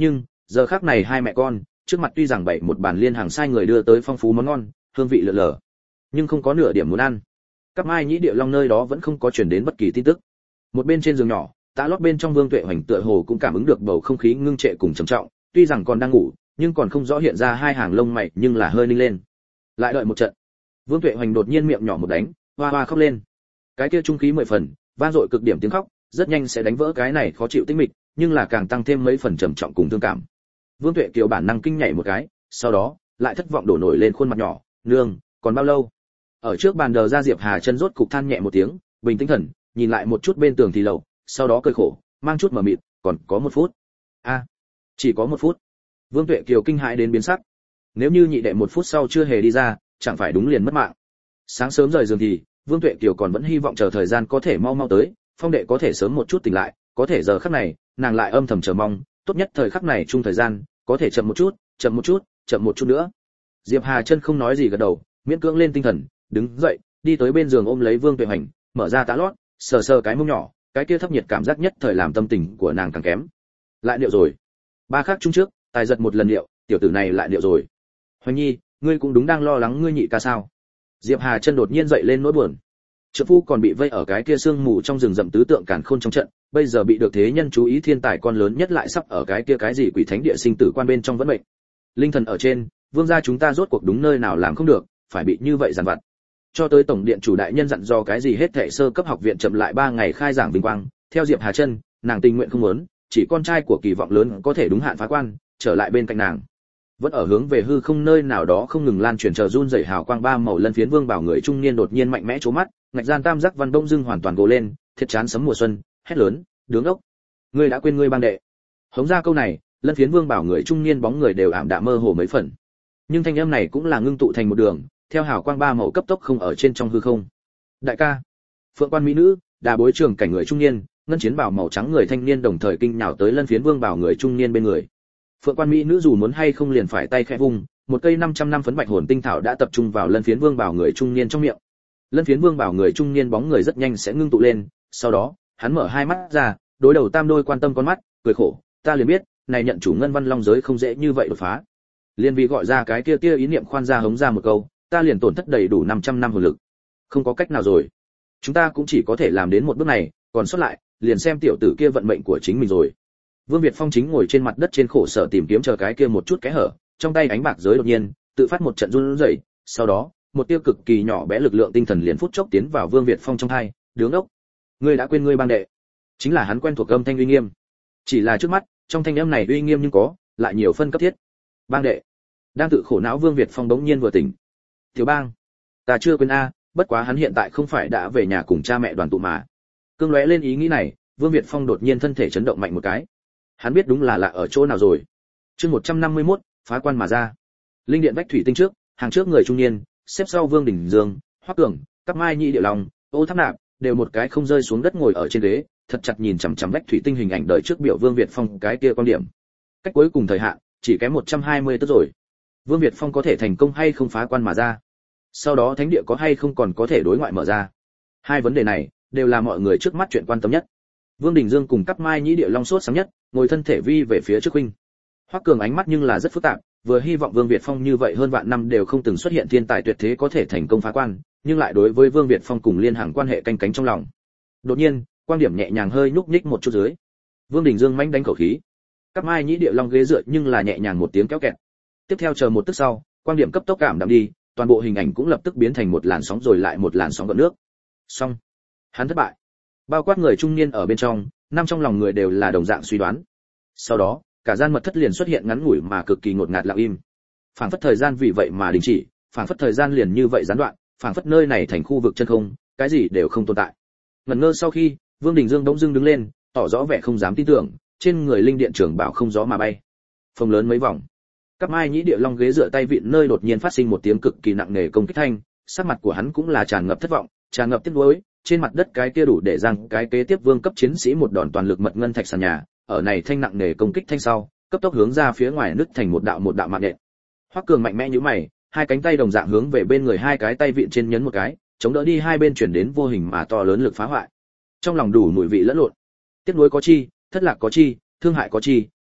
Giờ khắc này hai mẹ con, trước mặt tuy rằng bày một bàn liên hàng sai người đưa tới phong phú món ngon, hương vị lượn lờ, nhưng không có nửa điểm muốn ăn. Cáp Mai Nhĩ Địa Long nơi đó vẫn không có truyền đến bất kỳ tin tức. Một bên trên giường nhỏ, tạ lót bên trong Vương Tuệ Hoành tựa hồ cũng cảm ứng được bầu không khí ngưng trệ cùng trầm trọng, tuy rằng còn đang ngủ, nhưng còn không rõ hiện ra hai hàng lông mày nhưng là hơi ninh lên. Lại đợi một trận. Vương Tuệ Hoành đột nhiên miệng nhỏ một đánh, hoa hoa khóc lên. Cái kia trung khí mười phần, vang dội cực điểm tiếng khóc, rất nhanh sẽ đánh vỡ cái này khó chịu tĩnh mịch, nhưng là càng tăng thêm mấy phần trầm trọng cùng thương cảm. Vương Tuệ Kiều bản năng kinh nhảy một cái, sau đó lại thất vọng đổ nổi lên khuôn mặt nhỏ, "Nương, còn bao lâu?" Ở trước bàn đờ ra Diệp Hà chân rốt cục than nhẹ một tiếng, bình tĩnh thần, nhìn lại một chút bên tường thì lầu, sau đó cười khổ, mang chút mờ mịt, "Còn có một phút." "A, chỉ có một phút." Vương Tuệ Kiều kinh hãi đến biến sắc. Nếu như nhị đệ một phút sau chưa hề đi ra, chẳng phải đúng liền mất mạng. Sáng sớm rời giường thì, Vương Tuệ Kiều còn vẫn hy vọng chờ thời gian có thể mau mau tới, Phong đệ có thể sớm một chút tỉnh lại, có thể giờ khắc này, nàng lại âm thầm chờ mong, tốt nhất thời khắc này chung thời gian, có thể chậm một chút, chậm một chút, chậm một chút nữa. Diệp Hà chân không nói gì gật đầu, miễn cưỡng lên tinh thần, đứng dậy, đi tới bên giường ôm lấy Vương Tuệ Hoành, mở ra tã lót, sờ sờ cái mông nhỏ, cái kia thấp nhiệt cảm giác nhất thời làm tâm tình của nàng càng kém. Lại điệu rồi. Ba khắc chung trước, tài giật một lần điệu, tiểu tử này lại điệu rồi. Hoành nhi, ngươi cũng đúng đang lo lắng ngươi nhị ca sao? Diệp Hà chân đột nhiên dậy lên nỗi buồn. Trợ phu còn bị vây ở cái kia sương mù trong rừng rậm tứ tượng càn khôn trong trận, bây giờ bị được thế nhân chú ý thiên tài con lớn nhất lại sắp ở cái kia cái gì quỷ thánh địa sinh tử quan bên trong vẫn mệnh. Linh thần ở trên, vương gia chúng ta rốt cuộc đúng nơi nào làm không được, phải bị như vậy giàn vặt. Cho tới tổng điện chủ đại nhân dặn dò cái gì hết thảy sơ cấp học viện chậm lại ba ngày khai giảng vinh quang, theo Diệp Hà chân, nàng tình nguyện không muốn, chỉ con trai của kỳ vọng lớn có thể đúng hạn phá quan, trở lại bên cạnh nàng. Vẫn ở hướng về hư không nơi nào đó không ngừng lan truyền chờ run rẩy hào quang ba màu lân phiến vương bảo người trung niên đột nhiên mạnh mẽ chố mắt, ngạch gian tam giác văn đông dưng hoàn toàn gồ lên, thiết chán sấm mùa xuân, hét lớn, "Đứng ốc, ngươi đã quên ngươi bang đệ." Hống ra câu này, lân phiến vương bảo người trung niên bóng người đều ảm đạm mơ hồ mấy phần. Nhưng thanh âm này cũng là ngưng tụ thành một đường, theo hào quang ba màu cấp tốc không ở trên trong hư không. "Đại ca." Phượng quan mỹ nữ, đà bối trưởng cảnh người trung niên, ngân chiến bảo màu trắng người thanh niên đồng thời kinh nhào tới lân phiến vương bảo người trung niên bên người. Phượng quan mỹ nữ dù muốn hay không liền phải tay khẽ vung, một cây năm trăm năm phấn bạch hồn tinh thảo đã tập trung vào lân phiến vương bảo người trung niên trong miệng. Lân phiến vương bảo người trung niên bóng người rất nhanh sẽ ngưng tụ lên, sau đó, hắn mở hai mắt ra, đối đầu tam đôi quan tâm con mắt, cười khổ, "Ta liền biết, này nhận chủ ngân văn long giới không dễ như vậy đột phá." Liên vì gọi ra cái kia tia ý niệm khoan ra hống ra một câu, "Ta liền tổn thất đầy đủ năm trăm năm hồn lực. Không có cách nào rồi. Chúng ta cũng chỉ có thể làm đến một bước này, còn sót lại, liền xem tiểu tử kia vận mệnh của chính mình rồi." Vương Việt Phong chính ngồi trên mặt đất trên khổ sở tìm kiếm chờ cái kia một chút cái hở, trong tay ánh bạc giới đột nhiên tự phát một trận run rẩy, sau đó, một tia cực kỳ nhỏ bé lực lượng tinh thần liền phút chốc tiến vào Vương Việt Phong trong hai, "Đứng ốc, ngươi đã quên ngươi bang đệ." Chính là hắn quen thuộc âm thanh uy nghiêm. Chỉ là trước mắt, trong thanh âm này uy nghiêm nhưng có, lại nhiều phân cấp thiết. "Bang đệ." Đang tự khổ não Vương Việt Phong bỗng nhiên vừa tỉnh. "Tiểu bang, ta chưa quên a, bất quá hắn hiện tại không phải đã về nhà cùng cha mẹ đoàn tụ mà." Cương lóe lên ý nghĩ này, Vương Việt Phong đột nhiên thân thể chấn động mạnh một cái. Hắn biết đúng là lạ ở chỗ nào rồi. Chương một trăm năm mươi mốt, phá quan mà ra. Linh điện vách thủy tinh trước, hàng trước người trung niên, xếp sau Vương Đình Dương, Hoắc Cường, Cáp Mai Nhĩ Địa Long, Ô Tháp Nạp, đều một cái không rơi xuống đất ngồi ở trên ghế, thật chặt nhìn chằm chằm vách thủy tinh hình ảnh đời trước biểu Vương Việt Phong cái kia quan điểm. Cách cuối cùng thời hạn, chỉ kém một trăm hai mươi tức rồi. Vương Việt Phong có thể thành công hay không phá quan mà ra? Sau đó thánh địa có hay không còn có thể đối ngoại mở ra? Hai vấn đề này đều là mọi người trước mắt chuyện quan tâm nhất. Vương Đình Dương cùng Cáp Mai Nhĩ Địa Long sốt sáng nhất, ngồi thân thể vi về phía trước huynh. Hoắc Cường ánh mắt nhưng là rất phức tạp, vừa hy vọng Vương Việt Phong như vậy hơn vạn năm đều không từng xuất hiện thiên tài tuyệt thế có thể thành công phá quan, nhưng lại đối với Vương Việt Phong cùng liên hàng quan hệ canh cánh trong lòng. Đột nhiên, quan điểm nhẹ nhàng hơi nhúc nhích một chút dưới. Vương Đình Dương mãnh đánh khẩu khí. Cáp Mai Nhĩ Địa Long ghế dựa nhưng là nhẹ nhàng một tiếng kéo kẹt. Tiếp theo chờ một tức sau, quan điểm cấp tốc cảm đạm đi, toàn bộ hình ảnh cũng lập tức biến thành một làn sóng rồi lại một làn sóng gợn nước. Xong, hắn thất bại. Bao quát người trung niên ở bên trong, năm trong lòng người đều là đồng dạng suy đoán. Sau đó, cả gian mật thất liền xuất hiện ngắn ngủi mà cực kỳ ngột ngạt lặng im. Phảng phất thời gian vì vậy mà đình chỉ, phảng phất thời gian liền như vậy gián đoạn, phảng phất nơi này thành khu vực chân không, cái gì đều không tồn tại. Ngẩn ngơ sau khi, Vương Đình Dương bỗng dưng đứng lên, tỏ rõ vẻ không dám tin tưởng, trên người linh điện trưởng bảo không gió mà bay. Phồng lớn mấy vòng. Cáp Mai Nhĩ Địa Long ghế dựa tay vịn nơi đột nhiên phát sinh một tiếng cực kỳ nặng nề công kích thanh, sắc mặt của hắn cũng là tràn ngập thất vọng, tràn ngập tiếc nuối, trên mặt đất cái kia đủ để rằng cái kế tiếp vương cấp chiến sĩ một đòn toàn lực mật ngân thạch sàn nhà, ở này thanh nặng nề công kích thanh sau, cấp tốc hướng ra phía ngoài nứt thành một đạo một đạo mạng nện. Hoắc Cường mạnh mẽ nhíu mày, hai cánh tay đồng dạng hướng về bên người hai cái tay vịn trên nhấn một cái, chống đỡ đi hai bên chuyển đến vô hình mà to lớn lực phá hoại. Trong lòng đủ mùi vị lẫn lộn. Tiếc nuối có chi, thất lạc có chi, thương hại có chi,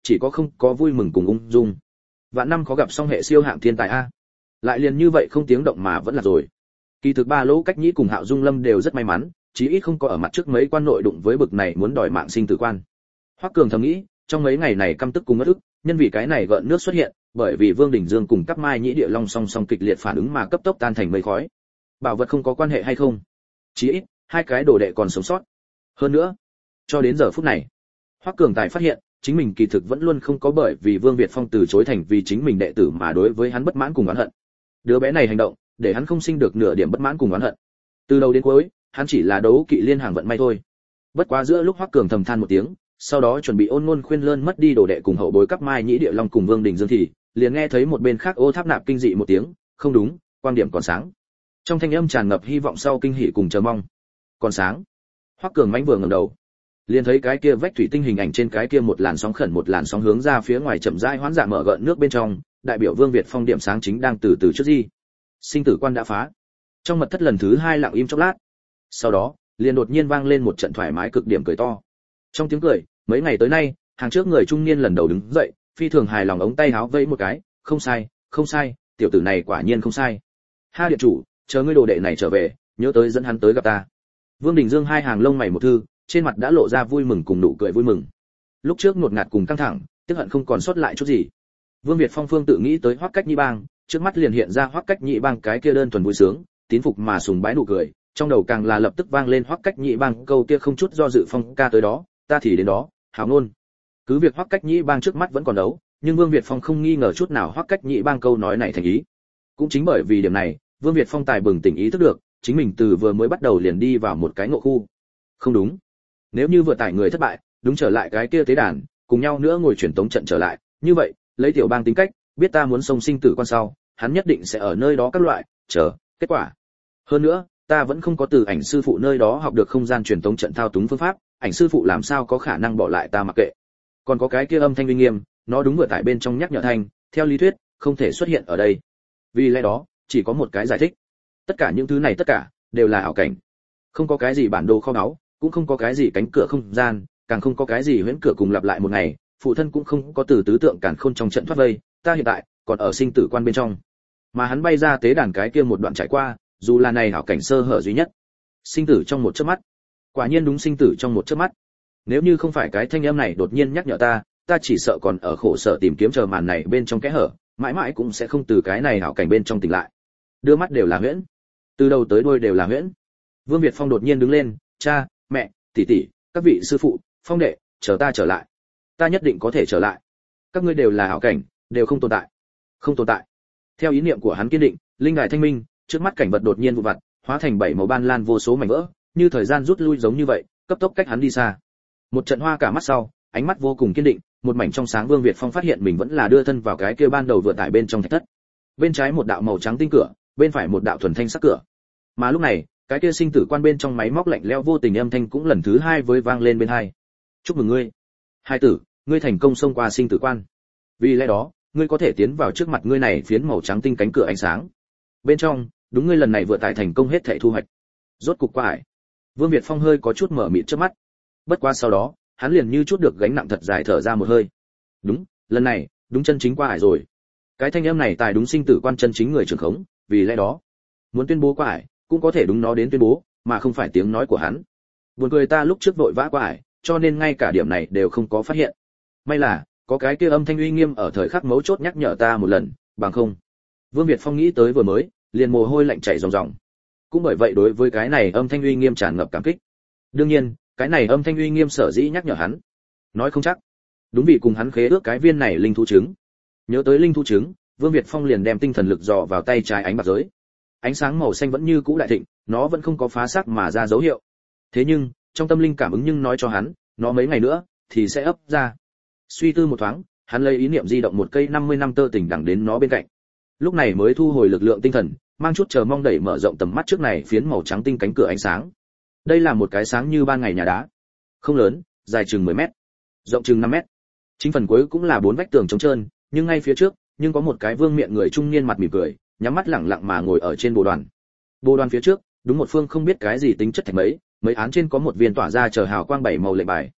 chỉ có không có vui mừng cùng ung dung. Vạn năm có gặp song hệ siêu hạng thiên tài a. Lại liền như vậy không tiếng động mà vẫn là rồi. Kỳ thực ba Lỗ Cách Nhĩ cùng Hạo Dung Lâm đều rất may mắn, chí ít không có ở mặt trước mấy quan nội đụng với bực này muốn đòi mạng sinh tử quan. Hoắc Cường thầm nghĩ, trong mấy ngày này căm tức cùng ngất ức, nhân vì cái này gợn nước xuất hiện, bởi vì Vương Đình Dương cùng Cáp Mai Nhĩ Địa Long song song kịch liệt phản ứng mà cấp tốc tan thành mây khói. Bảo vật không có quan hệ hay không? Chí ít hai cái đồ đệ còn sống sót. Hơn nữa, cho đến giờ phút này, Hoắc Cường tài phát hiện, chính mình kỳ thực vẫn luôn không có bởi vì Vương Việt Phong từ chối thành vì chính mình đệ tử mà đối với hắn bất mãn cùng oán hận. Đứa bé này hành động, để hắn không sinh được nửa điểm bất mãn cùng oán hận. Từ đầu đến cuối, hắn chỉ là đấu kỵ liên hàng vận may thôi. Bất quá giữa lúc Hoắc Cường thầm than một tiếng, sau đó chuẩn bị ôn ngôn khuyên lơn mất đi đồ đệ cùng hậu bối Cáp Mai Nhĩ Địa Long cùng Vương Đình Dương thì liền nghe thấy một bên khác Ô Tháp Nạp kinh dị một tiếng, không đúng, quang điểm còn sáng. Trong thanh âm tràn ngập hy vọng sau kinh hỉ cùng chờ mong. Còn sáng. Hoắc Cường mãnh vừa ngẩng đầu, liền thấy cái kia vách thủy tinh hình ảnh trên cái kia một làn sóng khẩn một làn sóng hướng ra phía ngoài chậm rãi hoán dạ mở gợn nước bên trong, đại biểu Vương Việt Phong điểm sáng chính đang từ từ trước di. Sinh tử quan đã phá. Trong mật thất lần thứ hai lặng im chốc lát. Sau đó, liền đột nhiên vang lên một trận thoải mái cực điểm cười to. Trong tiếng cười, mấy ngày tới nay, hàng trước người trung niên lần đầu đứng dậy, phi thường hài lòng ống tay háo vẫy một cái, không sai, không sai, tiểu tử này quả nhiên không sai. Ha điện chủ, chờ ngươi đồ đệ này trở về, nhớ tới dẫn hắn tới gặp ta. Vương Đình Dương hai hàng lông mày một thư, trên mặt đã lộ ra vui mừng cùng nụ cười vui mừng. Lúc trước nuột ngạt cùng căng thẳng, tiếc hận không còn sót lại chút gì. Vương Việt Phong phương tự nghĩ tới Hoắc Cách Nhĩ Bang, trước mắt liền hiện ra Hoắc Cách Nhĩ Bang cái kia đơn thuần vui sướng, tín phục mà sùng bái nụ cười, trong đầu càng là lập tức vang lên Hoắc Cách Nhĩ Bang câu kia không chút do dự phong ca tới đó, ta thì đến đó, hảo ngôn. Cứ việc Hoắc Cách Nhĩ Bang trước mắt vẫn còn đấu, nhưng Vương Việt Phong không nghi ngờ chút nào Hoắc Cách Nhĩ Bang câu nói này thành ý. Cũng chính bởi vì điểm này, Vương Việt Phong tài bừng tỉnh ý thức được, chính mình từ vừa mới bắt đầu liền đi vào một cái ngộ khu. Không đúng. Nếu như vừa tải người thất bại, đúng trở lại cái kia tế đàn, cùng nhau nữa ngồi truyền tống trận trở lại, như vậy, lấy tiểu bang tính cách, biết ta muốn sông sinh tử quan sau, hắn nhất định sẽ ở nơi đó các loại, chờ, kết quả. Hơn nữa, ta vẫn không có từ ảnh sư phụ nơi đó học được không gian truyền tống trận thao túng phương pháp, ảnh sư phụ làm sao có khả năng bỏ lại ta mặc kệ. Còn có cái kia âm thanh uy nghiêm, nó đúng vừa tải bên trong nhắc nhở thanh, theo lý thuyết, không thể xuất hiện ở đây. Vì lẽ đó, chỉ có một cái giải thích. Tất cả những thứ này tất cả đều là ảo cảnh. Không có cái gì bản đồ kho báu, cũng không có cái gì cánh cửa không gian, càng không có cái gì huyễn cửa cùng lặp lại một ngày, phụ thân cũng không có từ tứ tượng càn khôn trong trận thoát vây, ta hiện tại còn ở sinh tử quan bên trong. Mà hắn bay ra tế đàn cái kia một đoạn trải qua, dù là này ảo cảnh sơ hở duy nhất. Sinh tử trong một chớp mắt. Quả nhiên đúng sinh tử trong một chớp mắt. Nếu như không phải cái thanh âm này đột nhiên nhắc nhở ta, ta chỉ sợ còn ở khổ sở tìm kiếm chờ màn này bên trong kẽ hở, mãi mãi cũng sẽ không từ cái này ảo cảnh bên trong tỉnh lại. Đưa mắt đều là huyễn, từ đầu tới đuôi đều là huyễn. Vương Việt Phong đột nhiên đứng lên, cha, mẹ, tỷ tỷ, các vị sư phụ, Phong đệ, chờ ta trở lại. Ta nhất định có thể trở lại. Các ngươi đều là ảo cảnh, đều không tồn tại. Không tồn tại. Theo ý niệm của hắn kiên định, linh đài thanh minh, trước mắt cảnh vật đột nhiên vụ vặt, hóa thành bảy màu ban lan vô số mảnh vỡ, như thời gian rút lui giống như vậy, cấp tốc cách hắn đi xa. Một trận hoa cả mắt sau, ánh mắt vô cùng kiên định, một mảnh trong sáng Vương Việt Phong phát hiện mình vẫn là đưa thân vào cái kia ban đầu vượt tải bên trong thạch thất. Bên trái một đạo màu trắng tinh cửa, bên phải một đạo thuần thanh sắc cửa. Mà lúc này, cái kia sinh tử quan bên trong máy móc lạnh lẽo vô tình âm thanh cũng lần thứ hai với vang lên bên hai. Chúc mừng ngươi, hai tử, ngươi thành công xông qua sinh tử quan. Vì lẽ đó, ngươi có thể tiến vào trước mặt ngươi này phiến màu trắng tinh cánh cửa ánh sáng. Bên trong, đúng ngươi lần này vừa tải thành công hết thảy thu hoạch. Rốt cục qua ải. Vương Việt Phong hơi có chút mở mịt trước mắt. Bất qua sau đó, hắn liền như chút được gánh nặng thật dài thở ra một hơi. Đúng, lần này, đúng chân chính qua ải rồi. Cái thanh âm này tài đúng sinh tử quan chân chính người trưởng khống, vì lẽ đó, muốn tuyên bố qua ải, cũng có thể đúng nó đến tuyên bố, mà không phải tiếng nói của hắn. Buồn cười ta lúc trước vội vã qua ải, cho nên ngay cả điểm này đều không có phát hiện. May là, có cái kia âm thanh uy nghiêm ở thời khắc mấu chốt nhắc nhở ta một lần, bằng không. Vương Việt Phong nghĩ tới vừa mới, liền mồ hôi lạnh chảy ròng ròng. Cũng bởi vậy đối với cái này âm thanh uy nghiêm tràn ngập cảm kích. Đương nhiên, cái này âm thanh uy nghiêm sở dĩ nhắc nhở hắn, nói không chắc, đúng vì cùng hắn khế ước cái viên này linh thú trứng. Nhớ tới linh thú trứng, Vương Việt Phong liền đem tinh thần lực dò vào tay trái ánh bạc giới. Ánh sáng màu xanh vẫn như cũ đại thịnh, nó vẫn không có phá xác mà ra dấu hiệu. Thế nhưng, trong tâm linh cảm ứng nhưng nói cho hắn, nó mấy ngày nữa thì sẽ ấp ra. Suy tư một thoáng, hắn lấy ý niệm di động một cây năm mươi năm tơ tỉnh đẳng đến nó bên cạnh. Lúc này mới thu hồi lực lượng tinh thần, mang chút chờ mong đẩy mở rộng tầm mắt trước này phiến màu trắng tinh cánh cửa ánh sáng. Đây là một cái sáng như ban ngày nhà đá. Không lớn, dài chừng mười mét, rộng chừng năm mét. Chính phần cuối cũng là bốn vách tường trống trơn, nhưng ngay phía trước, nhưng có một cái vương miện người trung niên mặt mỉm cười, nhắm mắt lẳng lặng mà ngồi ở trên bồ đoàn. Bồ đoàn phía trước, đúng một phương không biết cái gì tính chất thạch mấy, mấy án trên có một viên tỏa ra chờ hào quang bảy màu lệnh bài.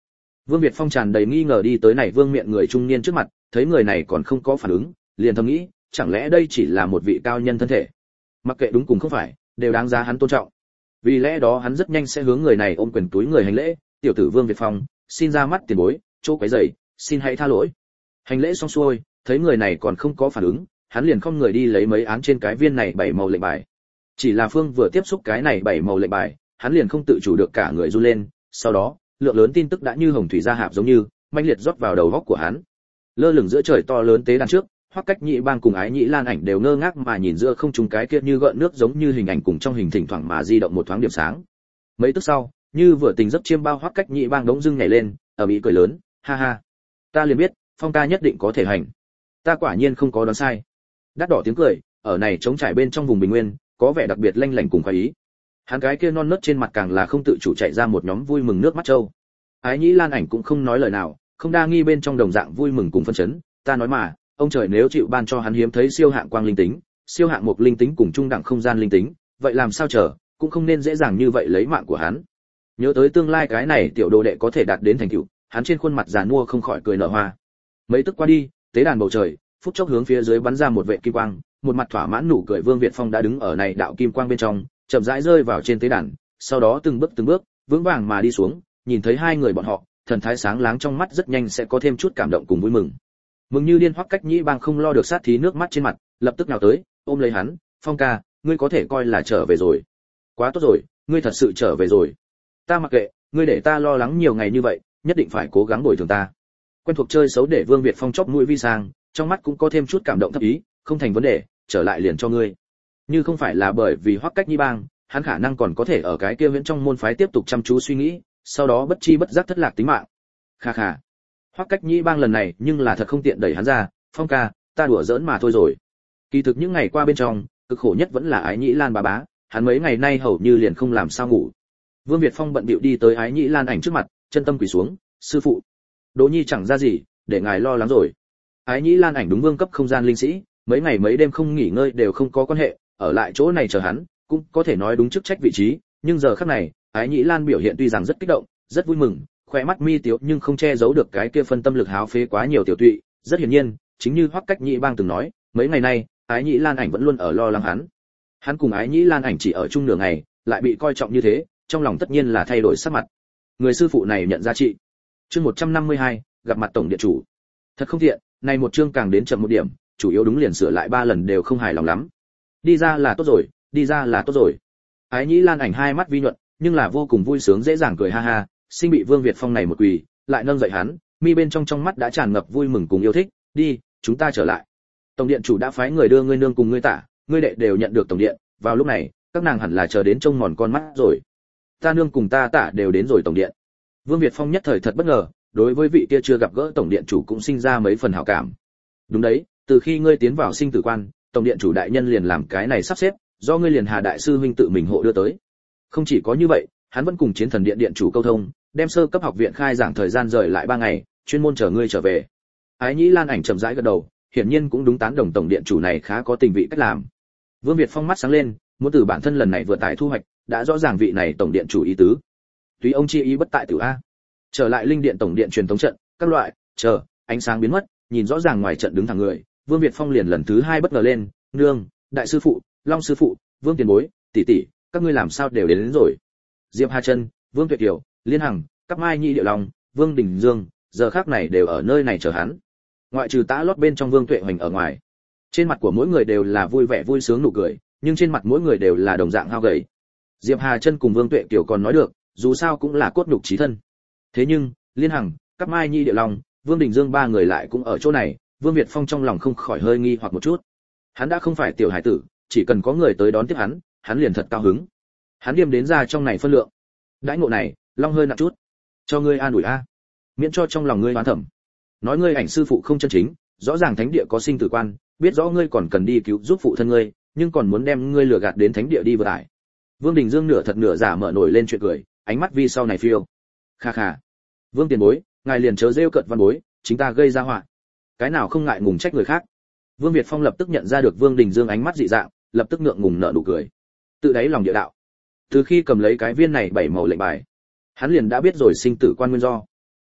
Vương Việt Phong tràn đầy nghi ngờ đi tới này vương miện người trung niên trước mặt, thấy người này còn không có phản ứng, liền thầm nghĩ, chẳng lẽ đây chỉ là một vị cao nhân thân thể? Mặc kệ đúng cùng không phải, đều đáng giá hắn tôn trọng. Vì lẽ đó hắn rất nhanh sẽ hướng người này ôm quyền túi người hành lễ, "Tiểu tử Vương Việt Phong, xin ra mắt tiền bối, chỗ quấy rầy, xin hãy tha lỗi." Hành lễ xong xuôi, thấy người này còn không có phản ứng, hắn liền không người đi lấy mấy án trên cái viên này bảy màu lệnh bài. Chỉ là Phương vừa tiếp xúc cái này bảy màu lệnh bài, hắn liền không tự chủ được cả người run lên, sau đó, lượng lớn tin tức đã như hồng thủy gia hạp giống như, mãnh liệt rót vào đầu óc của hắn. Lơ lửng giữa trời to lớn tế đàn trước, Hoắc Cách Nhĩ Bang cùng Ái Nhĩ Lan ảnh đều ngơ ngác mà nhìn giữa không trung cái kia như gợn nước giống như hình ảnh cùng trong hình thỉnh thoảng mà di động một thoáng điểm sáng. Mấy tức sau, như vừa tình giấc chiêm bao, Hoắc Cách Nhĩ Bang đống dưng nhảy lên, ở mỹ cười lớn, "Ha ha, ta liền biết, Phong ca nhất định có thể hành. Ta quả nhiên không có đoán sai." Đắt đỏ tiếng cười, ở này trống trải bên trong vùng bình nguyên, có vẻ đặc biệt lanh lảnh cùng khoái ý. Hắn cái kia non nớt trên mặt càng là không tự chủ chạy ra một nhóm vui mừng nước mắt trâu. Ái Nhĩ Lan ảnh cũng không nói lời nào, không đa nghi bên trong đồng dạng vui mừng cùng phân chấn, "Ta nói mà, ông trời nếu chịu ban cho hắn hiếm thấy siêu hạng quang linh tính, siêu hạng mục linh tính cùng trung đẳng không gian linh tính, vậy làm sao chờ, cũng không nên dễ dàng như vậy lấy mạng của hắn." Nhớ tới tương lai cái này tiểu đồ đệ có thể đạt đến thành tựu, hắn trên khuôn mặt già nua không khỏi cười nở hoa. Mấy tức qua đi, tế đàn bầu trời, phút chốc hướng phía dưới bắn ra một vệ kim quang, một mặt thỏa mãn nụ cười Vương Việt Phong đã đứng ở này đạo kim quang bên trong, chậm rãi rơi vào trên tế đàn, sau đó từng bước từng bước, vững vàng mà đi xuống, nhìn thấy hai người bọn họ, thần thái sáng láng trong mắt rất nhanh sẽ có thêm chút cảm động cùng vui mừng. Mừng như điên Hoắc Cách Nhĩ Bang không lo được sát thí nước mắt trên mặt, lập tức nào tới, ôm lấy hắn, "Phong ca, ngươi có thể coi là trở về rồi. Quá tốt rồi, ngươi thật sự trở về rồi. Ta mặc kệ, ngươi để ta lo lắng nhiều ngày như vậy, nhất định phải cố gắng bồi thường ta." Quen thuộc chơi xấu để Vương Việt Phong chóp mũi vi sang, trong mắt cũng có thêm chút cảm động thấp ý, "Không thành vấn đề, trở lại liền cho ngươi." Như không phải là bởi vì Hoắc Cách Nhĩ Bang, hắn khả năng còn có thể ở cái kia viễn trong môn phái tiếp tục chăm chú suy nghĩ, sau đó bất chi bất giác thất lạc tính mạng. Kha kha. Hoắc Cách Nhĩ Bang lần này nhưng là thật không tiện đẩy hắn ra, "Phong ca, ta đùa giỡn mà thôi rồi." Kỳ thực những ngày qua bên trong, cực khổ nhất vẫn là Ái Nhĩ Lan bá bá, hắn mấy ngày nay hầu như liền không làm sao ngủ. Vương Việt Phong bận bịu đi tới Ái Nhĩ Lan ảnh trước mặt, chân tâm quỳ xuống, "Sư phụ, Đỗ Nhi chẳng ra gì, để ngài lo lắng rồi." Ái Nhĩ Lan ảnh đúng vương cấp không gian linh sĩ, mấy ngày mấy đêm không nghỉ ngơi đều không có quan hệ, ở lại chỗ này chờ hắn, cũng có thể nói đúng chức trách vị trí, nhưng giờ khắc này, Ái Nhĩ Lan biểu hiện tuy rằng rất kích động, rất vui mừng, khóe mắt mi tiếu nhưng không che giấu được cái kia phân tâm lực háo phế quá nhiều tiểu tụy, rất hiển nhiên, chính như Hoắc Cách Nhĩ Bang từng nói, mấy ngày nay, Ái Nhĩ Lan ảnh vẫn luôn ở lo lắng hắn. Hắn cùng Ái Nhĩ Lan ảnh chỉ ở chung nửa ngày, lại bị coi trọng như thế, trong lòng tất nhiên là thay đổi sắc mặt. Người sư phụ này nhận giá trị. Chương một trăm năm mươi hai, gặp mặt tổng điện chủ. Thật không tiện, này một chương càng đến chậm một điểm, chủ yếu đúng liền sửa lại ba lần đều không hài lòng lắm. Đi ra là tốt rồi, đi ra là tốt rồi. Ái Nhĩ Lan ảnh hai mắt vi nhuận, nhưng là vô cùng vui sướng dễ dàng cười ha ha, sinh bị Vương Việt Phong này một quỳ, lại nâng dậy hắn, mi bên trong trong mắt đã tràn ngập vui mừng cùng yêu thích, "Đi, chúng ta trở lại. Tổng điện chủ đã phái người đưa ngươi nương cùng ngươi tả, ngươi đệ đều nhận được tổng điện, vào lúc này, các nàng hẳn là chờ đến trông mòn con mắt rồi. Ta nương cùng ta tả đều đến rồi tổng điện." Vương Việt Phong nhất thời thật bất ngờ, đối với vị kia chưa gặp gỡ tổng điện chủ cũng sinh ra mấy phần hảo cảm. "Đúng đấy, từ khi ngươi tiến vào sinh tử quan, tổng điện chủ đại nhân liền làm cái này sắp xếp, do ngươi liền Hà đại sư huynh tự mình hộ đưa tới." Không chỉ có như vậy, hắn vẫn cùng Chiến Thần Điện điện chủ câu thông, đem sơ cấp học viện khai giảng thời gian rời lại ba ngày, chuyên môn chờ ngươi trở về. Ái Nhĩ Lan ảnh chậm rãi gật đầu, hiển nhiên cũng đúng tán đồng tổng điện chủ này khá có tình vị cách làm. Vương Việt Phong mắt sáng lên, muốn từ bản thân lần này vừa tải thu hoạch, đã rõ ràng vị này tổng điện chủ ý tứ. Tùy ông chi ý bất tại tử a. Trở lại linh điện tổng điện truyền thống trận, các loại, chờ, ánh sáng biến mất, nhìn rõ ràng ngoài trận đứng thẳng người, Vương Việt Phong liền lần thứ hai bất ngờ lên, "Nương, đại sư phụ, Long sư phụ, Vương tiền bối, tỷ tỷ, các ngươi làm sao đều đến, đến rồi?" Diệp Hà Chân, Vương Tuyệt Kiều, Liên Hằng, Cáp Mai Nhi Điệu Long, Vương Đình Dương, giờ khắc này đều ở nơi này chờ hắn. Ngoại trừ tã lót bên trong Vương Tuệ Hoành ở ngoài, trên mặt của mỗi người đều là vui vẻ vui sướng nụ cười, nhưng trên mặt mỗi người đều là đồng dạng hao gầy. Diệp Hà Chân cùng Vương Tuệ Kiều còn nói được, dù sao cũng là cốt nhục chí thân. Thế nhưng, Liên Hằng, Cáp Mai Nhi Điệu Long, Vương Đình Dương ba người lại cũng ở chỗ này, Vương Việt Phong trong lòng không khỏi hơi nghi hoặc một chút. Hắn đã không phải tiểu hải tử, chỉ cần có người tới đón tiếp hắn, hắn liền thật cao hứng. Hắn điềm đến ra trong này phân lượng. Đãi ngộ này, Long hơi nặng chút. Cho ngươi an ủi a, miễn cho trong lòng ngươi oán thầm. Nói ngươi ảnh sư phụ không chân chính, rõ ràng thánh địa có sinh tử quan, biết rõ ngươi còn cần đi cứu giúp phụ thân ngươi, nhưng còn muốn đem ngươi lừa gạt đến thánh địa đi vừa tải. Vương Đình Dương nửa thật nửa giả mở nổi lên chuyện cười, ánh mắt vi sau này phiêu. Kha kha. Vương tiền bối, ngài liền chớ rêu cợt văn bối, chính ta gây ra họa. Cái nào không ngại ngùng trách người khác. Vương Việt Phong lập tức nhận ra được Vương Đình Dương ánh mắt dị dạng, lập tức ngượng ngùng nở nụ cười. Tự đáy lòng địa đạo. Từ khi cầm lấy cái viên này bảy màu lệnh bài, hắn liền đã biết rồi sinh tử quan nguyên do.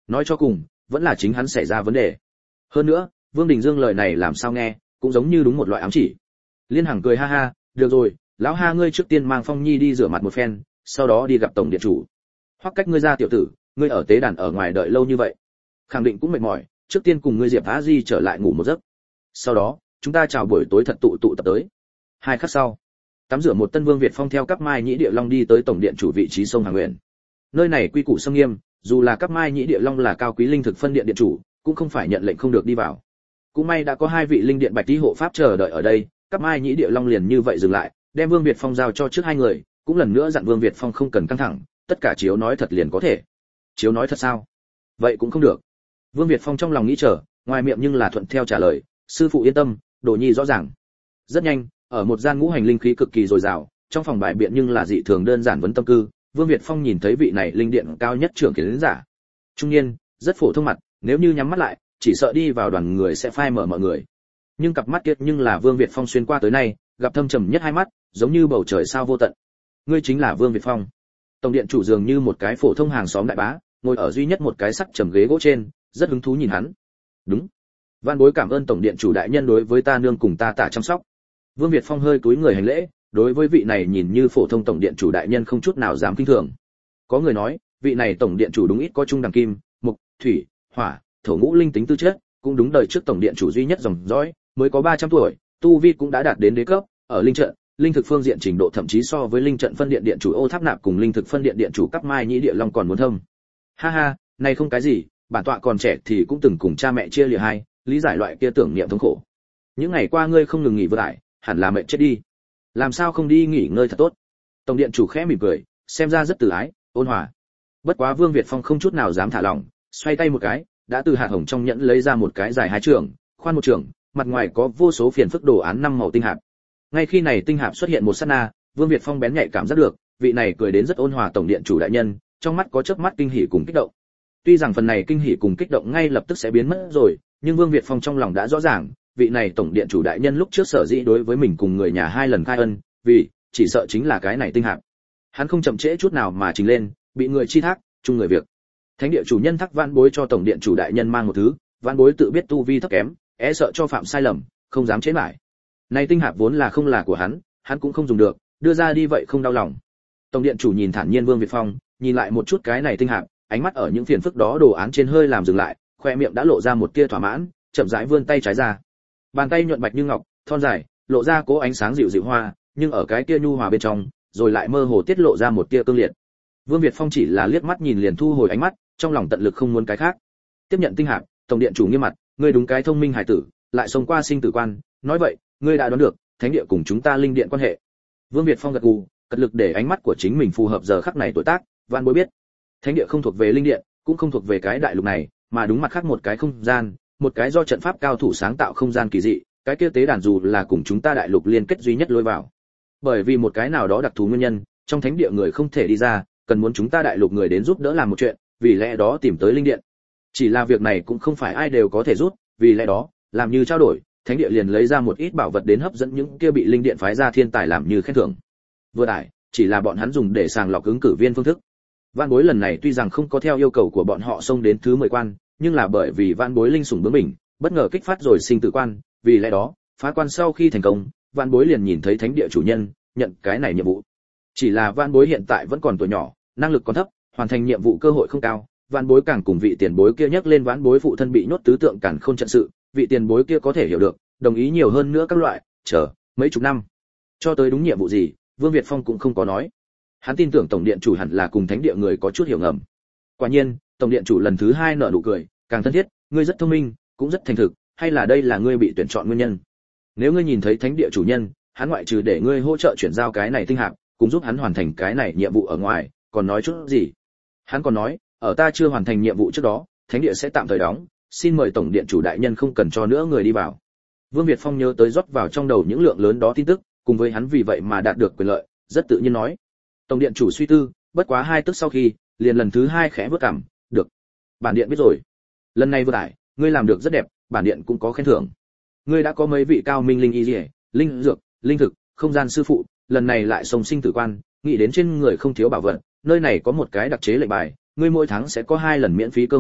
nói cho cùng vẫn là chính hắn xảy ra vấn đề. Hơn nữa Vương Đình Dương lời này làm sao nghe cũng giống như đúng một loại ám chỉ. Liên Hằng cười ha ha, được rồi, lão ha ngươi trước tiên mang Phong Nhi đi rửa mặt một phen, sau đó đi gặp tổng điện chủ. Hoặc cách ngươi ra tiểu tử, ngươi ở tế đàn ở ngoài đợi lâu như vậy, khẳng định cũng mệt mỏi, trước tiên cùng ngươi Diệp Á Di trở lại ngủ một giấc. Sau đó, chúng ta chào buổi tối thật tụ tụ tập tới. Hai khắc sau, tắm rửa một tân Vương Việt Phong theo Cáp Mai Nhĩ Địa Long đi tới tổng điện chủ vị trí sông Hàng Nguyên. Nơi này quy củ nghiêm nghiêm, dù là Cáp Mai Nhĩ Địa Long là cao quý linh thực phân điện điện chủ, cũng không phải nhận lệnh không được đi vào. Cũng may đã có hai vị linh điện bạch tí hộ pháp chờ đợi ở đây, Cáp Mai Nhĩ Địa Long liền như vậy dừng lại, đem Vương Việt Phong giao cho trước hai người, cũng lần nữa dặn Vương Việt Phong không cần căng thẳng, tất cả chiếu nói thật liền có thể. Chiếu nói thật sao? Vậy cũng không được. Vương Việt Phong trong lòng nghĩ chờ, ngoài miệng nhưng là thuận theo trả lời, sư phụ yên tâm, đồ nhi rõ ràng. Rất nhanh, ở một gian ngũ hành linh khí cực kỳ dồi dào, trong phòng bài biện nhưng là dị thường đơn giản vấn tâm cư, Vương Việt Phong nhìn thấy vị này linh điện cao nhất trưởng kiến giả. Trung niên, rất phổ thông mặt, nếu như nhắm mắt lại, chỉ sợ đi vào đoàn người sẽ phai mở mọi người. Nhưng cặp mắt kiệt nhưng là Vương Việt Phong xuyên qua tới nay, gặp thâm trầm nhất hai mắt, giống như bầu trời sao vô tận. Ngươi chính là Vương Việt Phong. Tổng điện chủ dường như một cái phổ thông hàng xóm đại bá, ngồi ở duy nhất một cái sắc trầm ghế gỗ trên, rất hứng thú nhìn hắn. Đúng. Van Bối cảm ơn tổng điện chủ đại nhân đối với ta nương cùng ta tả chăm sóc. Vương Việt Phong hơi cúi người hành lễ, đối với vị này nhìn như phổ thông tổng điện chủ đại nhân không chút nào dám kinh thường. Có người nói, vị này tổng điện chủ đúng ít có trung đẳng kim, mộc, thủy, hỏa, thổ ngũ linh tính tư chất, cũng đúng đời trước tổng điện chủ duy nhất dòng dõi, mới có ba trăm tuổi, tu vi cũng đã đạt đến đế cấp, ở linh trận, linh thực phương diện trình độ thậm chí so với linh trận phân điện điện chủ Ô Tháp Nạp cùng linh thực phân điện điện chủ Cáp Mai Nhĩ Địa Long còn muốn thâm. Ha ha, này không cái gì, bản tọa còn trẻ thì cũng từng cùng cha mẹ chia lìa hai, lý giải loại kia tưởng niệm thống khổ. Những ngày qua ngươi không ngừng nghỉ vừa lại, hẳn là mệt chết đi. Làm sao không đi nghỉ ngơi thật tốt? Tổng điện chủ khẽ mỉm cười, xem ra rất từ ái, ôn hòa. Bất quá Vương Việt Phong không chút nào dám thả lỏng, xoay tay một cái, đã từ hạt hồng trong nhẫn lấy ra một cái dài hai trường, khoan một trường, mặt ngoài có vô số phiền phức đồ án năm màu tinh hạp. Ngay khi này tinh hạp xuất hiện một sát na, Vương Việt Phong bén nhạy cảm giác được, vị này cười đến rất ôn hòa tổng điện chủ đại nhân, trong mắt có chớp mắt kinh hỉ cùng kích động. Tuy rằng phần này kinh hỉ cùng kích động ngay lập tức sẽ biến mất rồi, nhưng Vương Việt Phong trong lòng đã rõ ràng, vị này tổng điện chủ đại nhân lúc trước sở dĩ đối với mình cùng người nhà hai lần khai ân, vì chỉ sợ chính là cái này tinh hạp. Hắn không chậm trễ chút nào mà trình lên, bị người chi thác, chung người việc. Thánh địa chủ nhân thác Vãn Bối cho tổng điện chủ đại nhân mang một thứ, Vãn Bối tự biết tu vi thấp kém, e sợ cho phạm sai lầm, không dám chế lại. Này tinh hạp vốn là không là của hắn, hắn cũng không dùng được, đưa ra đi vậy không đau lòng. Tổng điện chủ nhìn thản nhiên Vương Việt Phong, nhìn lại một chút cái này tinh hạp, ánh mắt ở những phiền phức đó đồ án trên hơi làm dừng lại, khoe miệng đã lộ ra một tia thỏa mãn, chậm rãi vươn tay trái ra. Bàn tay nhuận bạch như ngọc, thon dài, lộ ra cố ánh sáng dịu dịu hoa, nhưng ở cái tia nhu hòa bên trong, rồi lại mơ hồ tiết lộ ra một tia cương liệt. Vương Việt Phong chỉ là liếc mắt nhìn liền thu hồi ánh mắt, trong lòng tận lực không muốn cái khác. Tiếp nhận tinh hạp, tổng điện chủ nghiêm mặt, ngươi đúng cái thông minh hải tử, lại sống qua sinh tử quan, nói vậy, ngươi đã đoán được, thánh địa cùng chúng ta linh điện quan hệ. Vương Việt Phong gật gù, cật lực để ánh mắt của chính mình phù hợp giờ khắc này tuổi tác, Vãn Bối biết, thánh địa không thuộc về linh điện, cũng không thuộc về cái đại lục này, mà đúng mặt khác một cái không gian, một cái do trận pháp cao thủ sáng tạo không gian kỳ dị, cái kia tế đàn dù là cùng chúng ta đại lục liên kết duy nhất lối vào. Bởi vì một cái nào đó đặc thù nguyên nhân, trong thánh địa người không thể đi ra, cần muốn chúng ta đại lục người đến giúp đỡ làm một chuyện, vì lẽ đó tìm tới linh điện. Chỉ là việc này cũng không phải ai đều có thể giúp, vì lẽ đó, làm như trao đổi, thánh địa liền lấy ra một ít bảo vật đến hấp dẫn những kia bị linh điện phái ra thiên tài làm như khen thưởng. Vừa đại, chỉ là bọn hắn dùng để sàng lọc ứng cử viên phương thức. Vãn Bối lần này tuy rằng không có theo yêu cầu của bọn họ xông đến thứ mười quan, nhưng là bởi vì Vãn Bối linh sủng bướng bỉnh, bất ngờ kích phát rồi sinh tử quan, vì lẽ đó, phá quan sau khi thành công, Vãn Bối liền nhìn thấy thánh địa chủ nhân, nhận cái này nhiệm vụ. Chỉ là Vãn Bối hiện tại vẫn còn tuổi nhỏ, năng lực còn thấp, hoàn thành nhiệm vụ cơ hội không cao. Vãn Bối càng cùng vị tiền bối kia nhắc lên Vãn Bối phụ thân bị nhốt tứ tượng cản khôn trận sự, vị tiền bối kia có thể hiểu được, đồng ý nhiều hơn nữa các loại, chờ mấy chục năm. Cho tới đúng nhiệm vụ gì, Vương Việt Phong cũng không có nói. Hắn tin tưởng tổng điện chủ hẳn là cùng thánh địa người có chút hiểu ngầm. Quả nhiên, tổng điện chủ lần thứ hai nở nụ cười, càng thân thiết, ngươi rất thông minh, cũng rất thành thực, hay là đây là ngươi bị tuyển chọn nguyên nhân. Nếu ngươi nhìn thấy thánh địa chủ nhân, hắn ngoại trừ để ngươi hỗ trợ chuyển giao cái này tinh hạp, cũng giúp hắn hoàn thành cái này nhiệm vụ ở ngoài, còn nói chút gì? Hắn còn nói, ở ta chưa hoàn thành nhiệm vụ trước đó, thánh địa sẽ tạm thời đóng, xin mời tổng điện chủ đại nhân không cần cho nữa người đi vào. Vương Việt Phong nhớ tới rót vào trong đầu những lượng lớn đó tin tức, cùng với hắn vì vậy mà đạt được quyền lợi, rất tự nhiên nói. Tổng điện chủ suy tư, bất quá hai tức sau khi, liền lần thứ hai khẽ bước cằm, được. Bản điện biết rồi. Lần này vừa tải, ngươi làm được rất đẹp, bản điện cũng có khen thưởng. Ngươi đã có mấy vị cao minh linh y liễu, linh dược, linh thực, không gian sư phụ, lần này lại sống sinh tử quan, nghĩ đến trên người không thiếu bảo vật, nơi này có một cái đặc chế lệnh bài, ngươi mỗi tháng sẽ có hai lần miễn phí cơ hội,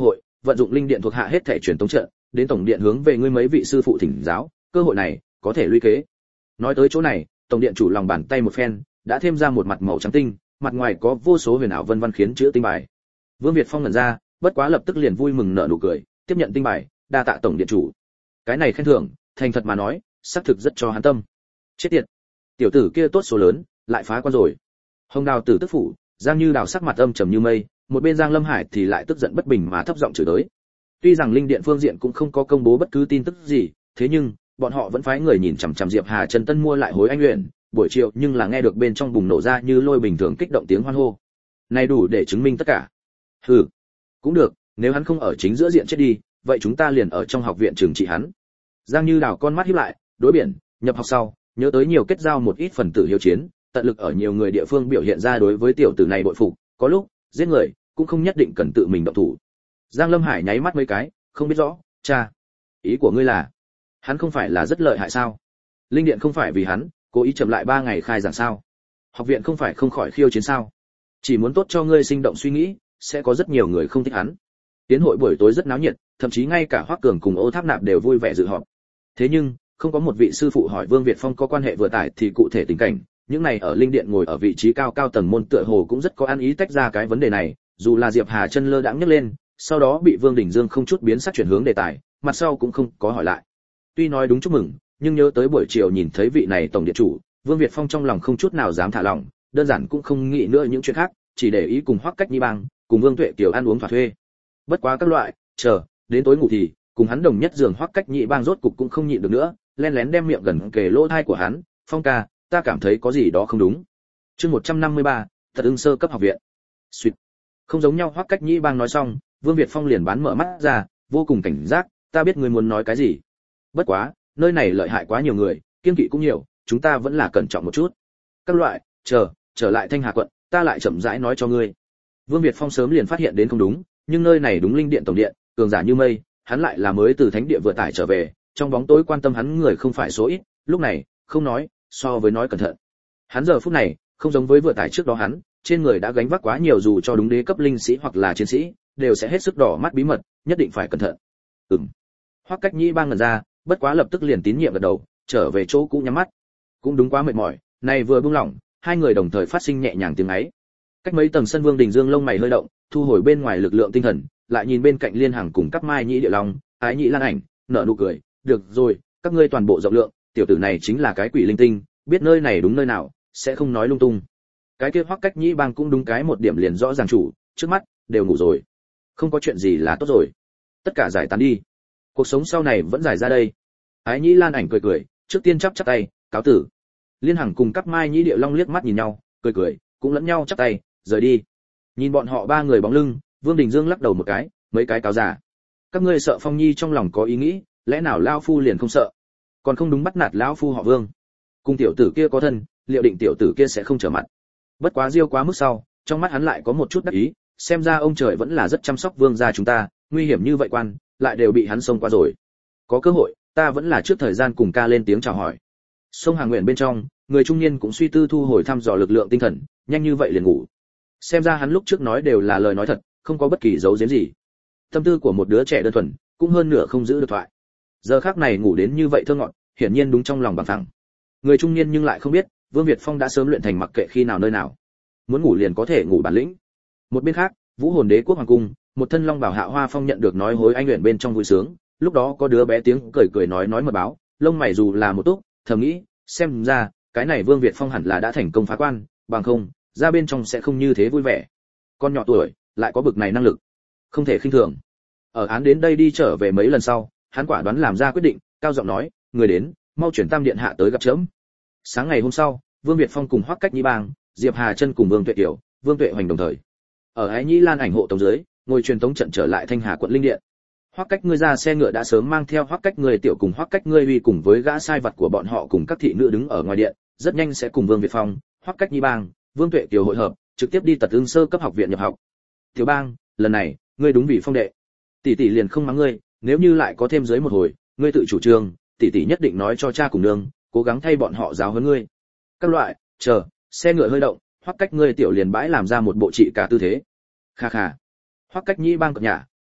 vận dụng linh điện thuộc hạ hết thể truyền tống trận, đến tổng điện hướng về ngươi mấy vị sư phụ thỉnh giáo, cơ hội này có thể lũy kế. Nói tới chỗ này, tổng điện chủ lòng bàn tay một phen, đã thêm ra một mặt màu trắng tinh, mặt ngoài có vô số huyền ảo vân vân khiến chữ tinh bài. Vương Việt Phong ngẩn ra, bất quá lập tức liền vui mừng nở nụ cười, tiếp nhận tinh bài, đa tạ tổng điện chủ. Cái này khen thưởng, thành thật mà nói, xác thực rất cho hắn tâm. Chết tiệt, tiểu tử kia tốt số lớn, lại phá quan rồi. Hồng Đào tử tức phủ, Giang Như Đào sắc mặt âm trầm như mây, một bên Giang Lâm Hải thì lại tức giận bất bình mà thấp giọng chửi tới. Tuy rằng linh điện phương diện cũng không có công bố bất cứ tin tức gì, thế nhưng bọn họ vẫn phái người nhìn chằm chằm Diệp Hà Trần Tân mua lại hối anh luyện, buổi chiều nhưng là nghe được bên trong bùng nổ ra như lôi bình thường kích động tiếng hoan hô. Này đủ để chứng minh tất cả. Hừ, cũng được, nếu hắn không ở chính giữa diện chết đi, vậy chúng ta liền ở trong học viện trừng trị hắn. Giang Như Đào con mắt híp lại, đối biển, nhập học sau, nhớ tới nhiều kết giao một ít phần tử hiếu chiến, tận lực ở nhiều người địa phương biểu hiện ra đối với tiểu tử này bội phục, có lúc giết người cũng không nhất định cần tự mình động thủ. Giang Lâm Hải nháy mắt mấy cái, không biết rõ, cha, ý của ngươi là, hắn không phải là rất lợi hại sao? Linh điện không phải vì hắn, cố ý chậm lại ba ngày khai giảng sao? Học viện không phải không khỏi khiêu chiến sao? Chỉ muốn tốt cho ngươi sinh động suy nghĩ, sẽ có rất nhiều người không thích hắn. Tiến hội buổi tối rất náo nhiệt, thậm chí ngay cả Hoắc Cường cùng Ô Tháp Nạp đều vui vẻ dự họp. Thế nhưng, không có một vị sư phụ hỏi Vương Việt Phong có quan hệ vừa tải thì cụ thể tình cảnh, những này ở linh điện ngồi ở vị trí cao cao tầng môn tựa hồ cũng rất có ăn ý tách ra cái vấn đề này, dù là Diệp Hà chân lơ đãng nhấc lên, sau đó bị Vương Đình Dương không chút biến sắc chuyển hướng đề tài, mặt sau cũng không có hỏi lại. Tuy nói đúng chúc mừng, nhưng nhớ tới buổi chiều nhìn thấy vị này tổng điện chủ, Vương Việt Phong trong lòng không chút nào dám thả lỏng, đơn giản cũng không nghĩ nữa những chuyện khác, chỉ để ý cùng Hoắc Cách Nhi Bang, cùng Vương Tuệ Kiều ăn uống thỏa thuê. Bất quá các loại, chờ, đến tối ngủ thì, cùng hắn đồng nhất giường Hoắc Cách Nhị Bang rốt cục cũng không nhịn được nữa, lén lén đem miệng gần kề lỗ tai của hắn, "Phong ca, ta cảm thấy có gì đó không đúng." Chương một trăm năm mươi ba, Thật ưng sơ cấp học viện. Xuyệt. Không giống nhau Hoắc Cách Nhị Bang nói xong, Vương Việt Phong liền bán mở mắt ra, vô cùng cảnh giác, "Ta biết ngươi muốn nói cái gì. Bất quá, nơi này lợi hại quá nhiều người, kiêng kỵ cũng nhiều, chúng ta vẫn là cẩn trọng một chút. Các loại, chờ, trở lại Thanh Hà quận, ta lại chậm rãi nói cho ngươi." Vương Việt Phong sớm liền phát hiện đến không đúng, nhưng nơi này đúng linh điện tổng điện, cường giả như mây, hắn lại là mới từ thánh địa vừa tải trở về, trong bóng tối quan tâm hắn người không phải số ít, lúc này, không nói, so với nói cẩn thận. Hắn giờ phút này, không giống với vừa tải trước đó hắn, trên người đã gánh vác quá nhiều, dù cho đúng đế cấp linh sĩ hoặc là chiến sĩ, đều sẽ hết sức đỏ mắt bí mật, nhất định phải cẩn thận. Ừm. Hoắc Cách Nhĩ Bang ngẩn ra, bất quá lập tức liền tín nhiệm gật đầu, trở về chỗ cũ nhắm mắt. Cũng đúng quá mệt mỏi, này vừa buông lỏng, hai người đồng thời phát sinh nhẹ nhàng tiếng ấy. Cách mấy tầng sân Vương Đình Dương lông mày hơi động, thu hồi bên ngoài lực lượng tinh thần, lại nhìn bên cạnh Liên Hằng cùng các Mai Nhĩ Địa Long, Ái Nhĩ Lan Ảnh, nở nụ cười, "Được rồi, các ngươi toàn bộ rộng lượng, tiểu tử này chính là cái quỷ linh tinh, biết nơi này đúng nơi nào, sẽ không nói lung tung." Cái kia Hoắc Cách Nhĩ Bang cũng đúng cái một điểm liền rõ ràng chủ, trước mắt đều ngủ rồi. Không có chuyện gì là tốt rồi. Tất cả giải tán đi. Cuộc sống sau này vẫn dài ra đây. Ái Nhĩ Lan Ảnh cười cười, trước tiên chắp chắp tay, cáo tử. Liên Hằng cùng các Mai Nhĩ Địa Long liếc mắt nhìn nhau, cười cười, cũng lẫn nhau chắp tay, rời đi. Nhìn bọn họ ba người bóng lưng, Vương Đình Dương lắc đầu một cái, mấy cái cáo giả. Các ngươi sợ Phong Nhi trong lòng có ý nghĩ, lẽ nào lão phu liền không sợ? Còn không đúng bắt nạt lão phu họ Vương. Cùng tiểu tử kia có thân, liệu định tiểu tử kia sẽ không trở mặt. Bất quá riêu quá mức sau, trong mắt hắn lại có một chút đắc ý, xem ra ông trời vẫn là rất chăm sóc Vương gia chúng ta, nguy hiểm như vậy quan, lại đều bị hắn xông qua rồi. Có cơ hội, ta vẫn là trước thời gian cùng ca lên tiếng chào hỏi. Sông Hàng Nguyện bên trong, người trung niên cũng suy tư thu hồi thăm dò lực lượng tinh thần, nhanh như vậy liền ngủ. Xem ra hắn lúc trước nói đều là lời nói thật, không có bất kỳ dấu giếm gì. Tâm tư của một đứa trẻ đơn thuần, cũng hơn nửa không giữ được thoại. Giờ khắc này ngủ đến như vậy thơ ngọt, hiển nhiên đúng trong lòng bằng phẳng. Người trung niên nhưng lại không biết, Vương Việt Phong đã sớm luyện thành mặc kệ khi nào nơi nào, muốn ngủ liền có thể ngủ bản lĩnh. Một bên khác, Vũ Hồn Đế quốc hoàng cung, một thân long bảo Hạ Hoa Phong nhận được nói hối anh luyện bên trong vui sướng, lúc đó có đứa bé tiếng cười cười nói nói mật báo, lông mày dù là một túc, thầm nghĩ, xem ra, cái này Vương Việt Phong hẳn là đã thành công phá quan, bằng không, ra bên trong sẽ không như thế vui vẻ. Con nhỏ tuổi, lại có bực này năng lực, không thể khinh thường. Ở án đến đây đi trở về mấy lần sau, hắn quả đoán làm ra quyết định, cao giọng nói, người đến, mau chuyển Tam điện hạ tới gặp chớm. Sáng ngày hôm sau, Vương Việt Phong cùng Hoắc Cách Nhĩ Bang, Diệp Hà Chân cùng Vương Tuệ Kiều, Vương Tuệ Hoành đồng thời ở Ái Nhĩ Lan Ảnh hộ tống dưới, ngồi truyền tống trận trở lại Thanh Hà quận linh điện. Hoắc Cách ngươi ra xe ngựa đã sớm mang theo Hoắc Cách ngươi tiểu cùng Hoắc Cách ngươi uy cùng với gã sai vật của bọn họ cùng các thị nữ đứng ở ngoài điện, rất nhanh sẽ cùng Vương Việt Phong, Hoắc Cách Nhĩ Bang, Vương Tuệ Kiều hội hợp, trực tiếp đi Tật Ưng sơ cấp học viện nhập học. Tiểu Bang, lần này, ngươi đúng vị phong đệ. Tỷ tỷ liền không mắng ngươi, nếu như lại có thêm dưới một hồi, ngươi tự chủ trương, tỷ tỷ nhất định nói cho cha cùng nương, cố gắng thay bọn họ giáo huấn ngươi. Các loại, chờ, xe ngựa hơi động, Hoắc Cách ngươi tiểu liền bãi làm ra một bộ trị cả tư thế. Kha kha. Hoắc Cách Nhĩ Bang cập nhà, tả,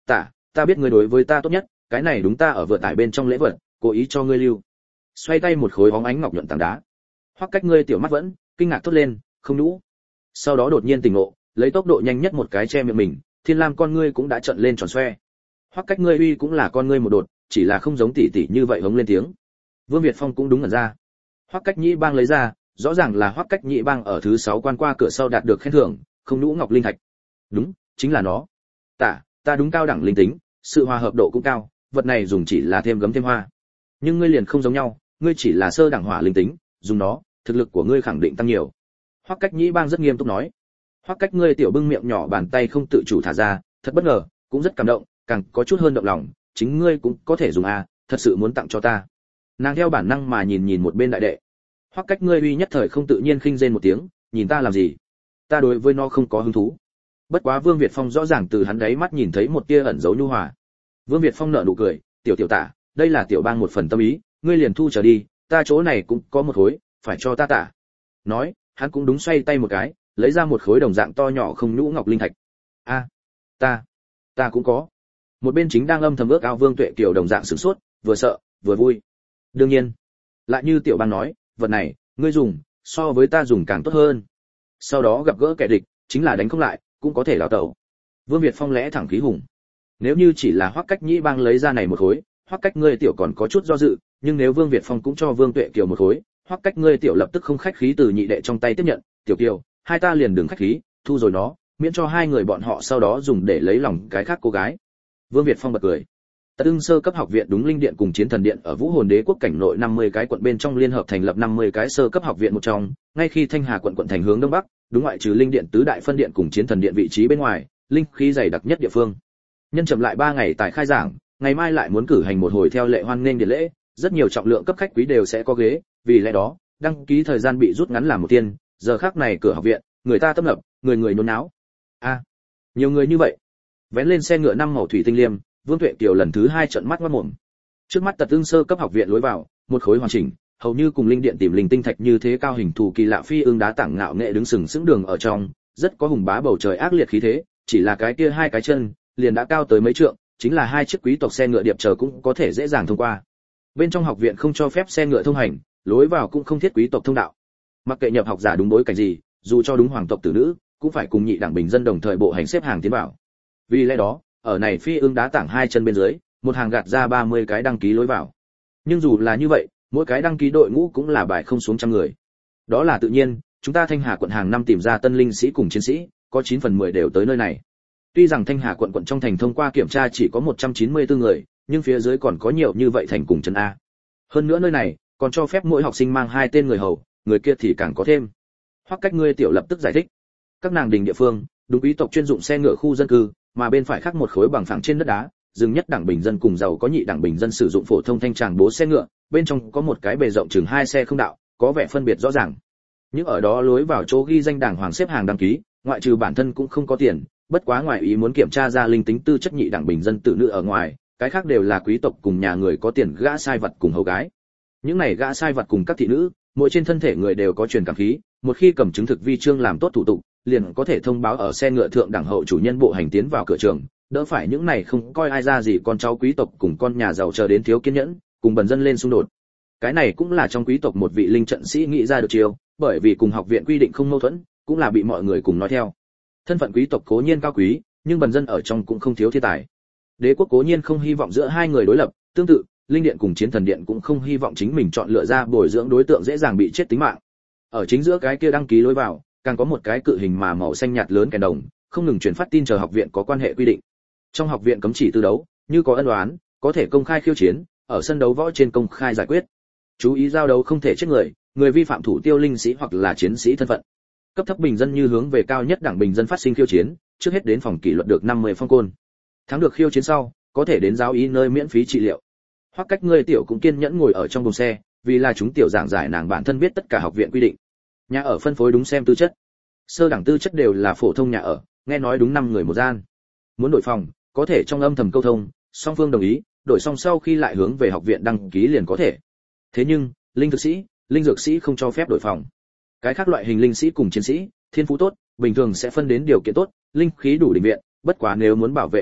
ta biết ngươi đối với ta tốt nhất, cái này đúng ta ở vừa tải bên trong lễ vật, cố ý cho ngươi lưu. Xoay tay một khối bóng ánh ngọc nhuận tảng đá. Hoắc Cách ngươi tiểu mắt vẫn kinh ngạc thốt lên, không nhũ. Sau đó đột nhiên tỉnh ngộ, lấy tốc độ nhanh nhất một cái che miệng mình, thiên lam con ngươi cũng đã trợn lên tròn xoe. Hoắc Cách ngươi uy cũng là con ngươi một đột, chỉ là không giống tỷ tỷ như vậy hống lên tiếng. Vương Việt Phong cũng đúng ngẩn ra. Hoắc Cách Nhĩ Bang lấy ra, rõ ràng là Hoắc Cách Nhĩ Bang ở thứ sáu quan qua cửa sau đạt được khen thưởng, không nhũ ngọc linh thạch. Đúng, chính là nó. Tả, ta đúng cao đẳng linh tính, sự hòa hợp độ cũng cao, vật này dùng chỉ là thêm gấm thêm hoa. Nhưng ngươi liền không giống nhau, ngươi chỉ là sơ đẳng hỏa linh tính, dùng nó, thực lực của ngươi khẳng định tăng nhiều. Hoắc Cách Nhĩ Bang rất nghiêm túc nói. Hoắc Cách ngươi tiểu bưng miệng nhỏ bàn tay không tự chủ thả ra, thật bất ngờ, cũng rất cảm động, càng có chút hơn động lòng, chính ngươi cũng có thể dùng à, thật sự muốn tặng cho ta. Nàng theo bản năng mà nhìn nhìn một bên đại đệ. Hoắc Cách ngươi uy nhất thời không tự nhiên khinh rên một tiếng, nhìn ta làm gì? Ta đối với nó không có hứng thú. Bất quá Vương Việt Phong rõ ràng từ hắn đấy mắt nhìn thấy một tia ẩn giấu nhu hòa. Vương Việt Phong nở nụ cười, tiểu tiểu tả, đây là tiểu bang một phần tâm ý, ngươi liền thu trở đi, ta chỗ này cũng có một khối, phải cho ta tả. Nói, hắn cũng đúng xoay tay một cái, lấy ra một khối đồng dạng to nhỏ không nhũ ngọc linh thạch. A, ta, ta cũng có. Một bên chính đang âm thầm ước ao Vương Tuệ Kiều đồng dạng sửng sốt, vừa sợ, vừa vui. Đương nhiên, lại như tiểu bang nói, vật này, ngươi dùng, so với ta dùng càng tốt hơn. Sau đó gặp gỡ kẻ địch, chính là đánh không lại, cũng có thể đào tẩu. Vương Việt Phong lẽ thẳng khí hùng. Nếu như chỉ là Hoắc Cách Nhĩ Bang lấy ra này một khối, Hoắc Cách ngươi tiểu còn có chút do dự, nhưng nếu Vương Việt Phong cũng cho Vương Tuệ Kiều một khối, Hoắc Cách ngươi tiểu lập tức không khách khí từ nhị đệ trong tay tiếp nhận, tiểu kiều, hai ta liền đừng khách khí, thu rồi nó, miễn cho hai người bọn họ sau đó dùng để lấy lòng cái khác cô gái. Vương Việt Phong bật cười. Tật Ưng sơ cấp học viện đúng linh điện cùng chiến thần điện ở Vũ Hồn Đế quốc cảnh nội năm mươi cái quận bên trong liên hợp thành lập năm mươi cái sơ cấp học viện một trong, ngay khi Thanh Hà quận quận thành hướng đông bắc, đúng ngoại trừ linh điện tứ đại phân điện cùng chiến thần điện vị trí bên ngoài, linh khí dày đặc nhất địa phương. Nhân chậm lại ba ngày tại khai giảng, ngày mai lại muốn cử hành một hồi theo lệ hoan nghênh điện lễ, rất nhiều trọng lượng cấp khách quý đều sẽ có ghế, vì lẽ đó, đăng ký thời gian bị rút ngắn làm một tiên, giờ khắc này cửa học viện, người ta tấp nập, người người nôn náo. A, à, nhiều người như vậy. Vén lên xe ngựa năm màu thủy tinh liêm, Vương Tuệ Kiều lần thứ hai trợn mắt ngoác mồm. Trước mắt Tật Ưng sơ cấp học viện lối vào, một khối hoàn chỉnh, hầu như cùng linh điện tìm linh tinh thạch như thế cao hình thù kỳ lạ phi ương đá tảng ngạo nghệ đứng sừng sững đường ở trong, rất có hùng bá bầu trời ác liệt khí thế, chỉ là cái kia hai cái chân, liền đã cao tới mấy trượng, chính là hai chiếc quý tộc xe ngựa điệp chờ cũng có thể dễ dàng thông qua. Bên trong học viện không cho phép xe ngựa thông hành, lối vào cũng không thiết quý tộc thông đạo. Mặc kệ nhập học giả đúng bối cảnh gì, dù cho đúng hoàng tộc tử nữ, cũng phải cùng nhị đẳng bình dân đồng thời bộ hành xếp hàng tiến vào. Vì lẽ đó, ở này phi ương đá tảng hai chân bên dưới, một hàng gạt ra ba mươi cái đăng ký lối vào. Nhưng dù là như vậy, mỗi cái đăng ký đội ngũ cũng là bài không xuống trăm người. Đó là tự nhiên, chúng ta Thanh Hà quận hàng năm tìm ra tân linh sĩ cùng chiến sĩ, có chín phần mười đều tới nơi này. Tuy rằng Thanh Hà quận quận trong thành thông qua kiểm tra chỉ có một trăm chín mươi tư người, nhưng phía dưới còn có nhiều như vậy thành cùng chân a. Hơn nữa nơi này còn cho phép mỗi học sinh mang hai tên người hầu, người kia thì càng có thêm. Hoắc Cách ngươi tiểu lập tức giải thích. Các nàng đình địa phương, đúng quý tộc chuyên dụng xe ngựa khu dân cư, mà bên phải khác một khối bằng phẳng trên đất đá, dừng nhất đẳng bình dân cùng giàu có nhị đẳng bình dân sử dụng phổ thông thanh tràng bố xe ngựa, bên trong có một cái bề rộng chừng hai xe không đạo, có vẻ phân biệt rõ ràng. Những ở đó lối vào chỗ ghi danh đảng hoàng xếp hàng đăng ký, ngoại trừ bản thân cũng không có tiền, bất quá ngoài ý muốn kiểm tra ra linh tính tư chất nhị đẳng bình dân tử nữ ở ngoài, cái khác đều là quý tộc cùng nhà người có tiền gã sai vật cùng hầu gái. Những này gã sai vật cùng các thị nữ, mỗi trên thân thể người đều có truyền cảm khí, một khi cầm chứng thực vi chương làm tốt thủ tục, liền có thể thông báo ở xe ngựa thượng đẳng hậu chủ nhân bộ hành tiến vào cửa trường, đỡ phải những này không coi ai ra gì con cháu quý tộc cùng con nhà giàu chờ đến thiếu kiên nhẫn, cùng bần dân lên xung đột. Cái này cũng là trong quý tộc một vị linh trận sĩ nghĩ ra được chiêu, bởi vì cùng học viện quy định không mâu thuẫn, cũng là bị mọi người cùng nói theo. Thân phận quý tộc cố nhiên cao quý, nhưng bần dân ở trong cũng không thiếu thiên tài. Đế quốc cố nhiên không hy vọng giữa hai người đối lập, tương tự, linh điện cùng chiến thần điện cũng không hy vọng chính mình chọn lựa ra bồi dưỡng đối tượng dễ dàng bị chết tính mạng. Ở chính giữa cái kia đăng ký lối vào, càng có một cái cự hình mà màu xanh nhạt lớn kèn đồng, không ngừng truyền phát tin chờ học viện có quan hệ quy định. Trong học viện cấm chỉ tư đấu, như có ân oán, có thể công khai khiêu chiến, ở sân đấu võ trên công khai giải quyết. Chú ý giao đấu không thể chết người, người vi phạm thủ tiêu linh sĩ hoặc là chiến sĩ thân phận. Cấp thấp bình dân như hướng về cao nhất đẳng bình dân phát sinh khiêu chiến, trước hết đến phòng kỷ luật được năm mươi phong côn. Thắng được khiêu chiến sau, có thể đến giáo ý nơi miễn phí trị liệu. Hoặc cách ngươi tiểu cũng kiên nhẫn ngồi ở trong buồng xe, vì là chúng tiểu giảng giải nàng bản thân biết tất cả học viện quy định. Nhà ở phân phối đúng xem tư chất. Sơ đẳng tư chất đều là phổ thông nhà ở, nghe nói đúng năm người một gian. Muốn đổi phòng, có thể trong âm thầm câu thông, song phương đồng ý, đổi xong sau khi lại hướng về học viện đăng ký liền có thể. Thế nhưng, linh thực sĩ, linh dược sĩ không cho phép đổi phòng. Cái khác loại hình linh sĩ cùng chiến sĩ, thiên phú tốt, bình thường sẽ phân đến điều kiện tốt, linh khí đủ đình viện, bất quá nếu muốn bảo vệ đình viện,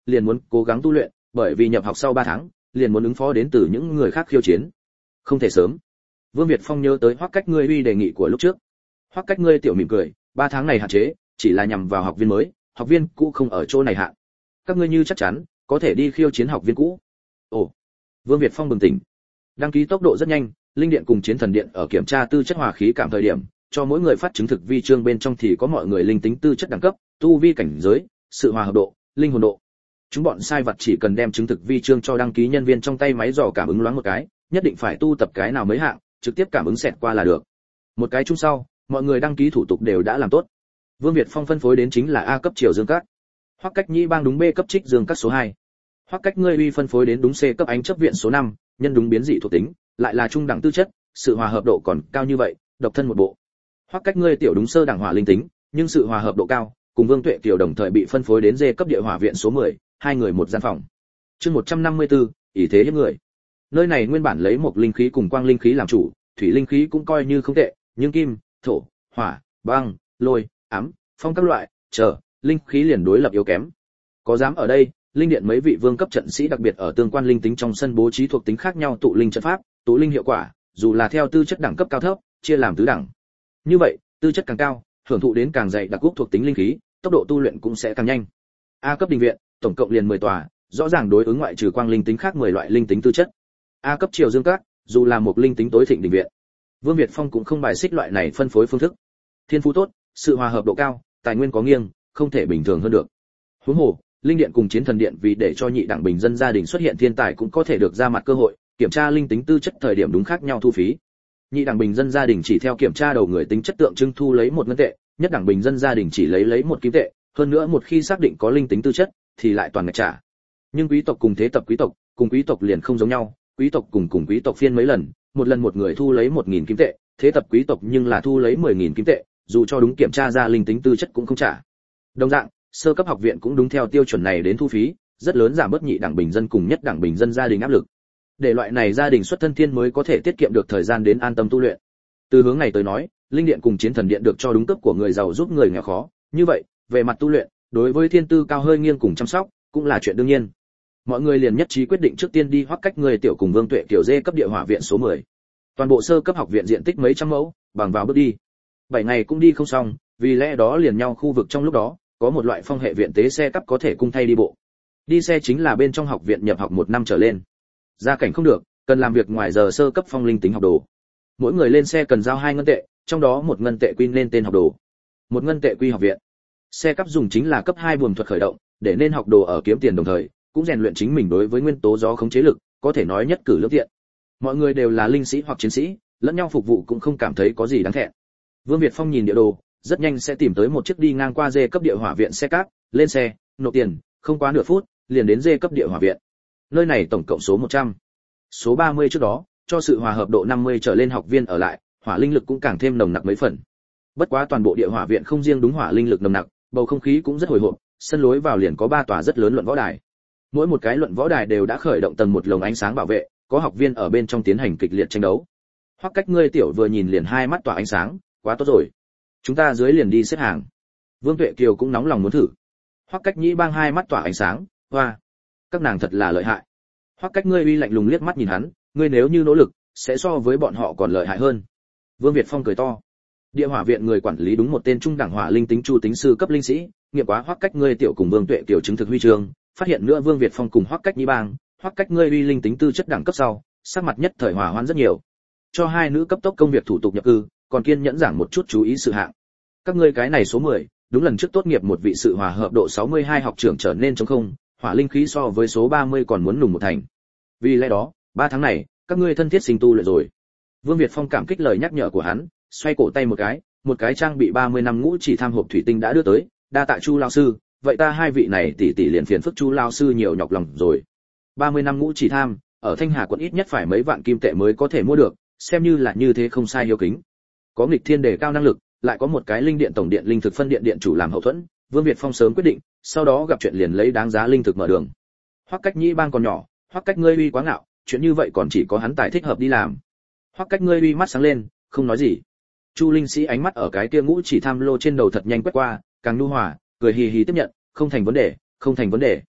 liền muốn cố gắng tu luyện, bởi vì nhập học sau ba tháng, liền muốn ứng phó đến từ những người khác khiêu chiến. Không thể sớm. Vương Việt Phong nhớ tới Hoắc Cách Ngươi uy đề nghị của lúc trước. Hoắc Cách Ngươi tiểu mỉm cười, ba tháng này hạn chế, chỉ là nhằm vào học viên mới, học viên cũ không ở chỗ này hạn. Các ngươi như chắc chắn có thể đi khiêu chiến học viên cũ. Ồ. Vương Việt Phong bừng tỉnh. Đăng ký tốc độ rất nhanh, linh điện cùng chiến thần điện ở kiểm tra tư chất hòa khí cảm thời điểm, cho mỗi người phát chứng thực vi chương bên trong thì có mọi người linh tính tư chất đẳng cấp, tu vi cảnh giới, sự hòa hợp độ, linh hồn độ. Chúng bọn sai vật chỉ cần đem chứng thực vi chương cho đăng ký nhân viên trong tay máy dò cảm ứng loáng một cái, nhất định phải tu tập cái nào mới hạng, trực tiếp cảm ứng xẹt qua là được. Một cái chung sau, mọi người đăng ký thủ tục đều đã làm tốt. Vương Việt Phong phân phối đến chính là A cấp Triều Dương Các. Hoắc Cách Nhĩ bang đúng B cấp Trích Dương Các số hai. Hoắc Cách Ngươi uy phân phối đến đúng C cấp Ánh Chấp Viện số năm, nhân đúng biến dị thuộc tính, lại là trung đẳng tư chất, sự hòa hợp độ còn cao như vậy, độc thân một bộ. Hoắc Cách Ngươi tiểu đúng sơ đẳng hỏa linh tính, nhưng sự hòa hợp độ cao, cùng Vương Tuệ Kiều đồng thời bị phân phối đến D cấp Địa Hỏa Viện số mười, hai người một gian phòng. Chương một trăm năm mươi tư, ỷ thế hiếp người. Nơi này nguyên bản lấy một linh khí cùng quang linh khí làm chủ, thủy linh khí cũng coi như không tệ, nhưng kim, thổ, hỏa, băng, lôi, ám, phong các loại, chờ, linh khí liền đối lập yếu kém. Có dám ở đây, linh điện mấy vị vương cấp trận sĩ đặc biệt ở tương quan linh tính trong sân bố trí thuộc tính khác nhau tụ linh trận pháp, tụ linh hiệu quả, dù là theo tư chất đẳng cấp cao thấp, chia làm tứ đẳng. Như vậy, tư chất càng cao, hưởng thụ đến càng dày đặc gốc thuộc tính linh khí, tốc độ tu luyện cũng sẽ càng nhanh. A cấp đình viện, tổng cộng liền mười tòa, rõ ràng đối ứng ngoại trừ quang linh tính khác mười loại linh tính tư chất. A cấp Triều Dương Các, dù là một linh tính tối thịnh đình viện, Vương Việt Phong cũng không bài xích loại này phân phối phương thức. Thiên phú tốt, sự hòa hợp độ cao, tài nguyên có nghiêng, không thể bình thường hơn được. Huống hồ, linh điện cùng chiến thần điện vì để cho nhị đẳng bình dân gia đình xuất hiện thiên tài cũng có thể được ra mặt cơ hội, kiểm tra linh tính tư chất thời điểm đúng khác nhau thu phí. Nhị đẳng bình dân gia đình chỉ theo kiểm tra đầu người tính chất tượng trưng thu lấy một ngân tệ, nhất đẳng bình dân gia đình chỉ lấy lấy một kim tệ, hơn nữa một khi xác định có linh tính tư chất thì lại toàn ngạch trả. Nhưng quý tộc cùng thế tập quý tộc, cùng quý tộc liền không giống nhau, quý tộc cùng cùng quý tộc phiên mấy lần, một lần một người thu lấy một nghìn kim tệ, thế tập quý tộc nhưng là thu lấy mười nghìn kim tệ, dù cho đúng kiểm tra ra linh tính tư chất cũng không trả. Đồng dạng, sơ cấp học viện cũng đúng theo tiêu chuẩn này đến thu phí, rất lớn giảm bớt nhị đẳng bình dân cùng nhất đẳng bình dân gia đình áp lực. Để loại này gia đình xuất thân thiên mới có thể tiết kiệm được thời gian đến an tâm tu luyện. Từ hướng này tới nói, linh điện cùng chiến thần điện được cho đúng cấp của người giàu giúp người nghèo khó, như vậy, về mặt tu luyện, đối với thiên tư cao hơi nghiêng cùng chăm sóc, cũng là chuyện đương nhiên. Mọi người liền nhất trí quyết định trước tiên đi Hoắc Cách Người tiểu cùng Vương Tuệ Kiều dê cấp Địa Hỏa Viện số mười. Toàn bộ sơ cấp học viện diện tích mấy trăm mẫu, bằng vào bước đi. bảy ngày cũng đi không xong, vì lẽ đó liền nhau khu vực trong lúc đó, có một loại phong hệ viện tế xe cấp có thể cung thay đi bộ. Đi xe chính là bên trong học viện nhập học một năm trở lên. Gia cảnh không được, cần làm việc ngoài giờ sơ cấp phong linh tính học đồ. Mỗi người lên xe cần giao hai ngân tệ, trong đó một ngân tệ quy lên tên học đồ, một ngân tệ quy học viện. Xe cấp dùng chính là cấp hai buồm thuật khởi động, để nên học đồ ở kiếm tiền đồng thời, cũng rèn luyện chính mình đối với nguyên tố gió khống chế lực, có thể nói nhất cử lưỡng tiện. Mọi người đều là linh sĩ hoặc chiến sĩ, lẫn nhau phục vụ cũng không cảm thấy có gì đáng thẹn. Vương Việt Phong nhìn địa đồ, rất nhanh sẽ tìm tới một chiếc đi ngang qua dê cấp Địa Hỏa Viện xe cáp, lên xe, nộp tiền, không quá nửa phút, liền đến dê cấp Địa Hỏa Viện. Nơi này tổng cộng số một trăm. Số ba mươi trước đó, cho sự hòa hợp độ năm mươi trở lên học viên ở lại, hỏa linh lực cũng càng thêm nồng nặc mấy phần. Bất quá toàn bộ Địa Hỏa Viện không riêng đúng hỏa linh lực nồng nặc, bầu không khí cũng rất hồi hộp, sân lối vào liền có ba tòa rất lớn luận võ đài. Mỗi một cái luận võ đài đều đã khởi động tầng một lồng ánh sáng bảo vệ, có học viên ở bên trong tiến hành kịch liệt tranh đấu. Hoắc Cách Ngươi tiểu vừa nhìn liền hai mắt tỏa ánh sáng, quá tốt rồi. Chúng ta dưới liền đi xếp hàng. Vương Tuệ Kiều cũng nóng lòng muốn thử. Hoắc Cách Nhĩ bang hai mắt tỏa ánh sáng, hoa, các nàng thật là lợi hại. Hoắc Cách Ngươi uy lạnh lùng liếc mắt nhìn hắn, ngươi nếu như nỗ lực, sẽ so với bọn họ còn lợi hại hơn. Vương Việt Phong cười to. Địa Hỏa Viện người quản lý đúng một tên trung đẳng hỏa linh tính chu tính sư cấp linh sĩ, nghiệm quá Hoắc Cách Ngươi tiểu cùng Vương Tuệ Kiều chứng thực huy chương, phát hiện nữa Vương Việt Phong cùng Hoắc Cách Nhĩ bang, Hoắc Cách Ngươi uy linh tính tư chất đẳng cấp sau, sắc mặt nhất thời hòa hoãn rất nhiều. Cho hai nữ cấp tốc công việc thủ tục nhập cư, còn kiên nhẫn giảng một chút chú ý sự hạng. Các ngươi cái này số mười, đúng lần trước tốt nghiệp một vị sự hòa hợp độ sáu mươi hai học trưởng trở nên trống không, hỏa linh khí so với số ba mươi còn muốn nùng một thành. Vì lẽ đó, ba tháng này, các ngươi thân thiết sinh tu luyện rồi. Vương Việt Phong cảm kích lời nhắc nhở của hắn, xoay cổ tay một cái, một cái trang bị ba mươi năm ngũ chỉ tham hộp thủy tinh đã đưa tới, đa tạ Chu lão sư, vậy ta hai vị này tỷ tỷ liền phiền phức Chu lão sư nhiều nhọc lòng rồi. ba mươi năm ngũ chỉ tham, ở Thanh Hà quận ít nhất phải mấy vạn kim tệ mới có thể mua được, xem như là như thế không sai hiếu kính. Có nghịch thiên đề cao năng lực, lại có một cái linh điện tổng điện linh thực phân điện điện chủ làm hậu thuẫn, Vương Việt Phong sớm quyết định, sau đó gặp chuyện liền lấy đáng giá linh thực mở đường. Hoắc Cách Nhĩ bang còn nhỏ, Hoắc Cách Ngươi uy quá ngạo, chuyện như vậy còn chỉ có hắn tài thích hợp đi làm. Hoắc Cách Ngươi uy mắt sáng lên, không nói gì. Chu linh sĩ ánh mắt ở cái kia ngũ chỉ tham lô trên đầu thật nhanh quét qua, càng nhu hòa, cười hì hì tiếp nhận, không thành vấn đề, không thành vấn đề.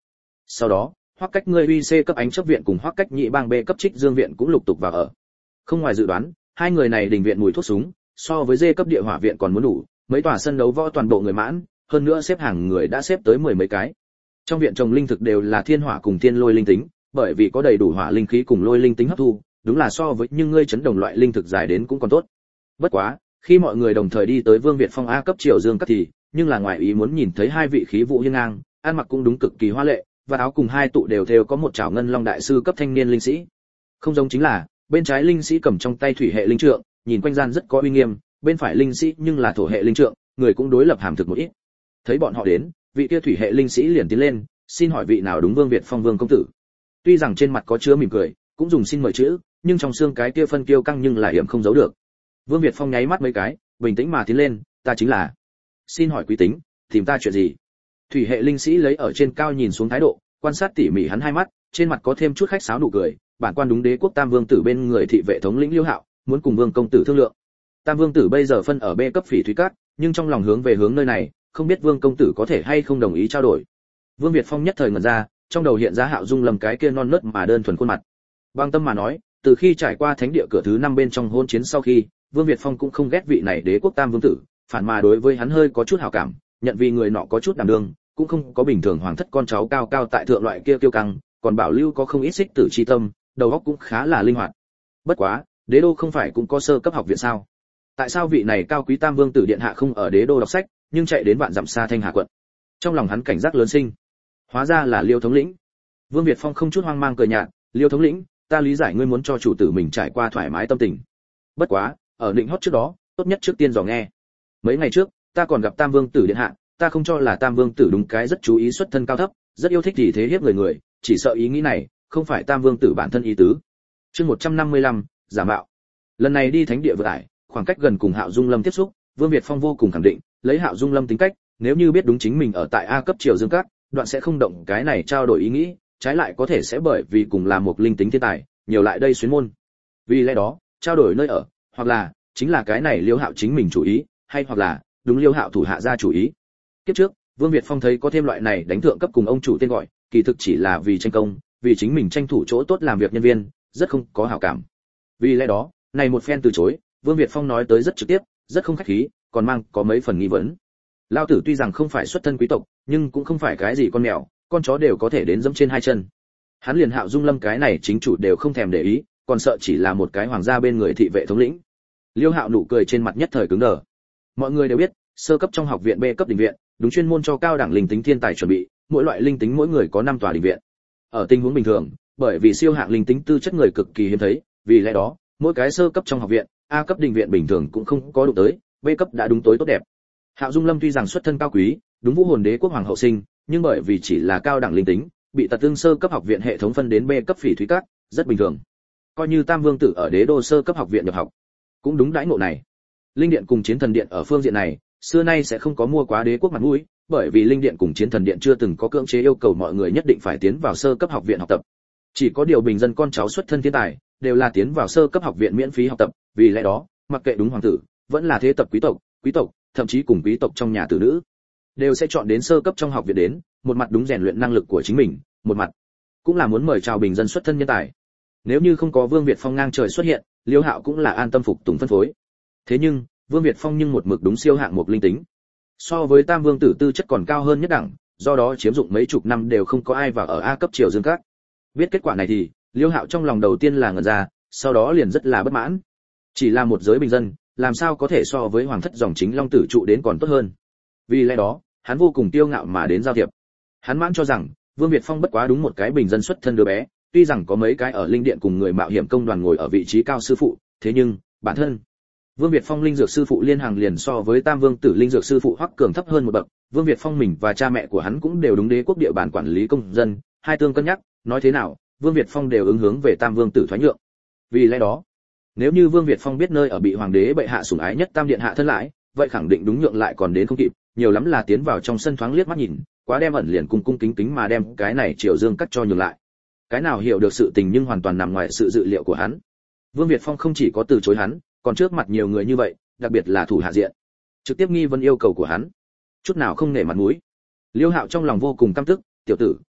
Sau đó, Hoắc Cách ngươi uy C cấp ánh chấp viện cùng Hoắc Cách nhị bang B cấp trích dương viện cũng lục tục vào ở. Không ngoài dự đoán, hai người này đình viện mùi thuốc súng, so với D cấp địa hỏa viện còn muốn đủ, mấy tòa sân đấu võ toàn bộ người mãn, hơn nữa xếp hàng người đã xếp tới mười mấy cái. Trong viện trồng linh thực đều là thiên hỏa cùng thiên lôi linh tính, bởi vì có đầy đủ hỏa linh khí cùng lôi linh tính hấp thu, đúng là so với nhưng ngươi chấn đồng loại linh thực dài đến cũng còn tốt. Bất quá, khi mọi người đồng thời đi tới Vương Việt Phong A cấp Triều Dương cấp thì, nhưng là ngoài ý muốn nhìn thấy hai vị khí vũ hiên ngang, ăn mặc cũng đúng cực kỳ hoa lệ, và áo cùng hai tụ đều thêu có một trảo ngân long đại sư cấp thanh niên linh sĩ. Không giống chính là, bên trái linh sĩ cầm trong tay thủy hệ linh trượng, nhìn quanh gian rất có uy nghiêm, bên phải linh sĩ nhưng là thổ hệ linh trượng, người cũng đối lập hàm thực một ít. Thấy bọn họ đến, vị kia thủy hệ linh sĩ liền tiến lên, xin hỏi vị nào đúng Vương Việt Phong Vương công tử. Tuy rằng trên mặt có chứa mỉm cười, cũng dùng xin mời chữ, nhưng trong xương cái kia phân kiêu căng nhưng là hiểm không giấu được. Vương Việt Phong nháy mắt mấy cái, bình tĩnh mà tiến lên, ta chính là. Xin hỏi quý tính, tìm ta chuyện gì? Thủy hệ linh sĩ lấy ở trên cao nhìn xuống thái độ, quan sát tỉ mỉ hắn hai mắt, trên mặt có thêm chút khách sáo nụ cười, bản quan đúng đế quốc Tam Vương tử bên người thị vệ thống lĩnh Liêu Hạo, muốn cùng Vương công tử thương lượng. Tam Vương tử bây giờ phân ở B cấp Phỉ Thúy Cát, nhưng trong lòng hướng về hướng nơi này, không biết Vương công tử có thể hay không đồng ý trao đổi. Vương Việt Phong nhất thời ngẩn ra, trong đầu hiện ra Hạo Dung Lâm cái kia non nớt mà đơn thuần khuôn mặt. Bang tâm mà nói, từ khi trải qua thánh địa cửa thứ năm bên trong hôn chiến sau khi, Vương Việt Phong cũng không ghét vị này đế quốc Tam Vương tử, phản mà đối với hắn hơi có chút hảo cảm, nhận vì người nọ có chút đảm đương, cũng không có bình thường hoàng thất con cháu cao cao tại thượng loại kia kiêu căng, còn bảo lưu có không ít xích tử chi tâm, đầu óc cũng khá là linh hoạt. Bất quá, đế đô không phải cũng có sơ cấp học viện sao? Tại sao vị này cao quý Tam Vương tử điện hạ không ở đế đô đọc sách, nhưng chạy đến vạn dặm xa Thanh Hà quận? Trong lòng hắn cảnh giác lớn sinh. Hóa ra là Liêu thống lĩnh. Vương Việt Phong không chút hoang mang cười nhạt, Liêu thống lĩnh, ta lý giải ngươi muốn cho chủ tử mình trải qua thoải mái tâm tình. Bất quá, ở định hót trước đó, tốt nhất trước tiên dò nghe. Mấy ngày trước, ta còn gặp Tam Vương tử điện hạ, ta không cho là Tam Vương tử đúng cái rất chú ý xuất thân cao thấp, rất yêu thích thì thế hiếp người người, chỉ sợ ý nghĩ này không phải Tam Vương tử bản thân ý tứ. Chương một trăm năm mươi lăm, giả mạo. Lần này đi thánh địa vượt ải, khoảng cách gần cùng Hạo Dung Lâm tiếp xúc, Vương Việt Phong vô cùng khẳng định, lấy Hạo Dung Lâm tính cách, nếu như biết đúng chính mình ở tại A cấp Triều Dương Các, đoạn sẽ không động cái này trao đổi ý nghĩ, trái lại có thể sẽ bởi vì cùng là một linh tính thiên tài, nhiều lại đây xuyến môn. Vì lẽ đó, trao đổi nơi ở, hoặc là chính là cái này Liêu Hạo chính mình chủ ý, hay hoặc là đúng Liêu Hạo thủ hạ ra chủ ý. Kiếp trước, Vương Việt Phong thấy có thêm loại này đánh thượng cấp cùng ông chủ tên gọi, kỳ thực chỉ là vì tranh công, vì chính mình tranh thủ chỗ tốt làm việc nhân viên, rất không có hảo cảm. Vì lẽ đó, này một phen từ chối, Vương Việt Phong nói tới rất trực tiếp, rất không khách khí, còn mang có mấy phần nghi vấn. Lão tử tuy rằng không phải xuất thân quý tộc, nhưng cũng không phải cái gì con mèo, con chó đều có thể đến dẫm trên hai chân. Hắn liền Hạo Dung Lâm cái này chính chủ đều không thèm để ý, còn sợ chỉ là một cái hoàng gia bên người thị vệ thống lĩnh. Liêu Hạo nụ cười trên mặt nhất thời cứng đờ. Mọi người đều biết, sơ cấp trong học viện B cấp đình viện, đúng chuyên môn cho cao đẳng linh tính thiên tài chuẩn bị, mỗi loại linh tính mỗi người có năm tòa đình viện. Ở tình huống bình thường, bởi vì siêu hạng linh tính tư chất người cực kỳ hiếm thấy, vì lẽ đó, mỗi cái sơ cấp trong học viện, A cấp đình viện bình thường cũng không có đủ tới, B cấp đã đúng tối tốt đẹp. Hạo Dung Lâm tuy rằng xuất thân cao quý, đúng Vũ Hồn Đế quốc hoàng hậu sinh, nhưng bởi vì chỉ là cao đẳng linh tính, bị Tật Tương sơ cấp học viện hệ thống phân đến B cấp Phỉ Thúy Các, rất bình thường. Coi như Tam Vương tử ở Đế đô sơ cấp học viện nhập học, cũng đúng đãi ngộ này. Linh điện cùng Chiến Thần điện ở phương diện này, xưa nay sẽ không có mua quá đế quốc mặt mũi, bởi vì Linh điện cùng Chiến Thần điện chưa từng có cưỡng chế yêu cầu mọi người nhất định phải tiến vào sơ cấp học viện học tập. Chỉ có điều bình dân con cháu xuất thân thiên tài, đều là tiến vào sơ cấp học viện miễn phí học tập, vì lẽ đó, mặc kệ đúng hoàng tử, vẫn là thế tập quý tộc, quý tộc, thậm chí cùng quý tộc trong nhà tử nữ, đều sẽ chọn đến sơ cấp trong học viện đến, một mặt đúng rèn luyện năng lực của chính mình, một mặt cũng là muốn mời chào bình dân xuất thân nhân tài. Nếu như không có Vương Việt Phong ngang trời xuất hiện, Liêu Hạo cũng là an tâm phục tùng phân phối. Thế nhưng, Vương Việt Phong nhưng một mực đúng siêu hạng một linh tính. So với Tam Vương tử tư chất còn cao hơn nhất đẳng, do đó chiếm dụng mấy chục năm đều không có ai vào ở A cấp Triều Dương Các. Biết kết quả này thì, Liêu Hạo trong lòng đầu tiên là ngẩn ra, sau đó liền rất là bất mãn. Chỉ là một giới bình dân, làm sao có thể so với hoàng thất dòng chính Long tử trụ đến còn tốt hơn. Vì lẽ đó, hắn vô cùng tiêu ngạo mà đến giao thiệp. Hắn mãn cho rằng, Vương Việt Phong bất quá đúng một cái bình dân xuất thân đứa bé, tuy rằng có mấy cái ở linh điện cùng người mạo hiểm công đoàn ngồi ở vị trí cao sư phụ, thế nhưng, bản thân Vương Việt Phong linh dược sư phụ liên hàng liền so với Tam Vương tử linh dược sư phụ Hoắc Cường thấp hơn một bậc, Vương Việt Phong mình và cha mẹ của hắn cũng đều đúng đế quốc địa bàn quản lý công dân, hai tương cân nhắc, nói thế nào, Vương Việt Phong đều ứng hướng về Tam Vương tử thoái nhượng. Vì lẽ đó, nếu như Vương Việt Phong biết nơi ở bị hoàng đế bệ hạ sủng ái nhất Tam điện hạ thân lại, vậy khẳng định đúng nhượng lại còn đến không kịp, nhiều lắm là tiến vào trong sân thoáng liếc mắt nhìn, quá đem ẩn liền cung cung kính kính mà đem cái này Triều Dương cắt cho nhường lại. Cái nào hiểu được sự tình nhưng hoàn toàn nằm ngoài sự dự liệu của hắn. Vương Việt Phong không chỉ có từ chối hắn, còn trước mặt nhiều người như vậy, đặc biệt là thủ hạ diện, trực tiếp nghi vấn yêu cầu của hắn, chút nào không nể mặt mũi. Liêu Hạo trong lòng vô cùng căm tức, tiểu tử,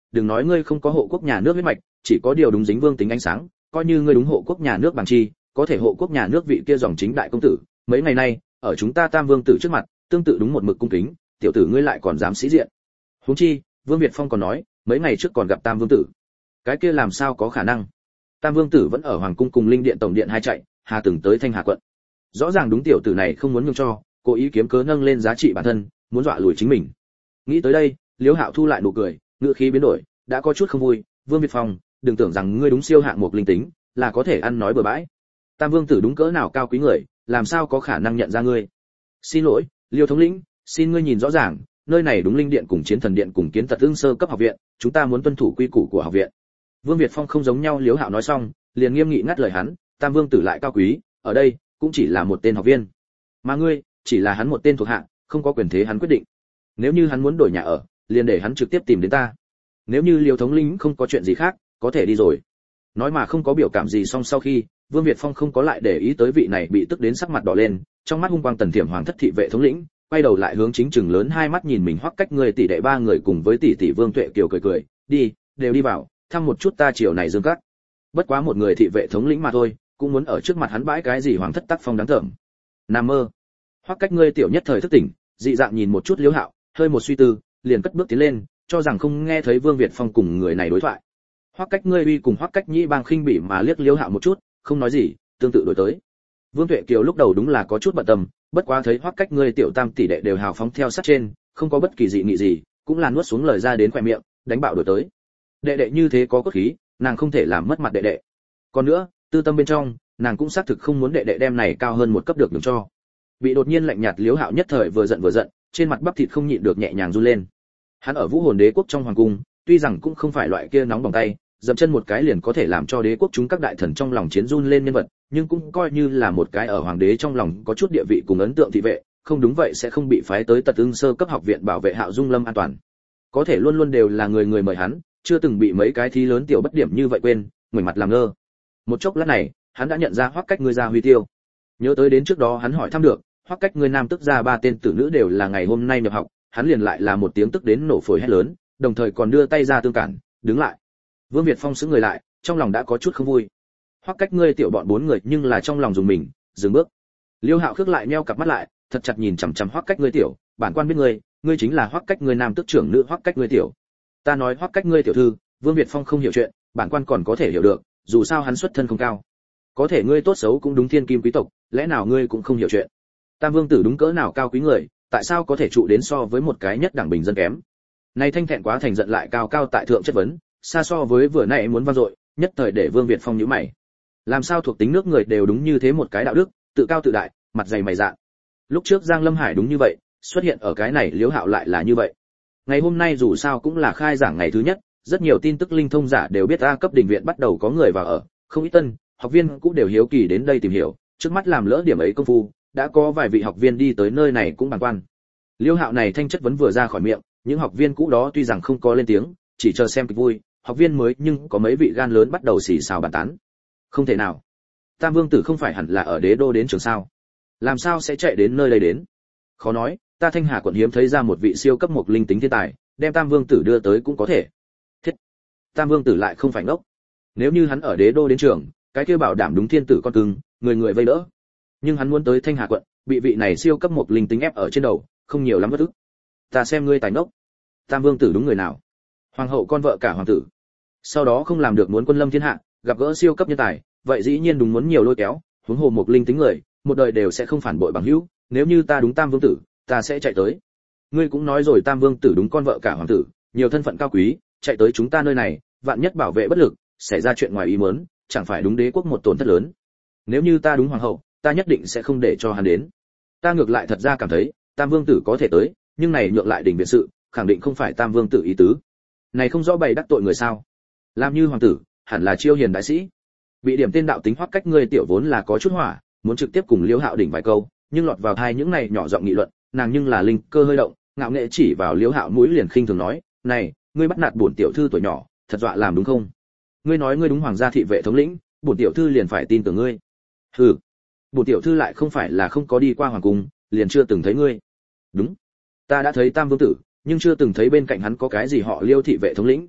đừng nói ngươi không có hộ quốc nhà nước huyết mạch, chỉ có điều đúng dính vương tính ánh sáng, coi như ngươi đúng hộ quốc nhà nước bằng chi, có thể hộ quốc nhà nước vị kia dòng chính đại công tử, mấy ngày nay, ở chúng ta Tam Vương tử trước mặt, tương tự đúng một mực cung kính, tiểu tử ngươi lại còn dám sĩ diện. Huống chi, Vương Việt Phong còn nói, mấy ngày trước còn gặp Tam Vương tử. Cái kia làm sao có khả năng? Tam Vương tử vẫn ở hoàng cung cùng linh điện tổng điện hai chạy, hà từng tới Thanh Hà quận. Rõ ràng đúng tiểu tử này không muốn nhường cho, cố ý kiếm cớ nâng lên giá trị bản thân, muốn dọa lùi chính mình. Nghĩ tới đây, Liễu Hạo thu lại nụ cười, ngữ khí biến đổi, đã có chút không vui, Vương Việt Phong, đừng tưởng rằng ngươi đúng siêu hạng một linh tính, là có thể ăn nói bừa bãi. Tam Vương tử đúng cỡ nào cao quý người, làm sao có khả năng nhận ra ngươi? Xin lỗi, Liêu thống lĩnh, xin ngươi nhìn rõ ràng, nơi này đúng linh điện cùng chiến thần điện cùng kiến tật ương sơ cấp học viện, chúng ta muốn tuân thủ quy củ của học viện. Vương Việt Phong không giống nhau, Liễu Hạo nói xong, liền nghiêm nghị ngắt lời hắn, Tam Vương tử lại cao quý, ở đây cũng chỉ là một tên học viên, mà ngươi chỉ là hắn một tên thuộc hạ, không có quyền thế hắn quyết định. Nếu như hắn muốn đổi nhà ở, liền để hắn trực tiếp tìm đến ta. Nếu như Liêu thống lĩnh không có chuyện gì khác, có thể đi rồi. Nói mà không có biểu cảm gì, xong sau khi Vương Việt Phong không có lại để ý tới vị này bị tức đến sắc mặt đỏ lên, trong mắt hung quang tần thiểm hoàng thất thị vệ thống lĩnh, quay đầu lại hướng chính Trừng lớn hai mắt nhìn mình Hoắc Cách người tỷ đệ ba người cùng với tỷ tỷ Vương Tuệ Kiều cười cười, đi, đều đi vào, thăm một chút ta chiều này dương cát. Bất quá một người thị vệ thống lĩnh mà thôi, cũng muốn ở trước mặt hắn bãi cái gì hoàng thất tác phong đáng tởm. Nam mơ. Hoắc Cách ngươi tiểu nhất thời thức tỉnh, dị dạng nhìn một chút Liễu Hạo, hơi một suy tư, liền cất bước tiến lên, cho rằng không nghe thấy Vương Việt Phong cùng người này đối thoại. Hoắc Cách ngươi uy cùng Hoắc Cách Nhĩ bang khinh bỉ mà liếc Liễu Hạo một chút, không nói gì, tương tự đổi tới. Vương Tuệ Kiều lúc đầu đúng là có chút bận tâm, bất quá thấy Hoắc Cách ngươi tiểu tam tỷ đệ đều hào phóng theo sát trên, không có bất kỳ dị nghị gì, cũng là nuốt xuống lời ra đến khóe miệng, đánh bạo đổi tới. Đệ đệ như thế có cốt khí, nàng không thể làm mất mặt đệ đệ. Còn nữa, tư tâm bên trong, nàng cũng xác thực không muốn đệ đệ đem này cao hơn một cấp được đừng cho. Bị đột nhiên lạnh nhạt Liễu Hạo nhất thời vừa giận vừa giận, trên mặt bắp thịt không nhịn được nhẹ nhàng run lên. Hắn ở Vũ Hồn Đế quốc trong hoàng cung, tuy rằng cũng không phải loại kia nóng bỏng tay, dậm chân một cái liền có thể làm cho đế quốc chúng các đại thần trong lòng chiến run lên nhân vật, nhưng cũng coi như là một cái ở hoàng đế trong lòng có chút địa vị cùng ấn tượng thị vệ, không đúng vậy sẽ không bị phái tới Tật Ưng sơ cấp học viện bảo vệ Hạo Dung Lâm an toàn. Có thể luôn luôn đều là người người mời hắn, chưa từng bị mấy cái thí lớn tiểu bất điểm như vậy quên, ngoảnh mặt làm ngơ. Một chốc lát này, hắn đã nhận ra Hoắc Cách ngươi ra Huy Tiêu. Nhớ tới đến trước đó hắn hỏi thăm được, Hoắc Cách ngươi nam tức ra ba tên tử nữ đều là ngày hôm nay nhập học, hắn liền lại là một tiếng tức đến nổ phổi hét lớn, đồng thời còn đưa tay ra tương cản, đứng lại. Vương Việt Phong sững người lại, trong lòng đã có chút không vui. Hoắc Cách ngươi tiểu bọn bốn người nhưng là trong lòng dùng mình, dừng bước. Liêu Hạo khước lại nheo cặp mắt lại, thật chặt nhìn chằm chằm Hoắc Cách ngươi tiểu, bản quan biết ngươi, ngươi chính là Hoắc Cách ngươi nam tức trưởng nữ Hoắc Cách ngươi tiểu. Ta nói Hoắc Cách ngươi tiểu thư, Vương Việt Phong không hiểu chuyện, bản quan còn có thể hiểu được, dù sao hắn xuất thân không cao. Có thể ngươi tốt xấu cũng đúng thiên kim quý tộc, lẽ nào ngươi cũng không hiểu chuyện? Tam Vương tử đúng cỡ nào cao quý người, tại sao có thể trụ đến so với một cái nhất đẳng bình dân kém? Này thanh thẹn quá thành giận lại cao cao tại thượng chất vấn, xa so với vừa nãy muốn vang dội, nhất thời để Vương Việt Phong nhíu mày. Làm sao thuộc tính nước người đều đúng như thế một cái đạo đức, tự cao tự đại, mặt dày mày dạn. Lúc trước Giang Lâm Hải đúng như vậy, xuất hiện ở cái này Liễu Hạo lại là như vậy. Ngày hôm nay dù sao cũng là khai giảng ngày thứ nhất, rất nhiều tin tức linh thông giả đều biết A cấp đỉnh viện bắt đầu có người vào ở, không ít tân học viên cũng đều hiếu kỳ đến đây tìm hiểu, trước mắt làm lỡ điểm ấy công phu, đã có vài vị học viên đi tới nơi này cũng bàng quan. Liễu Hạo này thanh chất vấn vừa ra khỏi miệng, những học viên cũ đó tuy rằng không có lên tiếng, chỉ chờ xem kịch vui, học viên mới nhưng có mấy vị gan lớn bắt đầu xì xào bàn tán. Không thể nào, Tam Vương tử không phải hẳn là ở đế đô đến trường sao? Làm sao sẽ chạy đến nơi đây đến? Khó nói, ta Thanh Hà quận hiếm thấy ra một vị siêu cấp một linh tính thiên tài, đem Tam Vương tử đưa tới cũng có thể. Thiết, Tam Vương tử lại không phải ngốc. Nếu như hắn ở đế đô đến trường, cái kia bảo đảm đúng thiên tử con cưng, người người vây đỡ. Nhưng hắn muốn tới Thanh Hà quận, bị vị này siêu cấp một linh tính ép ở trên đầu, không nhiều lắm bất ức. Ta xem ngươi tài ngốc. Tam Vương tử đúng người nào? Hoàng hậu con vợ cả hoàng tử. Sau đó không làm được muốn quân lâm thiên hạ, gặp gỡ siêu cấp nhân tài, vậy dĩ nhiên đúng muốn nhiều lôi kéo, huống hồ một linh tính người, một đời đều sẽ không phản bội bằng hữu, nếu như ta đúng Tam Vương tử, ta sẽ chạy tới. Ngươi cũng nói rồi Tam Vương tử đúng con vợ cả hoàng tử, nhiều thân phận cao quý, chạy tới chúng ta nơi này, vạn nhất bảo vệ bất lực, xảy ra chuyện ngoài ý muốn, chẳng phải đúng đế quốc một tổn thất lớn. Nếu như ta đúng hoàng hậu, ta nhất định sẽ không để cho hắn đến. Ta ngược lại thật ra cảm thấy, Tam Vương tử có thể tới, nhưng này nhượng lại đỉnh viện sự, khẳng định không phải Tam Vương tử ý tứ. Này không rõ bày đắc tội người sao? Làm như hoàng tử, hẳn là chiêu hiền đại sĩ. Bị điểm tên đạo tính Hoắc Cách ngươi tiểu vốn là có chút hỏa, muốn trực tiếp cùng Liễu Hạo đỉnh vài câu, nhưng lọt vào hai những này nhỏ giọng nghị luận, nàng nhưng là linh cơ hơi động, ngạo nghệ chỉ vào Liễu Hạo mũi liền khinh thường nói, "Này, ngươi bắt nạt bổn tiểu thư tuổi nhỏ, thật dọa làm đúng không? Ngươi nói ngươi đúng hoàng gia thị vệ thống lĩnh, bổn tiểu thư liền phải tin tưởng ngươi." "Hừ, bổn tiểu thư lại không phải là không có đi qua hoàng cung, liền chưa từng thấy ngươi." "Đúng, ta đã thấy Tam Vương tử, nhưng chưa từng thấy bên cạnh hắn có cái gì họ Liêu thị vệ thống lĩnh."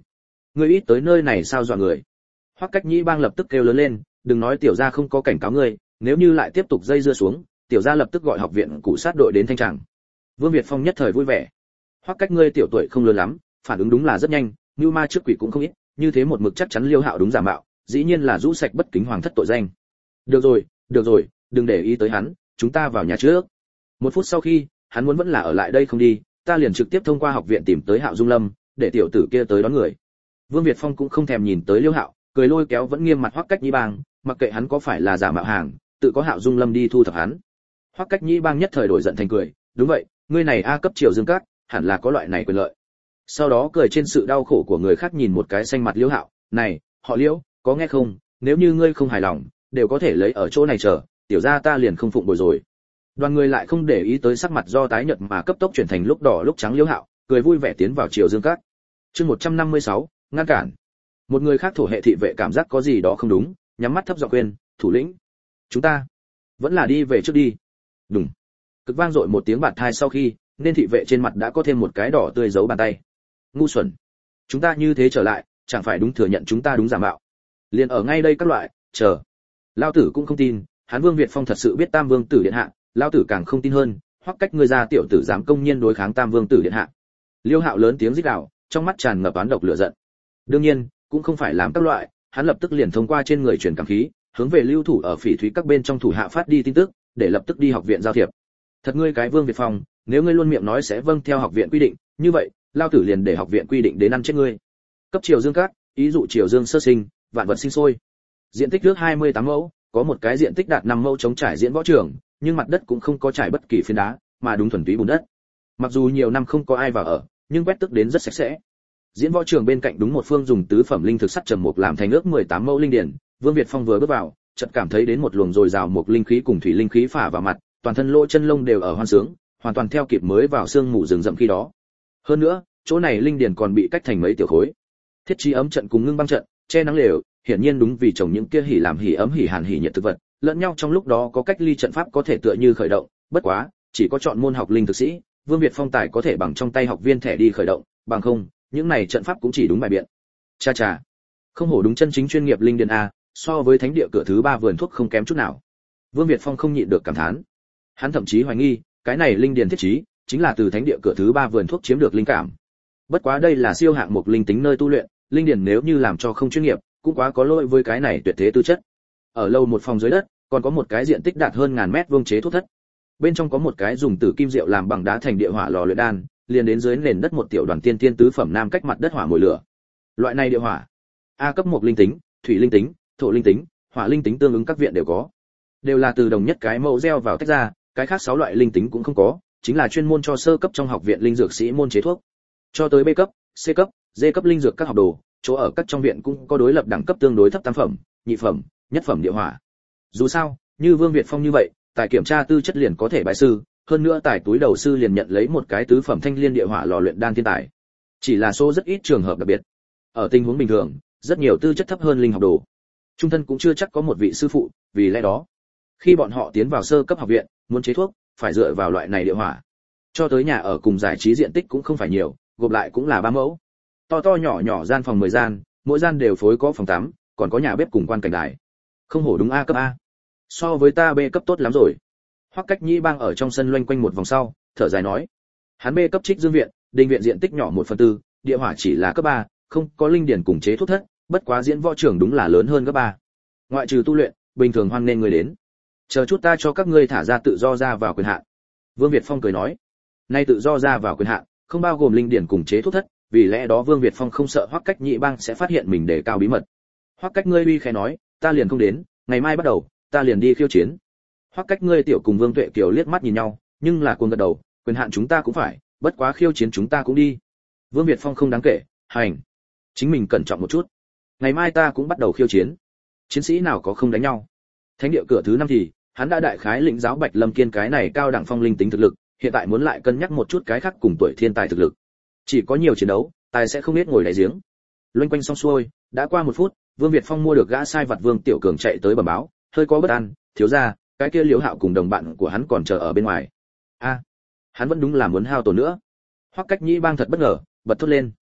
ngươi ít tới nơi này sao dọa người? Hoắc Cách Nhĩ Bang lập tức kêu lớn lên, đừng nói tiểu gia không có cảnh cáo ngươi, nếu như lại tiếp tục dây dưa xuống, tiểu gia lập tức gọi học viện cụ sát đội đến thanh tràng. Vương Việt Phong nhất thời vui vẻ. Hoắc Cách ngươi tiểu tuổi không lớn lắm, phản ứng đúng là rất nhanh, như ma trước quỷ cũng không ít, như thế một mực chắc chắn Liêu Hạo đúng giả mạo, dĩ nhiên là rũ sạch bất kính hoàng thất tội danh. Được rồi, được rồi, đừng để ý tới hắn, chúng ta vào nhà trước. Một phút sau khi, hắn muốn vẫn là ở lại đây không đi, ta liền trực tiếp thông qua học viện tìm tới Hạo Dung Lâm, để tiểu tử kia tới đón người. Vương Việt Phong cũng không thèm nhìn tới Liêu Hạo, cười lôi kéo vẫn nghiêm mặt Hoắc Cách Nhĩ Bang, mặc kệ hắn có phải là giả mạo hàng, tự có Hạo Dung Lâm đi thu thập hắn. Hoắc Cách Nhĩ Bang nhất thời đổi giận thành cười, đúng vậy, ngươi này a cấp Triều Dương Các, hẳn là có loại này quyền lợi. Sau đó cười trên sự đau khổ của người khác nhìn một cái xanh mặt Liêu Hạo, này, họ Liêu, có nghe không, nếu như ngươi không hài lòng, đều có thể lấy ở chỗ này chờ, tiểu gia ta liền không phụng bồi rồi. Đoàn người lại không để ý tới sắc mặt do tái nhợt mà cấp tốc chuyển thành lúc đỏ lúc trắng Liêu Hạo, cười vui vẻ tiến vào Triều Dương Các. Chương một trăm năm mươi sáu, ngăn cản. Một người khác thổ hệ thị vệ cảm giác có gì đó không đúng, nhắm mắt thấp giọng khuyên, thủ lĩnh, chúng ta vẫn là đi về trước đi. Đùng. Cực vang dội một tiếng bạt thai sau khi, nên thị vệ trên mặt đã có thêm một cái đỏ tươi dấu bàn tay. Ngu xuẩn, chúng ta như thế trở lại, chẳng phải đúng thừa nhận chúng ta đúng giả mạo. Liền ở ngay đây các loại, chờ. Lão tử cũng không tin, hắn Vương Việt Phong thật sự biết Tam Vương tử điện hạ, lão tử càng không tin hơn, Hoắc Cách ngươi ra tiểu tử dám công nhiên đối kháng Tam Vương tử điện hạ. Liêu Hạo lớn tiếng rít gào, trong mắt tràn ngập oán độc lửa giận. Đương nhiên, cũng không phải làm các loại, hắn lập tức liền thông qua trên người truyền cảm khí, hướng về lưu thủ ở phỉ thúy các bên trong thủ hạ phát đi tin tức, để lập tức đi học viện giao thiệp. Thật ngươi cái Vương Việt Phong, nếu ngươi luôn miệng nói sẽ vâng theo học viện quy định, như vậy, lao tử liền để học viện quy định đến ăn chết ngươi. Cấp Triều Dương Các, ý dụ Triều Dương sơ sinh, vạn vật sinh sôi. Diện tích nước hai mươi tám mẫu, có một cái diện tích đạt năm mẫu chống trải diễn võ trường, nhưng mặt đất cũng không có trải bất kỳ phiến đá, mà đúng thuần túy bùn đất. Mặc dù nhiều năm không có ai vào ở, nhưng quét tước đến rất sạch sẽ. Diễn võ trường bên cạnh đúng một phương dùng tứ phẩm linh thực sắt trầm mục làm thành ước mười tám mẫu linh điển, Vương Việt Phong vừa bước vào, chợt cảm thấy đến một luồng dồi dào một linh khí cùng thủy linh khí phả vào mặt, toàn thân lỗ chân lông đều ở hoan sướng, hoàn toàn theo kịp mới vào xương mù rừng rậm khi đó. Hơn nữa, chỗ này linh điển còn bị cách thành mấy tiểu khối. Thiết trí ấm trận cùng ngưng băng trận, che nắng lều, hiển nhiên đúng vì trồng những kia hỉ làm hỉ ấm hỉ hàn hỉ nhiệt thực vật, lẫn nhau trong lúc đó có cách ly trận pháp có thể tựa như khởi động, bất quá, chỉ có chọn môn học linh thực sĩ, Vương Việt Phong tài có thể bằng trong tay học viên thẻ đi khởi động, bằng không, những này trận pháp cũng chỉ đúng bài biện. Cha cha, không hổ đúng chân chính chuyên nghiệp linh điển a, so với thánh địa cửa thứ ba vườn thuốc không kém chút nào. Vương Việt Phong không nhịn được cảm thán. Hắn thậm chí hoài nghi, cái này linh điển thiết trí chính là từ thánh địa cửa thứ ba vườn thuốc chiếm được linh cảm. Bất quá đây là siêu hạng mục linh tính nơi tu luyện, linh điển nếu như làm cho không chuyên nghiệp, cũng quá có lỗi với cái này tuyệt thế tư chất. Ở lâu một phòng dưới đất, còn có một cái diện tích đạt hơn ngàn mét vuông chế thuốc thất. Bên trong có một cái dùng tử kim diệu làm bằng đá thành địa hỏa lò luyện đan, liền đến dưới nền đất một tiểu đoàn tiên tiên tứ phẩm nam cách mặt đất hỏa mồi lửa. Loại này địa hỏa, A cấp một linh tính, thủy linh tính, thổ linh tính, hỏa linh tính tương ứng các viện đều có. Đều là từ đồng nhất cái mẫu gieo vào tách ra, cái khác sáu loại linh tính cũng không có, chính là chuyên môn cho sơ cấp trong học viện linh dược sĩ môn chế thuốc. Cho tới B cấp, C cấp, D cấp linh dược các học đồ, chỗ ở các trong viện cũng có đối lập đẳng cấp tương đối thấp tam phẩm, nhị phẩm, nhất phẩm địa hỏa. Dù sao, như Vương Việt Phong như vậy, tài kiểm tra tư chất liền có thể bái sư, hơn nữa tài túi đầu sư liền nhận lấy một cái tứ phẩm thanh liên địa hỏa lò luyện đan thiên tài. Chỉ là số rất ít trường hợp đặc biệt. Ở tình huống bình thường, rất nhiều tư chất thấp hơn linh học đồ, trung thân cũng chưa chắc có một vị sư phụ, vì lẽ đó, khi bọn họ tiến vào sơ cấp học viện, muốn chế thuốc, phải dựa vào loại này địa hỏa. Cho tới nhà ở cùng giải trí diện tích cũng không phải nhiều, gộp lại cũng là ba mẫu. To to nhỏ nhỏ gian phòng mười gian, mỗi gian đều phối có phòng tắm, còn có nhà bếp cùng quan cảnh đài. Không hổ đúng A cấp A. So với ta B cấp tốt lắm rồi. Hoắc Cách Nhĩ Bang ở trong sân loanh quanh một vòng sau, thở dài nói: hắn B cấp Trích Dương viện, đình viện diện tích nhỏ một phần tư, địa hỏa chỉ là cấp ba, không có linh điển cùng chế thuốc thất, bất quá diễn võ trưởng đúng là lớn hơn cấp ba. Ngoại trừ tu luyện, bình thường hoan nên người đến. Chờ chút ta cho các ngươi thả ra tự do ra vào quyền hạn. Vương Việt Phong cười nói: nay tự do ra vào quyền hạn, không bao gồm linh điển cùng chế thuốc thất, vì lẽ đó Vương Việt Phong không sợ Hoắc Cách Nhĩ Bang sẽ phát hiện mình đề cao bí mật. Hoắc Cách ngươi uy khẽ nói: ta liền không đến, ngày mai bắt đầu, ta liền đi khiêu chiến. Hoắc Cách ngươi tiểu cùng Vương Tuệ Kiều liếc mắt nhìn nhau, nhưng là cuồng gật đầu, quyền hạn chúng ta cũng phải, bất quá khiêu chiến chúng ta cũng đi. Vương Việt Phong không đáng kể, hành. Chính mình cẩn trọng một chút. Ngày mai ta cũng bắt đầu khiêu chiến. Chiến sĩ nào có không đánh nhau. Thánh địa cửa thứ năm thì, hắn đã đại khái lĩnh giáo Bạch Lâm Kiên cái này cao đẳng phong linh tính thực lực, hiện tại muốn lại cân nhắc một chút cái khác cùng tuổi thiên tài thực lực. Chỉ có nhiều chiến đấu, tài sẽ không biết ngồi đáy giếng. Loanh quanh xong xuôi, đã qua một phút, Vương Việt Phong mua được gã sai vặt Vương Tiểu Cường chạy tới bẩm báo, hơi có bất an, thiếu gia, cái kia Liễu Hạo cùng đồng bạn của hắn còn chờ ở bên ngoài. A, hắn vẫn đúng là muốn hao tổn nữa. Hoắc Cách Nhĩ Bang thật bất ngờ, bật thốt lên.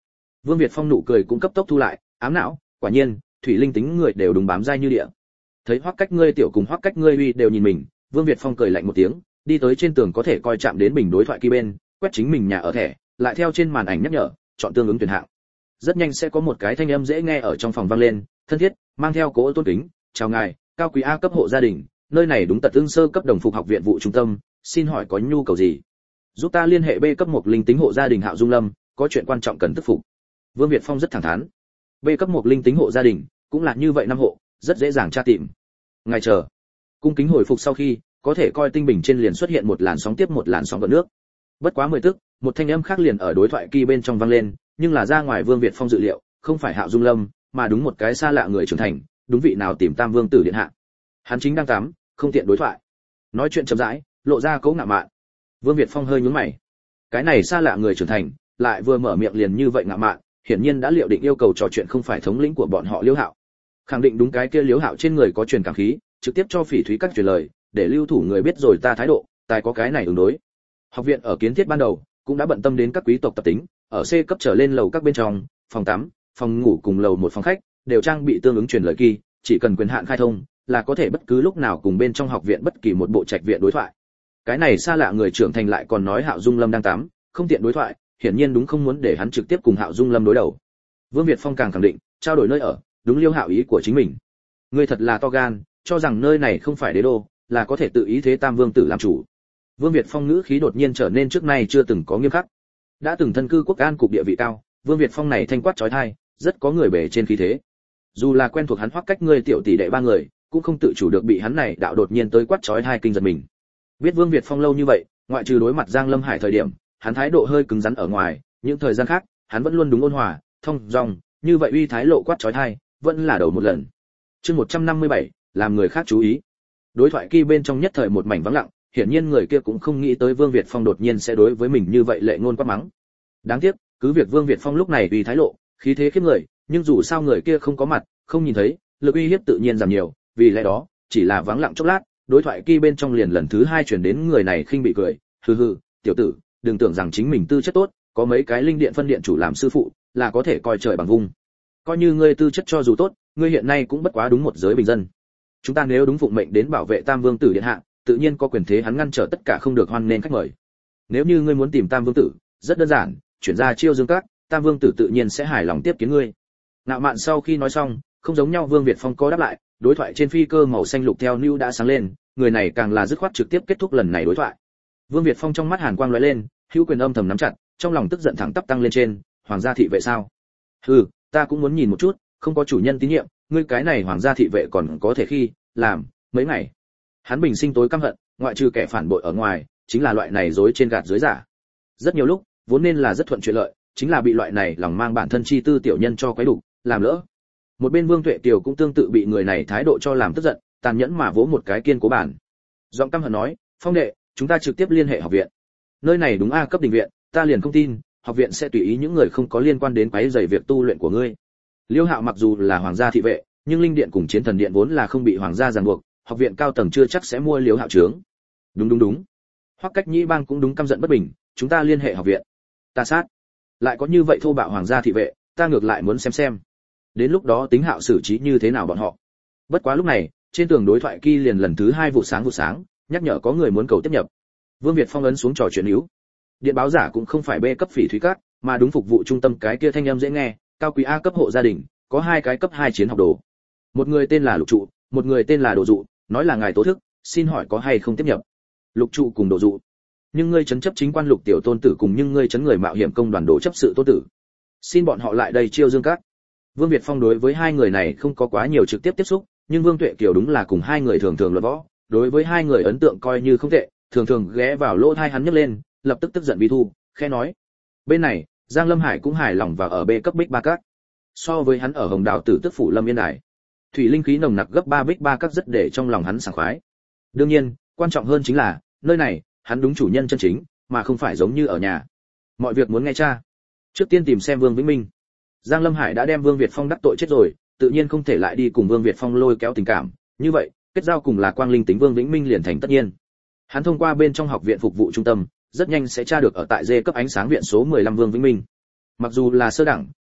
Vương Việt Phong nụ cười cũng cấp tốc thu lại, ám não, quả nhiên, thủy linh tính người đều đúng bám dai như địa. Thấy Hoắc Cách ngươi tiểu cùng Hoắc Cách ngươi uy đều nhìn mình, Vương Việt Phong cười lạnh một tiếng, đi tới trên tường có thể coi chạm đến bình đối thoại kia bên, quét chính mình nhà ở thẻ, lại theo trên màn ảnh nhắc nhở, chọn tương ứng tuyển hạng. Rất nhanh sẽ có một cái thanh âm dễ nghe ở trong phòng vang lên, thân thiết, mang theo cỗ tôn kính, chào ngài, cao quý A cấp hộ gia đình, nơi này đúng tật tương sơ cấp đồng phục học viện vụ trung tâm, xin hỏi có nhu cầu gì? Giúp ta liên hệ B cấp một linh tính hộ gia đình Hạo Dung Lâm, có chuyện quan trọng cần tức phục. Vương Việt Phong rất thẳng thắn. B cấp một linh tính hộ gia đình, cũng là như vậy năm hộ, rất dễ dàng tra tìm. Ngài chờ. Cung kính hồi phục sau khi, có thể coi tinh bình trên liền xuất hiện một làn sóng tiếp một làn sóng gợn nước. Bất quá mười tức, một thanh âm khác liền ở đối thoại kỳ bên trong vang lên, nhưng là ra ngoài Vương Việt Phong dự liệu, không phải Hạo Dung Lâm, mà đúng một cái xa lạ người trưởng thành, đúng vị nào tìm Tam Vương tử điện hạ. Hắn chính đang tắm, không tiện đối thoại. Nói chuyện chậm rãi, lộ ra cấu ngạo mạn. Vương Việt Phong hơi nhướng mày. Cái này xa lạ người trưởng thành, lại vừa mở miệng liền như vậy ngạo mạn, hiển nhiên đã liệu định yêu cầu trò chuyện không phải thống lĩnh của bọn họ Liễu Hạo. Khẳng định đúng cái kia Liễu Hạo trên người có truyền cảm khí, trực tiếp cho Phỉ Thúy các truyền lời, để lưu thủ người biết rồi ta thái độ, tài có cái này ứng đối. Học viện ở kiến thiết ban đầu, cũng đã bận tâm đến các quý tộc tập tính, ở C cấp trở lên lầu các bên trong, phòng tắm, phòng ngủ cùng lầu một phòng khách, đều trang bị tương ứng truyền lời kỳ, chỉ cần quyền hạn khai thông, là có thể bất cứ lúc nào cùng bên trong học viện bất kỳ một bộ trạch viện đối thoại. Cái này xa lạ người trưởng thành lại còn nói Hạo Dung Lâm đang tắm, không tiện đối thoại, hiển nhiên đúng không muốn để hắn trực tiếp cùng Hạo Dung Lâm đối đầu. Vương Việt Phong càng khẳng định, trao đổi nơi ở, đúng Liêu Hạo ý của chính mình. Ngươi thật là to gan, cho rằng nơi này không phải đế đô, là có thể tự ý thế Tam Vương tử làm chủ. Vương Việt Phong ngữ khí đột nhiên trở nên trước nay chưa từng có nghiêm khắc. Đã từng thân cư quốc an cục địa vị cao, Vương Việt Phong này thanh quát chói tai, rất có người bề trên khí thế. Dù là quen thuộc hắn Hoắc Cách ngươi tiểu tỷ đệ ba người, cũng không tự chủ được bị hắn này đạo đột nhiên tới quát chói tai kinh giật mình. Biết Vương Việt Phong lâu như vậy, ngoại trừ đối mặt Giang Lâm Hải thời điểm, hắn thái độ hơi cứng rắn ở ngoài, những thời gian khác, hắn vẫn luôn đúng ôn hòa, thông dong, như vậy uy thái lộ quát chói tai, vẫn là đầu một lần. Chương một trăm năm mươi bảy, làm người khác chú ý. Đối thoại kia bên trong nhất thời một mảnh vắng lặng, hiển nhiên người kia cũng không nghĩ tới Vương Việt Phong đột nhiên sẽ đối với mình như vậy lệ ngôn quát mắng. Đáng tiếc, cứ việc Vương Việt Phong lúc này uy thái lộ, khí thế khiếp người, nhưng dù sao người kia không có mặt, không nhìn thấy, lực uy hiếp tự nhiên giảm nhiều, vì lẽ đó, chỉ là vắng lặng chốc lát, đối thoại kia bên trong liền lần thứ hai truyền đến người này khinh bị cười, hừ hừ, tiểu tử, đừng tưởng rằng chính mình tư chất tốt, có mấy cái linh điện phân điện chủ làm sư phụ, là có thể coi trời bằng vung. Coi như ngươi tư chất cho dù tốt, ngươi hiện nay cũng bất quá đúng một giới bình dân. Chúng ta nếu đúng phụng mệnh đến bảo vệ Tam Vương tử điện hạ, tự nhiên có quyền thế hắn ngăn trở tất cả không được hoan nên khách mời. Nếu như ngươi muốn tìm Tam Vương tử, rất đơn giản, chuyển ra Chiêu Dương Các, Tam Vương tử tự nhiên sẽ hài lòng tiếp kiến ngươi. Nạo mạn sau khi nói xong, không giống nhau Vương Việt Phong có đáp lại, đối thoại trên phi cơ màu xanh lục theo Nưu đã sáng lên, người này càng là dứt khoát trực tiếp kết thúc lần này đối thoại. Vương Việt Phong trong mắt hàn quang lóe lên, hữu quyền âm thầm nắm chặt, trong lòng tức giận thẳng tắp tăng lên trên, hoàng gia thị vệ sao? Hừ, ta cũng muốn nhìn một chút, không có chủ nhân tín nhiệm, ngươi cái này hoàng gia thị vệ còn có thể khi làm mấy ngày. Hắn bình sinh tối căm hận, ngoại trừ kẻ phản bội ở ngoài, chính là loại này dối trên gạt dưới giả. Rất nhiều lúc, vốn nên là rất thuận chuyện lợi, chính là bị loại này lòng mang bản thân chi tư tiểu nhân cho quấy đủ, làm lỡ. Một bên Vương Tuệ Kiều cũng tương tự bị người này thái độ cho làm tức giận, tàn nhẫn mà vỗ một cái kiên cố bản. Giọng căm hận nói, Phong đệ, chúng ta trực tiếp liên hệ học viện. Nơi này đúng A cấp đình viện, ta liền không tin, học viện sẽ tùy ý những người không có liên quan đến quấy rầy việc tu luyện của ngươi. Liêu Hạo mặc dù là hoàng gia thị vệ, nhưng linh điện cùng chiến thần điện vốn là không bị hoàng gia ràng buộc, học viện cao tầng chưa chắc sẽ mua Liêu Hạo trướng. Đúng đúng đúng. Hoắc Cách Nhĩ Bang cũng đúng căm giận bất bình, chúng ta liên hệ học viện. Ta sát. Lại có như vậy thô bạo hoàng gia thị vệ, ta ngược lại muốn xem xem. Đến lúc đó tính Hạo xử trí như thế nào bọn họ. Bất quá lúc này, trên tường đối thoại kia liền lần thứ hai vụ sáng vụ sáng, nhắc nhở có người muốn cầu tiếp nhập. Vương Việt Phong ấn xuống trò chuyện yếu. Điện báo giả cũng không phải B cấp Phỉ Thúy Các, mà đúng phục vụ trung tâm cái kia thanh âm dễ nghe, cao quý A cấp hộ gia đình, có hai cái cấp hai chiến học đồ. Một người tên là Lục Trụ, một người tên là Đồ Dụ, nói là ngài tố thức, xin hỏi có hay không tiếp nhập. Lục Trụ cùng Đồ Dụ. Nhưng ngươi chấn chấp chính quan Lục tiểu tôn tử cùng nhưng ngươi chấn người mạo hiểm công đoàn đồ chấp sự tôn tử. Xin bọn họ lại đây Chiêu Dương Các. Vương Việt Phong đối với hai người này không có quá nhiều trực tiếp tiếp xúc, nhưng Vương Tuệ Kiều đúng là cùng hai người thường thường luận võ, đối với hai người ấn tượng coi như không tệ, thường thường ghé vào lỗ tai hắn nhấc lên, lập tức tức giận vi thu, khẽ nói: "Bên này, Giang Lâm Hải cũng hài lòng và ở B cấp Bích Ba Các. So với hắn ở Hồng Đào Tử Tức phủ Lâm Yên Đài, thủy linh khí nồng nặc gấp ba Bích Ba Các rất để trong lòng hắn sảng khoái. Đương nhiên, quan trọng hơn chính là, nơi này, hắn đúng chủ nhân chân chính, mà không phải giống như ở nhà. Mọi việc muốn nghe cha. Trước tiên tìm xem Vương Vĩnh Minh. Giang Lâm Hải đã đem Vương Việt Phong đắc tội chết rồi, tự nhiên không thể lại đi cùng Vương Việt Phong lôi kéo tình cảm, như vậy, kết giao cùng là Quang Linh tính Vương Vĩnh Minh liền thành tất nhiên. Hắn thông qua bên trong học viện phục vụ trung tâm, rất nhanh sẽ tra được ở tại D cấp ánh sáng viện số mười lăm Vương Vĩnh Minh. Mặc dù là sơ đẳng,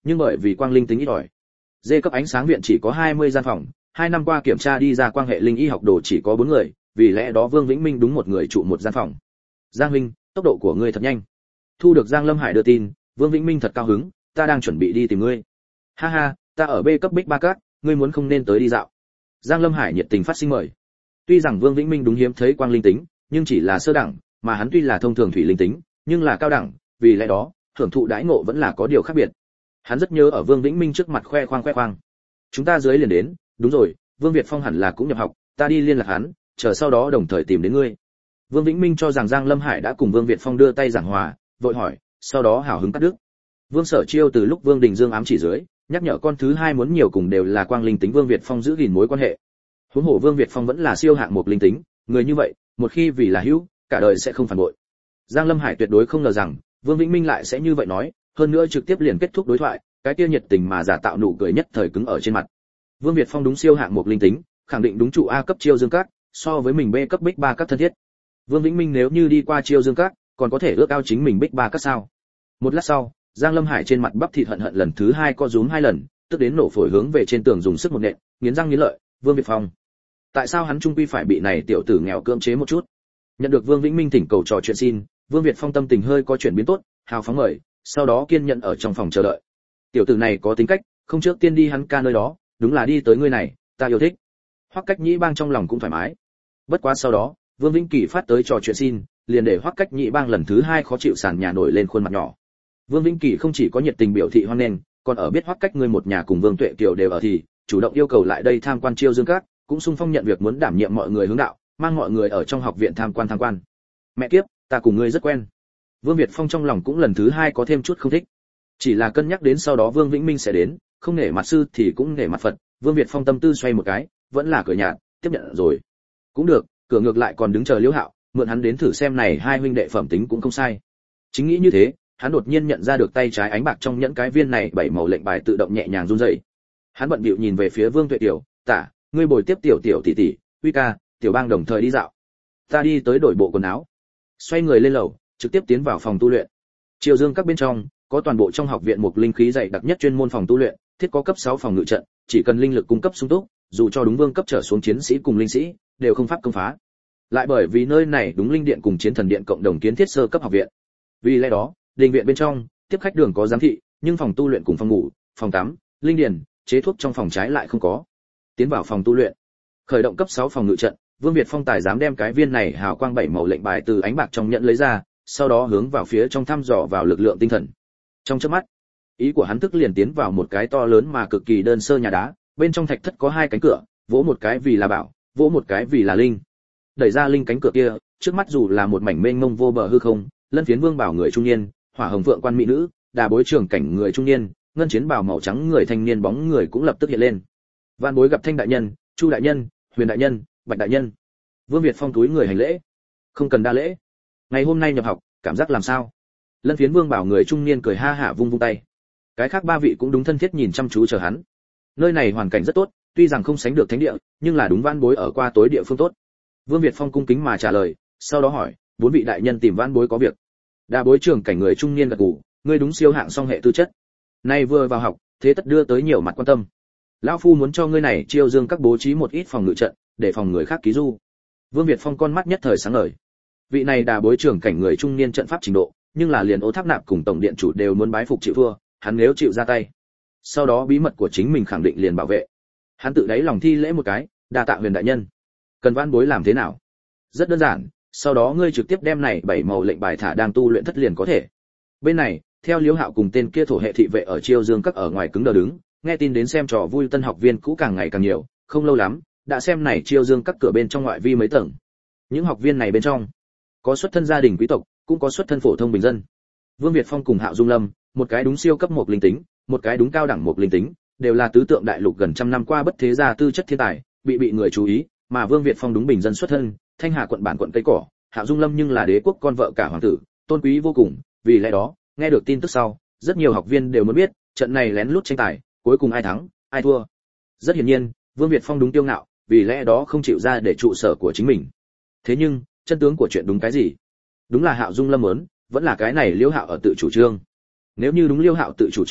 nhưng bởi vì quang linh tính ít ỏi. D cấp ánh sáng viện chỉ có hai mươi gian phòng, hai năm qua kiểm tra đi ra quan hệ linh y học đồ chỉ có bốn người, vì lẽ đó Vương Vĩnh Minh đúng một người trụ một gian phòng. Giang huynh, tốc độ của ngươi thật nhanh. Thu được Giang Lâm Hải đưa tin, Vương Vĩnh Minh thật cao hứng, ta đang chuẩn bị đi tìm ngươi. Ha ha, ta ở B cấp Bích Ba Cát, ngươi muốn không nên tới đi dạo. Giang Lâm Hải nhiệt tình phát sinh mời. Tuy rằng Vương Vĩnh Minh đúng hiếm thấy quang linh tính, nhưng chỉ là sơ đẳng, mà hắn tuy là thông thường thủy linh tính, nhưng là cao đẳng, vì lẽ đó, hưởng thụ đãi ngộ vẫn là có điều khác biệt. Hắn rất nhớ ở Vương Vĩnh Minh trước mặt khoe khoang khoe khoang. Chúng ta dưới liền đến, đúng rồi, Vương Việt Phong hẳn là cũng nhập học, ta đi liên lạc hắn, chờ sau đó đồng thời tìm đến ngươi. Vương Vĩnh Minh cho rằng Giang Lâm Hải đã cùng Vương Việt Phong đưa tay giảng hòa, vội hỏi, sau đó hào hứng cắt đứt. Vương Sở Chiêu từ lúc Vương Đình Dương ám chỉ dưới, nhắc nhở con thứ hai muốn nhiều cùng đều là quang linh tính Vương Việt Phong giữ gìn mối quan hệ. Huống hồ Vương Việt Phong vẫn là siêu hạng một linh tính, người như vậy, một khi vì là hữu, cả đời sẽ không phản bội. Giang Lâm Hải tuyệt đối không ngờ rằng, Vương Vĩnh Minh lại sẽ như vậy nói, hơn nữa trực tiếp liền kết thúc đối thoại, cái kia nhiệt tình mà giả tạo nụ cười nhất thời cứng ở trên mặt. Vương Việt Phong đúng siêu hạng một linh tính, khẳng định đúng trụ A cấp Chiêu Dương Các, so với mình B cấp Bích Ba Các thân thiết. Vương Vĩnh Minh nếu như đi qua Chiêu Dương Các, còn có thể ước ao chính mình Bích Ba Các sao? Một lát sau, Giang Lâm Hải trên mặt bắp thịt hận hận lần thứ hai co rúm hai lần, tức đến nổ phổi hướng về trên tường dùng sức một nện, nghiến răng nghiến lợi, Vương Việt Phong. Tại sao hắn trung quy phải bị này tiểu tử nghèo cưỡng chế một chút? Nhận được Vương Vĩnh Minh thỉnh cầu trò chuyện xin, Vương Việt Phong tâm tình hơi có chuyển biến tốt, hào phóng mời, sau đó kiên nhẫn ở trong phòng chờ đợi. Tiểu tử này có tính cách, không trước tiên đi hắn ca nơi đó, đúng là đi tới ngươi này, ta yêu thích. Hoắc Cách Nhĩ Bang trong lòng cũng thoải mái. Bất quá sau đó, Vương Vĩnh Kỳ phát tới trò chuyện xin, liền để Hoắc Cách Nhĩ Bang lần thứ hai khó chịu sàn nhà nổi lên khuôn mặt nhỏ. Vương Vĩnh Kỳ không chỉ có nhiệt tình biểu thị hoan nghênh, còn ở biết Hoắc Cách ngươi một nhà cùng Vương Tuệ Kiều đều ở thì, chủ động yêu cầu lại đây tham quan Chiêu Dương Các, cũng xung phong nhận việc muốn đảm nhiệm mọi người hướng đạo, mang mọi người ở trong học viện tham quan tham quan. Mẹ kiếp, ta cùng ngươi rất quen. Vương Việt Phong trong lòng cũng lần thứ hai có thêm chút không thích. Chỉ là cân nhắc đến sau đó Vương Vĩnh Minh sẽ đến, không nể mặt sư thì cũng nể mặt Phật, Vương Việt Phong tâm tư xoay một cái, vẫn là cười nhạt, tiếp nhận rồi. Cũng được, cửa ngược lại còn đứng chờ Liễu Hạo, mượn hắn đến thử xem này hai huynh đệ phẩm tính cũng không sai. Chính nghĩ như thế, hắn đột nhiên nhận ra được tay trái ánh bạc trong nhẫn cái viên này bảy màu lệnh bài tự động nhẹ nhàng run rẩy. Hắn bận bịu nhìn về phía Vương Tuệ Tiểu, "Tả, ngươi bồi tiếp Tiểu Tiểu tỷ tỷ, Uy ca, Tiểu Bang đồng thời đi dạo. Ta đi tới đổi bộ quần áo." Xoay người lên lầu, trực tiếp tiến vào phòng tu luyện. Chiêu Dương Các bên trong, có toàn bộ trong học viện một linh khí dày đặc nhất chuyên môn phòng tu luyện, thiết có cấp sáu phòng ngự trận, chỉ cần linh lực cung cấp sung túc, dù cho đúng vương cấp trở xuống chiến sĩ cùng linh sĩ, đều không pháp công phá. Lại bởi vì nơi này đúng linh điện cùng chiến thần điện cộng đồng kiến thiết sơ cấp học viện. Vì lẽ đó, đình viện bên trong, tiếp khách đường có giám thị, nhưng phòng tu luyện cùng phòng ngủ, phòng tắm, linh điền, chế thuốc trong phòng trái lại không có. Tiến vào phòng tu luyện, khởi động cấp sáu phòng ngự trận, Vương Việt Phong tài dám đem cái viên này hào quang bảy màu lệnh bài từ ánh bạc trong nhẫn lấy ra, sau đó hướng vào phía trong thăm dò vào lực lượng tinh thần. Trong chớp mắt, ý của hắn tức liền tiến vào một cái to lớn mà cực kỳ đơn sơ nhà đá, bên trong thạch thất có hai cánh cửa, vỗ một cái vì là bảo, vỗ một cái vì là linh. Đẩy ra linh cánh cửa kia, trước mắt dù là một mảnh mênh mông vô bờ hư không, lân phiến vương bảo người trung niên, hỏa hồng vượng quan mỹ nữ, đà bối trưởng cảnh người trung niên, ngân chiến bào màu trắng người thanh niên bóng người cũng lập tức hiện lên. Vạn bối gặp Thanh đại nhân, Chu đại nhân, Huyền đại nhân, Bạch đại nhân. Vương Việt Phong túi người hành lễ. Không cần đa lễ. Ngày hôm nay nhập học, cảm giác làm sao? Lân phiến vương bảo người trung niên cười ha hả vung vung tay. Cái khác ba vị cũng đúng thân thiết nhìn chăm chú chờ hắn. Nơi này hoàn cảnh rất tốt, tuy rằng không sánh được thánh địa, nhưng là đúng vãn bối ở qua tối địa phương tốt. Vương Việt Phong cung kính mà trả lời, sau đó hỏi, bốn vị đại nhân tìm vãn bối có việc. Đa bối trưởng cảnh người trung niên gật gù, ngươi đúng siêu hạng song hệ tư chất. Nay vừa vào học, thế tất đưa tới nhiều mặt quan tâm. Lão phu muốn cho ngươi này Chiêu Dương Các bố trí một ít phòng ngự trận, để phòng người khác ký du. Vương Việt Phong con mắt nhất thời sáng ngời. Vị này đà bối trưởng cảnh người trung niên trận pháp trình độ, nhưng là liền Ô Tháp Nạp cùng tổng điện chủ đều muốn bái phục chịu thua, hắn nếu chịu ra tay, sau đó bí mật của chính mình khẳng định liền bảo vệ. Hắn tự đáy lòng thi lễ một cái, đa tạ Huyền đại nhân. Cần vãn bối làm thế nào? Rất đơn giản, sau đó ngươi trực tiếp đem này bảy màu lệnh bài thả đang tu luyện thất liền có thể. Bên này, theo Liễu Hạo cùng tên kia thổ hệ thị vệ ở Chiêu Dương Các ở ngoài cứng đờ đứng, nghe tin đến xem trò vui tân học viên cũ càng ngày càng nhiều, không lâu lắm, đã xem này Chiêu Dương Các cửa bên trong ngoại vi mấy tầng. Những học viên này bên trong, có xuất thân gia đình quý tộc, cũng có xuất thân phổ thông bình dân. Vương Việt Phong cùng Hạo Dung Lâm, một cái đúng siêu cấp một linh tính, một cái đúng cao đẳng một linh tính, đều là tứ tượng đại lục gần trăm năm qua bất thế gia tư chất thiên tài, bị bị người chú ý, mà Vương Việt Phong đúng bình dân xuất thân, Thanh Hà quận bản quận cây cỏ, Hạo Dung Lâm nhưng là đế quốc con vợ cả hoàng tử, tôn quý vô cùng, vì lẽ đó, nghe được tin tức sau, rất nhiều học viên đều muốn biết, trận này lén lút tranh tài, cuối cùng ai thắng, ai thua. Rất hiển nhiên, Vương Việt Phong đúng tiêu ngạo, vì lẽ đó không chịu ra để trụ sở của chính mình. Thế nhưng, chân tướng của chuyện đúng cái gì? Đúng là Hạo Dung Lâm muốn, vẫn là cái này Liễu Hạo ở tự chủ trương. Nếu như đúng Liễu Hạo tự chủ trương,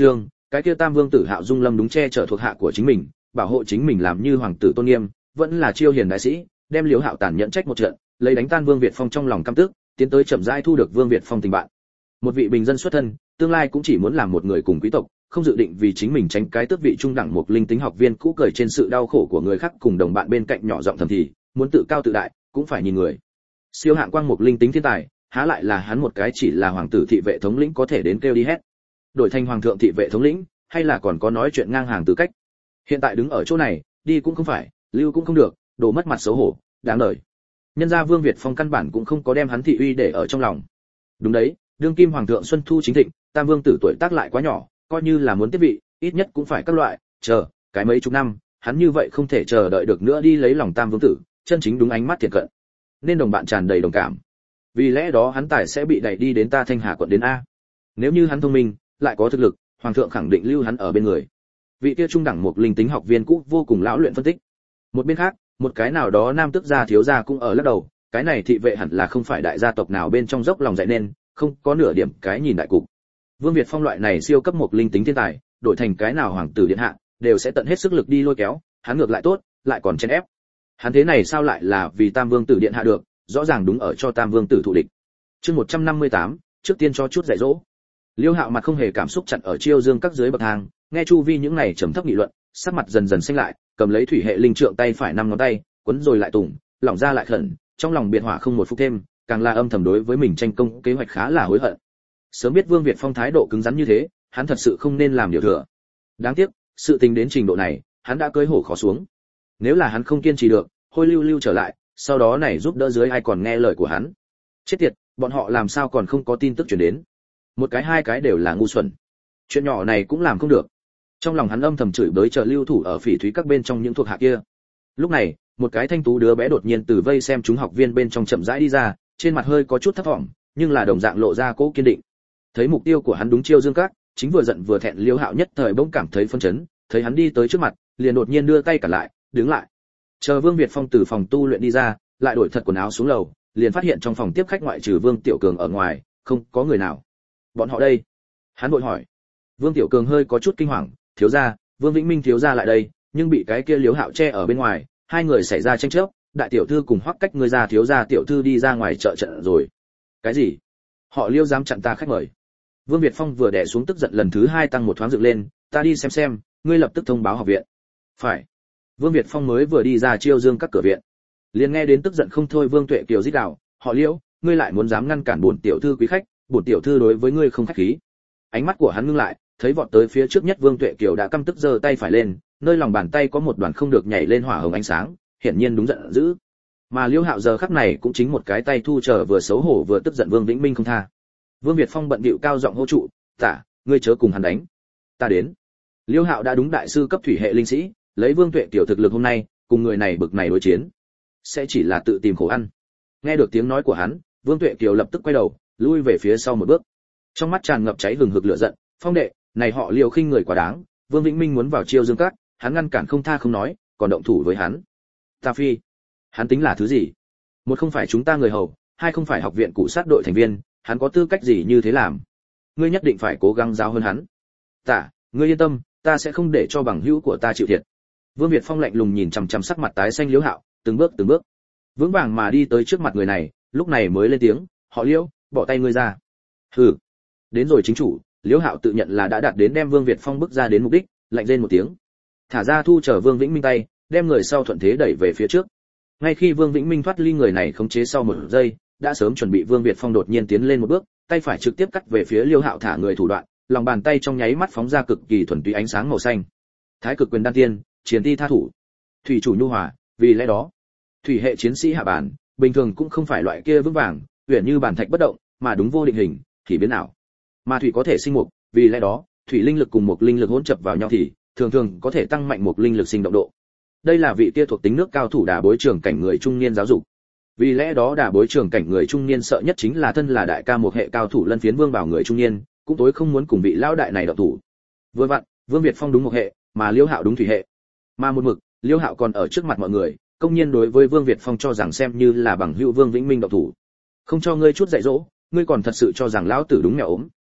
cái kia Tam Vương tử Hạo Dung Lâm đúng che chở thuộc hạ của chính mình, bảo hộ chính mình làm như hoàng tử tôn nghiêm, vẫn là chiêu hiền đại sĩ, đem Liễu Hạo tàn nhẫn trách một trận, lấy đánh tan Vương Việt Phong trong lòng căm tức, tiến tới chậm rãi thu được Vương Việt Phong tình bạn. Một vị bình dân xuất thân, tương lai cũng chỉ muốn làm một người cùng quý tộc, không dự định vì chính mình tránh cái tước vị trung đẳng một linh tính học viên cũ cười trên sự đau khổ của người khác, cùng đồng bạn bên cạnh nhỏ giọng thầm thì, muốn tự cao tự đại, cũng phải nhìn người. Siêu hạng quang một linh tính thiên tài, há lại là hắn một cái chỉ là hoàng tử thị vệ thống lĩnh có thể đến kêu đi hết. Đổi thành hoàng thượng thị vệ thống lĩnh, hay là còn có nói chuyện ngang hàng tư cách. Hiện tại đứng ở chỗ này, đi cũng không phải, lưu cũng không được, đổ mất mặt xấu hổ, đáng đời. Nhân gia Vương Việt Phong căn bản cũng không có đem hắn thị uy để ở trong lòng. Đúng đấy, đương kim hoàng thượng Xuân Thu chính thịnh, Tam Vương tử tuổi tác lại quá nhỏ, coi như là muốn tiếp vị, ít nhất cũng phải các loại, chờ, cái mấy chục năm, hắn như vậy không thể chờ đợi được nữa đi lấy lòng Tam Vương tử, chân chính đúng ánh mắt thiệt cận. Nên đồng bạn tràn đầy đồng cảm. Vì lẽ đó hắn tài sẽ bị đẩy đi đến ta Thanh Hà quận đến a. Nếu như hắn thông minh, lại có thực lực, hoàng thượng khẳng định lưu hắn ở bên người. Vị kia trung đẳng một linh tính học viên cũ vô cùng lão luyện phân tích. Một bên khác, một cái nào đó nam tước gia thiếu gia cũng ở lắc đầu, cái này thị vệ hẳn là không phải đại gia tộc nào bên trong dốc lòng dạy nên, không có nửa điểm cái nhìn đại cục. Vương Việt Phong loại này siêu cấp một linh tính thiên tài, đổi thành cái nào hoàng tử điện hạ, đều sẽ tận hết sức lực đi lôi kéo, hắn ngược lại tốt, lại còn chen ép. Hắn thế này sao lại là vì Tam Vương tử điện hạ được, rõ ràng đúng ở cho Tam Vương tử thụ địch. Chương một trăm năm mươi tám, trước tiên cho chút dạy dỗ. Liêu Hạo mặt không hề cảm xúc chặn ở chiêu dương các dưới bậc thang, nghe chu vi những này trầm thấp nghị luận, sắc mặt dần dần xanh lại, cầm lấy thủy hệ linh trượng tay phải năm ngón tay, quấn rồi lại tùng, lỏng ra lại khẩn, trong lòng biệt hỏa không một phút thêm, càng là âm thầm đối với mình tranh công kế hoạch khá là hối hận. Sớm biết Vương Việt Phong thái độ cứng rắn như thế, hắn thật sự không nên làm điều thừa. Đáng tiếc, sự tình đến trình độ này, hắn đã cưỡi hổ khó xuống. Nếu là hắn không kiên trì được, hôi lưu lưu trở lại, sau đó này giúp đỡ dưới ai còn nghe lời của hắn. Chết tiệt, bọn họ làm sao còn không có tin tức truyền đến? Một cái hai cái đều là ngu xuẩn. Chuyện nhỏ này cũng làm không được. Trong lòng hắn âm thầm chửi bới chờ lưu thủ ở phỉ thúy các bên trong những thuộc hạ kia. Lúc này, một cái thanh tú đứa bé đột nhiên từ vây xem chúng học viên bên trong chậm rãi đi ra, trên mặt hơi có chút thất vọng, nhưng là đồng dạng lộ ra cố kiên định. Thấy mục tiêu của hắn đúng chiêu dương các, chính vừa giận vừa thẹn Liêu Hạo nhất thời bỗng cảm thấy phân chấn, thấy hắn đi tới trước mặt, liền đột nhiên đưa tay cả lại, đứng lại. Chờ Vương Việt Phong từ phòng tu luyện đi ra, lại đổi thật quần áo xuống lầu, liền phát hiện trong phòng tiếp khách ngoại trừ Vương Tiểu Cường ở ngoài, không có người nào. Bọn họ đây? Hắn vội hỏi. Vương Tiểu Cường hơi có chút kinh hoàng, thiếu gia, Vương Vĩnh Minh thiếu gia lại đây, nhưng bị cái kia Liếu Hạo che ở bên ngoài, hai người xảy ra tranh chấp, đại tiểu thư cùng Hoắc Cách người ra thiếu gia tiểu thư đi ra ngoài chợ trận rồi. Cái gì? Họ Liêu dám chặn ta khách mời? Vương Việt Phong vừa đè xuống tức giận lần thứ hai tăng một thoáng dựng lên, ta đi xem xem, ngươi lập tức thông báo học viện. Phải. Vương Việt Phong mới vừa đi ra chiêu dương các cửa viện, liền nghe đến tức giận không thôi Vương Tuệ Kiều rít gào, họ Liễu, ngươi lại muốn dám ngăn cản bổn tiểu thư quý khách, bổn tiểu thư đối với ngươi không khách khí. Ánh mắt của hắn ngưng lại, thấy vọt tới phía trước nhất Vương Tuệ Kiều đã căm tức giơ tay phải lên, nơi lòng bàn tay có một đoàn không được nhảy lên hỏa hồng ánh sáng, hiển nhiên đúng giận dữ. Mà Liễu Hạo giờ khắc này cũng chính một cái tay thu trở vừa xấu hổ vừa tức giận Vương Vĩnh Minh không tha. Vương Việt Phong bận bịu cao giọng hô trụ, "Tả, ngươi chớ cùng hắn đánh, ta đến." Liễu Hạo đã đúng đại sư cấp thủy hệ linh sĩ, lấy Vương Tuệ Kiều thực lực hôm nay, cùng người này bực này đối chiến, sẽ chỉ là tự tìm khổ ăn. Nghe được tiếng nói của hắn, Vương Tuệ Kiều lập tức quay đầu, lui về phía sau một bước. Trong mắt tràn ngập cháy hừng hực lửa giận, "Phong đệ, này họ Liêu khinh người quá đáng, Vương Vĩnh Minh muốn vào chiêu dương các, hắn ngăn cản không tha không nói, còn động thủ với hắn. Ta phi, hắn tính là thứ gì? Một không phải chúng ta người hầu, hai không phải học viện cụ sát đội thành viên, hắn có tư cách gì như thế làm? Ngươi nhất định phải cố gắng giáo hơn hắn." "Tả, ngươi yên tâm, ta sẽ không để cho bằng hữu của ta chịu thiệt." Vương Việt Phong lạnh lùng nhìn chằm chằm sắc mặt tái xanh Liễu Hạo, từng bước từng bước vững vàng mà đi tới trước mặt người này, lúc này mới lên tiếng, "Họ Liễu, bỏ tay ngươi ra." "Hừ." Đến rồi chính chủ, Liễu Hạo tự nhận là đã đạt đến đem Vương Việt Phong bức ra đến mục đích, lạnh rên một tiếng, thả ra thu trở Vương Vĩnh Minh tay, đem người sau thuận thế đẩy về phía trước. Ngay khi Vương Vĩnh Minh thoát ly người này khống chế sau một giây, đã sớm chuẩn bị Vương Việt Phong đột nhiên tiến lên một bước, tay phải trực tiếp cắt về phía Liễu Hạo thả người thủ đoạn, lòng bàn tay trong nháy mắt phóng ra cực kỳ thuần túy ánh sáng màu xanh. Thái cực quyền đan tiên, chiến ti tha thủ, thủy chủ nhu hòa, vì lẽ đó, thủy hệ chiến sĩ hạ bản, bình thường cũng không phải loại kia vững vàng, uyển như bản thạch bất động, mà đúng vô định hình, thì biến ảo. Mà thủy có thể sinh mục, vì lẽ đó, thủy linh lực cùng mục linh lực hỗn chập vào nhau thì thường thường có thể tăng mạnh mục linh lực sinh động độ. Đây là vị kia thuộc tính nước cao thủ đả bối trưởng cảnh người trung niên giáo dục. Vì lẽ đó đả bối trưởng cảnh người trung niên sợ nhất chính là thân là đại ca một hệ cao thủ Lân Phiến Vương bảo người trung niên, cũng tối không muốn cùng vị lão đại này động thủ. Vừa vặn, Vương Việt Phong đúng một hệ, mà Liễu Hạo đúng thủy hệ. Mà một mực, Liễu Hạo còn ở trước mặt mọi người, công nhiên đối với Vương Việt Phong cho rằng xem như là bằng hữu Vương Vĩnh Minh động thủ. Không cho ngươi chút dạy dỗ, ngươi còn thật sự cho rằng lão tử đúng mèo ốm.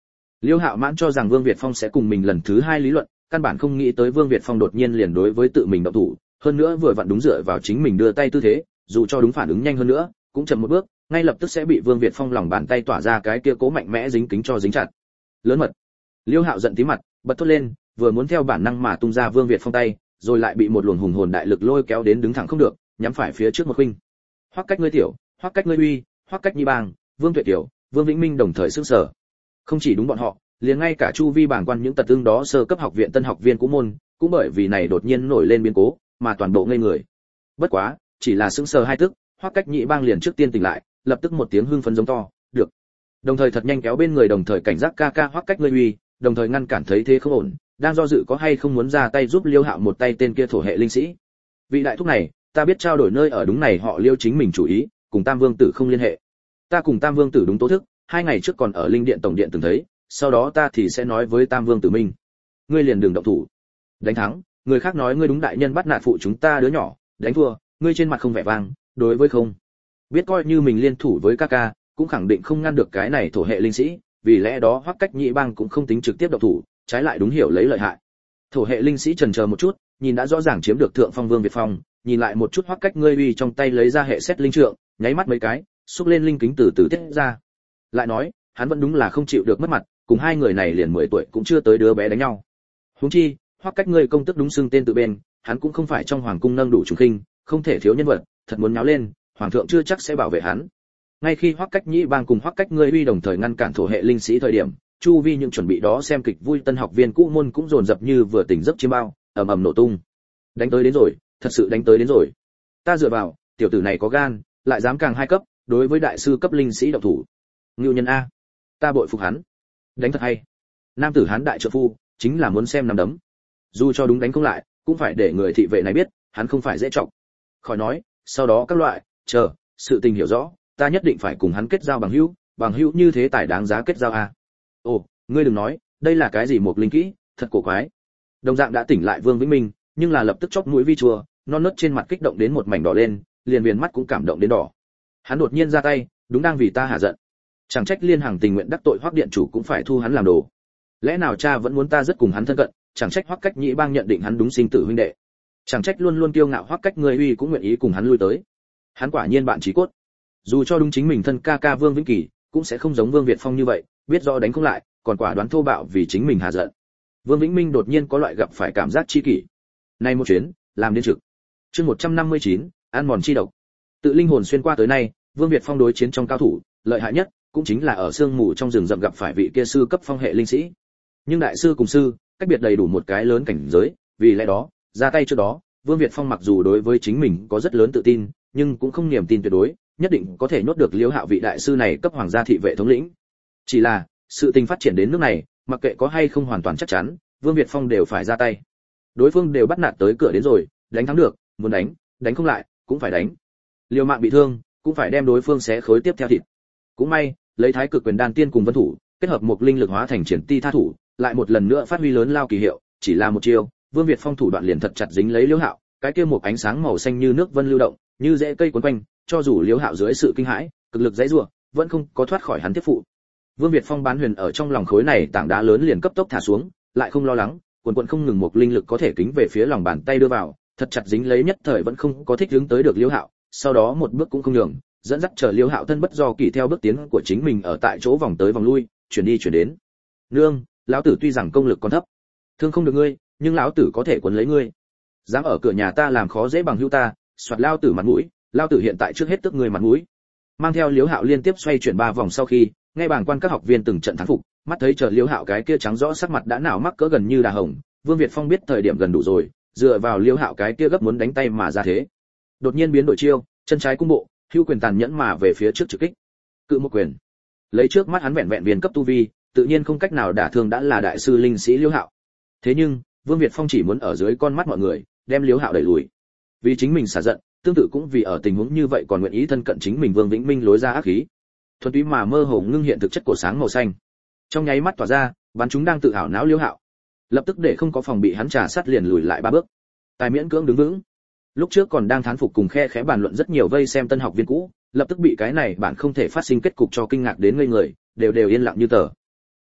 Liêu Hạo Mãn cho rằng Vương Việt Phong sẽ cùng mình lần thứ hai lý luận, căn bản không nghĩ tới Vương Việt Phong đột nhiên liền đối với tự mình động thủ, hơn nữa vừa vặn đúng dựa vào chính mình đưa tay tư thế, dù cho đúng phản ứng nhanh hơn nữa, cũng chậm một bước, ngay lập tức sẽ bị Vương Việt Phong lòng bàn tay tỏa ra cái kia cố mạnh mẽ dính kính cho dính chặt. Lớn mật. Liêu Hạo giận tí mặt, bật thốt lên, vừa muốn theo bản năng mà tung ra Vương Việt Phong tay, rồi lại bị một luồng hùng hồn đại lực lôi kéo đến đứng thẳng không được, nhắm phải phía trước một khinh. Hoắc Cách ngươi tiểu, Hoắc Cách ngươi uy, Hoắc Cách Nhi bang, Vương Tuệ tiểu, Vương Vĩnh Minh đồng thời sửng sở. Không chỉ đúng bọn họ, liền ngay cả chu vi bảng quan những tật tương đó sơ cấp học viện tân học viên cũ môn, cũng bởi vì này đột nhiên nổi lên biến cố, mà toàn bộ ngây người. Bất quá, chỉ là sững sờ hai tức, Hoắc Cách Nhị bang liền trước tiên tỉnh lại, lập tức một tiếng hưng phấn giống to, được. Đồng thời thật nhanh kéo bên người đồng thời cảnh giác ca ca Hoắc Cách ngươi uy, đồng thời ngăn cản thấy thế không ổn, đang do dự có hay không muốn ra tay giúp Liêu Hạo một tay tên kia thổ hệ linh sĩ. Vị đại thúc này, ta biết trao đổi nơi ở đúng này họ Liêu chính mình chủ ý, cùng Tam Vương tử không liên hệ. Ta cùng Tam Vương tử đúng tố thức, hai ngày trước còn ở linh điện tổng điện từng thấy, sau đó ta thì sẽ nói với Tam Vương tử minh. Ngươi liền đừng động thủ. Đánh thắng, người khác nói ngươi đúng đại nhân bắt nạt phụ chúng ta đứa nhỏ, đánh thua, ngươi trên mặt không vẻ vang, đối với không. Biết coi như mình liên thủ với ca ca, cũng khẳng định không ngăn được cái này thổ hệ linh sĩ, vì lẽ đó Hoắc Cách Nhị bang cũng không tính trực tiếp động thủ, trái lại đúng hiểu lấy lợi hại. Thổ hệ linh sĩ chần chờ một chút, nhìn đã rõ ràng chiếm được thượng phong Vương Việt Phong, nhìn lại một chút Hoắc Cách ngươi uy trong tay lấy ra hệ xét linh trượng, nháy mắt mấy cái, xúc lên linh kính từ từ tiết ra. Lại nói, hắn vẫn đúng là không chịu được mất mặt, cùng hai người này liền mười tuổi cũng chưa tới đứa bé đánh nhau. Huống chi, Hoắc Cách ngươi công tức đúng xưng tên tự bên, hắn cũng không phải trong hoàng cung nâng đủ trùng khinh, không thể thiếu nhân vật, thật muốn nháo lên, hoàng thượng chưa chắc sẽ bảo vệ hắn. Ngay khi Hoắc Cách Nhĩ bang cùng Hoắc Cách ngươi uy đồng thời ngăn cản thổ hệ linh sĩ thời điểm, chu vi những chuẩn bị đó xem kịch vui tân học viên cũ môn cũng dồn dập như vừa tỉnh giấc chiêm bao, ầm ầm nổ tung. Đánh tới đến rồi, thật sự đánh tới đến rồi. Ta dựa vào, tiểu tử này có gan, lại dám càng hai cấp, đối với đại sư cấp linh sĩ động thủ. Ngưu nhân a, ta bội phục hắn. Đánh thật hay. Nam tử hán đại trợ phu, chính là muốn xem nắm đấm. Dù cho đúng đánh không lại, cũng phải để người thị vệ này biết, hắn không phải dễ trọng. Khỏi nói, sau đó các loại, chờ, sự tình hiểu rõ, ta nhất định phải cùng hắn kết giao bằng hữu, bằng hữu như thế tài đáng giá kết giao a. Ồ, ngươi đừng nói, đây là cái gì một linh kỹ, thật cổ quái. Đồng dạng đã tỉnh lại Vương Vĩnh Minh, nhưng là lập tức chóp mũi vi chua, non nớt trên mặt kích động đến một mảnh đỏ lên, liền viền mắt cũng cảm động đến đỏ. Hắn đột nhiên ra tay, đúng đang vì ta hạ giận. Chẳng trách Liên Hằng tình nguyện đắc tội Hoắc điện chủ cũng phải thu hắn làm đồ. Lẽ nào cha vẫn muốn ta rất cùng hắn thân cận, chẳng trách Hoắc Cách Nhĩ bang nhận định hắn đúng sinh tử huynh đệ. Chẳng trách luôn luôn kiêu ngạo Hoắc Cách người uy cũng nguyện ý cùng hắn lui tới. Hắn quả nhiên bạn chí cốt. Dù cho đúng chính mình thân ca ca Vương Vĩnh Kỳ, cũng sẽ không giống Vương Việt Phong như vậy, biết rõ đánh không lại, còn quả đoán thô bạo vì chính mình hạ giận. Vương Vĩnh Minh đột nhiên có loại gặp phải cảm giác chi kỷ. Nay một chuyến, làm đến trực. Chương một trăm năm mươi chín, ăn mòn chi độc. Tự linh hồn xuyên qua tới nay, Vương Việt Phong đối chiến trong cao thủ, lợi hại nhất cũng chính là ở sương mù trong rừng rậm gặp phải vị kia sư cấp phong hệ linh sĩ. Nhưng đại sư cùng sư, cách biệt đầy đủ một cái lớn cảnh giới, vì lẽ đó, ra tay trước đó, Vương Việt Phong mặc dù đối với chính mình có rất lớn tự tin, nhưng cũng không niềm tin tuyệt đối, nhất định có thể nhốt được Liễu Hạo vị đại sư này cấp hoàng gia thị vệ thống lĩnh. Chỉ là, sự tình phát triển đến nước này, mặc kệ có hay không hoàn toàn chắc chắn, Vương Việt Phong đều phải ra tay. Đối phương đều bắt nạt tới cửa đến rồi, đánh thắng được, muốn đánh, đánh không lại, cũng phải đánh. Liều mạng bị thương, cũng phải đem đối phương xé khối tiếp theo thịt. Cũng may, lấy Thái Cực Quyền Đan Tiên cùng Vân Thủ, kết hợp một linh lực hóa thành triển ti tha thủ, lại một lần nữa phát huy lớn lao kỳ hiệu, chỉ là một chiêu, Vương Việt Phong thủ đoạn liền thật chặt dính lấy Liễu Hạo, cái kia một ánh sáng màu xanh như nước vân lưu động, như rễ cây quấn quanh, cho dù Liễu Hạo dưới sự kinh hãi, cực lực dãy rủa, vẫn không có thoát khỏi hắn tiếp phụ. Vương Việt Phong bán huyền ở trong lòng khối này tảng đá lớn liền cấp tốc thả xuống, lại không lo lắng, quần quần không ngừng một linh lực có thể kính về phía lòng bàn tay đưa vào, thật chặt dính lấy nhất thời vẫn không có thích hướng tới được Liễu Hạo, sau đó một bước cũng không nhường, dẫn dắt chờ Liễu Hạo thân bất do kỳ theo bước tiến của chính mình ở tại chỗ vòng tới vòng lui, chuyển đi chuyển đến. Nương, lão tử tuy rằng công lực còn thấp, thương không được ngươi, nhưng lão tử có thể quấn lấy ngươi. Dám ở cửa nhà ta làm khó dễ bằng hữu ta, soạt lão tử mặt mũi, lão tử hiện tại trước hết tức ngươi mặt mũi. Mang theo Liễu Hạo liên tiếp xoay chuyển ba vòng sau khi, ngay bảng quan các học viên từng trận thắng phục, mắt thấy chờ Liễu Hạo cái kia trắng rõ sắc mặt đã nào mắc cỡ gần như đà hồng, Vương Việt Phong biết thời điểm gần đủ rồi, dựa vào Liễu Hạo cái kia gấp muốn đánh tay mà ra thế. Đột nhiên biến đổi chiêu, chân trái cung bộ, hưu quyền tàn nhẫn mà về phía trước trực kích. Cự một quyền. Lấy trước mắt hắn vẹn vẹn viên cấp tu vi, tự nhiên không cách nào đả thương đã là đại sư linh sĩ Liễu Hạo. Thế nhưng, Vương Việt Phong chỉ muốn ở dưới con mắt mọi người, đem Liễu Hạo đẩy lùi. Vì chính mình xả giận, tương tự cũng vì ở tình huống như vậy còn nguyện ý thân cận chính mình Vương Vĩnh Minh lối ra ác khí. Thuần túy mà mơ hồ ngưng hiện thực chất của sáng màu xanh. Trong nháy mắt tỏa ra, bắn chúng đang tự hào não Liễu Hạo. Lập tức để không có phòng bị hắn trà sát liền lùi lại ba bước. Tài miễn cưỡng đứng vững. Lúc trước còn đang thán phục cùng khe khẽ bàn luận rất nhiều vây xem tân học viên cũ, lập tức bị cái này bạn không thể phát sinh kết cục cho kinh ngạc đến ngây người, đều đều yên lặng như tờ.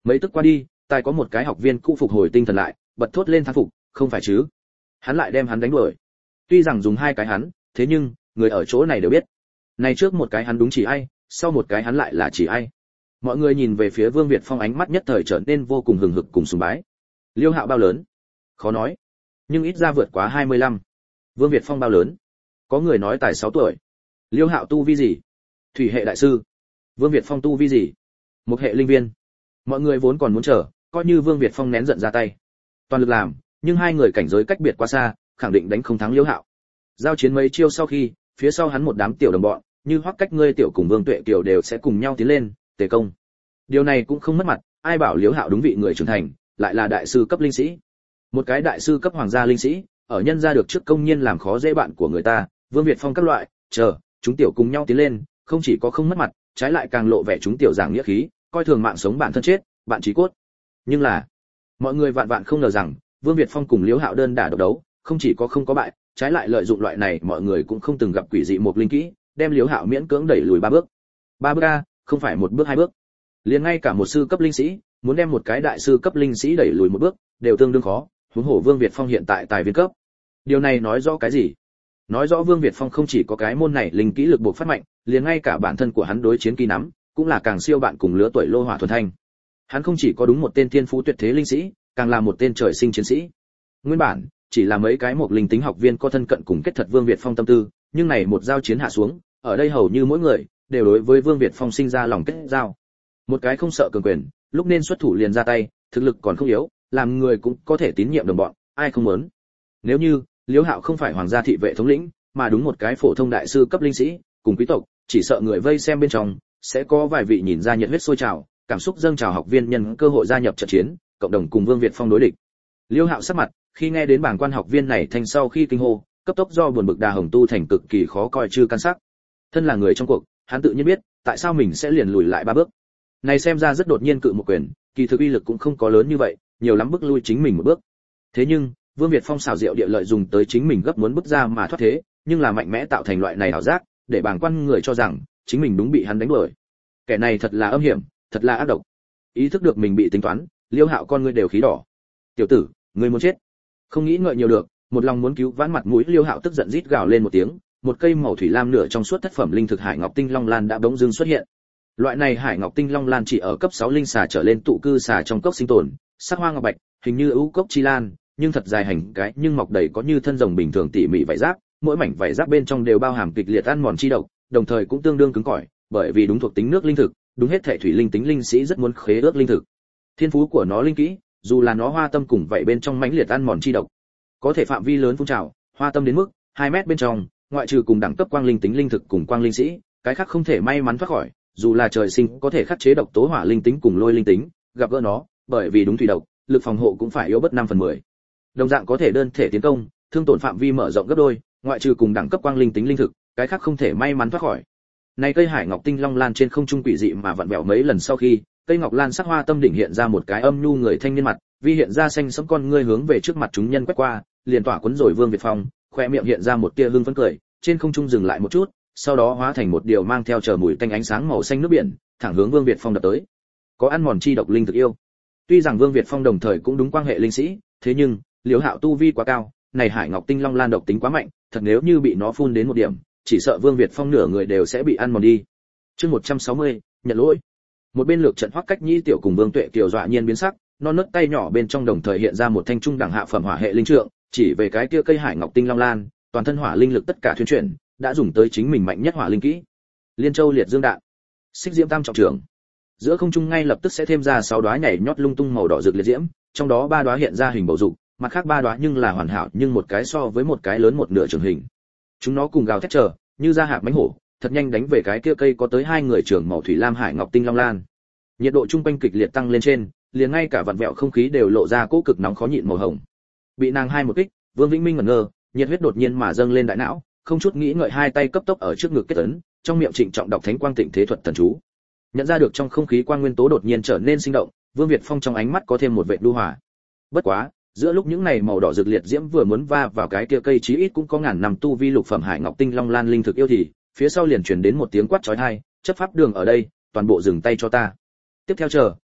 Mấy tức qua đi, tài có một cái học viên cũ phục hồi tinh thần lại, bật thốt lên thán phục, không phải chứ? Hắn lại đem hắn đánh đuổi. Tuy rằng dùng hai cái hắn, thế nhưng người ở chỗ này đều biết, này trước một cái hắn đúng chỉ ai, sau một cái hắn lại là chỉ ai. Mọi người nhìn về phía Vương Việt Phong ánh mắt nhất thời trở nên vô cùng hừng hực cùng sùng bái. Liêu Hạo bao lớn? Khó nói, nhưng ít ra vượt quá hai mươi lăm. Vương Việt Phong bao lớn? Có người nói tài sáu tuổi. Liêu Hạo tu vi gì? Thủy hệ đại sư. Vương Việt Phong tu vi gì? Một hệ linh viên. Mọi người vốn còn muốn chờ, coi như Vương Việt Phong nén giận ra tay, toàn lực làm, nhưng hai người cảnh giới cách biệt quá xa, khẳng định đánh không thắng Liêu Hạo. Giao chiến mấy chiêu sau khi, phía sau hắn một đám tiểu đồng bọn, như Hoắc Cách ngươi tiểu cùng Vương Tuệ Kiều đều sẽ cùng nhau tiến lên, tề công. Điều này cũng không mất mặt, ai bảo Liêu Hạo đúng vị người trưởng thành, lại là đại sư cấp linh sĩ. Một cái đại sư cấp hoàng gia linh sĩ, ở nhân gia được trước công nhiên làm khó dễ bạn của người ta, Vương Việt Phong các loại, chờ, chúng tiểu cùng nhau tiến lên, không chỉ có không mất mặt, trái lại càng lộ vẻ chúng tiểu giảng nghĩa khí, coi thường mạng sống bạn thân chết, bạn chí cốt. Nhưng là, mọi người vạn vạn không ngờ rằng, Vương Việt Phong cùng Liễu Hạo đơn đả độc đấu, không chỉ có không có bại, trái lại lợi dụng loại này mọi người cũng không từng gặp quỷ dị một linh kỹ, đem Liễu Hạo miễn cưỡng đẩy lùi ba bước. Ba bước a, không phải một bước hai bước. Liền ngay cả một sư cấp linh sĩ, muốn đem một cái đại sư cấp linh sĩ đẩy lùi một bước, đều tương đương khó, huống hồ Vương Việt Phong hiện tại tài viên cấp. Điều này nói rõ cái gì? Nói rõ Vương Việt Phong không chỉ có cái môn này linh kỹ lực buộc phát mạnh, liền ngay cả bản thân của hắn đối chiến kỳ nắm, cũng là càng siêu bạn cùng lứa tuổi lô hỏa thuần thanh. Hắn không chỉ có đúng một tên thiên phú tuyệt thế linh sĩ, càng là một tên trời sinh chiến sĩ. Nguyên bản, chỉ là mấy cái một linh tính học viên có thân cận cùng kết thật Vương Việt Phong tâm tư, nhưng này một giao chiến hạ xuống, ở đây hầu như mỗi người đều đối với Vương Việt Phong sinh ra lòng kết giao. Một cái không sợ cường quyền, lúc nên xuất thủ liền ra tay, thực lực còn không yếu, làm người cũng có thể tín nhiệm đồng bọn, ai không muốn. Nếu như Liễu Hạo không phải hoàng gia thị vệ thống lĩnh, mà đúng một cái phổ thông đại sư cấp linh sĩ, cùng quý tộc, chỉ sợ người vây xem bên trong sẽ có vài vị nhìn ra nhiệt huyết sôi trào, cảm xúc dâng trào học viên nhân cơ hội gia nhập trận chiến, cộng đồng cùng Vương Việt Phong đối địch. Liễu Hạo sắc mặt, khi nghe đến bảng quan học viên này thành sau khi kinh hô, cấp tốc do buồn bực đà hồng tu thành cực kỳ khó coi chư căn sắc. Thân là người trong cuộc, hắn tự nhiên biết, tại sao mình sẽ liền lùi lại ba bước. Này xem ra rất đột nhiên cự một quyền, kỳ thực uy lực cũng không có lớn như vậy, nhiều lắm bước lui chính mình một bước. Thế nhưng, Vương Việt Phong xảo diệu địa lợi dùng tới chính mình gấp muốn bước ra mà thoát thế, nhưng là mạnh mẽ tạo thành loại này ảo giác, để bảng quan người cho rằng chính mình đúng bị hắn đánh đuổi. Kẻ này thật là âm hiểm, thật là ác độc. Ý thức được mình bị tính toán, Liễu Hạo con ngươi đều khí đỏ. "Tiểu tử, ngươi muốn chết." Không nghĩ ngợi nhiều được, một lòng muốn cứu vãn mặt mũi Liễu Hạo tức giận rít gào lên một tiếng, một cây màu thủy lam nửa trong suốt thất phẩm linh thực hải ngọc tinh long lan đã bỗng dưng xuất hiện. Loại này hải ngọc tinh long lan chỉ ở cấp sáu linh xà trở lên tụ cư xà trong cốc sinh tồn, sắc hoa ngọc bạch, hình như ưu cốc chi lan, nhưng thật dài hành cái nhưng mọc đầy có như thân rồng bình thường tỉ mỉ vảy giáp, mỗi mảnh vảy giáp bên trong đều bao hàm kịch liệt ăn mòn chi độc, đồng thời cũng tương đương cứng cỏi, bởi vì đúng thuộc tính nước linh thực, đúng hết thể thủy linh tính linh sĩ rất muốn khế ước linh thực. Thiên phú của nó linh kỹ, dù là nó hoa tâm cùng vậy bên trong mãnh liệt ăn mòn chi độc, có thể phạm vi lớn phun trào, hoa tâm đến mức hai mét bên trong, ngoại trừ cùng đẳng cấp quang linh tính linh thực cùng quang linh sĩ, cái khác không thể may mắn thoát khỏi, dù là trời sinh có thể khắc chế độc tố hỏa linh tính cùng lôi linh tính, gặp gỡ nó, bởi vì đúng thủy độc, lực phòng hộ cũng phải yếu bất năm phần mười. Đồng dạng có thể đơn thể tiến công, thương tổn phạm vi mở rộng gấp đôi, ngoại trừ cùng đẳng cấp quang linh tính linh thực, cái khác không thể may mắn thoát khỏi. Này cây hải ngọc tinh long lan trên không trung quỷ dị mà vặn vẹo mấy lần sau khi, cây ngọc lan sắc hoa tâm đỉnh hiện ra một cái âm nhu người thanh niên mặt, vi hiện ra xanh sẫm con ngươi hướng về trước mặt chúng nhân quét qua, liền tỏa cuốn rồi Vương Việt Phong, khoe miệng hiện ra một tia hưng phấn cười, trên không trung dừng lại một chút, sau đó hóa thành một điều mang theo chờ mùi tanh ánh sáng màu xanh nước biển, thẳng hướng Vương Việt Phong đập tới. Có ăn mòn chi độc linh thực yêu. Tuy rằng Vương Việt Phong đồng thời cũng đúng quan hệ linh sĩ, thế nhưng Liễu Hạo tu vi quá cao, này hải ngọc tinh long lan độc tính quá mạnh, thật nếu như bị nó phun đến một điểm, chỉ sợ Vương Việt Phong nửa người đều sẽ bị ăn mòn đi. Chương một trăm sáu mươi, nhận lỗi. Một bên lược trận Hoắc Cách Nhĩ tiểu cùng Vương Tuệ Kiều dọa nhiên biến sắc, non nớt tay nhỏ bên trong đồng thời hiện ra một thanh trung đẳng hạ phẩm hỏa hệ linh trượng, chỉ về cái kia cây hải ngọc tinh long lan, toàn thân hỏa linh lực tất cả thuyên chuyển, đã dùng tới chính mình mạnh nhất hỏa linh kỹ. Liên Châu liệt dương đạn, xích diễm tam trọng trưởng. Giữa không trung ngay lập tức sẽ thêm ra sáu đóa nhảy nhót lung tung màu đỏ rực liệt diễm, trong đó ba đóa hiện ra hình bầu dục, mặt khác ba đóa nhưng là hoàn hảo, nhưng một cái so với một cái lớn một nửa trường hình. Chúng nó cùng gào thét chờ, như ra hạp mãnh hổ, thật nhanh đánh về cái kia cây có tới hai người trưởng màu thủy lam hải ngọc tinh long lan. Nhiệt độ trung quanh kịch liệt tăng lên trên, liền ngay cả vặn vẹo không khí đều lộ ra cỗ cực nóng khó nhịn màu hồng. Bị nàng hai một kích, Vương Vĩnh Minh ngẩn ngơ, nhiệt huyết đột nhiên mà dâng lên đại não, không chút nghĩ ngợi hai tay cấp tốc ở trước ngực kết ấn, trong miệng trịnh trọng đọc thánh quang tịnh thế thuật thần chú. Nhận ra được trong không khí quang nguyên tố đột nhiên trở nên sinh động, Vương Việt Phong trong ánh mắt có thêm một vệt lưu hòa. Bất quá, giữa lúc những này màu đỏ rực liệt diễm vừa muốn va vào cái kia cây chí ít cũng có ngàn năm tu vi lục phẩm hải ngọc tinh long lan linh thực yêu thì, phía sau liền truyền đến một tiếng quát chói tai, chấp pháp đường ở đây, toàn bộ dừng tay cho ta. Tiếp theo chờ,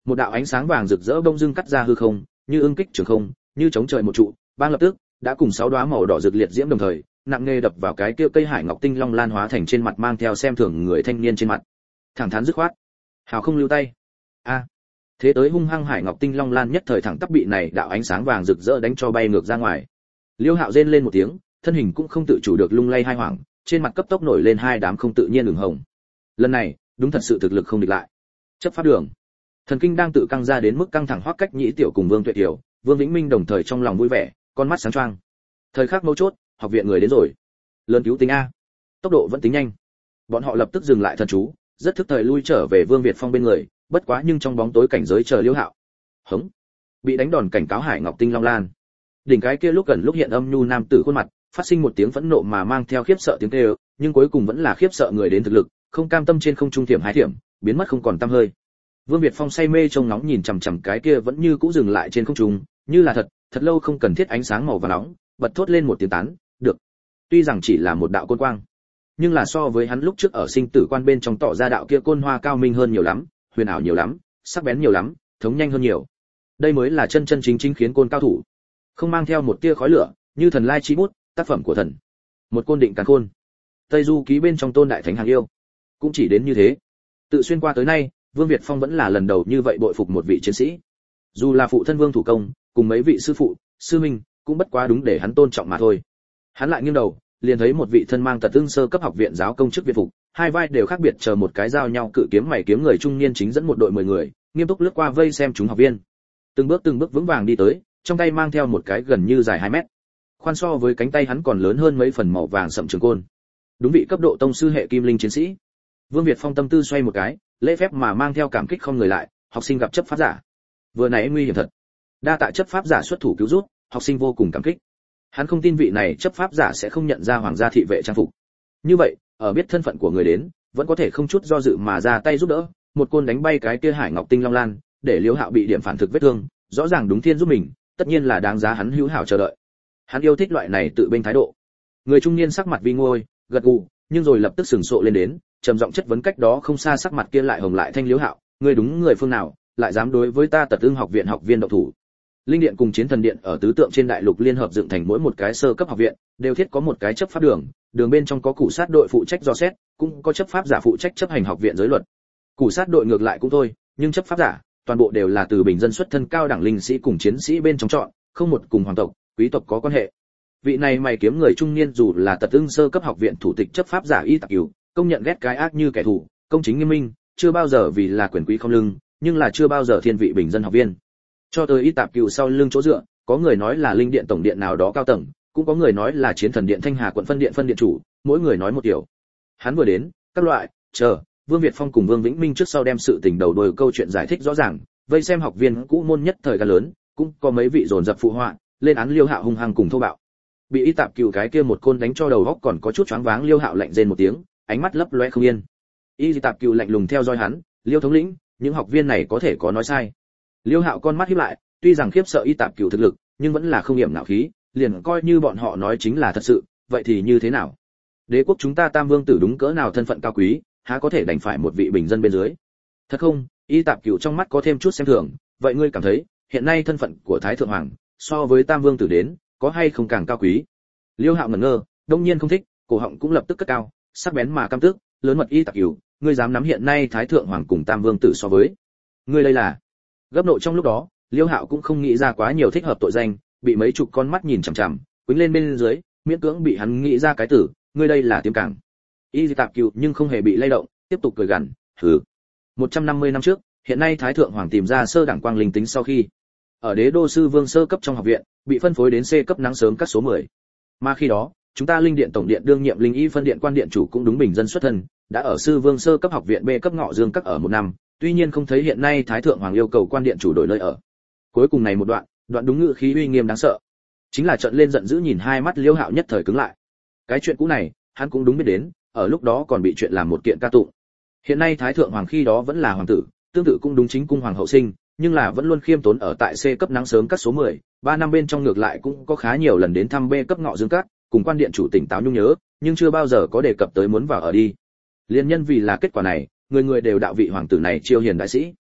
Một đạo ánh sáng vàng rực rỡ bông dưng cắt ra hư không, như ưng kích trường không, như chống trời một trụ, bang lập tức đã cùng sáu đóa màu đỏ rực liệt diễm đồng thời, nặng nề đập vào cái kia cây hải ngọc tinh long lan hóa thành trên mặt mang theo xem thường người thanh niên trên mặt. Thẳng thắn dứt khoát, hào không lưu tay. A. Thế tới hung hăng hải ngọc tinh long lan nhất thời thẳng tắp bị này đạo ánh sáng vàng rực rỡ đánh cho bay ngược ra ngoài. Liêu Hạo rên lên một tiếng, thân hình cũng không tự chủ được lung lay hai hoảng, trên mặt cấp tốc nổi lên hai đám không tự nhiên ửng hồng. Lần này, đúng thật sự thực lực không địch lại. Chấp pháp đường. Thần kinh đang tự căng ra đến mức căng thẳng, Hoắc Cách Nhĩ tiểu cùng Vương Tuệ Tiểu, Vương Vĩnh Minh đồng thời trong lòng vui vẻ, con mắt sáng choang. Thời khắc mấu chốt, học viện người đến rồi. Lớn cứu tính a. Tốc độ vẫn tính nhanh. Bọn họ lập tức dừng lại thần chú, rất thức thời lui trở về Vương Việt Phong bên người, bất quá nhưng trong bóng tối cảnh giới chờ Liêu Hạo. Hống. Bị đánh đòn cảnh cáo Hải Ngọc Tinh Long Lan. Đỉnh cái kia lúc gần lúc hiện âm nhu nam tử khuôn mặt, phát sinh một tiếng phẫn nộ mà mang theo khiếp sợ tiếng kêu, nhưng cuối cùng vẫn là khiếp sợ người đến thực lực, không cam tâm trên không trung tiềm hái thiểm, biến mất không còn tăm hơi. Vương Việt Phong say mê trông nóng nhìn chằm chằm cái kia vẫn như cũ dừng lại trên không trung, như là thật, thật lâu không cần thiết ánh sáng màu vàng nóng, bật thốt lên một tiếng tán, được. Tuy rằng chỉ là một đạo côn quang, nhưng là so với hắn lúc trước ở sinh tử quan bên trong tỏ ra đạo kia côn hoa cao minh hơn nhiều lắm, huyền ảo nhiều lắm, sắc bén nhiều lắm, thống nhanh hơn nhiều. Đây mới là chân chân chính chính khiến côn cao thủ, không mang theo một tia khói lửa, như thần lai chi bút, tác phẩm của thần. Một côn định càn khôn. Tây Du ký bên trong Tôn đại thánh hàng yêu, cũng chỉ đến như thế. Tự xuyên qua tới nay, Vương Việt Phong vẫn là lần đầu như vậy bội phục một vị chiến sĩ. Dù là phụ thân Vương thủ công, cùng mấy vị sư phụ, sư minh, cũng bất quá đúng để hắn tôn trọng mà thôi. Hắn lại nghiêng đầu, liền thấy một vị thân mang tật tương sơ cấp học viện giáo công chức viện phục, hai vai đều khác biệt chờ một cái giao nhau cự kiếm mày kiếm người trung niên chính dẫn một đội mười người, nghiêm túc lướt qua vây xem chúng học viên. Từng bước từng bước vững vàng đi tới, trong tay mang theo một cái gần như dài hai mét. Khoan so với cánh tay hắn còn lớn hơn mấy phần màu vàng sậm trường côn. Đúng vị cấp độ tông sư hệ kim linh chiến sĩ. Vương Việt Phong tâm tư xoay một cái, lễ phép mà mang theo cảm kích không người lại, học sinh gặp chấp pháp giả. Vừa nãy nguy hiểm thật. Đa tạ chấp pháp giả xuất thủ cứu giúp, học sinh vô cùng cảm kích. Hắn không tin vị này chấp pháp giả sẽ không nhận ra hoàng gia thị vệ trang phục. Như vậy, ở biết thân phận của người đến, vẫn có thể không chút do dự mà ra tay giúp đỡ, một côn đánh bay cái kia Hải Ngọc Tinh Long Lan, để Liễu Hạo bị điểm phản thực vết thương, rõ ràng đúng thiên giúp mình, tất nhiên là đáng giá hắn hữu hảo chờ đợi. Hắn yêu thích loại này tự bên thái độ. Người trung niên sắc mặt vi ngôi, gật gù, nhưng rồi lập tức sừng sộ lên đến, trầm giọng chất vấn cách đó không xa sắc mặt kia lại hồng lại thanh Liễu Hạo, ngươi đúng người phương nào, lại dám đối với ta Tật Ưng học viện học viên động thủ? Linh điện cùng Chiến Thần điện ở tứ tượng trên đại lục liên hợp dựng thành mỗi một cái sơ cấp học viện, đều thiết có một cái chấp pháp đường, đường bên trong có củ sát đội phụ trách dò xét, cũng có chấp pháp giả phụ trách chấp hành học viện giới luật. Củ sát đội ngược lại cũng thôi, nhưng chấp pháp giả, toàn bộ đều là từ bình dân xuất thân cao đẳng linh sĩ cùng chiến sĩ bên trong chọn, không một cùng hoàng tộc, quý tộc có quan hệ. Vị này mày kiếm người trung niên dù là Tật Ưng sơ cấp học viện thủ tịch chấp pháp giả Y Tạc Cửu, công nhận ghét cái ác như kẻ thù, công chính nghiêm minh, chưa bao giờ vì là quyền quý không lưng, nhưng là chưa bao giờ thiên vị bình dân học viên. Cho tới Y Tạp Cửu sau lưng chỗ dựa, có người nói là linh điện tổng điện nào đó cao tầng, cũng có người nói là Chiến Thần điện Thanh Hà quận phân điện phân điện chủ, mỗi người nói một điều. Hắn vừa đến, các loại, chờ, Vương Việt Phong cùng Vương Vĩnh Minh trước sau đem sự tình đầu đuôi câu chuyện giải thích rõ ràng, vây xem học viên cũ môn nhất thời gan lớn, cũng có mấy vị dồn dập phụ họa, lên án Liêu Hạo hung hăng cùng thô bạo. Bị Y Tạp Cửu cái kia một côn đánh cho đầu óc còn có chút choáng váng, Liêu Hạo lạnh rên một tiếng, ánh mắt lấp loé không yên. Y Tạp Cửu lạnh lùng theo dõi hắn, Liêu thống lĩnh, những học viên này có thể có nói sai. Liêu Hạo con mắt híp lại, tuy rằng khiếp sợ Y Tạp Cửu thực lực, nhưng vẫn là không hiểm nạo khí, liền coi như bọn họ nói chính là thật sự, vậy thì như thế nào? Đế quốc chúng ta Tam Vương tử đúng cỡ nào thân phận cao quý, há có thể đành phải một vị bình dân bên dưới? Thật không? Y Tạp Cửu trong mắt có thêm chút xem thường, vậy ngươi cảm thấy, hiện nay thân phận của Thái thượng hoàng, so với Tam Vương tử đến, có hay không càng cao quý? Liêu Hạo ngẩn ngơ, đông nhiên không thích, cổ họng cũng lập tức cất cao, sắc bén mà căm tức, lớn mật Y Tạp Cửu, ngươi dám nắm hiện nay Thái thượng hoàng cùng Tam Vương tử so với? Ngươi đây là? Gấp nội trong lúc đó, Liêu Hạo cũng không nghĩ ra quá nhiều thích hợp tội danh, bị mấy chục con mắt nhìn chằm chằm, quýnh lên bên dưới, miễn cưỡng bị hắn nghĩ ra cái tử, ngươi đây là tiêm cảng. Y Tạp Cửu nhưng không hề bị lay động, tiếp tục cười gằn, hừ. một trăm năm mươi năm trước, hiện nay Thái thượng hoàng tìm ra sơ đẳng quang linh tính sau khi, ở Đế đô sư vương sơ cấp trong học viện, bị phân phối đến C cấp nắng sớm các số mười. Mà khi đó, chúng ta linh điện tổng điện đương nhiệm linh y phân điện quan điện chủ cũng đúng bình dân xuất thân, đã ở sư vương sơ cấp học viện B cấp ngọ dương các ở một năm, tuy nhiên không thấy hiện nay Thái thượng hoàng yêu cầu quan điện chủ đổi nơi ở. Cuối cùng này một đoạn, đoạn đúng ngữ khí uy nghiêm đáng sợ, chính là trợn lên giận dữ nhìn hai mắt Liêu Hạo nhất thời cứng lại. Cái chuyện cũ này, hắn cũng đúng biết đến, ở lúc đó còn bị chuyện làm một kiện ca tụng. Hiện nay Thái thượng hoàng khi đó vẫn là hoàng tử, tương tự cũng đúng chính cung hoàng hậu sinh, nhưng là vẫn luôn khiêm tốn ở tại C cấp nắng sớm các số mười, ba năm bên trong ngược lại cũng có khá nhiều lần đến thăm B cấp ngọ dương các, cùng quan điện chủ tỉnh táo nhung nhớ, nhưng chưa bao giờ có đề cập tới muốn vào ở đi. Liên nhân vì là kết quả này, người người đều đạo vị hoàng tử này chiêu hiền đại sĩ.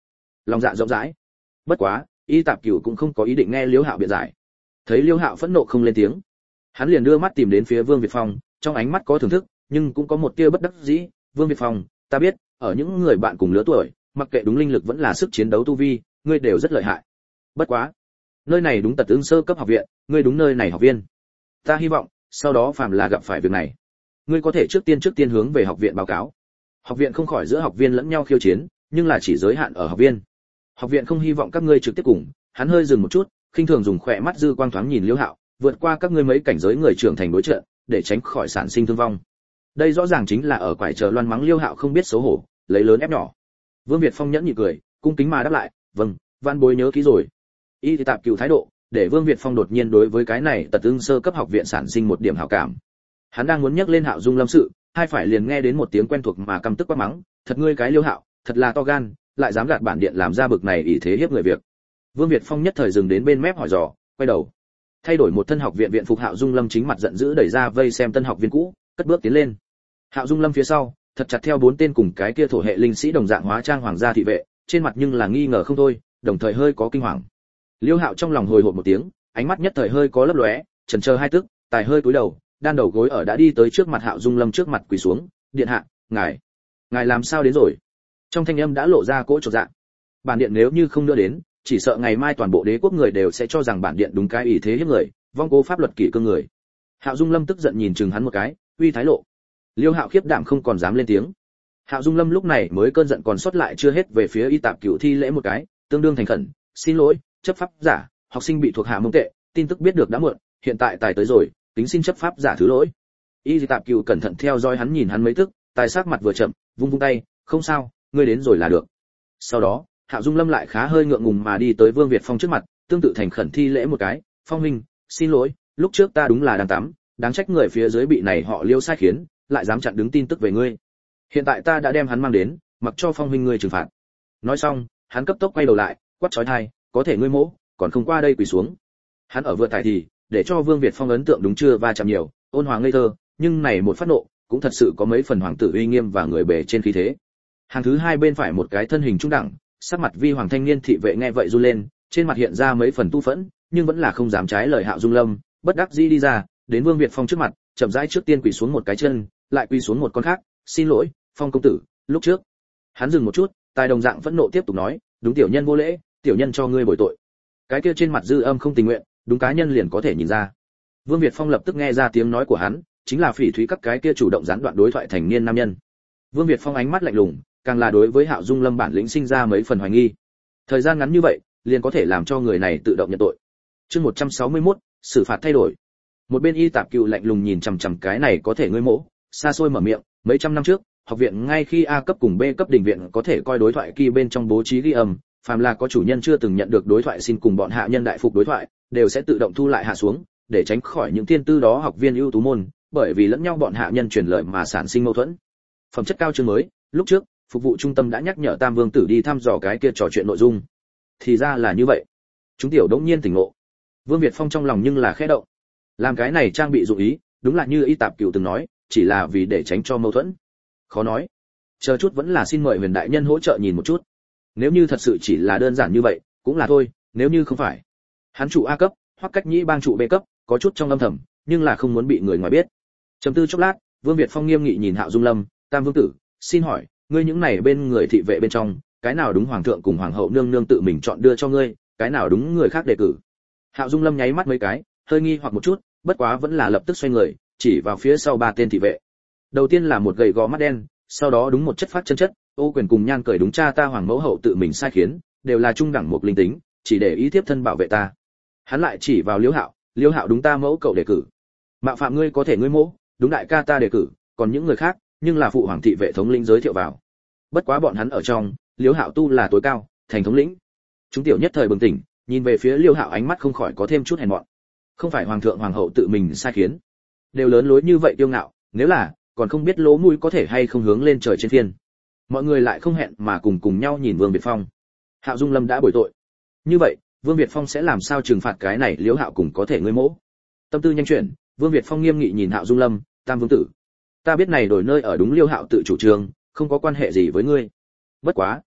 lòng dạ rộng rãi. Bất quá, Y Tạp Cửu cũng không có ý định nghe Liễu Hạo biện giải. Thấy Liễu Hạo phẫn nộ không lên tiếng, hắn liền đưa mắt tìm đến phía Vương Việt Phong, trong ánh mắt có thưởng thức, nhưng cũng có một tia bất đắc dĩ. Vương Việt Phong, ta biết, ở những người bạn cùng lứa tuổi, mặc kệ đúng linh lực vẫn là sức chiến đấu tu vi, ngươi đều rất lợi hại. Bất quá, nơi này đúng tật ứng sơ cấp học viện, ngươi đúng nơi này học viên. Ta hy vọng, sau đó phàm là gặp phải việc này, ngươi có thể trước tiên trước tiên hướng về học viện báo cáo. Học viện không khỏi giữa học viên lẫn nhau khiêu chiến, nhưng là chỉ giới hạn ở học viên. Học viện không hy vọng các ngươi trực tiếp cùng. Hắn hơi dừng một chút, khinh thường dùng khỏe mắt dư quang thoáng nhìn Liễu Hạo, vượt qua các ngươi mấy cảnh giới người trưởng thành đối trận, để tránh khỏi sản sinh thương vong. Đây rõ ràng chính là ở quải chờ loan mắng Liễu Hạo không biết xấu hổ, lấy lớn ép nhỏ. Vương Việt Phong nhẫn nhị cười, cung kính mà đáp lại, vâng, văn bối nhớ kỹ rồi. Y Tạp Cửu thái độ, để Vương Việt Phong đột nhiên đối với cái này tật ưng sơ cấp học viện sản sinh một điểm hảo cảm. Hắn đang muốn nhắc lên Hạo Dung Lâm sự, hai phải liền nghe đến một tiếng quen thuộc mà căm tức quát mắng, thật ngươi cái Liễu Hạo, thật là to gan, lại dám gạt bản điện làm ra bực này ỷ thế hiếp người việc. Vương Việt Phong nhất thời dừng đến bên mép hỏi dò, quay đầu, thay đổi một thân học viện viện phục Hạo Dung Lâm chính mặt giận dữ đẩy ra vây xem tân học viên cũ, cất bước tiến lên. Hạo Dung Lâm phía sau, thật chặt theo bốn tên cùng cái kia thổ hệ linh sĩ đồng dạng hóa trang hoàng gia thị vệ, trên mặt nhưng là nghi ngờ không thôi, đồng thời hơi có kinh hoàng. Liêu Hạo trong lòng hồi hộp một tiếng, ánh mắt nhất thời hơi có lấp lóe, chần chờ hai tức, tài hơi cúi đầu, đan đầu gối ở đã đi tới trước mặt Hạo Dung Lâm trước mặt quỳ xuống, điện hạ, ngài, ngài làm sao đến rồi? Trong thanh âm đã lộ ra cỗ chột dạ. Bản điện nếu như không đưa đến, chỉ sợ ngày mai toàn bộ đế quốc người đều sẽ cho rằng bản điện đúng cái ý thế hiếp người, vong cố pháp luật kỷ cương người. Hạo Dung Lâm tức giận nhìn chừng hắn một cái, uy thái lộ. Liêu Hạo khiếp đảm không còn dám lên tiếng. Hạo Dung Lâm lúc này mới cơn giận còn sót lại chưa hết về phía Y Tạp Cửu thi lễ một cái, tương đương thành khẩn, xin lỗi, chấp pháp giả, học sinh bị thuộc hạ mông tệ, tin tức biết được đã muộn, hiện tại tài tới rồi, kính xin chấp pháp giả thứ lỗi. Y Tạp Cửu cẩn thận theo dõi hắn nhìn hắn mấy tức, tài sắc mặt vừa chậm, vung vung tay, không sao, ngươi đến rồi là được. Sau đó, Hạo Dung Lâm lại khá hơi ngượng ngùng mà đi tới Vương Việt Phong trước mặt, tương tự thành khẩn thi lễ một cái, Phong huynh, xin lỗi, lúc trước ta đúng là đang tắm, đáng trách người phía dưới bị này họ Liêu sai khiến, lại dám chặn đứng tin tức về ngươi. Hiện tại ta đã đem hắn mang đến, mặc cho Phong huynh ngươi trừng phạt. Nói xong, hắn cấp tốc quay đầu lại, quát chói tai, có thể ngươi mỗ, còn không qua đây quỳ xuống. Hắn ở vừa tại thì, để cho Vương Việt Phong ấn tượng đúng chưa va chạm nhiều, ôn hòa ngây thơ, nhưng này một phát nộ, cũng thật sự có mấy phần hoàng tử uy nghiêm và người bề trên khí thế. Hàng thứ hai bên phải một cái thân hình trung đẳng, sắc mặt vi hoàng thanh niên thị vệ nghe vậy run lên, trên mặt hiện ra mấy phần tu phẫn, nhưng vẫn là không dám trái lời Hạo Dung Lâm, bất đắc dĩ đi ra, đến Vương Việt Phong trước mặt, chậm rãi trước tiên quỳ xuống một cái chân, lại quỳ xuống một con khác, xin lỗi, Phong công tử, lúc trước. Hắn dừng một chút, tài đồng dạng phẫn nộ tiếp tục nói, đúng tiểu nhân vô lễ, tiểu nhân cho ngươi bồi tội. Cái kia trên mặt dư âm không tình nguyện, đúng cá nhân liền có thể nhìn ra. Vương Việt Phong lập tức nghe ra tiếng nói của hắn, chính là phỉ thúy các cái kia chủ động gián đoạn đối thoại thành niên nam nhân. Vương Việt Phong ánh mắt lạnh lùng, càng là đối với Hạo Dung Lâm bản lĩnh sinh ra mấy phần hoài nghi. Thời gian ngắn như vậy, liền có thể làm cho người này tự động nhận tội. Chương một trăm sáu mươi mốt, xử phạt thay đổi. Một bên Y Tạp Cửu lạnh lùng nhìn chằm chằm cái này có thể ngươi mỗ, xa xôi mở miệng, mấy trăm năm trước, học viện ngay khi A cấp cùng B cấp đỉnh viện có thể coi đối thoại kỳ bên trong bố trí ghi âm, phàm là có chủ nhân chưa từng nhận được đối thoại xin cùng bọn hạ nhân đại phục đối thoại, đều sẽ tự động thu lại hạ xuống, để tránh khỏi những tiên tư đó học viên ưu tú môn, bởi vì lẫn nhau bọn hạ nhân truyền lời mà sản sinh mâu thuẫn. Phẩm chất cao chương mới, lúc trước, phục vụ trung tâm đã nhắc nhở Tam Vương tử đi thăm dò cái kia trò chuyện nội dung. Thì ra là như vậy. Chúng tiểu đống nhiên tỉnh ngộ. Vương Việt Phong trong lòng nhưng là khẽ động. Làm cái này trang bị dụng ý, đúng là như Y Tạp Cửu từng nói, chỉ là vì để tránh cho mâu thuẫn. Khó nói. Chờ chút vẫn là xin mời Huyền đại nhân hỗ trợ nhìn một chút. Nếu như thật sự chỉ là đơn giản như vậy, cũng là thôi, nếu như không phải. Hắn trụ A cấp, hoặc cách nhĩ bang trụ B cấp, có chút trong âm thầm, nhưng là không muốn bị người ngoài biết. Trầm tư chốc lát, Vương Việt Phong nghiêm nghị nhìn Hạo Dung Lâm, Tam Vương tử, xin hỏi, ngươi những này bên người thị vệ bên trong, cái nào đúng hoàng thượng cùng hoàng hậu nương nương tự mình chọn đưa cho ngươi, cái nào đúng người khác đề cử. Hạo Dung Lâm nháy mắt mấy cái, hơi nghi hoặc một chút, bất quá vẫn là lập tức xoay người, chỉ vào phía sau ba tên thị vệ. Đầu tiên là một gầy gò mắt đen, sau đó đúng một chất phát chân chất, ô quyền cùng nhan cởi đúng cha ta hoàng mẫu hậu tự mình sai khiến, đều là trung đẳng một linh tính, chỉ để ý tiếp thân bảo vệ ta. Hắn lại chỉ vào Liễu Hạo, Liễu Hạo đúng ta mẫu cậu đề cử. Mạo phạm ngươi có thể ngươi mỗ, đúng đại ca ta đề cử, còn những người khác, nhưng là phụ hoàng thị vệ thống lĩnh giới thiệu vào. Bất quá bọn hắn ở trong, Liễu Hạo tu là tối cao, thành thống lĩnh. Chúng tiểu nhất thời bừng tỉnh, nhìn về phía Liễu Hạo ánh mắt không khỏi có thêm chút hèn mọn. Không phải hoàng thượng hoàng hậu tự mình sai khiến, đều lớn lối như vậy kiêu ngạo, nếu là, còn không biết lỗ mũi có thể hay không hướng lên trời trên thiên. Mọi người lại không hẹn mà cùng cùng nhau nhìn Vương Việt Phong. Hạo Dung Lâm đã bồi tội. Như vậy, Vương Việt Phong sẽ làm sao trừng phạt cái này Liễu Hạo cùng có thể ngươi mỗ? Tâm tư nhanh chuyển, Vương Việt Phong nghiêm nghị nhìn Hạo Dung Lâm, Tam Vương tử, ta biết này đổi nơi ở đúng Liễu Hạo tự chủ trương, không có quan hệ gì với ngươi. Bất quá,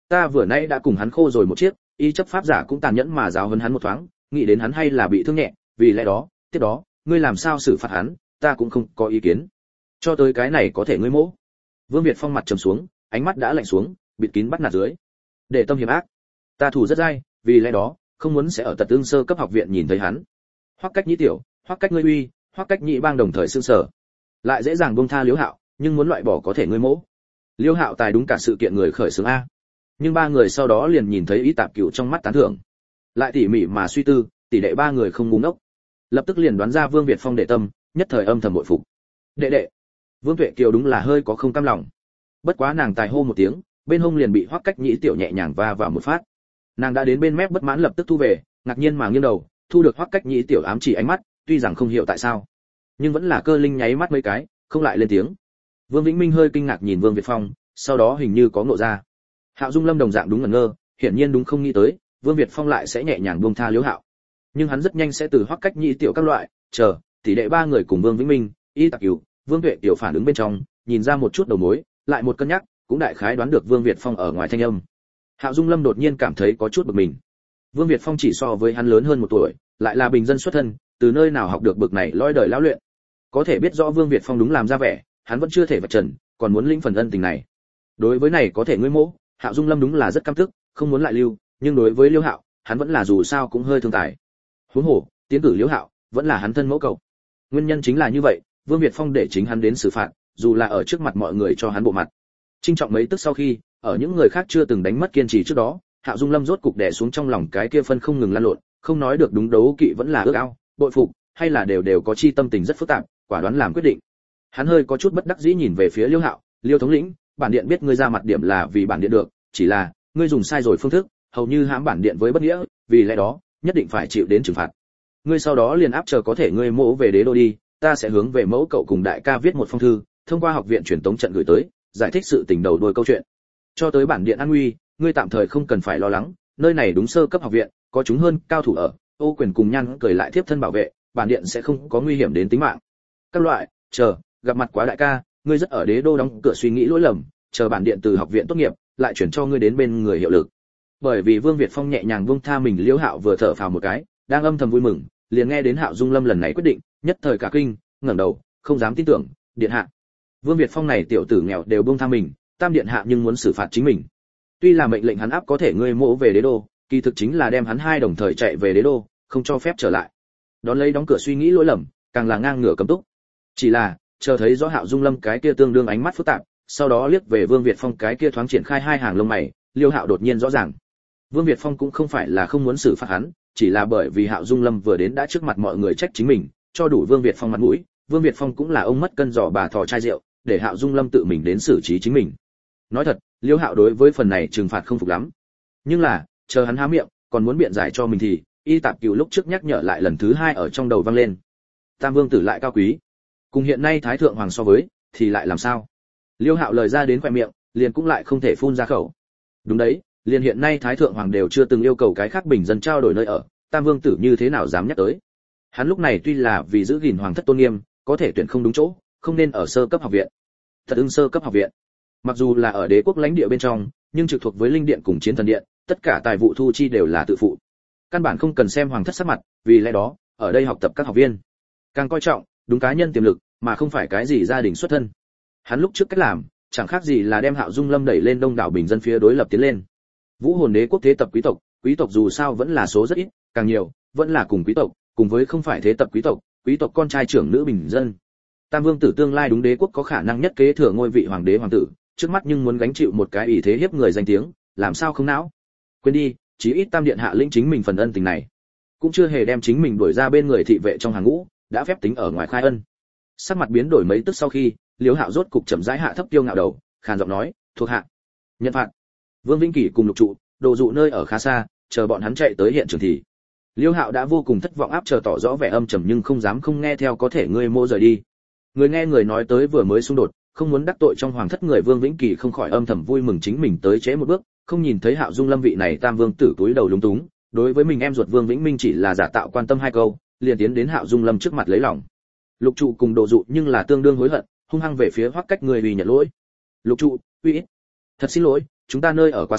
ta vừa nãy đã cùng hắn khô rồi một chiếc, y chấp pháp giả cũng tàn nhẫn mà giáo huấn hắn một thoáng, nghĩ đến hắn hay là bị thương nhẹ, vì lẽ đó, tiếp đó, ngươi làm sao xử phạt hắn, ta cũng không có ý kiến. Cho tới cái này có thể ngươi mỗ. Vương Việt Phong mặt trầm xuống, ánh mắt đã lạnh xuống, bịt kín bắt nạt dưới. Để tâm hiểm ác, ta thủ rất dai, vì lẽ đó, không muốn sẽ ở Tật Ưng sơ cấp học viện nhìn thấy hắn. Hoắc Cách Nhĩ tiểu, Hoắc Cách ngươi uy, Hoắc Cách Nhĩ bang đồng thời sương sở. Lại dễ dàng buông tha Liễu Hạo, nhưng muốn loại bỏ có thể ngươi mỗ. Liễu Hạo tài đúng cả sự kiện người khởi xướng a. Nhưng ba người sau đó liền nhìn thấy ý tạp cựu trong mắt tán thưởng. Lại tỉ mỉ mà suy tư, tỷ đệ ba người không ngu ngốc. Lập tức liền đoán ra Vương Việt Phong đệ tâm, nhất thời âm thầm bội phục. Đệ đệ. Vương Tuệ Kiều đúng là hơi có không cam lòng. Bất quá nàng tài hô một tiếng, bên hông liền bị Hoắc Cách Nhĩ tiểu nhẹ nhàng va vào một phát. Nàng đã đến bên mép bất mãn lập tức thu về, ngạc nhiên mà nghiêng đầu, thu được Hoắc Cách Nhĩ tiểu ám chỉ ánh mắt, tuy rằng không hiểu tại sao, nhưng vẫn là cơ linh nháy mắt mấy cái, không lại lên tiếng. Vương Vĩnh Minh hơi kinh ngạc nhìn Vương Việt Phong, sau đó hình như có ngộ ra. Hạo Dung Lâm đồng dạng đúng ngẩn ngơ, hiển nhiên đúng không nghĩ tới, Vương Việt Phong lại sẽ nhẹ nhàng buông tha Liễu Hạo. Nhưng hắn rất nhanh sẽ từ Hoắc Cách Nhĩ tiểu các loại, chờ, tỷ đệ ba người cùng Vương Vĩnh Minh, Y Tạc Cửu, Vương Tuệ tiểu phản ứng bên trong, nhìn ra một chút đầu mối, lại một cân nhắc, cũng đại khái đoán được Vương Việt Phong ở ngoài thanh âm. Hạo Dung Lâm đột nhiên cảm thấy có chút bực mình. Vương Việt Phong chỉ so với hắn lớn hơn một tuổi, lại là bình dân xuất thân, từ nơi nào học được bực này lõi đời lão luyện. Có thể biết rõ Vương Việt Phong đúng làm ra vẻ, hắn vẫn chưa thể vạch trần, còn muốn lĩnh phần ân tình này. Đối với này có thể ngươi mỗ, Hạo Dung Lâm đúng là rất căm tức, không muốn lại lưu, nhưng đối với Liễu Hạo, hắn vẫn là dù sao cũng hơi thương tài. Huống hồ, tiến cử Liễu Hạo, vẫn là hắn thân mẫu cậu. Nguyên nhân chính là như vậy, Vương Việt Phong để chính hắn đến xử phạt, dù là ở trước mặt mọi người cho hắn bộ mặt. Trinh trọng mấy tức sau khi, ở những người khác chưa từng đánh mất kiên trì trước đó, Hạo Dung Lâm rốt cục đè xuống trong lòng cái kia phân không ngừng lăn lộn, không nói được đúng đấu kỵ vẫn là ước ao, bội phục, hay là đều đều có chi tâm tình rất phức tạp, quả đoán làm quyết định. Hắn hơi có chút bất đắc dĩ nhìn về phía Liêu Hạo, Liêu thống lĩnh, bản điện biết ngươi ra mặt điểm là vì bản điện được, chỉ là ngươi dùng sai rồi phương thức, hầu như hãm bản điện với bất nghĩa, vì lẽ đó, nhất định phải chịu đến trừng phạt. Ngươi sau đó liền áp chờ có thể ngươi mỗ về đế đô đi, ta sẽ hướng về mẫu cậu cùng đại ca viết một phong thư, thông qua học viện truyền tống trận gửi tới, giải thích sự tình đầu đuôi câu chuyện. Cho tới bản điện an nguy, ngươi tạm thời không cần phải lo lắng, nơi này đúng sơ cấp học viện, có chúng hơn cao thủ ở, Ô Quyền cùng Nhan cười lại tiếp thân bảo vệ, bản điện sẽ không có nguy hiểm đến tính mạng. Các loại, chờ, gặp mặt quá đại ca, ngươi rất ở đế đô đóng cửa suy nghĩ lỗi lầm, chờ bản điện từ học viện tốt nghiệp, lại chuyển cho ngươi đến bên người hiệu lực. Bởi vì Vương Việt Phong nhẹ nhàng buông tha mình, Liễu Hạo vừa thở phào một cái, đang âm thầm vui mừng, liền nghe đến Hạo Dung Lâm lần này quyết định, nhất thời cả kinh, ngẩng đầu, không dám tin tưởng, điện hạ. Vương Việt Phong này tiểu tử nghèo đều buông tha mình, tam điện hạ nhưng muốn xử phạt chính mình. Tuy là mệnh lệnh hắn áp có thể ngươi mỗ về đế đô, kỳ thực chính là đem hắn hai đồng thời chạy về đế đô, không cho phép trở lại. Đón lấy đóng cửa suy nghĩ lỗi lầm, càng là ngang ngửa cấm túc. Chỉ là, chờ thấy rõ Hạo Dung Lâm cái kia tương đương ánh mắt phức tạp, sau đó liếc về Vương Việt Phong cái kia thoáng triển khai hai hàng lông mày, Liêu Hạo đột nhiên rõ ràng. Vương Việt Phong cũng không phải là không muốn xử phạt hắn, chỉ là bởi vì Hạo Dung Lâm vừa đến đã trước mặt mọi người trách chính mình, cho đủ Vương Việt Phong mặt mũi, Vương Việt Phong cũng là ông mất cân giỏ bà thò chai rượu, để Hạo Dung Lâm tự mình đến xử trí chính mình. Nói thật, Liêu Hạo đối với phần này trừng phạt không phục lắm. Nhưng là, chờ hắn há miệng, còn muốn biện giải cho mình thì, Y Tạp Cửu lúc trước nhắc nhở lại lần thứ hai ở trong đầu vang lên. Tam vương tử lại cao quý, cùng hiện nay thái thượng hoàng so với, thì lại làm sao? Liêu Hạo lời ra đến khóe miệng, liền cũng lại không thể phun ra khẩu. Đúng đấy, liền hiện nay thái thượng hoàng đều chưa từng yêu cầu cái khác bình dân trao đổi nơi ở, tam vương tử như thế nào dám nhắc tới? Hắn lúc này tuy là vì giữ gìn hoàng thất tôn nghiêm, có thể tuyển không đúng chỗ, không nên ở sơ cấp học viện. Thật ưng sơ cấp học viện, mặc dù là ở đế quốc lãnh địa bên trong, nhưng trực thuộc với linh điện cùng chiến thần điện, tất cả tài vụ thu chi đều là tự phụ, căn bản không cần xem hoàng thất sắc mặt, vì lẽ đó, ở đây học tập các học viên càng coi trọng đúng cá nhân tiềm lực, mà không phải cái gì gia đình xuất thân. Hắn lúc trước cách làm, chẳng khác gì là đem Hạo Dung Lâm đẩy lên đông đảo bình dân phía đối lập tiến lên. Vũ Hồn Đế quốc thế tập quý tộc, quý tộc dù sao vẫn là số rất ít, càng nhiều vẫn là cùng quý tộc, cùng với không phải thế tập quý tộc, quý tộc con trai trưởng nữ bình dân. Tam vương tử tương lai đúng đế quốc có khả năng nhất kế thừa ngôi vị hoàng đế hoàng tử, trước mắt nhưng muốn gánh chịu một cái ủy thế hiếp người danh tiếng, làm sao không não? Quên đi, chí ít tam điện hạ lĩnh chính mình phần ân tình này, cũng chưa hề đem chính mình đuổi ra bên người thị vệ trong hàng ngũ, đã phép tính ở ngoài khai ân. Sắc mặt biến đổi mấy tức sau khi, Liễu Hạo rốt cục chậm rãi hạ thấp tiêu ngạo đầu, khàn giọng nói, thuộc hạ nhận phạt. Vương Vĩnh Kỳ cùng Lục Trụ, Đồ Dụ nơi ở khá xa, chờ bọn hắn chạy tới hiện trường thì Liễu Hạo đã vô cùng thất vọng, áp chờ tỏ rõ vẻ âm trầm nhưng không dám không nghe theo, có thể ngươi mô rời đi. Người nghe người nói tới vừa mới xung đột, không muốn đắc tội trong hoàng thất người, Vương Vĩnh Kỳ không khỏi âm thầm vui mừng chính mình tới trễ một bước, không nhìn thấy Hạo Dung Lâm vị này tam vương tử túi đầu lúng túng, đối với mình em ruột Vương Vĩnh Minh chỉ là giả tạo quan tâm hai câu, liền tiến đến Hạo Dung Lâm trước mặt lấy lòng. Lục Trụ cùng Đồ Dụ nhưng là tương đương hối hận, hung hăng về phía Hoắc Cách người vì nhận lỗi. Lục Trụ, uy, thật xin lỗi, chúng ta nơi ở quá xa,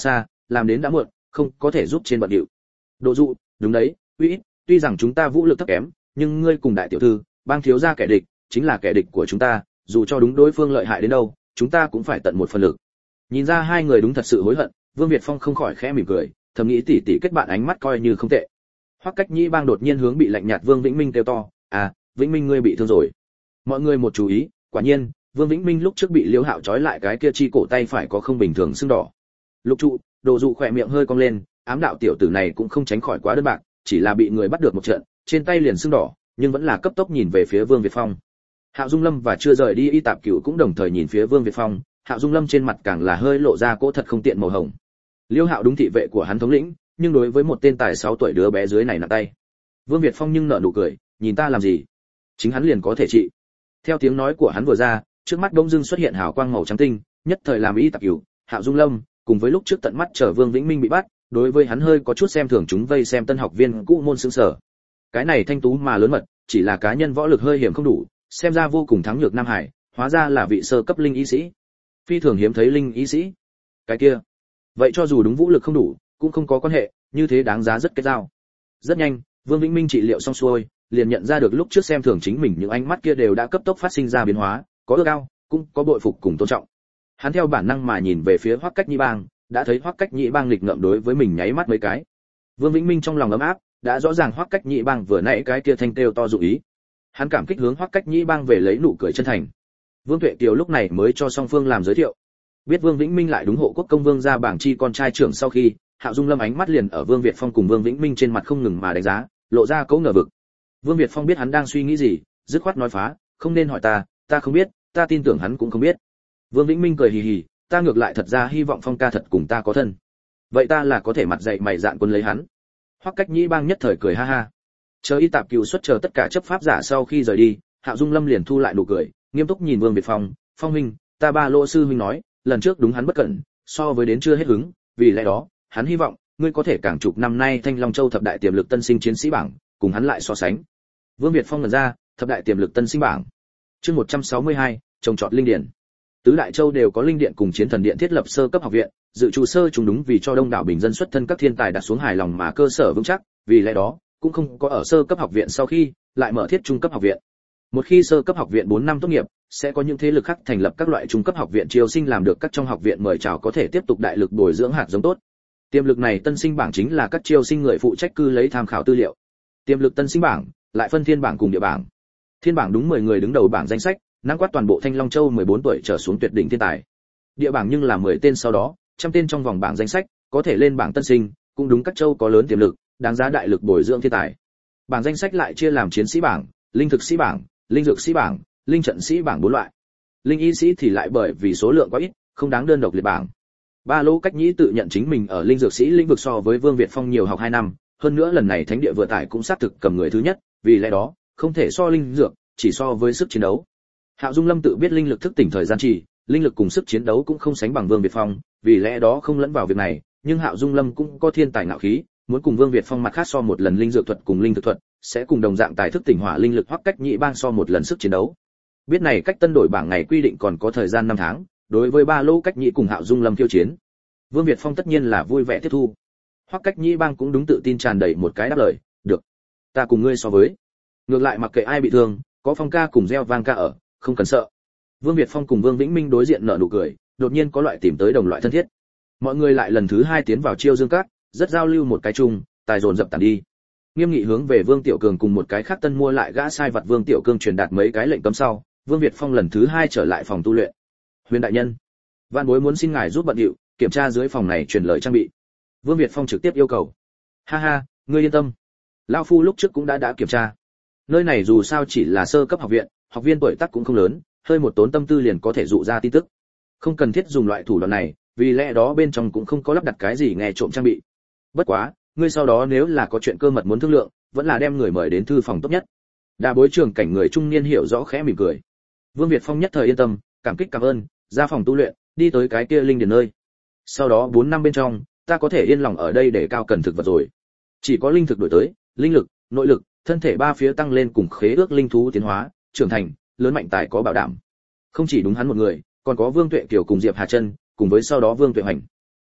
làm đến đã muộn, không có thể giúp trên bận điệu. Độ dụ, đúng đấy, uy, tuy rằng chúng ta vũ lực thấp kém, nhưng ngươi cùng đại tiểu thư, bang thiếu gia kẻ địch, chính là kẻ địch của chúng ta, dù cho đúng đối phương lợi hại đến đâu, chúng ta cũng phải tận một phần lực. Nhìn ra hai người đúng thật sự hối hận, Vương Việt Phong không khỏi khẽ mỉm cười, thầm nghĩ tỷ tỷ kết bạn ánh mắt coi như không tệ. Hoắc Cách Nhĩ bang đột nhiên hướng bị lạnh nhạt Vương Vĩnh Minh kêu to, "À, Vĩnh Minh ngươi bị thương rồi." Mọi người một chú ý, quả nhiên, Vương Vĩnh Minh lúc trước bị Liễu Hạo trói lại cái kia chi cổ tay phải có không bình thường sưng đỏ. Lục trụ, Đồ dụ khỏe miệng hơi cong lên, ám đạo tiểu tử này cũng không tránh khỏi quá đơn bạc, chỉ là bị người bắt được một trận, trên tay liền sưng đỏ, nhưng vẫn là cấp tốc nhìn về phía Vương Việt Phong. Hạo Dung Lâm và chưa rời đi Y Tạp Cửu cũng đồng thời nhìn phía Vương Việt Phong, Hạo Dung Lâm trên mặt càng là hơi lộ ra cỗ thật không tiện màu hồng. Liễu Hạo đúng thị vệ của hắn thống lĩnh, nhưng đối với một tên tài sáu tuổi đứa bé dưới này nặng tay. Vương Việt Phong nhưng nở nụ cười, nhìn ta làm gì? Chính hắn liền có thể trị. Theo tiếng nói của hắn vừa ra, trước mắt bỗng dưng xuất hiện hào quang màu trắng tinh, nhất thời làm Y Tạp Cửu, Hạo Dung Lâm, cùng với lúc trước tận mắt chờ Vương Vĩnh Minh bị bắt, đối với hắn hơi có chút xem thường chúng vây xem tân học viên cũ môn sững sờ. Cái này thanh tú mà lớn mật, chỉ là cá nhân võ lực hơi hiểm không đủ, xem ra vô cùng thắng nhược Nam Hải, hóa ra là vị sơ cấp linh y sĩ. Phi thường hiếm thấy linh y sĩ. Cái kia, vậy cho dù đúng vũ lực không đủ, cũng không có quan hệ, như thế đáng giá rất kết giao. Rất nhanh, Vương Vĩnh Minh trị liệu xong xuôi, liền nhận ra được lúc trước xem thường chính mình những ánh mắt kia đều đã cấp tốc phát sinh ra biến hóa, có ước ao, cũng có bội phục cùng tôn trọng. Hắn theo bản năng mà nhìn về phía Hoắc Cách Nhĩ bang, đã thấy Hoắc Cách Nhĩ bang nghịch ngợm đối với mình nháy mắt mấy cái. Vương Vĩnh Minh trong lòng ấm áp, đã rõ ràng Hoắc Cách Nhĩ bang vừa nãy cái kia thanh kêu to dụ ý. Hắn cảm kích hướng Hoắc Cách Nhĩ bang về lấy nụ cười chân thành. Vương Tuệ Kiều lúc này mới cho song phương làm giới thiệu. Biết Vương Vĩnh Minh lại đúng hộ quốc công vương gia bảng chi con trai trưởng sau khi, Hạo Dung Lâm ánh mắt liền ở Vương Việt Phong cùng Vương Vĩnh Minh trên mặt không ngừng mà đánh giá, lộ ra cấu ngờ vực. Vương Việt Phong biết hắn đang suy nghĩ gì, dứt khoát nói phá, không nên hỏi ta, ta không biết, ta tin tưởng hắn cũng không biết. Vương Vĩnh Minh cười hì hì, ta ngược lại thật ra hy vọng Phong ca thật cùng ta có thân. Vậy ta là có thể mặt dậy mày dạn quân lấy hắn. Hoắc Cách Nhĩ bang nhất thời cười ha ha. Chờ Y Tạp Cửu xuất chờ tất cả chấp pháp giả sau khi rời đi, Hạo Dung Lâm liền thu lại nụ cười, nghiêm túc nhìn Vương Việt Phong, "Phong huynh, ta ba lô sư huynh nói, lần trước đúng hắn bất cẩn, so với đến chưa hết hứng, vì lẽ đó, hắn hy vọng ngươi có thể càng chục năm nay Thanh Long Châu thập đại tiềm lực tân sinh chiến sĩ bảng, cùng hắn lại so sánh." Vương Việt Phong nhận ra, thập đại tiềm lực tân sinh bảng. Chương một trăm sáu mươi hai, trồng trọt linh điển. Tứ đại châu đều có linh điện cùng chiến thần điện thiết lập sơ cấp học viện, dự trù sơ chúng đúng vì cho đông đảo bình dân xuất thân các thiên tài đặt xuống hài lòng mà cơ sở vững chắc, vì lẽ đó, cũng không có ở sơ cấp học viện sau khi lại mở thiết trung cấp học viện. Một khi sơ cấp học viện bốn năm tốt nghiệp, sẽ có những thế lực khác thành lập các loại trung cấp học viện chiêu sinh làm được các trong học viện mời chào có thể tiếp tục đại lực bồi dưỡng hạt giống tốt. Tiềm lực này tân sinh bảng chính là các chiêu sinh người phụ trách cư lấy tham khảo tư liệu. Tiềm lực tân sinh bảng, lại phân thiên bảng cùng địa bảng. Thiên bảng đúng mười người đứng đầu bảng danh sách, nắm quát toàn bộ Thanh Long Châu mười bốn tuổi trở xuống tuyệt đỉnh thiên tài. Địa bảng nhưng là mười tên sau đó, trăm tên trong vòng bảng danh sách, có thể lên bảng tân sinh, cũng đúng các châu có lớn tiềm lực, đáng giá đại lực bồi dưỡng thiên tài. Bảng danh sách lại chia làm chiến sĩ bảng, linh thực sĩ bảng, linh dược sĩ bảng, linh trận sĩ bảng bốn loại. Linh y sĩ thì lại bởi vì số lượng quá ít, không đáng đơn độc liệt bảng. Ba Lô Cách Nhĩ tự nhận chính mình ở linh dược sĩ lĩnh vực so với Vương Việt Phong nhiều học hai năm, hơn nữa lần này thánh địa vừa tải cũng xác thực cầm người thứ nhất, vì lẽ đó, không thể so linh dược, chỉ so với sức chiến đấu. Hạo Dung Lâm tự biết linh lực thức tỉnh thời gian trì, linh lực cùng sức chiến đấu cũng không sánh bằng Vương Việt Phong, vì lẽ đó không lẫn vào việc này, nhưng Hạo Dung Lâm cũng có thiên tài ngạo khí, muốn cùng Vương Việt Phong mặt khác so một lần linh dược thuật cùng linh thực thuật, sẽ cùng đồng dạng tài thức tỉnh hỏa linh lực Hoắc Cách Nhĩ bang so một lần sức chiến đấu. Biết này cách tân đổi bảng ngày quy định còn có thời gian năm tháng, đối với Ba Lô Cách Nhĩ cùng Hạo Dung Lâm khiêu chiến, Vương Việt Phong tất nhiên là vui vẻ tiếp thu. Hoắc Cách Nhĩ bang cũng đúng tự tin tràn đầy một cái đáp lời, "Được, ta cùng ngươi so với." Ngược lại mặc kệ ai bị thương, có Phong ca cùng gieo vang ca ở, không cần sợ. Vương Việt Phong cùng Vương Vĩnh Minh đối diện nở nụ cười, đột nhiên có loại tìm tới đồng loại thân thiết. Mọi người lại lần thứ hai tiến vào Chiêu Dương Các, rất giao lưu một cái chung, tài dồn dập tàn đi. Nghiêm Nghị hướng về Vương Tiểu Cường cùng một cái khác tân mua lại gã sai vặt Vương Tiểu Cương truyền đạt mấy cái lệnh cấm sau, Vương Việt Phong lần thứ hai trở lại phòng tu luyện. "Huyền đại nhân, Vạn Bối muốn xin ngài giúp bận điệu, kiểm tra dưới phòng này truyền lời trang bị." Vương Việt Phong trực tiếp yêu cầu. "Ha ha, ngươi yên tâm, lão phu lúc trước cũng đã đã kiểm tra. Nơi này dù sao chỉ là sơ cấp học viện, học viên tuổi tác cũng không lớn, hơi một tốn tâm tư liền có thể dụ ra tin tức. Không cần thiết dùng loại thủ đoạn này, vì lẽ đó bên trong cũng không có lắp đặt cái gì nghe trộm trang bị. Bất quá, ngươi sau đó nếu là có chuyện cơ mật muốn thương lượng, vẫn là đem người mời đến thư phòng tốt nhất." Đa bối trưởng cảnh người trung niên hiểu rõ khẽ mỉm cười. Vương Việt Phong nhất thời yên tâm, cảm kích cảm ơn, ra phòng tu luyện, đi tới cái kia linh điển nơi. Sau đó bốn năm bên trong, ta có thể yên lòng ở đây để cao cần thực vật rồi. Chỉ có linh thực đổi tới, linh lực, nội lực, thân thể ba phía tăng lên cùng khế ước linh thú tiến hóa, trưởng thành, lớn mạnh tài có bảo đảm. Không chỉ đúng hắn một người, còn có Vương Tuệ Kiều cùng Diệp Hà Chân, cùng với sau đó Vương Tuệ Hoành.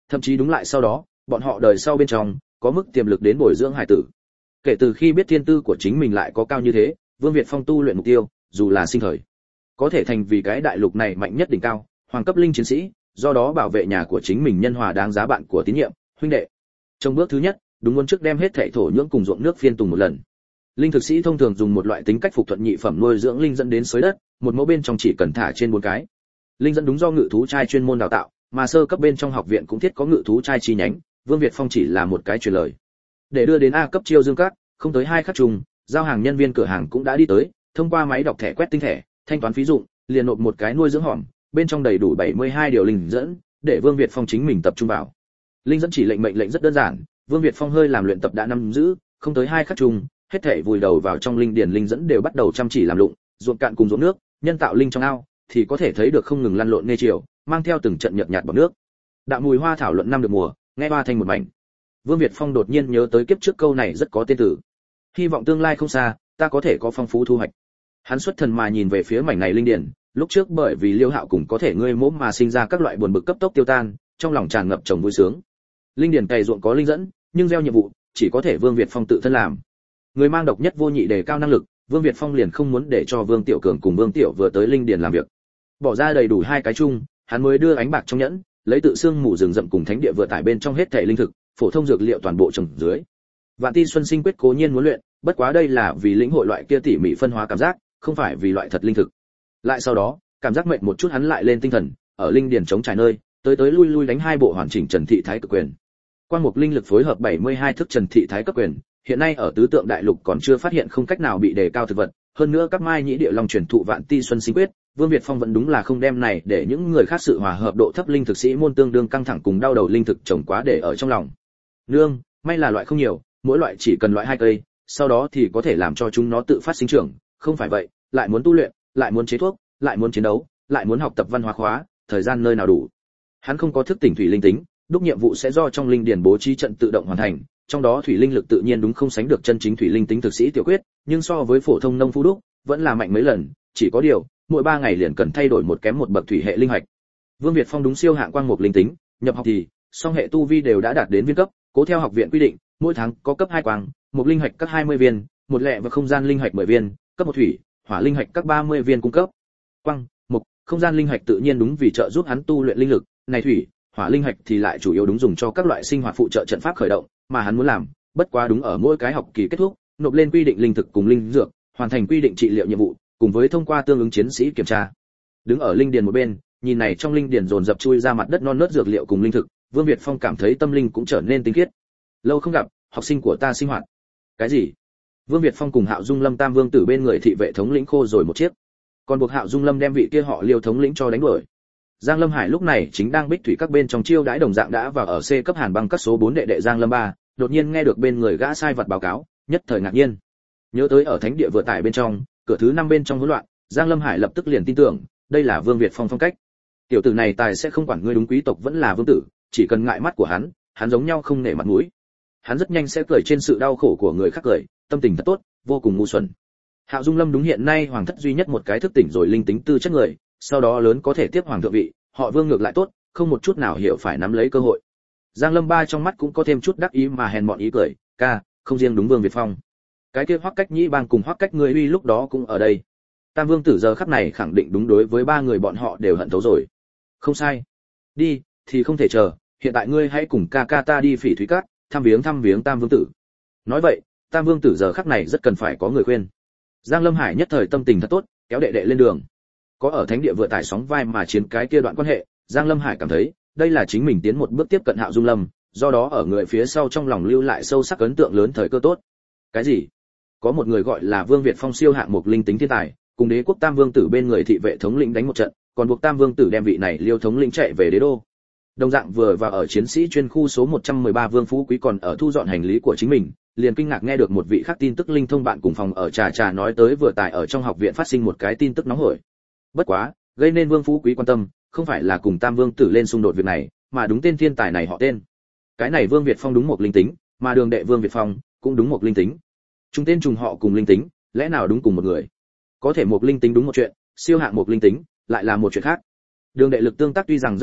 Thậm chí đúng lại sau đó, bọn họ đời sau bên trong có mức tiềm lực đến bồi dưỡng hải tử. Kể từ khi biết thiên tư của chính mình lại có cao như thế, Vương Việt Phong tu luyện mục tiêu, dù là sinh thời, có thể thành vì cái đại lục này mạnh nhất đỉnh cao, hoàng cấp linh chiến sĩ, do đó bảo vệ nhà của chính mình nhân hòa đáng giá bạn của tín nhiệm, huynh đệ. Trong bước thứ nhất, đúng muốn trước đem hết thảy thổ nhưỡng cùng ruộng nước phiên tùng một lần. Linh thực sĩ thông thường dùng một loại tính cách phục thuận nhị phẩm nuôi dưỡng linh dẫn đến xới đất, một mẫu bên trong chỉ cần thả trên bốn cái. Linh dẫn đúng do ngự thú trai chuyên môn đào tạo, mà sơ cấp bên trong học viện cũng thiết có ngự thú trai chi nhánh, Vương Việt Phong chỉ là một cái truyền lời. Để đưa đến A cấp chiêu dương các, không tới hai khắc trùng, giao hàng nhân viên cửa hàng cũng đã đi tới, thông qua máy đọc thẻ quét tinh thẻ, thanh toán phí dụng, liền nộp một cái nuôi dưỡng hòm, bên trong đầy đủ bảy mươi hai điều linh dẫn, để Vương Việt Phong chính mình tập trung vào. Linh dẫn chỉ lệnh mệnh lệnh rất đơn giản, Vương Việt Phong hơi làm luyện tập đã nắm giữ, không tới hai khắc trùng, hết thảy vùi đầu vào trong linh điền linh dẫn đều bắt đầu chăm chỉ làm lụng, ruộng cạn cùng ruộng nước, nhân tạo linh trong ao, thì có thể thấy được không ngừng lăn lộn nghe chiều, mang theo từng trận nhợt nhạt bọt nước. Đạo mùi hoa thảo luận năm được mùa, nghe hoa thành một mảnh. Vương Việt Phong đột nhiên nhớ tới kiếp trước câu này rất có tên tử. Hy vọng tương lai không xa, ta có thể có phong phú thu hoạch. Hắn xuất thần mà nhìn về phía mảnh này linh điền, lúc trước bởi vì Liêu Hạo cùng có thể ngươi mốm mà sinh ra các loại buồn bực cấp tốc tiêu tan, trong lòng tràn ngập trồng vui sướng. Linh điền cày ruộng có linh dẫn, nhưng gieo nhiệm vụ chỉ có thể Vương Việt Phong tự thân làm. Người mang độc nhất vô nhị đề cao năng lực, Vương Việt Phong liền không muốn để cho Vương Tiểu Cường cùng Vương Tiểu vừa tới linh điền làm việc. Bỏ ra đầy đủ hai cái chung, hắn mới đưa ánh bạc trong nhẫn, lấy tự xương mù rừng rậm cùng thánh địa vừa tải bên trong hết thảy linh thực, phổ thông dược liệu toàn bộ trồng dưới. Vạn Ti Xuân Sinh quyết cố nhiên muốn luyện, bất quá đây là vì lĩnh hội loại kia tỉ mỉ phân hóa cảm giác, không phải vì loại thật linh thực. Lại sau đó, cảm giác mệt một chút hắn lại lên tinh thần, ở linh điền chống trải nơi, tới tới lui lui đánh hai bộ hoàn chỉnh Trần Thị Thái cực quyền. Quang mục linh lực phối hợp bảy mươi hai thức Trần Thị Thái cấp quyền, hiện nay ở tứ tượng đại lục còn chưa phát hiện không cách nào bị đề cao thực vật, hơn nữa các mai nhĩ địa long truyền thụ Vạn Ti Xuân Sinh quyết, Vương Việt Phong vẫn đúng là không đem này để những người khác sự hòa hợp độ thấp linh thực sĩ môn tương đương căng thẳng cùng đau đầu linh thực trồng quá để ở trong lòng. Nương, may là loại không nhiều, mỗi loại chỉ cần loại hai cây, sau đó thì có thể làm cho chúng nó tự phát sinh trưởng, không phải vậy, lại muốn tu luyện, lại muốn chế thuốc, lại muốn chiến đấu, lại muốn học tập văn hóa khóa, thời gian nơi nào đủ. Hắn không có thức tỉnh thủy linh tính, đúc nhiệm vụ sẽ do trong linh điền bố trí trận tự động hoàn thành, trong đó thủy linh lực tự nhiên đúng không sánh được chân chính thủy linh tính thực sĩ tiểu quyết, nhưng so với phổ thông nông phu đúc, vẫn là mạnh mấy lần, chỉ có điều, mỗi ba ngày liền cần thay đổi một kém một bậc thủy hệ linh hạch. Vương Việt Phong đúng siêu hạng quang mục linh tính, nhập học thì, song hệ tu vi đều đã đạt đến viên cấp, cố theo học viện quy định, mỗi tháng có cấp hai quang, một linh hạch các hai mươi viên, một lệ và không gian linh hạch mười viên, cấp một thủy, hỏa linh hạch các ba mươi viên cung cấp. Quang, mục, không gian linh hạch tự nhiên đúng vì trợ giúp hắn tu luyện linh lực, này thủy, hỏa linh hạch thì lại chủ yếu đúng dùng cho các loại sinh hoạt phụ trợ trận pháp khởi động, mà hắn muốn làm, bất quá đúng ở mỗi cái học kỳ kết thúc, nộp lên quy định linh thực cùng linh dược, hoàn thành quy định trị liệu nhiệm vụ, cùng với thông qua tương ứng chiến sĩ kiểm tra. Đứng ở linh điền một bên, nhìn này trong linh điền dồn dập chui ra mặt đất non nớt dược liệu cùng linh thực, Vương Việt Phong cảm thấy tâm linh cũng trở nên tinh khiết. Lâu không gặp, học sinh của ta sinh hoạt. Cái gì? Vương Việt Phong cùng Hạo Dung Lâm Tam Vương tử bên người thị vệ thống lĩnh khô rồi một chiếc. Còn buộc Hạo Dung Lâm đem vị kia họ Liêu thống lĩnh cho đánh đuổi. Giang Lâm Hải lúc này chính đang bích thủy các bên trong chiêu đãi đồng dạng đã vào ở C cấp Hàn băng các số bốn đệ đệ Giang Lâm ba, đột nhiên nghe được bên người gã sai vật báo cáo, nhất thời ngạc nhiên. Nhớ tới ở thánh địa vừa tải bên trong, cửa thứ năm bên trong hỗn loạn, Giang Lâm Hải lập tức liền tin tưởng, đây là Vương Việt Phong phong cách. Tiểu tử này tài sẽ không quản ngươi đúng quý tộc vẫn là vương tử, chỉ cần ngại mắt của hắn, hắn giống nhau không nể mặt mũi. Hắn rất nhanh sẽ cười trên sự đau khổ của người khác cười, tâm tình thật tốt, vô cùng ngu xuẩn. Hạo Dung Lâm đúng hiện nay hoàng thất duy nhất một cái thức tỉnh rồi linh tính tư chất người, sau đó lớn có thể tiếp hoàng thượng vị, họ Vương ngược lại tốt, không một chút nào hiểu phải nắm lấy cơ hội. Giang Lâm ba trong mắt cũng có thêm chút đắc ý mà hèn mọn ý cười, ca, không riêng đúng Vương Việt Phong. Cái kia Hoắc Cách Nhĩ Bang cùng Hoắc Cách người uy lúc đó cũng ở đây. Tam Vương tử giờ khắc này khẳng định đúng đối với ba người bọn họ đều hận thấu rồi. Không sai. Đi, thì không thể chờ, hiện tại ngươi hãy cùng ca ca ta đi Phỉ Thúy Các, thăm viếng thăm viếng Tam Vương tử. Nói vậy, Tam Vương tử giờ khắc này rất cần phải có người khuyên. Giang Lâm Hải nhất thời tâm tình thật tốt, kéo đệ đệ lên đường. Có ở thánh địa vừa tải sóng vai mà chiến cái kia đoạn quan hệ, Giang Lâm Hải cảm thấy, đây là chính mình tiến một bước tiếp cận Hạo Dung Lâm, do đó ở người phía sau trong lòng lưu lại sâu sắc ấn tượng lớn thời cơ tốt. Cái gì? Có một người gọi là Vương Việt Phong siêu hạng một linh tính thiên tài, cùng đế quốc Tam Vương tử bên người thị vệ thống lĩnh đánh một trận, còn buộc Tam Vương tử đem vị này Liêu thống lĩnh chạy về đế đô. Đồng dạng vừa vào ở chiến sĩ chuyên khu số một trăm mười ba Vương Phú Quý còn ở thu dọn hành lý của chính mình, liền kinh ngạc nghe được một vị khác tin tức linh thông bạn cùng phòng ở trà trà nói tới vừa tại ở trong học viện phát sinh một cái tin tức nóng hổi. Bất quá, gây nên Vương Phú Quý quan tâm, không phải là cùng Tam Vương tử lên xung đột việc này, mà đúng tên thiên tài này họ tên. Cái này Vương Việt Phong đúng một linh tính, mà đường đệ Vương Việt Phong cũng đúng một linh tính. Chúng tên trùng họ cùng linh tính, lẽ nào đúng cùng một người? Có thể một linh tính đúng một chuyện, siêu hạng một linh tính lại là một chuyện khác. Đường đệ lực tương tác tuy rằng rất cao,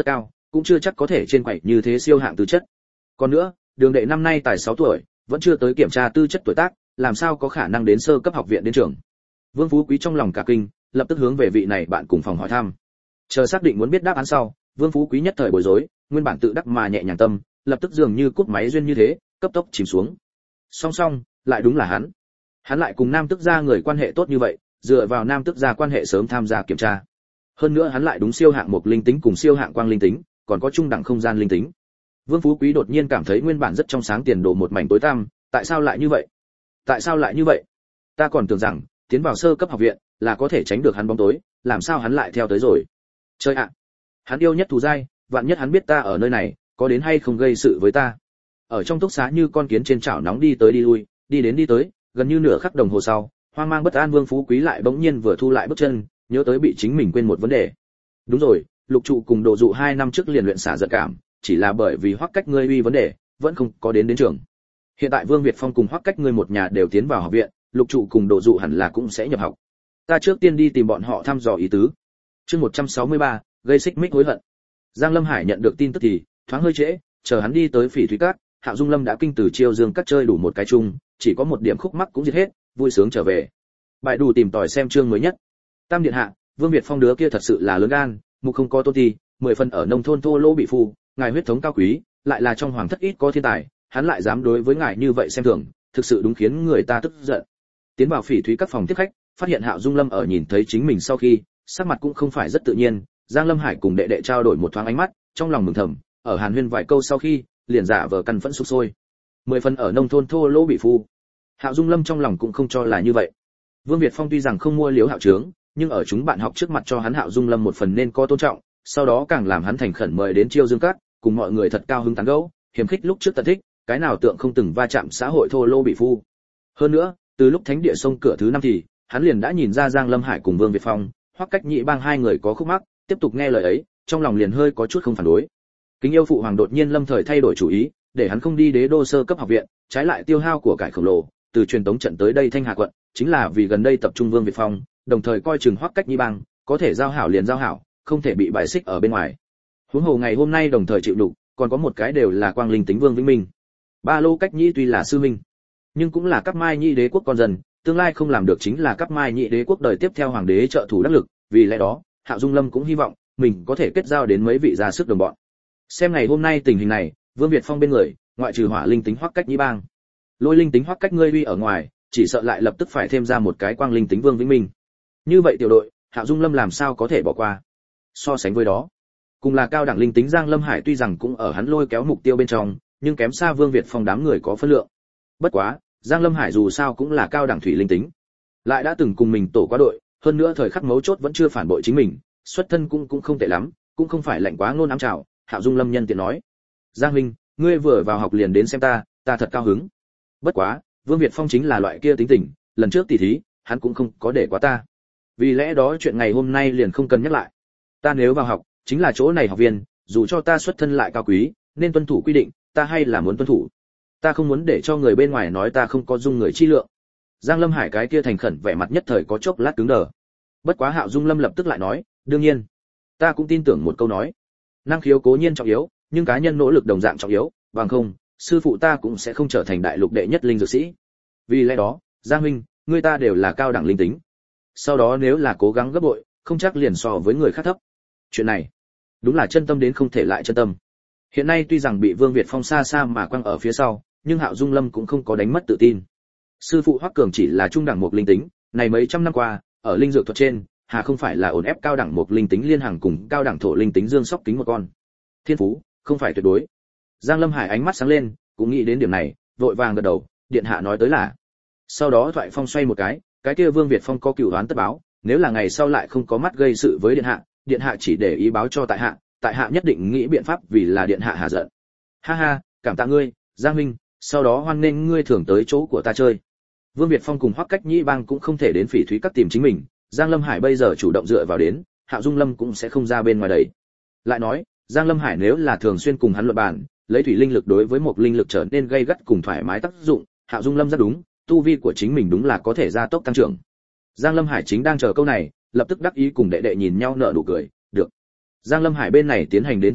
cũng chưa chắc có thể trên quầy như thế siêu hạng tư chất. Còn nữa, Đường Đệ năm nay tài sáu tuổi, vẫn chưa tới kiểm tra tư chất tuổi tác, làm sao có khả năng đến sơ cấp học viện đến trường. Vương Phú Quý trong lòng cả kinh, lập tức hướng về vị này bạn cùng phòng hỏi thăm. Chờ xác định muốn biết đáp án sau, Vương Phú Quý nhất thời bối rối, nguyên bản tự đắc mà nhẹ nhàng tâm, lập tức dường như cúp máy duyên như thế, cấp tốc chìm xuống. Song song, lại đúng là hắn. Hắn lại cùng Nam Tức gia người quan hệ tốt như vậy, dựa vào Nam Tức gia quan hệ sớm tham gia kiểm tra. Hơn nữa hắn lại đúng siêu hạng một linh tính cùng siêu hạng quang linh tính, còn có trung đẳng không gian linh tính. Vương Phú Quý đột nhiên cảm thấy nguyên bản rất trong sáng tiền đồ một mảnh tối tăm, tại sao lại như vậy? Tại sao lại như vậy? Ta còn tưởng rằng tiến vào sơ cấp học viện là có thể tránh được hắn bóng tối, làm sao hắn lại theo tới rồi? Chơi ạ. Hắn yêu nhất thù dai, vạn nhất hắn biết ta ở nơi này, có đến hay không gây sự với ta. Ở trong túc xá như con kiến trên chảo nóng đi tới đi lui, đi đến đi tới, gần như nửa khắc đồng hồ sau, hoang mang bất an Vương Phú Quý lại bỗng nhiên vừa thu lại bước chân, nhớ tới bị chính mình quên một vấn đề. Đúng rồi, Lục trụ cùng Đồ dụ hai năm trước liền luyện xả giận cảm, chỉ là bởi vì Hoắc Cách ngươi uy vấn đề, vẫn không có đến đến trường. Hiện tại Vương Việt Phong cùng Hoắc Cách ngươi một nhà đều tiến vào học viện, Lục trụ cùng Đồ dụ hẳn là cũng sẽ nhập học. Ta trước tiên đi tìm bọn họ thăm dò ý tứ. Chương một trăm sáu mươi ba, gây xích mích hối hận. Giang Lâm Hải nhận được tin tức thì thoáng hơi trễ, chờ hắn đi tới Phỉ Thúy Các, Hạo Dung Lâm đã kinh từ Chiêu Dương Các chơi đủ một cái chung, chỉ có một điểm khúc mắc cũng diệt hết, vui sướng trở về. Bài đủ tìm tòi xem chương mới nhất. Tam điện hạ, Vương Việt Phong đứa kia thật sự là lớn gan, mục không có tôn ti, mười phần ở nông thôn thô lỗ bị phu, ngài huyết thống cao quý, lại là trong hoàng thất ít có thiên tài, hắn lại dám đối với ngài như vậy xem thường, thực sự đúng khiến người ta tức giận. Tiến vào Phỉ Thúy Các phòng tiếp khách, phát hiện Hạo Dung Lâm ở nhìn thấy chính mình sau khi, sắc mặt cũng không phải rất tự nhiên, Giang Lâm Hải cùng đệ đệ trao đổi một thoáng ánh mắt, trong lòng mừng thầm, ở Hàn Huyên vài câu sau khi, liền giả vờ căn phẫn sục sôi. Mười phần ở nông thôn thô lỗ bị phu. Hạo Dung Lâm trong lòng cũng không cho là như vậy. Vương Việt Phong tuy rằng không mua Liễu Hạo Trướng, nhưng ở chúng bạn học trước mặt cho hắn Hạo Dung Lâm một phần nên có tôn trọng, sau đó càng làm hắn thành khẩn mời đến Chiêu Dương Các, cùng mọi người thật cao hứng tán gẫu, hiềm khích lúc trước tận thích, cái nào tượng không từng va chạm xã hội thô lỗ bị phu. Hơn nữa, từ lúc thánh địa sông cửa thứ năm thì, hắn liền đã nhìn ra Giang Lâm Hải cùng Vương Việt Phong, Hoắc Cách Nhị bang hai người có khúc mắc, tiếp tục nghe lời ấy, trong lòng liền hơi có chút không phản đối. Kính yêu phụ hoàng đột nhiên lâm thời thay đổi chủ ý, để hắn không đi đế đô sơ cấp học viện, trái lại tiêu hao của cải khổng lồ, từ truyền tống trận tới đây Thanh Hà quận, chính là vì gần đây tập trung Vương Việt Phong, đồng thời coi chừng Hoắc Cách Nhị bang, có thể giao hảo liền giao hảo, không thể bị bài xích ở bên ngoài. Huống hồ ngày hôm nay đồng thời chịu đủ, còn có một cái đều là quang linh tính Vương Vĩnh Minh. Ba Lô Cách Nhị tuy là sư minh, nhưng cũng là Cáp Mai Nhị đế quốc con dân, tương lai không làm được chính là Cáp Mai Nhị đế quốc đời tiếp theo hoàng đế trợ thủ đắc lực, vì lẽ đó, Hạo Dung Lâm cũng hy vọng mình có thể kết giao đến mấy vị gia sức đồng bọn. Xem ngày hôm nay tình hình này, Vương Việt Phong bên người, ngoại trừ hỏa linh tính Hoắc Cách Nhĩ bang, lôi linh tính Hoắc Cách ngươi uy ở ngoài, chỉ sợ lại lập tức phải thêm ra một cái quang linh tính Vương Vĩnh Minh. Như vậy tiểu đội, Hạo Dung Lâm làm sao có thể bỏ qua? So sánh với đó, cùng là cao đẳng linh tính Giang Lâm Hải tuy rằng cũng ở hắn lôi kéo mục tiêu bên trong, nhưng kém xa Vương Việt Phong đám người có phân lượng. Bất quá, Giang Lâm Hải dù sao cũng là cao đẳng thủy linh tính, lại đã từng cùng mình tổ qua đội, hơn nữa thời khắc mấu chốt vẫn chưa phản bội chính mình, xuất thân cũng cũng không tệ lắm, cũng không phải lạnh quá ngôn ám trào. Hạo Dung Lâm nhân tiện nói, Giang huynh, ngươi vừa vào học liền đến xem ta, ta thật cao hứng. Bất quá, Vương Việt Phong chính là loại kia tính tình, lần trước tỷ thí, hắn cũng không có để quá ta. Vì lẽ đó chuyện ngày hôm nay liền không cần nhắc lại. Ta nếu vào học, chính là chỗ này học viên, dù cho ta xuất thân lại cao quý, nên tuân thủ quy định, ta hay là muốn tuân thủ. Ta không muốn để cho người bên ngoài nói ta không có dung người chi lượng. Giang Lâm Hải cái kia thành khẩn vẻ mặt nhất thời có chốc lát cứng đờ. Bất quá Hạo Dung Lâm lập tức lại nói, đương nhiên, ta cũng tin tưởng một câu nói, năng khiếu cố nhiên trọng yếu, nhưng cá nhân nỗ lực đồng dạng trọng yếu, bằng không, sư phụ ta cũng sẽ không trở thành đại lục đệ nhất linh dược sĩ. Vì lẽ đó, Giang huynh, ngươi ta đều là cao đẳng linh tính. Sau đó nếu là cố gắng gấp bội, không chắc liền so với người khác thấp. Chuyện này, đúng là chân tâm đến không thể lại chân tâm. Hiện nay tuy rằng bị Vương Việt Phong xa xa mà quăng ở phía sau, nhưng Hạo Dung Lâm cũng không có đánh mất tự tin. Sư phụ Hoắc Cường chỉ là trung đẳng một linh tính, này mấy trăm năm qua, ở linh dược thuật trên, hà không phải là ổn ép cao đẳng một linh tính liên hàng cùng cao đẳng thổ linh tính dương sóc kính một con. Thiên phú, không phải tuyệt đối. Giang Lâm Hải ánh mắt sáng lên, cũng nghĩ đến điểm này, vội vàng gật đầu, điện hạ nói tới là. Sau đó thoại phong xoay một cái, cái kia Vương Việt Phong có cửu đoán tất báo, nếu là ngày sau lại không có mắt gây sự với điện hạ, điện hạ chỉ để ý báo cho tại hạ, tại hạ nhất định nghĩ biện pháp vì là điện hạ hà giận. Ha ha, cảm tạ ngươi, Giang minh, sau đó hoan nghênh ngươi thường tới chỗ của ta chơi. Vương Việt Phong cùng Hoắc Cách Nhĩ bang cũng không thể đến Phỉ Thúy Các tìm chính mình, Giang Lâm Hải bây giờ chủ động dựa vào đến, Hạo Dung Lâm cũng sẽ không ra bên ngoài đẩy. Lại nói, Giang Lâm Hải nếu là thường xuyên cùng hắn luận bàn, lấy thủy linh lực đối với một linh lực trở nên gây gắt cùng thoải mái tác dụng, Hạo Dung Lâm rất đúng, tu vi của chính mình đúng là có thể gia tốc tăng trưởng. Giang Lâm Hải chính đang chờ câu này, lập tức đắc ý cùng đệ đệ nhìn nhau nở nụ cười, được. Giang Lâm Hải bên này tiến hành đến thuận lợi,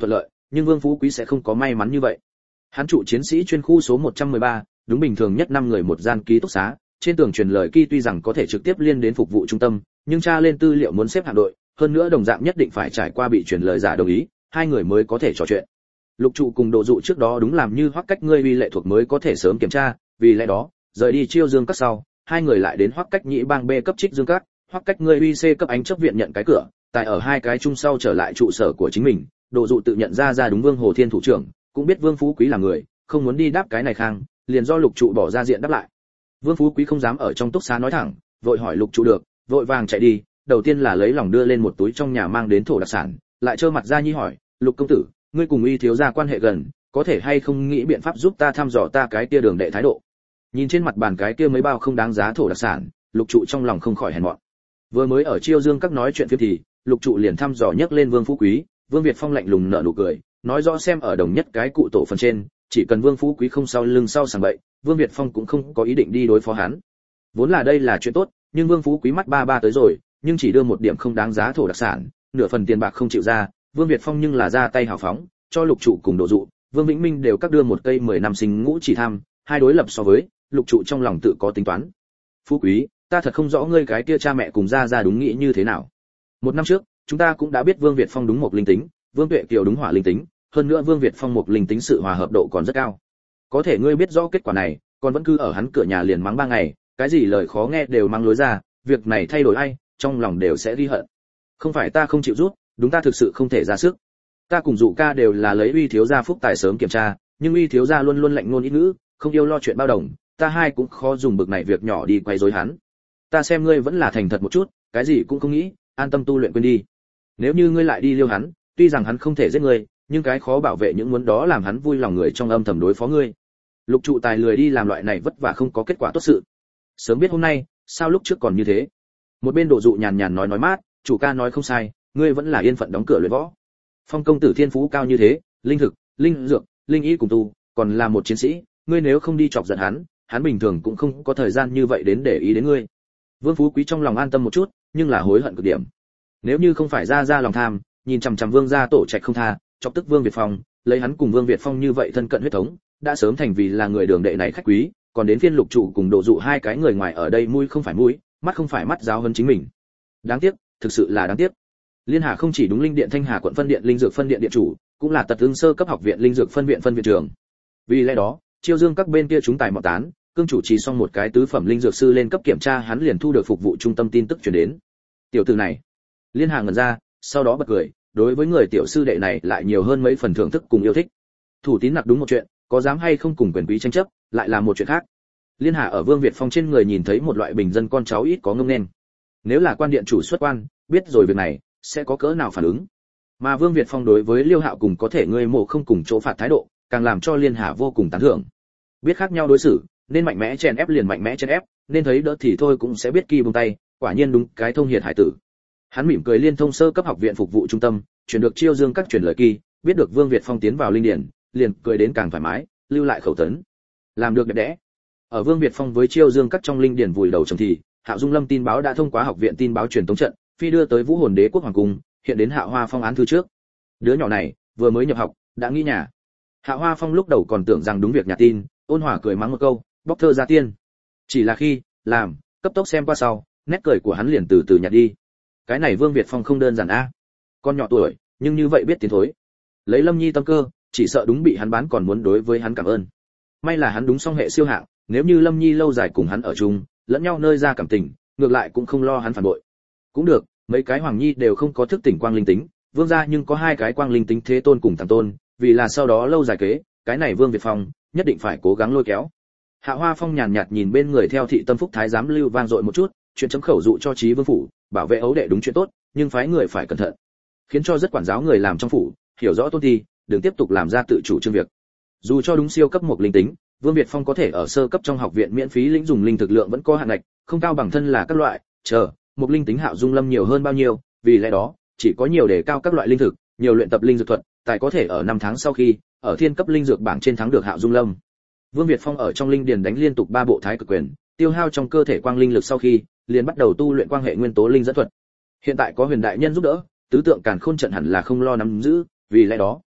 nhưng Vương Phú Quý sẽ không có may mắn như vậy. Hắn trụ chiến sĩ chuyên khu số một trăm mười ba, đúng bình thường nhất năm người một gian ký túc xá, trên tường truyền lời ký tuy rằng có thể trực tiếp liên đến phục vụ trung tâm, nhưng tra lên tư liệu muốn xếp hạng đội, hơn nữa đồng dạng nhất định phải trải qua bị truyền lời giả đồng ý, hai người mới có thể trò chuyện. Lục trụ cùng Đồ dụ trước đó đúng làm như Hoắc Cách ngươi uy lệ thuộc mới có thể sớm kiểm tra, vì lẽ đó, rời đi Chiêu Dương các sau, hai người lại đến Hoắc Cách nhĩ bang B cấp Trích Dương các, Hoắc Cách ngươi uy C cấp ánh chấp viện nhận cái cửa, tại ở hai cái chung sau trở lại trụ sở của chính mình, Đồ dụ tự nhận ra ra đúng Vương Hồ Thiên thủ trưởng, cũng biết Vương Phú Quý là người, không muốn đi đáp cái này khang, liền do Lục trụ bỏ ra diện đáp lại. Vương Phú Quý không dám ở trong túc xá nói thẳng, vội hỏi Lục trụ được, vội vàng chạy đi, đầu tiên là lấy lòng đưa lên một túi trong nhà mang đến thổ đặc sản, lại trơ mặt ra nhi hỏi, Lục công tử, ngươi cùng uy thiếu gia quan hệ gần, có thể hay không nghĩ biện pháp giúp ta thăm dò ta cái kia đường đệ thái độ. Nhìn trên mặt bàn cái kia mấy bao không đáng giá thổ đặc sản, Lục trụ trong lòng không khỏi hèn mọn. Vừa mới ở Chiêu Dương các nói chuyện phiếm thì, Lục trụ liền thăm dò nhấc lên Vương Phú Quý, Vương Việt Phong lạnh lùng nở nụ cười, nói rõ xem ở đồng nhất cái cụ tổ phần trên, chỉ cần Vương Phú Quý không sau lưng sau sàng bậy, Vương Việt Phong cũng không có ý định đi đối phó hắn. Vốn là đây là chuyện tốt, nhưng Vương Phú Quý mắt ba ba tới rồi, nhưng chỉ đưa một điểm không đáng giá thổ đặc sản, nửa phần tiền bạc không chịu ra, Vương Việt Phong nhưng là ra tay hào phóng, cho Lục trụ cùng Đồ dụ, Vương Vĩnh Minh đều các đưa một cây mười năm sinh ngũ chỉ tham, hai đối lập so với, Lục trụ trong lòng tự có tính toán. Phú Quý, ta thật không rõ ngươi cái kia cha mẹ cùng ra ra đúng nghĩ như thế nào. Một năm trước, chúng ta cũng đã biết Vương Việt Phong đúng một linh tính, Vương Tuệ Kiều đúng hỏa linh tính, hơn nữa Vương Việt Phong một linh tính sự hòa hợp độ còn rất cao. Có thể ngươi biết rõ kết quả này, còn vẫn cứ ở hắn cửa nhà liền mắng ba ngày, cái gì lời khó nghe đều mang lối ra, việc này thay đổi ai, trong lòng đều sẽ ghi hận. Không phải ta không chịu rút, đúng ta thực sự không thể ra sức. Ta cùng dụ ca đều là lấy uy thiếu gia phúc tài sớm kiểm tra, nhưng uy thiếu gia luôn luôn lạnh ngôn ít ngữ, không yêu lo chuyện bao đồng, ta hai cũng khó dùng bực này việc nhỏ đi quay rối hắn. Ta xem ngươi vẫn là thành thật một chút, cái gì cũng không nghĩ, an tâm tu luyện quên đi. Nếu như ngươi lại đi liêu hắn, tuy rằng hắn không thể giết ngươi, nhưng cái khó bảo vệ những muốn đó làm hắn vui lòng người trong âm thầm đối phó ngươi. Lục trụ tài lười đi làm loại này vất vả không có kết quả tốt sự. Sớm biết hôm nay, sao lúc trước còn như thế. Một bên Đồ dụ nhàn nhàn nói nói mát, chủ ca nói không sai, ngươi vẫn là yên phận đóng cửa luyện võ. Phong công tử thiên phú cao như thế, linh thực, linh dược, linh y cùng tu, còn là một chiến sĩ, ngươi nếu không đi chọc giận hắn, hắn bình thường cũng không có thời gian như vậy đến để ý đến ngươi. Vương Phú Quý trong lòng an tâm một chút, nhưng là hối hận cực điểm. Nếu như không phải ra ra lòng tham, nhìn chằm chằm Vương gia tổ trạch không tha, chọc tức Vương Việt Phong, lấy hắn cùng Vương Việt Phong như vậy thân cận huyết thống, đã sớm thành vì là người đường đệ này khách quý, còn đến phiên Lục trụ cùng Đồ dụ hai cái người ngoài ở đây mũi không phải mũi, mắt không phải mắt giáo hơn chính mình. Đáng tiếc, thực sự là đáng tiếc. Liên Hà không chỉ đúng linh điện Thanh Hà quận phân điện linh dược phân điện điện chủ, cũng là tật tương sơ cấp học viện linh dược phân viện phân viện trưởng. Vì lẽ đó, Chiêu Dương các bên kia chúng tài mọt tán, cương chủ trì xong một cái tứ phẩm linh dược sư lên cấp kiểm tra, hắn liền thu được phục vụ trung tâm tin tức truyền đến. Tiểu tử này, Liên Hà ngẩn ra, sau đó bật cười, đối với người tiểu sư đệ này lại nhiều hơn mấy phần thưởng thức cùng yêu thích. Thủ tín nặc đúng một chuyện, có dám hay không cùng quyền quý tranh chấp, lại là một chuyện khác. Liên Hà ở Vương Việt Phong trên người nhìn thấy một loại bình dân con cháu ít có ngông nên. Nếu là quan điện chủ xuất quan, biết rồi việc này, sẽ có cỡ nào phản ứng. Mà Vương Việt Phong đối với Liêu Hạo cùng có thể người mộ không cùng chỗ phạt thái độ, càng làm cho Liên Hà vô cùng tán thưởng. Biết khác nhau đối xử, nên mạnh mẽ chèn ép liền mạnh mẽ chèn ép, nên thấy đỡ thì thôi cũng sẽ biết kỳ buông tay, quả nhiên đúng cái thông hiệt hải tử. Hắn mỉm cười liên thông sơ cấp học viện phục vụ trung tâm, chuyển được Chiêu Dương các truyền lời kỳ, biết được Vương Việt Phong tiến vào linh điển, liền cười đến càng thoải mái, lưu lại khẩu tấn. Làm được đẹp đẽ. Ở Vương Việt Phong với Chiêu Dương các trong linh điển vùi đầu trồng thì, Hạo Dung Lâm tin báo đã thông qua học viện tin báo truyền tống trận, phi đưa tới Vũ Hồn Đế quốc hoàng cung, hiện đến Hạ Hoa Phong án thư trước. Đứa nhỏ này, vừa mới nhập học, đã nghĩ nhà. Hạ Hoa Phong lúc đầu còn tưởng rằng đúng việc nhà tin, ôn hòa cười mắng một câu, bóc thơ ra tiên. Chỉ là khi làm, cấp tốc xem qua sau, nét cười của hắn liền từ từ nhạt đi. Cái này Vương Việt Phong không đơn giản a. Con nhỏ tuổi, nhưng như vậy biết tiến thối. Lấy Lâm Nhi tâm cơ, chỉ sợ đúng bị hắn bán còn muốn đối với hắn cảm ơn. May là hắn đúng song hệ siêu hạng, nếu như Lâm Nhi lâu dài cùng hắn ở chung, lẫn nhau nơi ra cảm tình, ngược lại cũng không lo hắn phản bội. Cũng được, mấy cái hoàng nhi đều không có thức tỉnh quang linh tính, Vương gia nhưng có hai cái quang linh tính thế tôn cùng thằng tôn, vì là sau đó lâu dài kế, cái này Vương Việt Phong nhất định phải cố gắng lôi kéo. Hạ Hoa Phong nhàn nhạt nhìn bên người theo thị tâm phúc thái giám lưu vang dội một chút, chuyện chấm khẩu dụ cho trí vương phủ, bảo vệ ấu đệ đúng chuyện tốt, nhưng phái người phải cẩn thận, khiến cho rất quản giáo người làm trong phủ hiểu rõ tôn thi, đừng tiếp tục làm ra tự chủ trương việc. Dù cho đúng siêu cấp một linh tính, Vương Việt Phong có thể ở sơ cấp trong học viện miễn phí lĩnh dùng linh thực lượng vẫn có hạn ngạch, không cao bằng thân là các loại, chờ, một linh tính Hạo Dung Lâm nhiều hơn bao nhiêu, vì lẽ đó, chỉ có nhiều đề cao các loại linh thực, nhiều luyện tập linh dược thuật, tài có thể ở năm tháng sau khi, ở thiên cấp linh dược bảng trên thắng được Hạo Dung Lâm. Vương Việt Phong ở trong linh điền đánh liên tục ba bộ thái cực quyền, tiêu hao trong cơ thể quang linh lực sau khi, liền bắt đầu tu luyện quang hệ nguyên tố linh dẫn thuật. Hiện tại có Huyền đại nhân giúp đỡ, tứ tượng càn khôn trận hẳn là không lo nắm giữ, vì lẽ đó,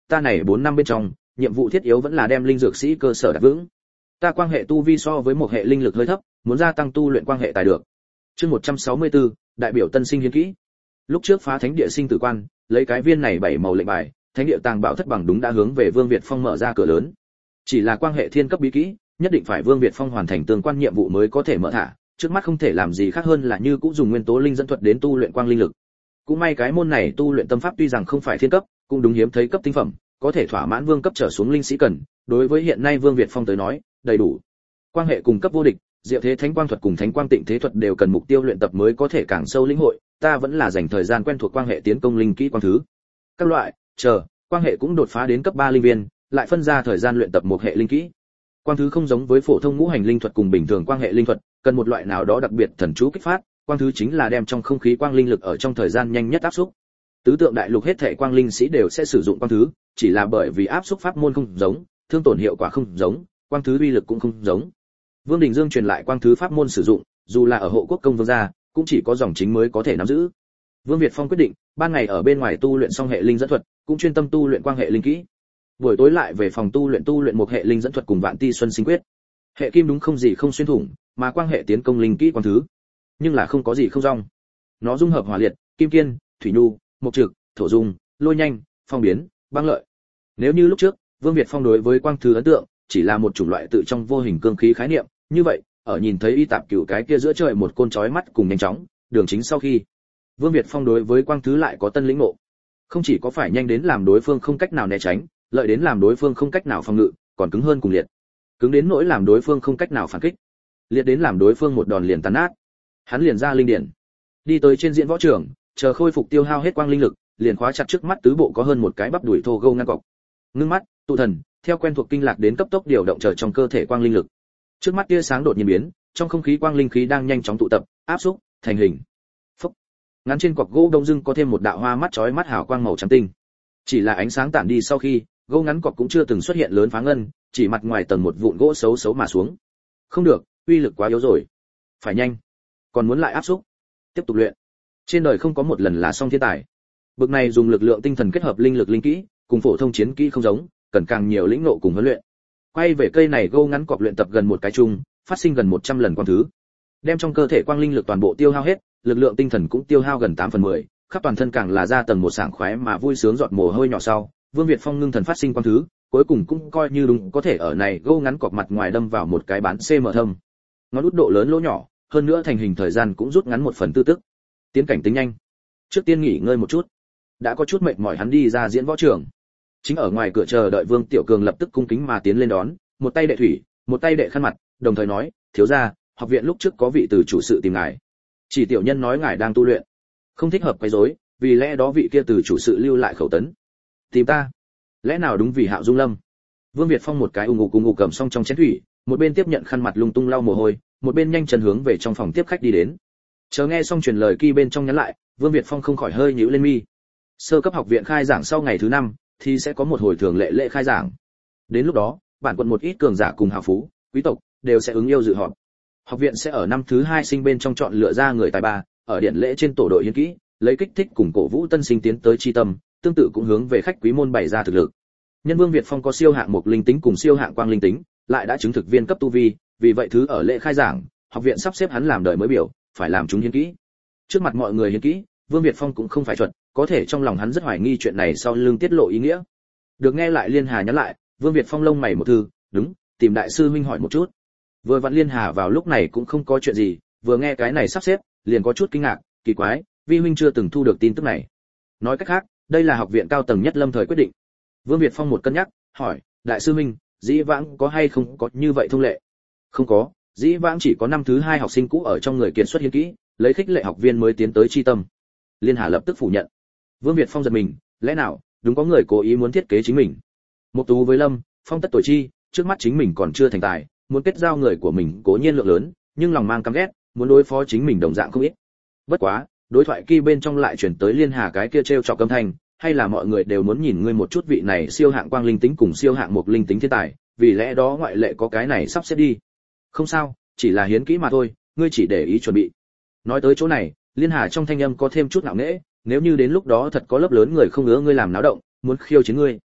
ta này bốn năm bên trong, nhiệm vụ thiết yếu vẫn là đem linh dược sĩ cơ sở đặt vững. Ta quan hệ tu vi so với một hệ linh lực hơi thấp, muốn gia tăng tu luyện quan hệ tài được. Chương một trăm sáu mươi tư, đại biểu tân sinh hiến kỹ. Lúc trước phá thánh địa sinh tử quan, lấy cái viên này bảy màu lệnh bài, thánh địa tàng bảo thất bằng đúng đã hướng về Vương Việt Phong mở ra cửa lớn. Chỉ là quan hệ thiên cấp bí kỹ, nhất định phải Vương Việt Phong hoàn thành tương quan nhiệm vụ mới có thể mở thả, trước mắt không thể làm gì khác hơn là như cũng dùng nguyên tố linh dẫn thuật đến tu luyện quang linh lực. Cũng may cái môn này tu luyện tâm pháp tuy rằng không phải thiên cấp, cũng đúng hiếm thấy cấp tinh phẩm, có thể thỏa mãn vương cấp trở xuống linh sĩ cần, đối với hiện nay Vương Việt Phong tới nói, đầy đủ. Quan hệ cùng cấp vô địch, diệu thế thánh quang thuật cùng thánh quang tịnh thế thuật đều cần mục tiêu luyện tập mới có thể càng sâu lĩnh hội, ta vẫn là dành thời gian quen thuộc quan hệ tiến công linh kỹ quang thứ. Các loại, chờ, quan hệ cũng đột phá đến cấp ba linh viên, lại phân ra thời gian luyện tập một hệ linh kỹ. Quang thứ không giống với phổ thông ngũ hành linh thuật cùng bình thường quang hệ linh thuật, cần một loại nào đó đặc biệt thần chú kích phát, quang thứ chính là đem trong không khí quang linh lực ở trong thời gian nhanh nhất áp xúc. Tứ tượng đại lục hết thảy quang linh sĩ đều sẽ sử dụng quang thứ, chỉ là bởi vì áp xúc pháp môn không giống, thương tổn hiệu quả không giống, quang thứ uy lực cũng không giống. Vương Đình Dương truyền lại quang thứ pháp môn sử dụng, dù là ở hộ quốc công vương gia, cũng chỉ có dòng chính mới có thể nắm giữ. Vương Việt Phong quyết định, ban ngày ở bên ngoài tu luyện xong hệ linh dẫn thuật, cũng chuyên tâm tu luyện quang hệ linh kỹ. Buổi tối lại về phòng tu luyện tu luyện một hệ linh dẫn thuật cùng Vạn Ti Xuân Sinh Quyết. Hệ kim đúng không gì không xuyên thủng, mà quang hệ tiến công linh kỹ quang thứ, nhưng là không có gì không rong. Nó dung hợp hỏa liệt, kim kiên, thủy nhu, mộc trực, thổ dung, lôi nhanh, phong biến, băng lợi. Nếu như lúc trước, Vương Việt Phong đối với quang thứ ấn tượng chỉ là một chủng loại tự trong vô hình cương khí khái niệm, như vậy, ở nhìn thấy y tạp cửu cái kia giữa trời một côn chói mắt cùng nhanh chóng, đường chính sau khi, Vương Việt Phong đối với quang thứ lại có tân lĩnh ngộ. Không chỉ có phải nhanh đến làm đối phương không cách nào né tránh, lợi đến làm đối phương không cách nào phòng ngự, còn cứng hơn cùng liệt. Cứng đến nỗi làm đối phương không cách nào phản kích, liệt đến làm đối phương một đòn liền tan nát. Hắn liền ra linh điển, đi tới trên diễn võ trường, chờ khôi phục tiêu hao hết quang linh lực, liền khóa chặt trước mắt tứ bộ có hơn một cái bắp đuổi thô gâu ngăn cọc. Ngưng mắt, tụ thần, theo quen thuộc kinh lạc đến cấp tốc điều động chờ trong cơ thể quang linh lực. Trước mắt tia sáng đột nhiên biến, trong không khí quang linh khí đang nhanh chóng tụ tập, áp xúc, thành hình. Phốc. Ngắn trên cọc gỗ đông dưng có thêm một đạo hoa mắt chói mắt hào quang màu trắng tinh. Chỉ là ánh sáng tản đi sau khi, gỗ ngắn cọc cũng chưa từng xuất hiện lớn phá ngân, chỉ mặt ngoài tầng một vụn gỗ xấu xấu mà xuống. Không được, uy lực quá yếu rồi. Phải nhanh, còn muốn lại áp xúc. Tiếp tục luyện. Trên đời không có một lần là xong thiên tài. Bực này dùng lực lượng tinh thần kết hợp linh lực linh kỹ, cùng phổ thông chiến kỹ không giống, cần càng nhiều lĩnh ngộ cùng huấn luyện. Quay về cây này gỗ ngắn cọc luyện tập gần một cái chung, phát sinh gần một trăm lần quang thứ. Đem trong cơ thể quang linh lực toàn bộ tiêu hao hết, lực lượng tinh thần cũng tiêu hao gần tám phần mười, khắp toàn thân càng là ra tầng một sảng khoái mà vui sướng giọt mồ hôi nhỏ sau, Vương Việt Phong ngưng thần phát sinh quang thứ, cuối cùng cũng coi như đúng có thể ở này gỗ ngắn cọc mặt ngoài đâm vào một cái bán cm thâm. Ngón út độ lớn lỗ nhỏ, hơn nữa thành hình thời gian cũng rút ngắn một phần tư tức. Tiến cảnh tính nhanh. Trước tiên nghỉ ngơi một chút. Đã có chút mệt mỏi hắn đi ra diễn võ trường. Chính ở ngoài cửa chờ đợi Vương Tiểu Cường lập tức cung kính mà tiến lên đón, một tay đệ thủy, một tay đệ khăn mặt, đồng thời nói, thiếu gia, học viện lúc trước có vị từ chủ sự tìm ngài. Chỉ tiểu nhân nói ngài đang tu luyện, không thích hợp quấy rối, vì lẽ đó vị kia từ chủ sự lưu lại khẩu tấn. Tìm ta? Lẽ nào đúng vì Hạo Dung Lâm? Vương Việt Phong một cái ung ngục cùng ngục cầm xong trong chén thủy, một bên tiếp nhận khăn mặt lung tung lau mồ hôi, một bên nhanh chân hướng về trong phòng tiếp khách đi đến. Chờ nghe xong truyền lời kia bên trong nhắn lại, Vương Việt Phong không khỏi hơi nhíu lên mi. Sơ cấp học viện khai giảng sau ngày thứ năm thì sẽ có một hồi thường lệ lễ khai giảng. Đến lúc đó, bản quận một ít cường giả cùng hào phú, quý tộc đều sẽ ứng yêu dự họp. Học viện sẽ ở năm thứ hai sinh bên trong chọn lựa ra người tài ba, ở điện lễ trên tổ đội hiến kỹ, lấy kích thích cùng cổ vũ tân sinh tiến tới chi tâm, tương tự cũng hướng về khách quý môn bày ra thực lực. Nhân Vương Việt Phong có siêu hạng mục linh tính cùng siêu hạng quang linh tính, lại đã chứng thực viên cấp tu vi, vì vậy thứ ở lễ khai giảng, học viện sắp xếp hắn làm đời mới biểu, phải làm chúng hiến kỹ. Trước mặt mọi người hiến kỹ, Vương Việt Phong cũng không phải chuẩn, có thể trong lòng hắn rất hoài nghi chuyện này sau lưng tiết lộ ý nghĩa. Được nghe lại Liên Hà nhắn lại, Vương Việt Phong lông mày một thư, đúng, tìm đại sư huynh hỏi một chút. Vừa vặn Liên Hà vào lúc này cũng không có chuyện gì, vừa nghe cái này sắp xếp, liền có chút kinh ngạc, kỳ quái, vi huynh chưa từng thu được tin tức này. Nói cách khác, đây là học viện cao tầng nhất lâm thời quyết định. Vương Việt Phong một cân nhắc, hỏi, đại sư huynh, dĩ vãng có hay không có như vậy thông lệ? Không có, dĩ vãng chỉ có năm thứ hai học sinh cũ ở trong người kiệt xuất hiến kỹ, lấy khích lệ học viên mới tiến tới chi tâm. Liên Hà lập tức phủ nhận. Vương Việt Phong giật mình, lẽ nào đúng có người cố ý muốn thiết kế chính mình? Một tú với Lâm, Phong tất tuổi chi, trước mắt chính mình còn chưa thành tài, muốn kết giao người của mình cố nhiên lượng lớn, nhưng lòng mang căm ghét, muốn đối phó chính mình đồng dạng không ít. Bất quá, đối thoại kia bên trong lại chuyển tới Liên Hà cái kia trêu chọc âm thanh, hay là mọi người đều muốn nhìn ngươi một chút vị này siêu hạng quang linh tính cùng siêu hạng mục linh tính thiên tài, vì lẽ đó ngoại lệ có cái này sắp xếp đi. Không sao, chỉ là hiến kỹ mà thôi, ngươi chỉ để ý chuẩn bị. Nói tới chỗ này, Liên Hà trong thanh âm có thêm chút ngạo nghễ, nếu như đến lúc đó thật có lớp lớn người không ứa ngươi làm náo động, muốn khiêu chiến ngươi,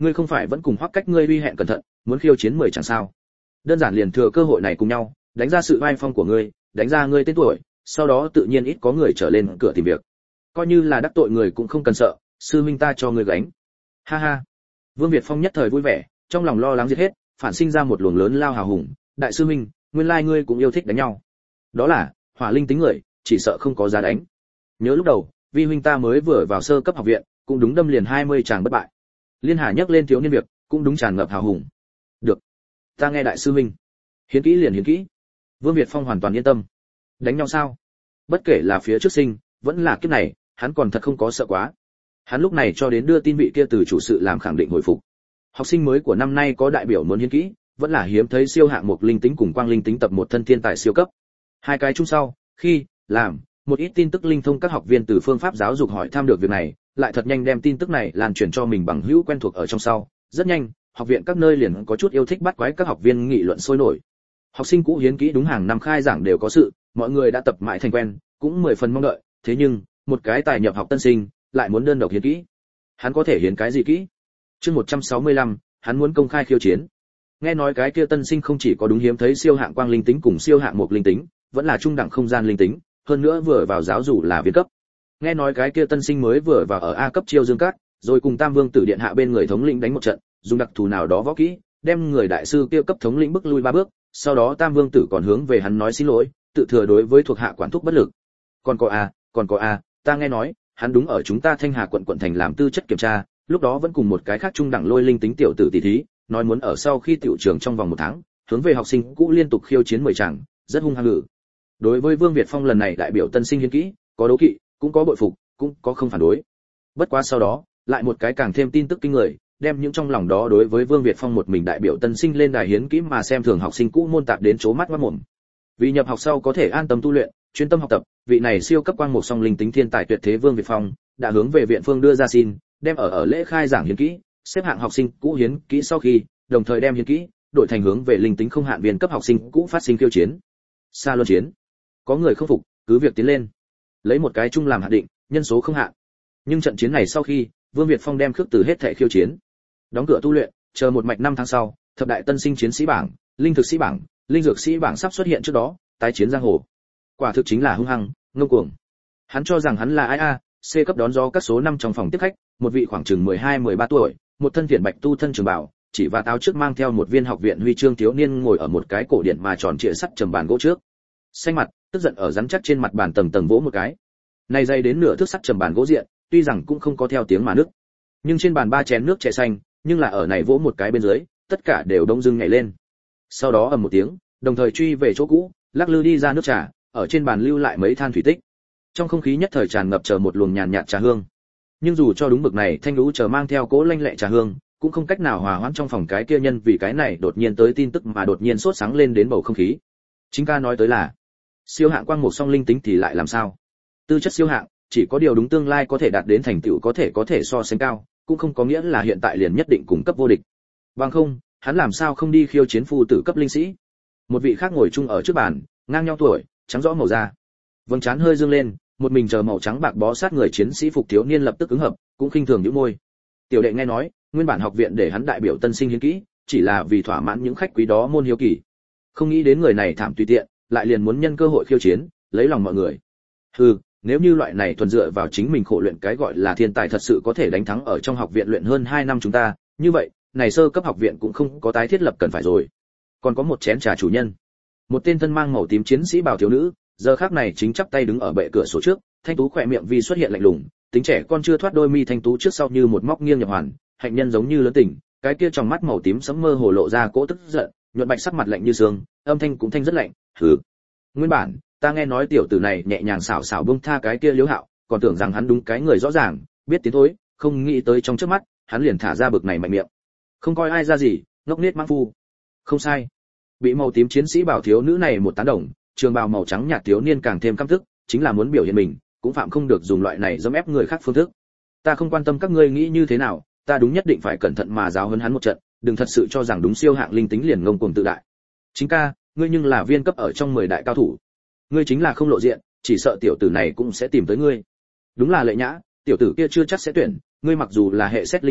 Ngươi không phải vẫn cùng Hoắc Cách ngươi uy hẹn cẩn thận, muốn khiêu chiến mười chẳng sao? Đơn giản liền thừa cơ hội này cùng nhau, đánh ra sự vai phong của ngươi, đánh ra ngươi tên tuổi, sau đó tự nhiên ít có người trở lên cửa tìm việc. Coi như là đắc tội người cũng không cần sợ, sư minh ta cho ngươi gánh. Ha ha. Vương Việt Phong nhất thời vui vẻ, trong lòng lo lắng giết hết, phản sinh ra một luồng lớn lao hào hùng, đại sư minh, nguyên lai ngươi cũng yêu thích đánh nhau. Đó là, hỏa linh tính người, chỉ sợ không có giá đánh. Nhớ lúc đầu, vi huynh ta mới vừa vào sơ cấp học viện, cũng đúng đâm liền hai mươi tràng bất bại. Liên Hà nhắc lên thiếu niên việc, cũng đúng tràn ngập hào hùng. Được, ta nghe đại sư huynh. Hiến kỹ liền hiến kỹ. Vương Việt Phong hoàn toàn yên tâm. Đánh nhau sao? Bất kể là phía trước sinh, vẫn là kiếp này, hắn còn thật không có sợ quá. Hắn lúc này cho đến đưa tin vị kia từ chủ sự làm khẳng định hồi phục. Học sinh mới của năm nay có đại biểu muốn hiến kỹ, vẫn là hiếm thấy siêu hạng mục linh tính cùng quang linh tính tập một thân thiên tài siêu cấp. Hai cái chung sau, khi làm một ít tin tức linh thông các học viên từ phương pháp giáo dục hỏi thăm được việc này, lại thật nhanh đem tin tức này lan truyền cho mình bằng hữu quen thuộc ở trong sau. Rất nhanh, học viện các nơi liền có chút yêu thích bắt quái các học viên nghị luận sôi nổi. Học sinh cũ hiến kỹ đúng hàng năm khai giảng đều có sự, mọi người đã tập mãi thành quen, cũng mười phần mong đợi. Thế nhưng, một cái tài nhập học tân sinh lại muốn đơn độc hiến kỹ. Hắn có thể hiến cái gì kỹ? Chương một trăm sáu mươi lăm, hắn muốn công khai khiêu chiến. Nghe nói cái kia tân sinh không chỉ có đúng hiếm thấy siêu hạng quang linh tính cùng siêu hạng mục linh tính, vẫn là trung đẳng không gian linh tính, hơn nữa vừa vào giáo dù là viên cấp. Nghe nói cái kia tân sinh mới vừa vào ở A cấp chiêu dương cát, rồi cùng Tam Vương tử điện hạ bên người thống lĩnh đánh một trận, dùng đặc thù nào đó võ kỹ, đem người đại sư kia cấp thống lĩnh bức lui ba bước, sau đó Tam Vương tử còn hướng về hắn nói xin lỗi, tự thừa đối với thuộc hạ quản thúc bất lực. Còn có a, còn có a, ta nghe nói, hắn đúng ở chúng ta Thanh Hà quận quận thành làm tư chất kiểm tra, lúc đó vẫn cùng một cái khác trung đẳng lôi linh tính tiểu tử tỷ thí, nói muốn ở sau khi tiểu trường trong vòng một tháng, hướng về học sinh cũ liên tục khiêu chiến mười tràng, rất hung hăng ngữ. Đối với Vương Việt Phong lần này đại biểu tân sinh hiến kỹ, có đố kỵ, cũng có bội phục, cũng có không phản đối. Bất quá sau đó, lại một cái càng thêm tin tức kinh người, đem những trong lòng đó đối với Vương Việt Phong một mình đại biểu tân sinh lên đài hiến kỹ mà xem thường học sinh cũ môn tạp đến chố mắt mắt mồm. Vì nhập học sau có thể an tâm tu luyện, chuyên tâm học tập, vị này siêu cấp quang một song linh tính thiên tài tuyệt thế Vương Việt Phong đã hướng về viện phương đưa ra xin, đem ở ở lễ khai giảng hiến kỹ, xếp hạng học sinh cũ hiến kỹ sau khi, đồng thời đem hiến kỹ đổi thành hướng về linh tính không hạn viên cấp học sinh cũ phát sinh khiêu chiến. Xa luân chiến. Có người không phục, cứ việc tiến lên. Lấy một cái chung làm hạn định, nhân số không hạn. Nhưng trận chiến này sau khi, Vương Việt Phong đem khước từ hết thảy khiêu chiến. Đóng cửa tu luyện, chờ một mạch năm tháng sau, thập đại tân sinh chiến sĩ bảng, linh thực sĩ bảng, linh dược sĩ bảng sắp xuất hiện trước đó, tái chiến giang hồ. Quả thực chính là hung hăng, ngông cuồng. Hắn cho rằng hắn là ai a, C cấp đón gió các số năm trong phòng tiếp khách, một vị khoảng chừng mười hai mười ba tuổi, một thân thiện bạch tu thân trường bảo, chỉ và táo trước mang theo một viên học viện huy chương thiếu niên ngồi ở một cái cổ điện mà tròn trịa sắt trầm bàn gỗ trước. Xanh mặt, tức giận ở rắn chắc trên mặt bàn tầng tầng vỗ một cái. Này dày đến nửa thước sắt trầm bàn gỗ diện, tuy rằng cũng không có theo tiếng mà nước, nhưng trên bàn ba chén nước chè xanh, nhưng là ở này vỗ một cái bên dưới, tất cả đều đông dưng nhảy lên. Sau đó ầm một tiếng, đồng thời truy về chỗ cũ, lắc lư đi ra nước trà, ở trên bàn lưu lại mấy than thủy tích. Trong không khí nhất thời tràn ngập chờ một luồng nhàn nhạt trà hương. Nhưng dù cho đúng bực này, thanh lũ chờ mang theo cỗ lanh lẹ trà hương, cũng không cách nào hòa hoãn trong phòng cái kia nhân vì cái này đột nhiên tới tin tức mà đột nhiên sốt sáng lên đến bầu không khí. Chính ca nói tới là siêu hạng quang một song linh tính thì lại làm sao? Tư chất siêu hạng, chỉ có điều đúng tương lai có thể đạt đến thành tựu có thể có thể so sánh cao, cũng không có nghĩa là hiện tại liền nhất định cùng cấp vô địch. Bằng không, hắn làm sao không đi khiêu chiến phu tử cấp linh sĩ? Một vị khác ngồi chung ở trước bàn, ngang nhau tuổi, trắng rõ màu da. Vầng trán hơi dương lên, một mình chờ màu trắng bạc bó sát người chiến sĩ phục thiếu niên lập tức ứng hợp, cũng khinh thường nhíu môi. Tiểu đệ nghe nói, nguyên bản học viện để hắn đại biểu tân sinh hiến kỹ, chỉ là vì thỏa mãn những khách quý đó môn hiếu kỳ. Không nghĩ đến người này thảm tùy tiện, lại liền muốn nhân cơ hội khiêu chiến, lấy lòng mọi người. Hừ, nếu như loại này thuần dựa vào chính mình khổ luyện cái gọi là thiên tài thật sự có thể đánh thắng ở trong học viện luyện hơn hai năm chúng ta, như vậy, này sơ cấp học viện cũng không có tái thiết lập cần phải rồi. Còn có một chén trà chủ nhân. Một tên thân mang màu tím chiến sĩ bào thiếu nữ, giờ khắc này chính chắp tay đứng ở bệ cửa sổ trước, thanh tú khỏe miệng vì xuất hiện lạnh lùng, tính trẻ con chưa thoát đôi mi thanh tú trước sau như một móc nghiêng nhập hoàn, hạnh nhân giống như lớn tỉnh, cái kia trong mắt màu tím sẫm mơ hồ lộ ra cỗ tức giận, nhuận bạch sắc mặt lạnh như xương, âm thanh cũng thanh rất lạnh, hừ. Nguyên bản, ta nghe nói tiểu tử này nhẹ nhàng xảo xảo buông tha cái kia Liễu Hạo, còn tưởng rằng hắn đúng cái người rõ ràng, biết tiến thối, không nghĩ tới trong trước mắt, hắn liền thả ra bực này mạnh miệng. Không coi ai ra gì, ngốc nết mãng phu. Không sai. Bị màu tím chiến sĩ bảo thiếu nữ này một tán đồng, trường bào màu trắng nhạt thiếu niên càng thêm căm tức, chính là muốn biểu hiện mình, cũng phạm không được dùng loại này dẫm ép người khác phương thức. Ta không quan tâm các ngươi nghĩ như thế nào, ta đúng nhất định phải cẩn thận mà giáo huấn hắn một trận, đừng thật sự cho rằng đúng siêu hạng linh tính liền ngông cuồng tự đại. Chính ca, ngươi nhưng là viên cấp ở trong mười đại cao thủ. Ngươi chính là không lộ diện, chỉ sợ tiểu tử này cũng sẽ tìm tới ngươi. Đúng là Lệ Nhã, tiểu tử kia chưa chắc sẽ tuyển, ngươi mặc dù là hệ xét linh viên,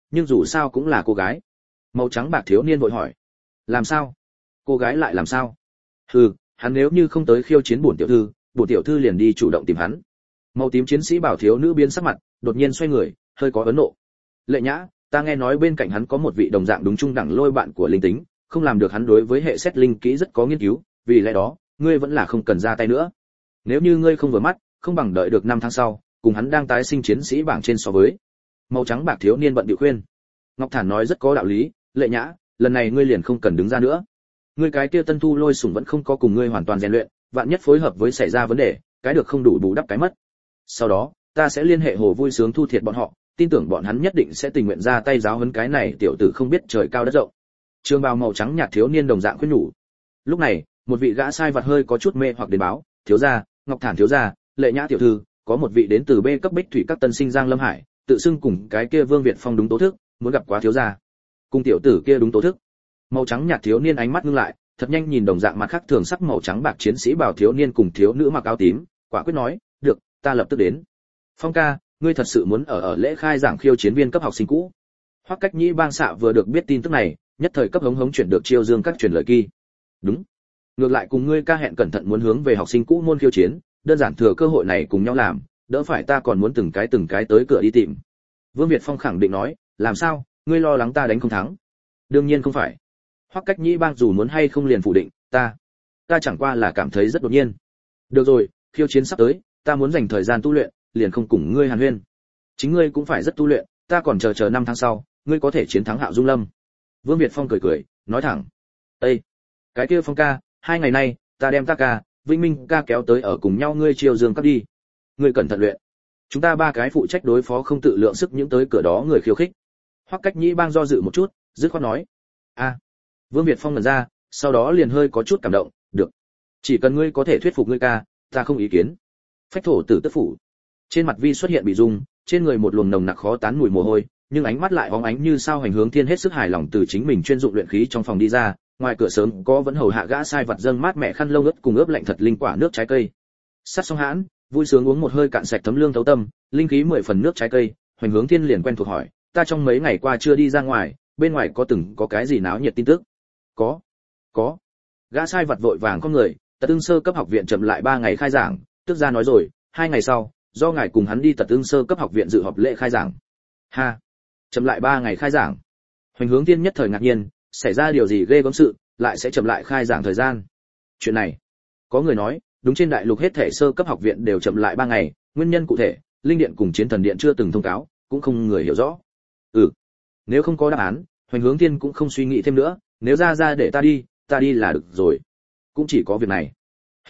nhưng dù sao cũng là cô gái. Màu trắng bạc thiếu niên vội hỏi, làm sao? Cô gái lại làm sao? Hừ, hắn nếu như không tới khiêu chiến bổn tiểu thư, bổn tiểu thư liền đi chủ động tìm hắn. Màu tím chiến sĩ bảo thiếu nữ biến sắc mặt, đột nhiên xoay người, hơi có ấn nộ. Lệ Nhã, ta nghe nói bên cạnh hắn có một vị đồng dạng đúng trung đẳng lôi bạn của linh tính, không làm được hắn đối với hệ xét linh kỹ rất có nghiên cứu, vì lẽ đó, ngươi vẫn là không cần ra tay nữa. Nếu như ngươi không vừa mắt, không bằng đợi được năm tháng sau, cùng hắn đang tái sinh chiến sĩ bảng trên so với. Màu trắng bạc thiếu niên bận bịu khuyên. Ngọc Thản nói rất có đạo lý, Lệ Nhã, lần này ngươi liền không cần đứng ra nữa. Ngươi cái kia tân thu lôi sủng vẫn không có cùng ngươi hoàn toàn rèn luyện, vạn nhất phối hợp với xảy ra vấn đề, cái được không đủ bù đắp cái mất. Sau đó, ta sẽ liên hệ Hồ Vui Sướng thu thiệt bọn họ, tin tưởng bọn hắn nhất định sẽ tình nguyện ra tay giáo huấn cái này tiểu tử không biết trời cao đất rộng. Trường bào màu trắng nhạt thiếu niên đồng dạng khuyên nhủ. Lúc này, một vị gã sai vặt hơi có chút mê hoặc đến báo, thiếu gia, Ngọc Thản thiếu gia, Lệ Nhã tiểu thư, có một vị đến từ B cấp Bích Thủy các tân sinh Giang Lâm Hải, tự xưng cùng cái kia Vương Việt Phong đúng tố thức, muốn gặp quá thiếu gia. Cùng tiểu tử kia đúng tố thức. Màu trắng nhạt thiếu niên ánh mắt ngưng lại, thật nhanh nhìn đồng dạng mặt khác thường sắc màu trắng bạc chiến sĩ bảo thiếu niên cùng thiếu nữ mặc áo tím, quả quyết nói, được, ta lập tức đến. Phong ca, ngươi thật sự muốn ở ở lễ khai giảng khiêu chiến viên cấp học sinh cũ? Hoắc Cách Nhĩ bang xạ vừa được biết tin tức này, nhất thời cấp hống hống chuyển được chiêu dương các truyền lời kỳ. Đúng. Ngược lại cùng ngươi ca hẹn cẩn thận muốn hướng về học sinh cũ môn khiêu chiến, đơn giản thừa cơ hội này cùng nhau làm, đỡ phải ta còn muốn từng cái từng cái tới cửa đi tìm. Vương Việt Phong khẳng định nói, làm sao, ngươi lo lắng ta đánh không thắng? Đương nhiên không phải. Hoắc Cách Nhĩ bang dù muốn hay không liền phủ định, ta, ta chẳng qua là cảm thấy rất đột nhiên. Được rồi, khiêu chiến sắp tới, ta muốn dành thời gian tu luyện, liền không cùng ngươi hàn huyên. Chính ngươi cũng phải rất tu luyện, ta còn chờ chờ năm tháng sau, ngươi có thể chiến thắng Hạo Dung Lâm. Vương Việt Phong cười cười, nói thẳng. Ê, cái kia Phong ca, hai ngày nay, ta đem ta ca, Vinh Minh ca kéo tới ở cùng nhau ngươi chiêu dương cấp đi. Ngươi cẩn thận luyện. Chúng ta ba cái phụ trách đối phó không tự lượng sức những tới cửa đó người khiêu khích. Hoắc Cách Nhĩ bang do dự một chút, dứt khoát nói. A. Vương Việt Phong ngẩn ra, sau đó liền hơi có chút cảm động, được. Chỉ cần ngươi có thể thuyết phục ngươi ca, ta không ý kiến. Phách thổ tử tức phủ. Trên mặt Vi xuất hiện bị rung, trên người một luồng nồng nặc khó tán mùi mồ hôi, nhưng ánh mắt lại bóng ánh như sao hành hướng thiên hết sức hài lòng từ chính mình chuyên dụng luyện khí trong phòng đi ra, ngoài cửa sớm có vẫn hầu hạ gã sai vật dâng mát mẹ khăn lông ướt cùng ướp lạnh thật linh quả nước trái cây. Sát xong hãn, vui sướng uống một hơi cạn sạch thấm lương thấu tâm, linh khí mười phần nước trái cây, hoành hướng thiên liền quen thuộc hỏi, ta trong mấy ngày qua chưa đi ra ngoài, bên ngoài có từng có cái gì náo nhiệt tin tức? Có, có. Gã sai vật vội vàng có người, Tật Ưng sơ cấp học viện chậm lại ba ngày khai giảng, tức ra nói rồi, hai ngày sau, do ngài cùng hắn đi Tật Ưng sơ cấp học viện dự họp lễ khai giảng. Ha, chậm lại ba ngày khai giảng. Hoành hướng tiên nhất thời ngạc nhiên, xảy ra điều gì ghê gớm sự, lại sẽ chậm lại khai giảng thời gian. Chuyện này, có người nói, đúng trên đại lục hết thể sơ cấp học viện đều chậm lại ba ngày, nguyên nhân cụ thể, linh điện cùng chiến thần điện chưa từng thông cáo, cũng không người hiểu rõ. Ừ, nếu không có đáp án, Hoành hướng tiên cũng không suy nghĩ thêm nữa, nếu ra ra để ta đi, ta đi là được rồi. Cũng chỉ có việc này.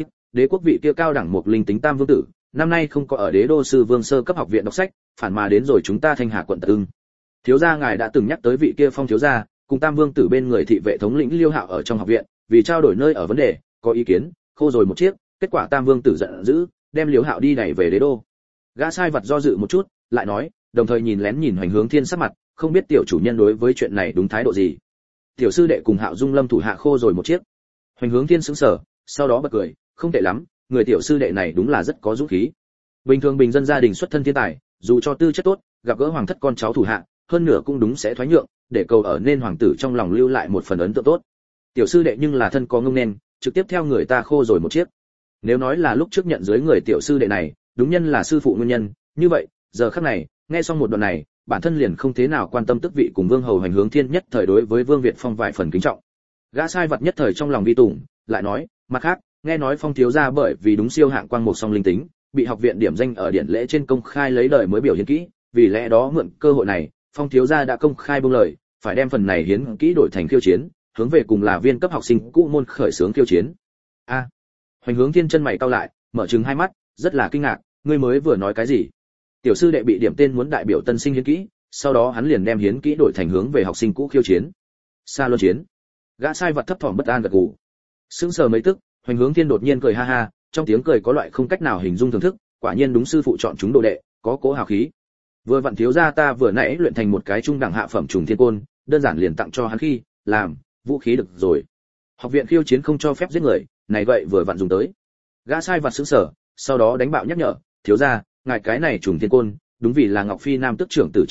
Đế quốc vị kia cao đẳng một linh tính tam vương tử, năm nay không có ở Đế đô sư vương sơ cấp học viện đọc sách, phản mà đến rồi chúng ta Thanh Hà quận Tật Ưng. Thiếu gia ngài đã từng nhắc tới vị kia Phong thiếu gia, cùng tam vương tử bên người thị vệ thống lĩnh Liêu Hạo ở trong học viện, vì trao đổi nơi ở vấn đề, có ý kiến, khô rồi một chiếc, kết quả tam vương tử giận dữ, đem Liêu Hạo đi đẩy về Đế đô. Gã sai vật do dự một chút, lại nói, đồng thời nhìn lén nhìn Hoành hướng thiên sắc mặt, không biết tiểu chủ nhân đối với chuyện này đúng thái độ gì. Tiểu sư đệ cùng Hạo Dung Lâm thủ hạ khô rồi một chiếc. Hoành hướng thiên sững sờ, sau đó bật cười, không tệ lắm, người tiểu sư đệ này đúng là rất có dũng khí. Bình thường bình dân gia đình xuất thân thiên tài, dù cho tư chất tốt, gặp gỡ hoàng thất con cháu thủ hạ, hơn nửa cũng đúng sẽ thoái nhượng, để cầu ở nên hoàng tử trong lòng lưu lại một phần ấn tượng tốt. Tiểu sư đệ nhưng là thân có ngông nên, trực tiếp theo người ta khô rồi một chiếc. Nếu nói là lúc trước nhận dưới người tiểu sư đệ này, đúng nhân là sư phụ nguyên nhân, như vậy, giờ khắc này, nghe xong một đoạn này, bản thân liền không thế nào quan tâm tước vị cùng vương hầu Hoành hướng thiên nhất thời đối với Vương Việt Phong vài phần kính trọng. Gã sai vật nhất thời trong lòng vi tủng, lại nói, mặt khác, nghe nói Phong thiếu gia bởi vì đúng siêu hạng quang một song linh tính, bị học viện điểm danh ở điển lễ trên công khai lấy đời mới biểu hiện kỹ, vì lẽ đó mượn cơ hội này, Phong thiếu gia đã công khai buông lời, phải đem phần này hiến kỹ đổi thành khiêu chiến, hướng về cùng là viên cấp học sinh cũ môn khởi xướng khiêu chiến. A. À, Hoành hướng thiên chân mày cau lại, mở trừng hai mắt, rất là kinh ngạc, ngươi mới vừa nói cái gì? Tiểu sư đệ bị điểm tên muốn đại biểu tân sinh hiến kỹ, sau đó hắn liền đem hiến kỹ đổi thành hướng về học sinh cũ khiêu chiến. Xa luân chiến. Gã sai vật thấp thỏm bất an gật gù. Sững sờ mấy tức, Hoành hướng thiên đột nhiên cười ha ha, trong tiếng cười có loại không cách nào hình dung thưởng thức, quả nhiên đúng sư phụ chọn chúng đồ đệ, có cố hào khí. Vừa vặn thiếu gia ta vừa nãy luyện thành một cái trung đẳng hạ phẩm trùng thiên côn, đơn giản liền tặng cho hắn khi làm vũ khí được rồi. Học viện khiêu chiến không cho phép giết người, này vậy vừa vặn dùng tới. Gã sai vật sững sờ, sau đó đánh bạo nhắc nhở, thiếu gia, ngài cái này trùng thiên côn, đúng vì là Ngọc Phi Nam tức trưởng tử chế tạo,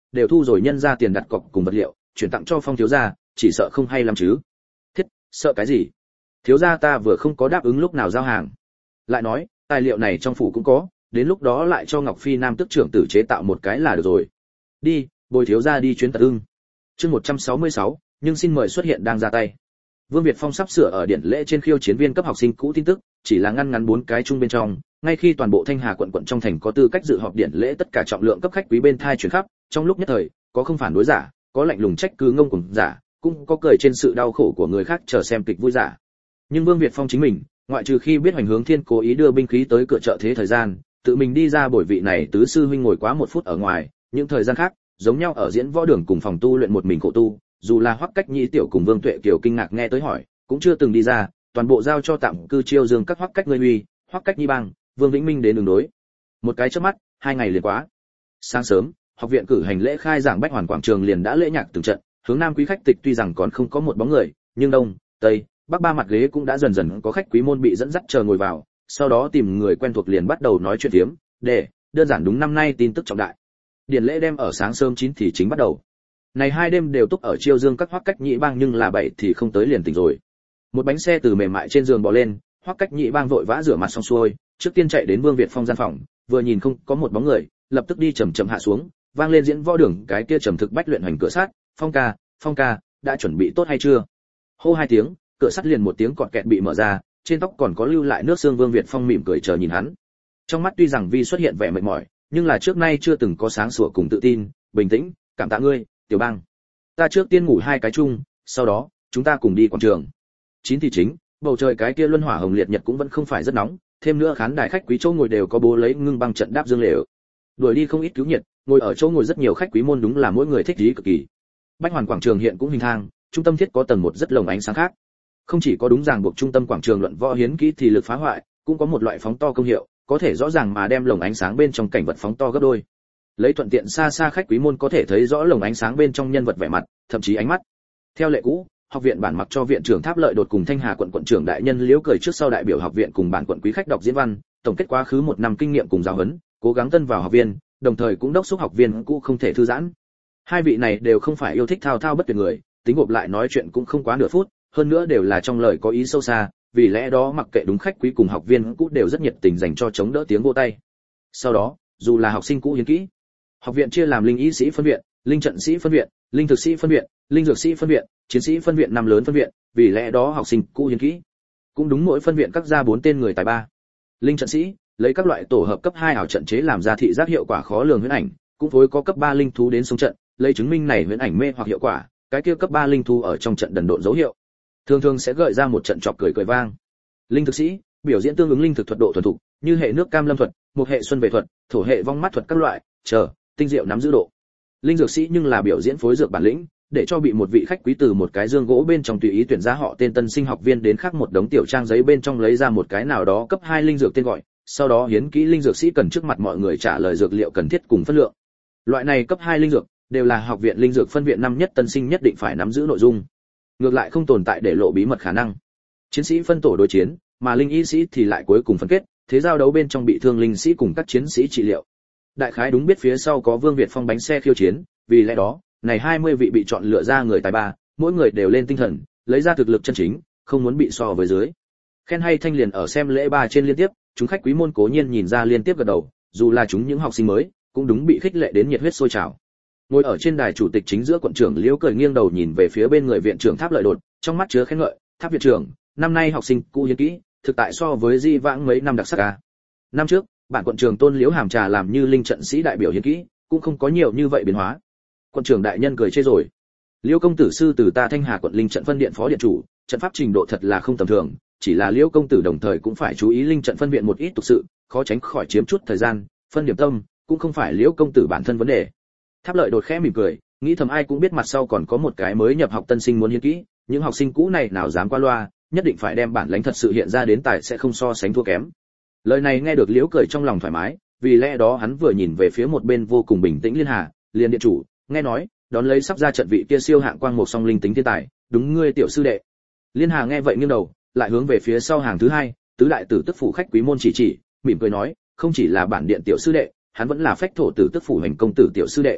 đều thu rồi nhân ra tiền đặt cọc cùng vật liệu, chuyển tặng cho Phong thiếu gia, chỉ sợ không hay lắm chứ. Thiết, sợ cái gì? Thiếu gia ta vừa không có đáp ứng lúc nào giao hàng. Lại nói, tài liệu này trong phủ cũng có, đến lúc đó lại cho Ngọc Phi Nam tước trưởng tử chế tạo một cái là được rồi. Đi, bồi thiếu gia đi chuyến Tật Ưng. Chương một trăm sáu mươi sáu, nhưng xin mời xuất hiện đang ra tay. Vương Việt Phong sắp sửa ở điện lễ trên khiêu chiến viên cấp học sinh cũ tin tức, chỉ là ngăn ngắn bốn cái chung bên trong, ngay khi toàn bộ Thanh Hà quận quận trong thành có tư cách dự họp điện lễ tất cả trọng lượng cấp khách quý bên thai chuyển khắp, trong lúc nhất thời, có không phản đối giả, có lạnh lùng trách cứ ngông cuồng giả, cũng có cười trên sự đau khổ của người khác chờ xem kịch vui giả. Nhưng Vương Việt Phong chính mình, ngoại trừ khi biết Hoành Hướng Thiên cố ý đưa binh khí tới cửa chợ thế thời gian, tự mình đi ra bồi vị này tứ sư huynh ngồi quá một phút ở ngoài, những thời gian khác, giống nhau ở diễn võ đường cùng phòng tu luyện một mình khổ tu, dù là Hoắc Cách Nhĩ tiểu cùng Vương Tuệ Kiều kinh ngạc nghe tới hỏi, cũng chưa từng đi ra, toàn bộ giao cho tạm cư Chiêu Dương các Hoắc Cách ngươi uy, Hoắc Cách Nhĩ bang, Vương Vĩnh Minh đến đường đối. Một cái chớp mắt, hai ngày liền quá. Sáng sớm, học viện cử hành lễ khai giảng Bách Hoàn quảng trường liền đã lễ nhạc từng trận, hướng nam quý khách tịch tuy rằng còn không có một bóng người, nhưng đông, tây, bắc ba mặt ghế cũng đã dần dần có khách quý môn bị dẫn dắt chờ ngồi vào, sau đó tìm người quen thuộc liền bắt đầu nói chuyện phiếm, để đơn giản đúng năm nay tin tức trọng đại. Điển lễ đem ở sáng sớm chín thì chính bắt đầu. Này hai đêm đều túc ở Chiêu Dương các Hoắc Cách Nhĩ bang nhưng là bảy thì không tới liền tỉnh rồi. Một bánh xe từ mềm mại trên giường bò lên, Hoắc Cách Nhĩ bang vội vã rửa mặt xong xuôi, trước tiên chạy đến Vương Việt Phong gian phòng, vừa nhìn không có một bóng người, lập tức đi chậm chậm hạ xuống, vang lên diễn võ đường cái kia trầm thực bách luyện hành cửa sắt, "Phong ca, Phong ca, đã chuẩn bị tốt hay chưa?" Hô hai tiếng, cửa sắt liền một tiếng cọt kẹt bị mở ra, trên tóc còn có lưu lại nước xương. Vương Việt Phong mỉm cười chờ nhìn hắn. Trong mắt tuy rằng vi xuất hiện vẻ mệt mỏi, nhưng là trước nay chưa từng có sáng sủa cùng tự tin, bình tĩnh, "Cảm tạ ngươi, Tiểu Bang. Ta trước tiên ngủ hai cái chung, sau đó, chúng ta cùng đi quảng trường." Chín thì chính, bầu trời cái kia luân hỏa hồng liệt nhật cũng vẫn không phải rất nóng, thêm nữa khán đài khách quý chỗ ngồi đều có bố lấy ngưng băng trận đáp dương lều. Đuổi đi không ít cứu nhiệt, ngồi ở chỗ ngồi rất nhiều khách quý môn đúng là mỗi người thích ý cực kỳ. Bách Hoàn quảng trường hiện cũng hình thang, trung tâm thiết có tầng một rất lồng ánh sáng khác. Không chỉ có đúng ràng buộc trung tâm quảng trường luận võ hiến kỹ thì lực phá hoại, cũng có một loại phóng to công hiệu, có thể rõ ràng mà đem lồng ánh sáng bên trong cảnh vật phóng to gấp đôi. Lấy thuận tiện xa xa khách quý môn có thể thấy rõ lồng ánh sáng bên trong nhân vật vẻ mặt, thậm chí ánh mắt. Theo lệ cũ, học viện bản mặc cho viện trưởng Tháp Lợi đột cùng Thanh Hà quận quận trưởng đại nhân Liễu cười trước sau đại biểu học viện cùng bản quận quý khách đọc diễn văn, tổng kết quá khứ một năm kinh nghiệm cùng giáo huấn, cố gắng tân vào học viên, đồng thời cũng đốc thúc học viên cũ không thể thư giãn. Hai vị này đều không phải yêu thích thao thao bất tuyệt người, tính gộp lại nói chuyện cũng không quá nửa phút, hơn nữa đều là trong lời có ý sâu xa, vì lẽ đó mặc kệ đúng khách quý cùng học viên cũ đều rất nhiệt tình dành cho chống đỡ tiếng vỗ tay. Sau đó, dù là học sinh cũ hiến kỹ, học viện chia làm linh y sĩ phân viện, linh trận sĩ phân viện, linh thực sĩ phân viện, linh dược sĩ phân viện, chiến sĩ phân viện năm lớn phân viện, vì lẽ đó học sinh cũ hiến kỹ cũng đúng mỗi phân viện các ra bốn tên người tài ba. Linh trận sĩ lấy các loại tổ hợp cấp hai ảo trận chế làm ra thị giác hiệu quả khó lường huyễn ảnh, cũng phối có cấp ba linh thú đến sống trận, lấy chứng minh này huyễn ảnh mê hoặc hiệu quả, cái kia cấp ba linh thú ở trong trận đần độn dấu hiệu, thường thường sẽ gợi ra một trận chọc cười cười vang. Linh thực sĩ biểu diễn tương ứng linh thực thuật độ thuần thục, như hệ nước cam lâm thuật, một hệ xuân về thuật, thổ hệ vong mắt thuật các loại, chờ tinh diệu nắm giữ độ. Linh dược sĩ nhưng là biểu diễn phối dược bản lĩnh, để cho bị một vị khách quý từ một cái dương gỗ bên trong tùy ý tuyển ra họ tên tân sinh học viên đến khác một đống tiểu trang giấy bên trong lấy ra một cái nào đó cấp hai linh dược tên gọi, sau đó hiến kỹ linh dược sĩ cần trước mặt mọi người trả lời dược liệu cần thiết cùng phân lượng. Loại này cấp hai linh dược đều là học viện linh dược phân viện năm nhất tân sinh nhất định phải nắm giữ nội dung. Ngược lại không tồn tại để lộ bí mật khả năng. Chiến sĩ phân tổ đối chiến, mà linh y sĩ thì lại cuối cùng phân kết, thế giao đấu bên trong bị thương linh sĩ cùng các chiến sĩ trị liệu. Đại khái đúng biết phía sau có Vương Việt Phong bánh xe khiêu chiến, vì lẽ đó, này hai mươi vị bị chọn lựa ra người tài ba, mỗi người đều lên tinh thần, lấy ra thực lực chân chính, không muốn bị so với dưới. Khen hay thanh liền ở xem lễ ba trên liên tiếp, chúng khách quý môn cố nhiên nhìn ra liên tiếp gật đầu, dù là chúng những học sinh mới, cũng đúng bị khích lệ đến nhiệt huyết sôi trào. Ngồi ở trên đài chủ tịch chính giữa quận trưởng Liễu cười nghiêng đầu nhìn về phía bên người viện trưởng Tháp Lợi đột, trong mắt chứa khen ngợi, "Tháp viện trưởng, năm nay học sinh cũ hiến kỹ, thực tại so với di vãng mấy năm đặc sắc a. Năm trước, bản quận trưởng Tôn Liễu Hàm Trà làm như linh trận sĩ đại biểu hiến kỹ, cũng không có nhiều như vậy biến hóa." Quận trưởng đại nhân cười chê rồi. "Liễu công tử sư từ ta Thanh Hà quận linh trận phân điện phó điện chủ, trận pháp trình độ thật là không tầm thường, chỉ là Liễu công tử đồng thời cũng phải chú ý linh trận phân viện một ít tục sự, khó tránh khỏi chiếm chút thời gian, phân điểm tâm, cũng không phải Liễu công tử bản thân vấn đề." Tháp Lợi đột khẽ mỉm cười, nghĩ thầm ai cũng biết mặt sau còn có một cái mới nhập học tân sinh muốn hiến kỹ, những học sinh cũ này nào dám qua loa, nhất định phải đem bản lãnh thật sự hiện ra đến tài sẽ không so sánh thua kém. Lời này nghe được Liễu cười trong lòng thoải mái, vì lẽ đó hắn vừa nhìn về phía một bên vô cùng bình tĩnh Liên Hà, "Liên điện chủ, nghe nói, đón lấy sắp ra trận vị kia siêu hạng quang một song linh tính thiên tài, đúng ngươi tiểu sư đệ." Liên Hà nghe vậy nghiêng đầu, lại hướng về phía sau hàng thứ hai, tứ đại tử tức phủ khách quý môn chỉ chỉ, mỉm cười nói, "Không chỉ là bản điện tiểu sư đệ, hắn vẫn là phách thổ tử tức phủ hành công tử tiểu sư đệ."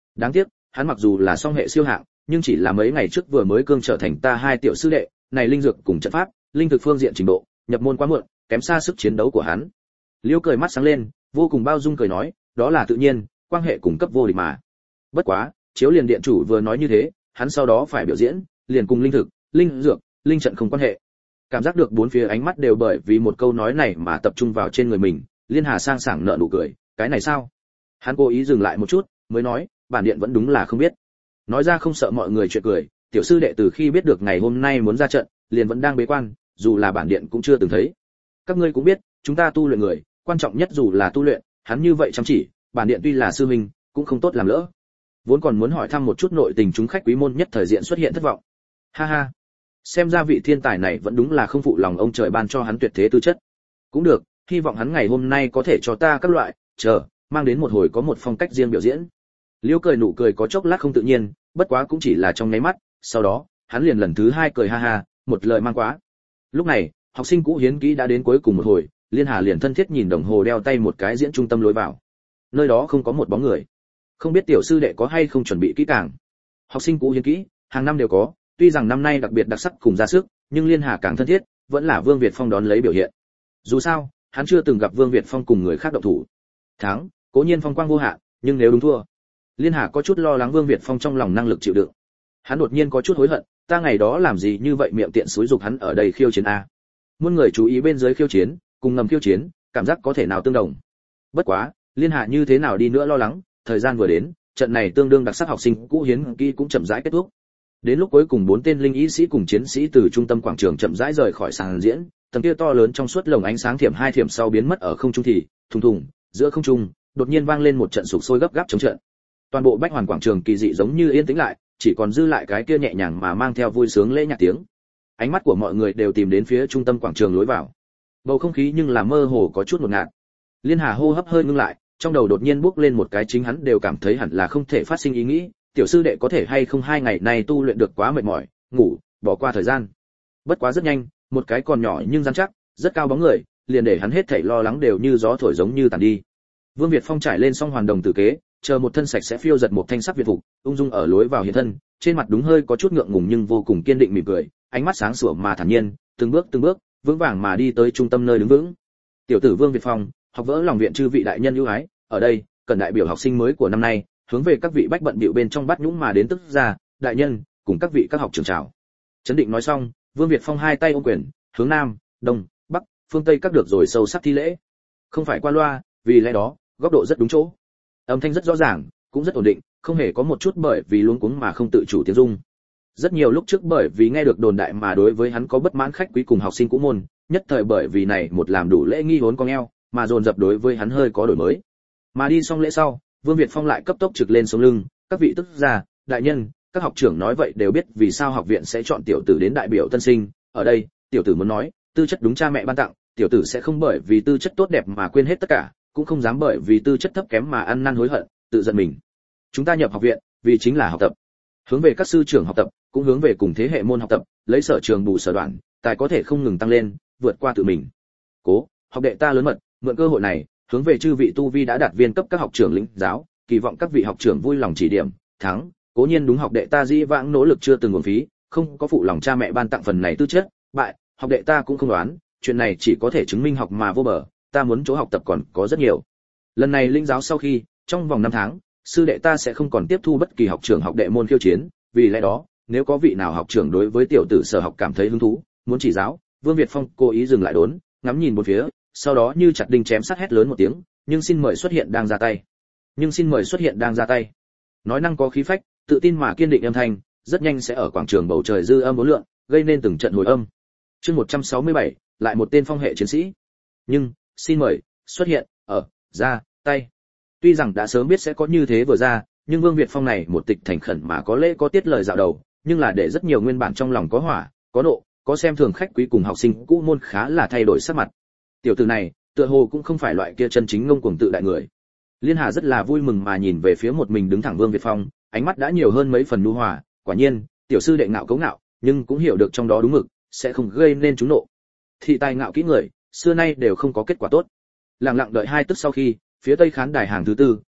Đáng tiếc, hắn mặc dù là song hệ siêu hạng, nhưng chỉ là mấy ngày trước vừa mới cương trở thành ta hai tiểu sư đệ, này linh dược cùng trận pháp, linh thực phương diện trình độ, nhập môn quá muộn, kém xa sức chiến đấu của hắn. Liêu cười mắt sáng lên, vô cùng bao dung cười nói, đó là tự nhiên, quan hệ cùng cấp vô địch mà. Bất quá, chiếu liền điện chủ vừa nói như thế, hắn sau đó phải biểu diễn, liền cùng linh thực, linh dược, linh trận không quan hệ. Cảm giác được bốn phía ánh mắt đều bởi vì một câu nói này mà tập trung vào trên người mình, Liên Hà sang sảng nở nụ cười, cái này sao? Hắn cố ý dừng lại một chút, mới nói, bản điện vẫn đúng là không biết. Nói ra không sợ mọi người chuyện cười, tiểu sư đệ từ khi biết được ngày hôm nay muốn ra trận, liền vẫn đang bế quan, dù là bản điện cũng chưa từng thấy. Các ngươi cũng biết, chúng ta tu luyện người, quan trọng nhất dù là tu luyện, hắn như vậy chăm chỉ, bản điện tuy là sư huynh, cũng không tốt làm lỡ. Vốn còn muốn hỏi thăm một chút nội tình chúng khách quý môn nhất thời diện xuất hiện thất vọng. Ha ha, xem ra vị thiên tài này vẫn đúng là không phụ lòng ông trời ban cho hắn tuyệt thế tư chất. Cũng được, hy vọng hắn ngày hôm nay có thể cho ta các loại, chờ, mang đến một hồi có một phong cách riêng biểu diễn. Liêu cười nụ cười có chốc lát không tự nhiên, bất quá cũng chỉ là trong nháy mắt, sau đó, hắn liền lần thứ hai cười ha ha, một lời mang quá. Lúc này, học sinh cũ hiến kỹ đã đến cuối cùng một hồi, Liên Hà liền thân thiết nhìn đồng hồ đeo tay một cái diễn trung tâm lối vào. Nơi đó không có một bóng người. Không biết tiểu sư đệ có hay không chuẩn bị kỹ càng. Học sinh cũ hiến kỹ, hàng năm đều có, tuy rằng năm nay đặc biệt đặc sắc cùng ra sức, nhưng Liên Hà càng thân thiết, vẫn là Vương Việt Phong đón lấy biểu hiện. Dù sao, hắn chưa từng gặp Vương Việt Phong cùng người khác động thủ. Thắng, cố nhiên phong quang vô hạn, nhưng nếu đúng thua, Liên Hà có chút lo lắng Vương Việt Phong trong lòng năng lực chịu đựng. Hắn đột nhiên có chút hối hận, ta ngày đó làm gì như vậy miệng tiện xúi dục hắn ở đây khiêu chiến a. Muôn người chú ý bên dưới khiêu chiến, cùng ngầm khiêu chiến, cảm giác có thể nào tương đồng. Bất quá, Liên Hà như thế nào đi nữa lo lắng, thời gian vừa đến, trận này tương đương đặc sắc học sinh cũ hiến kỹ cũng chậm rãi kết thúc. Đến lúc cuối cùng bốn tên linh y sĩ cùng chiến sĩ từ trung tâm quảng trường chậm rãi rời khỏi sàn diễn, tầng kia to lớn trong suốt lồng ánh sáng thiểm hai thiểm sau biến mất ở không trung thì, thùng thùng, giữa không trung, đột nhiên vang lên một trận sục sôi gấp gáp chống trận. Toàn bộ bách hoàn quảng trường kỳ dị giống như yên tĩnh lại, chỉ còn dư lại cái kia nhẹ nhàng mà mang theo vui sướng lễ nhạc tiếng. Ánh mắt của mọi người đều tìm đến phía trung tâm quảng trường lối vào. Bầu không khí nhưng là mơ hồ có chút ngột ngạt. Liên Hà hô hấp hơi ngưng lại, trong đầu đột nhiên bước lên một cái chính hắn đều cảm thấy hẳn là không thể phát sinh ý nghĩ, tiểu sư đệ có thể hay không hai ngày nay tu luyện được quá mệt mỏi, ngủ, bỏ qua thời gian. Bất quá rất nhanh, một cái còn nhỏ nhưng rắn chắc, rất cao bóng người, liền để hắn hết thảy lo lắng đều như gió thổi giống như tàn đi. Vương Việt Phong trải lên xong hoàn đồng tử kế, chờ một thân sạch sẽ phiêu giật một thanh sắc việt phục, ung dung ở lối vào hiện thân, trên mặt đúng hơi có chút ngượng ngùng nhưng vô cùng kiên định mỉm cười, ánh mắt sáng sủa mà thản nhiên, từng bước từng bước, vững vàng mà đi tới trung tâm nơi đứng vững. Tiểu tử Vương Việt Phong, học vỡ lòng viện chư vị đại nhân ưu ái, ở đây, cần đại biểu học sinh mới của năm nay, hướng về các vị bách bận bịu bên trong bắt nhũng mà đến tức ra, đại nhân, cùng các vị các học trưởng chào. Chấn định nói xong, Vương Việt Phong hai tay ôm quyền, hướng nam, đông, bắc, phương tây các được rồi sâu sắc thi lễ. Không phải qua loa, vì lẽ đó, góc độ rất đúng chỗ. Âm thanh rất rõ ràng, cũng rất ổn định, không hề có một chút bởi vì luống cuống mà không tự chủ tiếng rung. Rất nhiều lúc trước bởi vì nghe được đồn đại mà đối với hắn có bất mãn khách quý cùng học sinh cũ môn, nhất thời bởi vì này một làm đủ lễ nghi vốn con eo, mà dồn dập đối với hắn hơi có đổi mới. Mà đi xong lễ sau, Vương Việt Phong lại cấp tốc trực lên sống lưng, các vị tức gia, đại nhân, các học trưởng nói vậy đều biết vì sao học viện sẽ chọn tiểu tử đến đại biểu tân sinh, ở đây, tiểu tử muốn nói, tư chất đúng cha mẹ ban tặng, tiểu tử sẽ không bởi vì tư chất tốt đẹp mà quên hết tất cả, cũng không dám bởi vì tư chất thấp kém mà ăn năn hối hận, tự giận mình. Chúng ta nhập học viện, vì chính là học tập. Hướng về các sư trưởng học tập, cũng hướng về cùng thế hệ môn học tập, lấy sở trường bù sở đoạn, tài có thể không ngừng tăng lên, vượt qua tự mình. Cố, học đệ ta lớn mật, mượn cơ hội này, hướng về chư vị tu vi đã đạt viên cấp các học trưởng lĩnh giáo, kỳ vọng các vị học trưởng vui lòng chỉ điểm, thắng, cố nhiên đúng học đệ ta dĩ vãng nỗ lực chưa từng uổng phí, không có phụ lòng cha mẹ ban tặng phần này tư chất, bại, học đệ ta cũng không đoán, chuyện này chỉ có thể chứng minh học mà vô bờ, ta muốn chỗ học tập còn có rất nhiều. Lần này lĩnh giáo sau khi, trong vòng năm tháng, sư đệ ta sẽ không còn tiếp thu bất kỳ học trưởng học đệ môn khiêu chiến, vì lẽ đó, nếu có vị nào học trưởng đối với tiểu tử sở học cảm thấy hứng thú, muốn chỉ giáo, Vương Việt Phong cố ý dừng lại đốn, ngắm nhìn một phía, sau đó như chặt đinh chém sắt hét lớn một tiếng, nhưng xin mời xuất hiện đang ra tay. Nhưng xin mời xuất hiện đang ra tay. Nói năng có khí phách, tự tin mà kiên định âm thanh, rất nhanh sẽ ở quảng trường bầu trời dư âm bốn lượng, gây nên từng trận hồi âm. Chương một trăm sáu mươi bảy, lại một tên phong hệ chiến sĩ. Nhưng, xin mời, xuất hiện, ở, ra, tay. Tuy rằng đã sớm biết sẽ có như thế vừa ra, nhưng Vương Việt Phong này một tịch thành khẩn mà có lễ có tiết lời dạo đầu, nhưng là để rất nhiều nguyên bản trong lòng có hỏa, có nộ, có xem thường khách quý cùng học sinh cũ môn khá là thay đổi sắc mặt. Tiểu tử này, tựa hồ cũng không phải loại kia chân chính ngông cuồng tự đại người. Liên Hà rất là vui mừng mà nhìn về phía một mình đứng thẳng Vương Việt Phong, ánh mắt đã nhiều hơn mấy phần nhu hòa, quả nhiên, tiểu sư đệ ngạo cấu ngạo, nhưng cũng hiểu được trong đó đúng mực, sẽ không gây nên chúng nộ. Thị tài ngạo kỹ người, xưa nay đều không có kết quả tốt. Lặng lặng đợi hai tức sau khi, phía tây khán đài hàng thứ tư,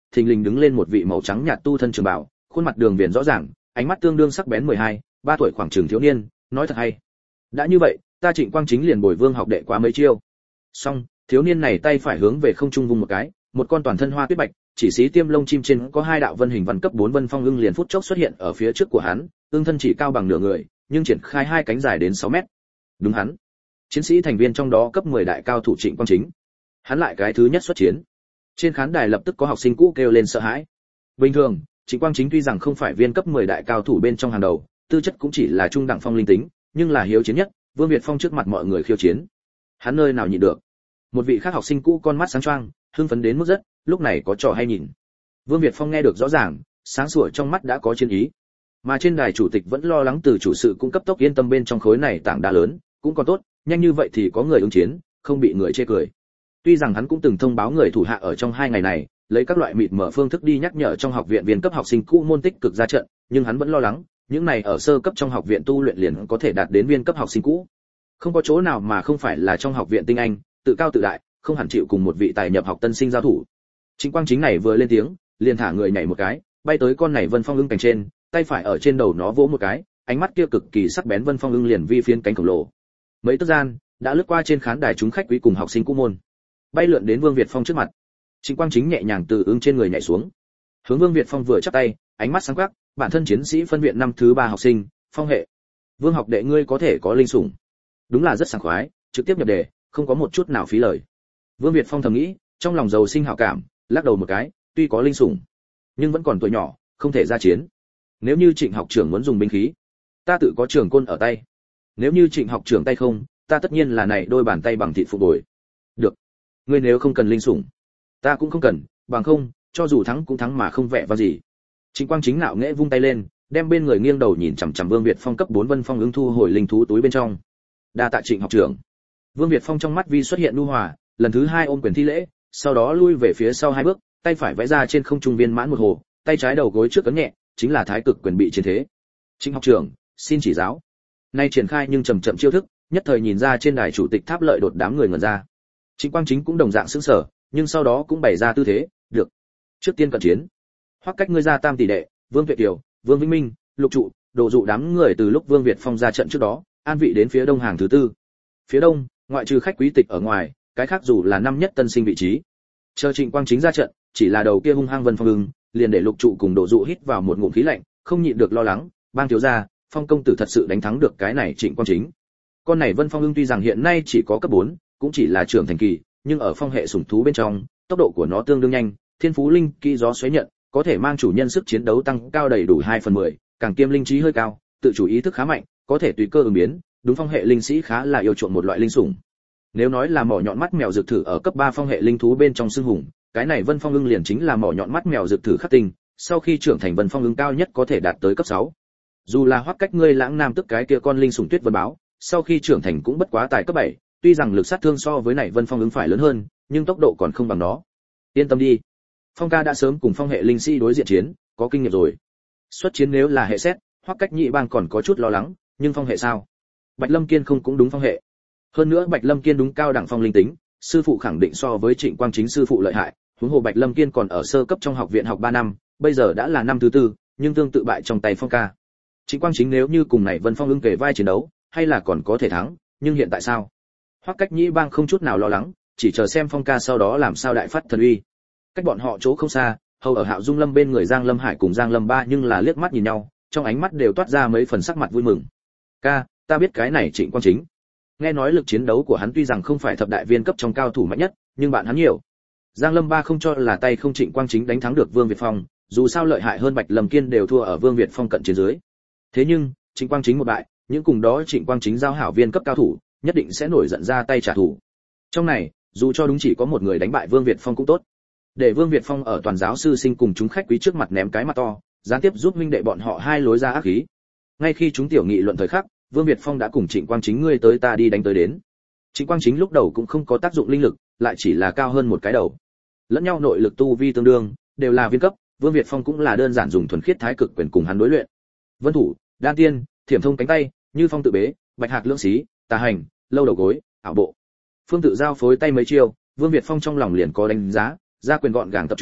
thình lình đứng lên một vị màu trắng nhạt tu thân trường bảo, khuôn mặt đường viền rõ ràng, ánh mắt tương đương sắc bén mười hai, ba tuổi khoảng chừng thiếu niên, nói thật hay. Đã như vậy, ta Trịnh Quang Chính liền bồi Vương học đệ quá mấy chiêu. Xong, thiếu niên này tay phải hướng về không trung vung một cái, một con toàn thân hoa tuyết bạch, chỉ xí tiêm lông chim trên có hai đạo vân hình văn cấp bốn vân phong ưng liền phút chốc xuất hiện ở phía trước của hắn, ưng thân chỉ cao bằng nửa người, nhưng triển khai hai cánh dài đến sáu mét. Đúng hắn. Chiến sĩ thành viên trong đó cấp mười đại cao thủ Trịnh Quang Chính. Hắn lại cái thứ nhất xuất chiến. Trên khán đài lập tức có học sinh cũ kêu lên sợ hãi. Bình thường, Trịnh Quang Chính tuy rằng không phải viên cấp mười đại cao thủ bên trong hàng đầu, tư chất cũng chỉ là trung đẳng phong linh tính, nhưng là hiếu chiến nhất, Vương Việt Phong trước mặt mọi người khiêu chiến. Hắn nơi nào nhịn được. Một vị khác học sinh cũ con mắt sáng choang, hưng phấn đến mức rất, lúc này có trò hay nhìn. Vương Việt Phong nghe được rõ ràng, sáng sủa trong mắt đã có chiến ý. Mà trên đài chủ tịch vẫn lo lắng từ chủ sự cung cấp tốc yên tâm bên trong khối này tảng đá lớn, cũng còn tốt, nhanh như vậy thì có người ứng chiến, không bị người chê cười. Tuy rằng hắn cũng từng thông báo người thủ hạ ở trong hai ngày này, lấy các loại mịt mở phương thức đi nhắc nhở trong học viện viên cấp học sinh cũ môn tích cực ra trận, nhưng hắn vẫn lo lắng, những này ở sơ cấp trong học viện tu luyện liền có thể đạt đến viên cấp học sinh cũ. Không có chỗ nào mà không phải là trong học viện tinh anh, tự cao tự đại, không hẳn chịu cùng một vị tài nhập học tân sinh giao thủ. Trịnh Quang Chính này vừa lên tiếng, liền thả người nhảy một cái, bay tới con này Vân Phong ưng cánh trên, tay phải ở trên đầu nó vỗ một cái, ánh mắt kia cực kỳ sắc bén Vân Phong ưng liền vi phiến cánh khổng lồ. Mấy tức gian, đã lướt qua trên khán đài chúng khách quý cùng học sinh cũ môn, bay lượn đến Vương Việt Phong trước mặt. Trịnh Quang Chính nhẹ nhàng từ ưng trên người nhảy xuống, hướng Vương Việt Phong vừa chắp tay, ánh mắt sáng quắc, bản thân chiến sĩ phân viện năm thứ ba học sinh, Phong hệ. Vương học đệ ngươi có thể có linh sủng. Đúng là rất sảng khoái, trực tiếp nhập đề, không có một chút nào phí lời. Vương Việt Phong thầm nghĩ, trong lòng giàu sinh hảo cảm, lắc đầu một cái, tuy có linh sủng, nhưng vẫn còn tuổi nhỏ, không thể ra chiến. Nếu như Trịnh học trưởng muốn dùng binh khí, ta tự có trường côn ở tay. Nếu như Trịnh học trưởng tay không, ta tất nhiên là này đôi bàn tay bằng thịt phục bồi. Được. Ngươi nếu không cần linh sủng, ta cũng không cần, bằng không, cho dù thắng cũng thắng mà không vẻ vang gì. Trịnh Quang Chính ngạo nghễ vung tay lên, đem bên người nghiêng đầu nhìn chằm chằm Vương Việt Phong cấp bốn Vân Phong ứng thu hồi linh thú túi bên trong. Đa tạ Trịnh học trưởng. Vương Việt Phong trong mắt vi xuất hiện nhu hòa, lần thứ hai ôm quyền thi lễ, sau đó lui về phía sau hai bước, tay phải vẽ ra trên không trung viên mãn một hồ, tay trái đầu gối trước ấn nhẹ, chính là thái cực quyền bị chiến thế. Trịnh học trưởng, xin chỉ giáo. Nay triển khai nhưng chậm chậm chiêu thức, nhất thời nhìn ra trên đài chủ tịch tháp lợi đột đám người ngẩn ra. Trịnh Quang Chính cũng đồng dạng sững sờ, nhưng sau đó cũng bày ra tư thế, được. Trước tiên cận chiến. Hoặc cách ngươi ra tam tỷ đệ, Vương Việt Kiều, Vương Vĩnh Minh, Lục Trụ, Đồ Dụ đám người từ lúc Vương Việt Phong ra trận trước đó, an vị đến phía đông hàng thứ tư. Phía đông, ngoại trừ khách quý tịch ở ngoài, cái khác dù là năm nhất tân sinh vị trí. Chờ Trịnh Quang Chính ra trận, chỉ là đầu kia hung hăng Vân Phong ưng, liền để Lục Trụ cùng Đồ Dụ hít vào một ngụm khí lạnh, không nhịn được lo lắng, bang thiếu gia, Phong công tử thật sự đánh thắng được cái này Trịnh Quang Chính. Con này Vân Phong ưng tuy rằng hiện nay chỉ có cấp bốn, cũng chỉ là trưởng thành kỳ, nhưng ở phong hệ sủng thú bên trong, tốc độ của nó tương đương nhanh, thiên phú linh kỹ gió xoáy nhận, có thể mang chủ nhân sức chiến đấu tăng cao đầy đủ hai phần mười, càng kiêm linh trí hơi cao, tự chủ ý thức khá mạnh, có thể tùy cơ ứng biến, đúng phong hệ linh sĩ khá là yêu chuộng một loại linh sủng. Nếu nói là mỏ nhọn mắt mèo rực thử ở cấp ba phong hệ linh thú bên trong xương hùng, cái này Vân Phong ưng liền chính là mỏ nhọn mắt mèo rực thử khắc tinh, sau khi trưởng thành Vân Phong ưng cao nhất có thể đạt tới cấp sáu. Dù là Hoắc cách ngươi lãng nam tức cái kia con linh sủng Tuyết Vân báo, sau khi trưởng thành cũng bất quá tại cấp bảy, tuy rằng lực sát thương so với này Vân Phong ứng phải lớn hơn, nhưng tốc độ còn không bằng nó. Yên tâm đi, Phong ca đã sớm cùng phong hệ linh sĩ đối diện chiến, có kinh nghiệm rồi. Xuất chiến nếu là hệ xét, Hoắc cách nhị bang còn có chút lo lắng, nhưng phong hệ sao? Bạch Lâm Kiên không cũng đúng phong hệ. Hơn nữa Bạch Lâm Kiên đúng cao đẳng phong linh tính, sư phụ khẳng định so với Trịnh Quang Chính sư phụ lợi hại, huống hồ Bạch Lâm Kiên còn ở sơ cấp trong học viện học ba năm, bây giờ đã là năm thứ tư, nhưng tương tự bại trong tay Phong ca. Trịnh Quang Chính nếu như cùng này Vân Phong ưng kề vai chiến đấu, hay là còn có thể thắng, nhưng hiện tại sao? Hoắc cách nhĩ bang không chút nào lo lắng, chỉ chờ xem Phong ca sau đó làm sao đại phát thần uy. Cách bọn họ chỗ không xa, hầu ở Hạo Dung Lâm bên người Giang Lâm Hải cùng Giang Lâm Ba nhưng là liếc mắt nhìn nhau, trong ánh mắt đều toát ra mấy phần sắc mặt vui mừng. Ca, ta biết cái này Trịnh Quang Chính. Nghe nói lực chiến đấu của hắn tuy rằng không phải thập đại viên cấp trong cao thủ mạnh nhất, nhưng bạn hắn nhiều. Giang Lâm Ba không cho là tay không Trịnh Quang Chính đánh thắng được Vương Việt Phong, dù sao lợi hại hơn Bạch Lâm Kiên đều thua ở Vương Việt Phong cận chiến dưới. Thế nhưng, Trịnh Quang Chính một bại, những cùng đó Trịnh Quang Chính giao hảo viên cấp cao thủ, nhất định sẽ nổi giận ra tay trả thù. Trong này, dù cho đúng chỉ có một người đánh bại Vương Việt Phong cũng tốt. Để Vương Việt Phong ở toàn giáo sư sinh cùng chúng khách quý trước mặt ném cái mặt to, gián tiếp giúp huynh đệ bọn họ hai lối ra ác khí. Ngay khi chúng tiểu nghị luận thời khắc, Vương Việt Phong đã cùng Trịnh Quang Chính ngươi tới ta đi đánh tới đến. Trịnh Quang Chính lúc đầu cũng không có tác dụng linh lực, lại chỉ là cao hơn một cái đầu. Lẫn nhau nội lực tu vi tương đương, đều là viên cấp, Vương Việt Phong cũng là đơn giản dùng thuần khiết thái cực quyền cùng hắn đối luyện. Vân thủ, đan tiên, thiểm thông cánh tay, như phong tự bế, bạch hạc lưỡng xí, tà hành, lâu đầu gối, ảo bộ. Phương tự giao phối tay mấy chiêu, Vương Việt Phong trong lòng liền có đánh giá, ra quyền gọn gàng tập trung,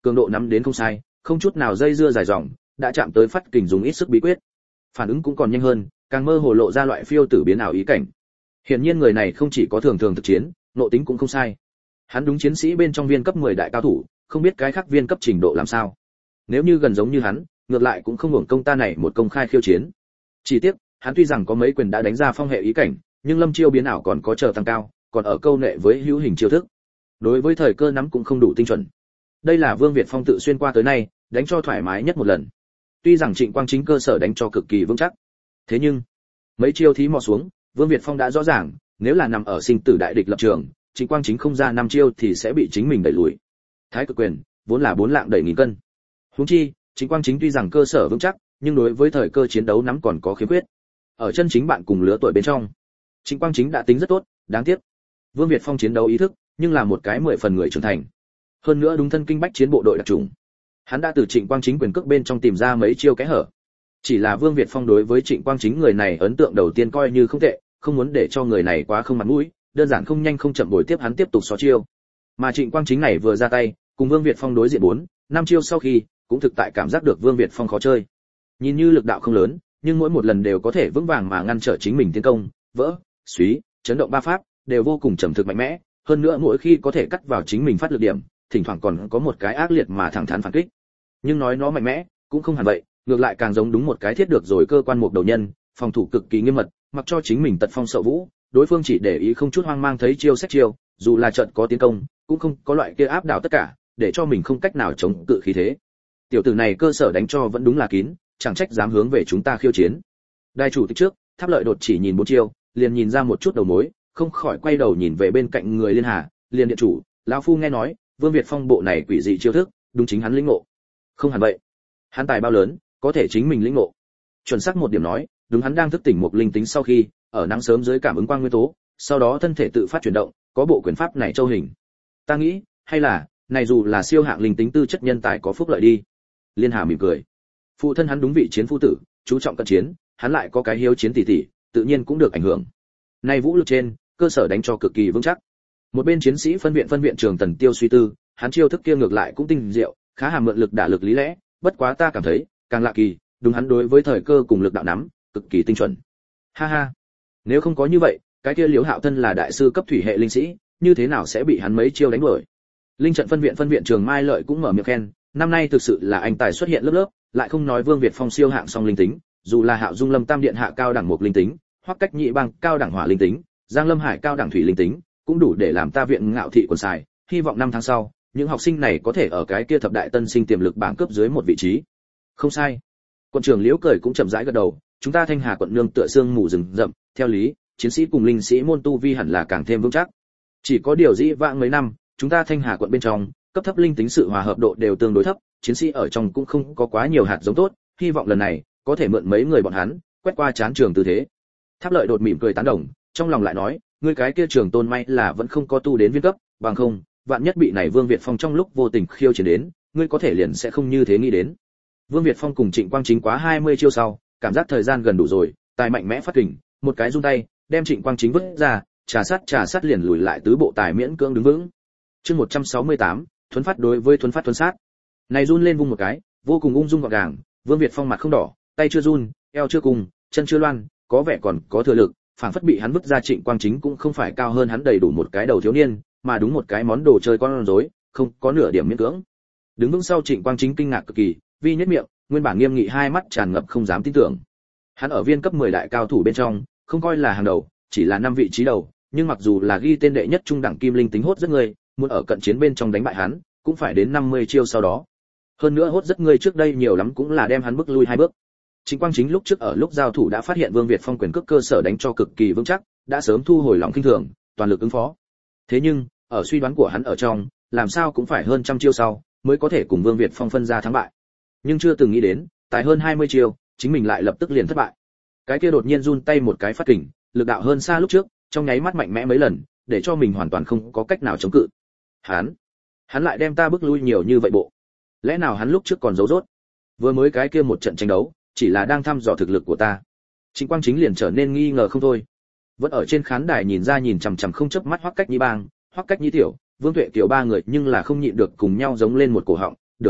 cường độ nắm đến không sai, không chút nào dây dưa dài dòng, đã chạm tới phát kình dùng ít sức bí quyết. Phản ứng cũng còn nhanh hơn, càng mơ hồ lộ ra loại phiêu tử biến ảo ý cảnh. Hiển nhiên người này không chỉ có thường thường thực chiến, nội tính cũng không sai. Hắn đúng chiến sĩ bên trong viên cấp mười đại cao thủ, không biết cái khác viên cấp trình độ làm sao. Nếu như gần giống như hắn, ngược lại cũng không hưởng công ta này một công khai khiêu chiến. Chỉ tiếc, hắn tuy rằng có mấy quyền đã đánh ra phong hệ ý cảnh, nhưng lâm chiêu biến ảo còn có chờ tăng cao, còn ở câu nệ với hữu hình chiêu thức. Đối với thời cơ nắm cũng không đủ tinh chuẩn. Đây là Vương Việt Phong tự xuyên qua tới nay, đánh cho thoải mái nhất một lần. Tuy rằng Trịnh Quang Chính cơ sở đánh cho cực kỳ vững chắc, thế nhưng mấy chiêu thí mò xuống, Vương Việt Phong đã rõ ràng, nếu là nằm ở sinh tử đại địch lập trường, Trịnh Quang Chính không ra năm chiêu thì sẽ bị chính mình đẩy lùi. Thái cực quyền vốn là bốn lạng đẩy nghìn cân. Huống chi, Trịnh Quang Chính tuy rằng cơ sở vững chắc, nhưng đối với thời cơ chiến đấu nắm còn có khiếm khuyết. Ở chân chính bạn cùng lứa tuổi bên trong, Trịnh Quang Chính đã tính rất tốt, đáng tiếc. Vương Việt Phong chiến đấu ý thức, nhưng là một cái mười phần người trưởng thành. Hơn nữa đúng thân kinh bách chiến bộ đội đặc trùng. Hắn đã từ Trịnh Quang Chính quyền cước bên trong tìm ra mấy chiêu kẽ hở. Chỉ là Vương Việt Phong đối với Trịnh Quang Chính người này ấn tượng đầu tiên coi như không tệ, không muốn để cho người này quá không mặt mũi, đơn giản không nhanh không chậm bồi tiếp hắn tiếp tục xó chiêu. Mà Trịnh Quang Chính này vừa ra tay, cùng Vương Việt Phong đối diện bốn, năm chiêu sau khi, cũng thực tại cảm giác được Vương Việt Phong khó chơi. Nhìn như lực đạo không lớn, nhưng mỗi một lần đều có thể vững vàng mà ngăn trở chính mình tiến công, vỡ, suý, chấn động ba pháp, đều vô cùng trầm thực mạnh mẽ, hơn nữa mỗi khi có thể cắt vào chính mình phát lực điểm, thỉnh thoảng còn có một cái ác liệt mà thẳng thắn phản kích. Nhưng nói nó mạnh mẽ, cũng không hẳn vậy, ngược lại càng giống đúng một cái thiết được rồi cơ quan mục đầu nhân, phòng thủ cực kỳ nghiêm mật, mặc cho chính mình tật phong sợ vũ, đối phương chỉ để ý không chút hoang mang thấy chiêu sách chiêu, dù là trận có tiến công, cũng không có loại kia áp đảo tất cả, để cho mình không cách nào chống cự khí thế. Tiểu tử này cơ sở đánh cho vẫn đúng là kín, chẳng trách dám hướng về chúng ta khiêu chiến. Đại chủ tịch trước, Tháp Lợi đột chỉ nhìn bốn chiêu, liền nhìn ra một chút đầu mối, không khỏi quay đầu nhìn về bên cạnh người Liên Hà, liền điện chủ, lão phu nghe nói, Vương Việt Phong bộ này quỷ dị chiêu thức, đúng chính hắn lĩnh ngộ. Không hẳn vậy. Hắn tài bao lớn, có thể chính mình lĩnh ngộ. Chuẩn xác một điểm nói, đúng hắn đang thức tỉnh một linh tính sau khi, ở nắng sớm dưới cảm ứng quang nguyên tố, sau đó thân thể tự phát chuyển động, có bộ quyền pháp này châu hình. Ta nghĩ, hay là, này dù là siêu hạng linh tính tư chất nhân tài có phúc lợi đi. Liên Hà mỉm cười. Phụ thân hắn đúng vị chiến phu tử, chú trọng cận chiến, hắn lại có cái hiếu chiến tỷ tỷ, tự nhiên cũng được ảnh hưởng. Nay vũ lực trên, cơ sở đánh cho cực kỳ vững chắc. Một bên chiến sĩ phân viện phân viện trường Tần Tiêu suy tư, hắn chiêu thức kia ngược lại cũng tinh diệu, khá hàm mượn lực đả lực lý lẽ, bất quá ta cảm thấy, càng lạ kỳ, đúng hắn đối với thời cơ cùng lực đạo nắm, cực kỳ tinh chuẩn. Ha ha, nếu không có như vậy, cái kia Liễu Hạo thân là đại sư cấp thủy hệ linh sĩ, như thế nào sẽ bị hắn mấy chiêu đánh đuổi? Linh trận phân viện phân viện trường Mai Lợi cũng mở miệng khen, năm nay thực sự là anh tài xuất hiện lớp lớp, lại không nói Vương Việt Phong siêu hạng song linh tính, dù là Hạo Dung Lâm Tam Điện hạ cao đẳng một linh tính, hoặc Cách Nhị Bang cao đẳng hỏa linh tính, Giang Lâm Hải cao đẳng thủy linh tính, cũng đủ để làm ta viện ngạo thị quần xài, hy vọng năm tháng sau, những học sinh này có thể ở cái kia thập đại tân sinh tiềm lực bảng cấp dưới một vị trí. Không sai. Quận trưởng Liễu cười cũng chậm rãi gật đầu, chúng ta Thanh Hà quận nương tựa xương mù rừng rậm, theo lý, chiến sĩ cùng linh sĩ môn tu vi hẳn là càng thêm vững chắc. Chỉ có điều dĩ vãng mấy năm, chúng ta Thanh Hà quận bên trong, cấp thấp linh tính sự hòa hợp độ đều tương đối thấp, chiến sĩ ở trong cũng không có quá nhiều hạt giống tốt, hy vọng lần này có thể mượn mấy người bọn hắn, quét qua chán trường tư thế. Tháp Lợi đột mỉm cười tán đồng, trong lòng lại nói, ngươi cái kia trường tôn may là vẫn không có tu đến viên cấp, bằng không, vạn nhất bị này Vương Việt Phong trong lúc vô tình khiêu chiến đến, ngươi có thể liền sẽ không như thế nghĩ đến. Vương Việt Phong cùng Trịnh Quang Chính quá hai mươi chiêu sau, cảm giác thời gian gần đủ rồi, tài mạnh mẽ phát kình, một cái run tay, đem Trịnh Quang Chính vứt ra, trà sát trà sát liền lùi lại tứ bộ tài miễn cưỡng đứng vững. Chương một trăm sáu mươi tám, thuấn phát đối với thuấn phát thuấn sát. Này run lên vung một cái, vô cùng ung dung gọn gàng, Vương Việt Phong mặt không đỏ, tay chưa run, eo chưa cùng, chân chưa loan, có vẻ còn có thừa lực, phảng phất bị hắn vứt ra Trịnh Quang Chính cũng không phải cao hơn hắn đầy đủ một cái đầu thiếu niên, mà đúng một cái món đồ chơi con rối, không có nửa điểm miễn cưỡng. Đứng vững sau Trịnh Quang Chính kinh ngạc cực kỳ, vi nhất miệng, nguyên bản nghiêm nghị hai mắt tràn ngập không dám tin tưởng. Hắn ở viên cấp mười đại cao thủ bên trong, không coi là hàng đầu, chỉ là năm vị trí đầu, nhưng mặc dù là ghi tên đệ nhất trung đẳng kim linh tính hốt rất người, muốn ở cận chiến bên trong đánh bại hắn, cũng phải đến năm mươi chiêu sau đó. Hơn nữa hốt rất người trước đây nhiều lắm cũng là đem hắn bước lui hai bước. Trịnh Quang Chính lúc trước ở lúc giao thủ đã phát hiện Vương Việt Phong quyền cước cơ sở đánh cho cực kỳ vững chắc, đã sớm thu hồi lòng kinh thường, toàn lực ứng phó. Thế nhưng, ở suy đoán của hắn ở trong, làm sao cũng phải hơn trăm chiêu sau mới có thể cùng Vương Việt Phong phân ra thắng bại. Nhưng chưa từng nghĩ đến, tại hơn hai mươi chiêu, chính mình lại lập tức liền thất bại. Cái kia đột nhiên run tay một cái phát kình, lực đạo hơn xa lúc trước, trong nháy mắt mạnh mẽ mấy lần, để cho mình hoàn toàn không có cách nào chống cự. Hắn, hắn lại đem ta bước lui nhiều như vậy bộ. Lẽ nào hắn lúc trước còn giấu rốt? Vừa mới cái kia một trận tranh đấu, chỉ là đang thăm dò thực lực của ta. Trịnh Quang Chính liền trở nên nghi ngờ không thôi. Vẫn ở trên khán đài nhìn ra nhìn chằm chằm không chớp mắt Hoắc Cách Nhĩ Bang, Hoắc Cách Nhĩ Tiểu, Vương Tuệ Kiều ba người nhưng là không nhịn được cùng nhau giống lên một cổ họng,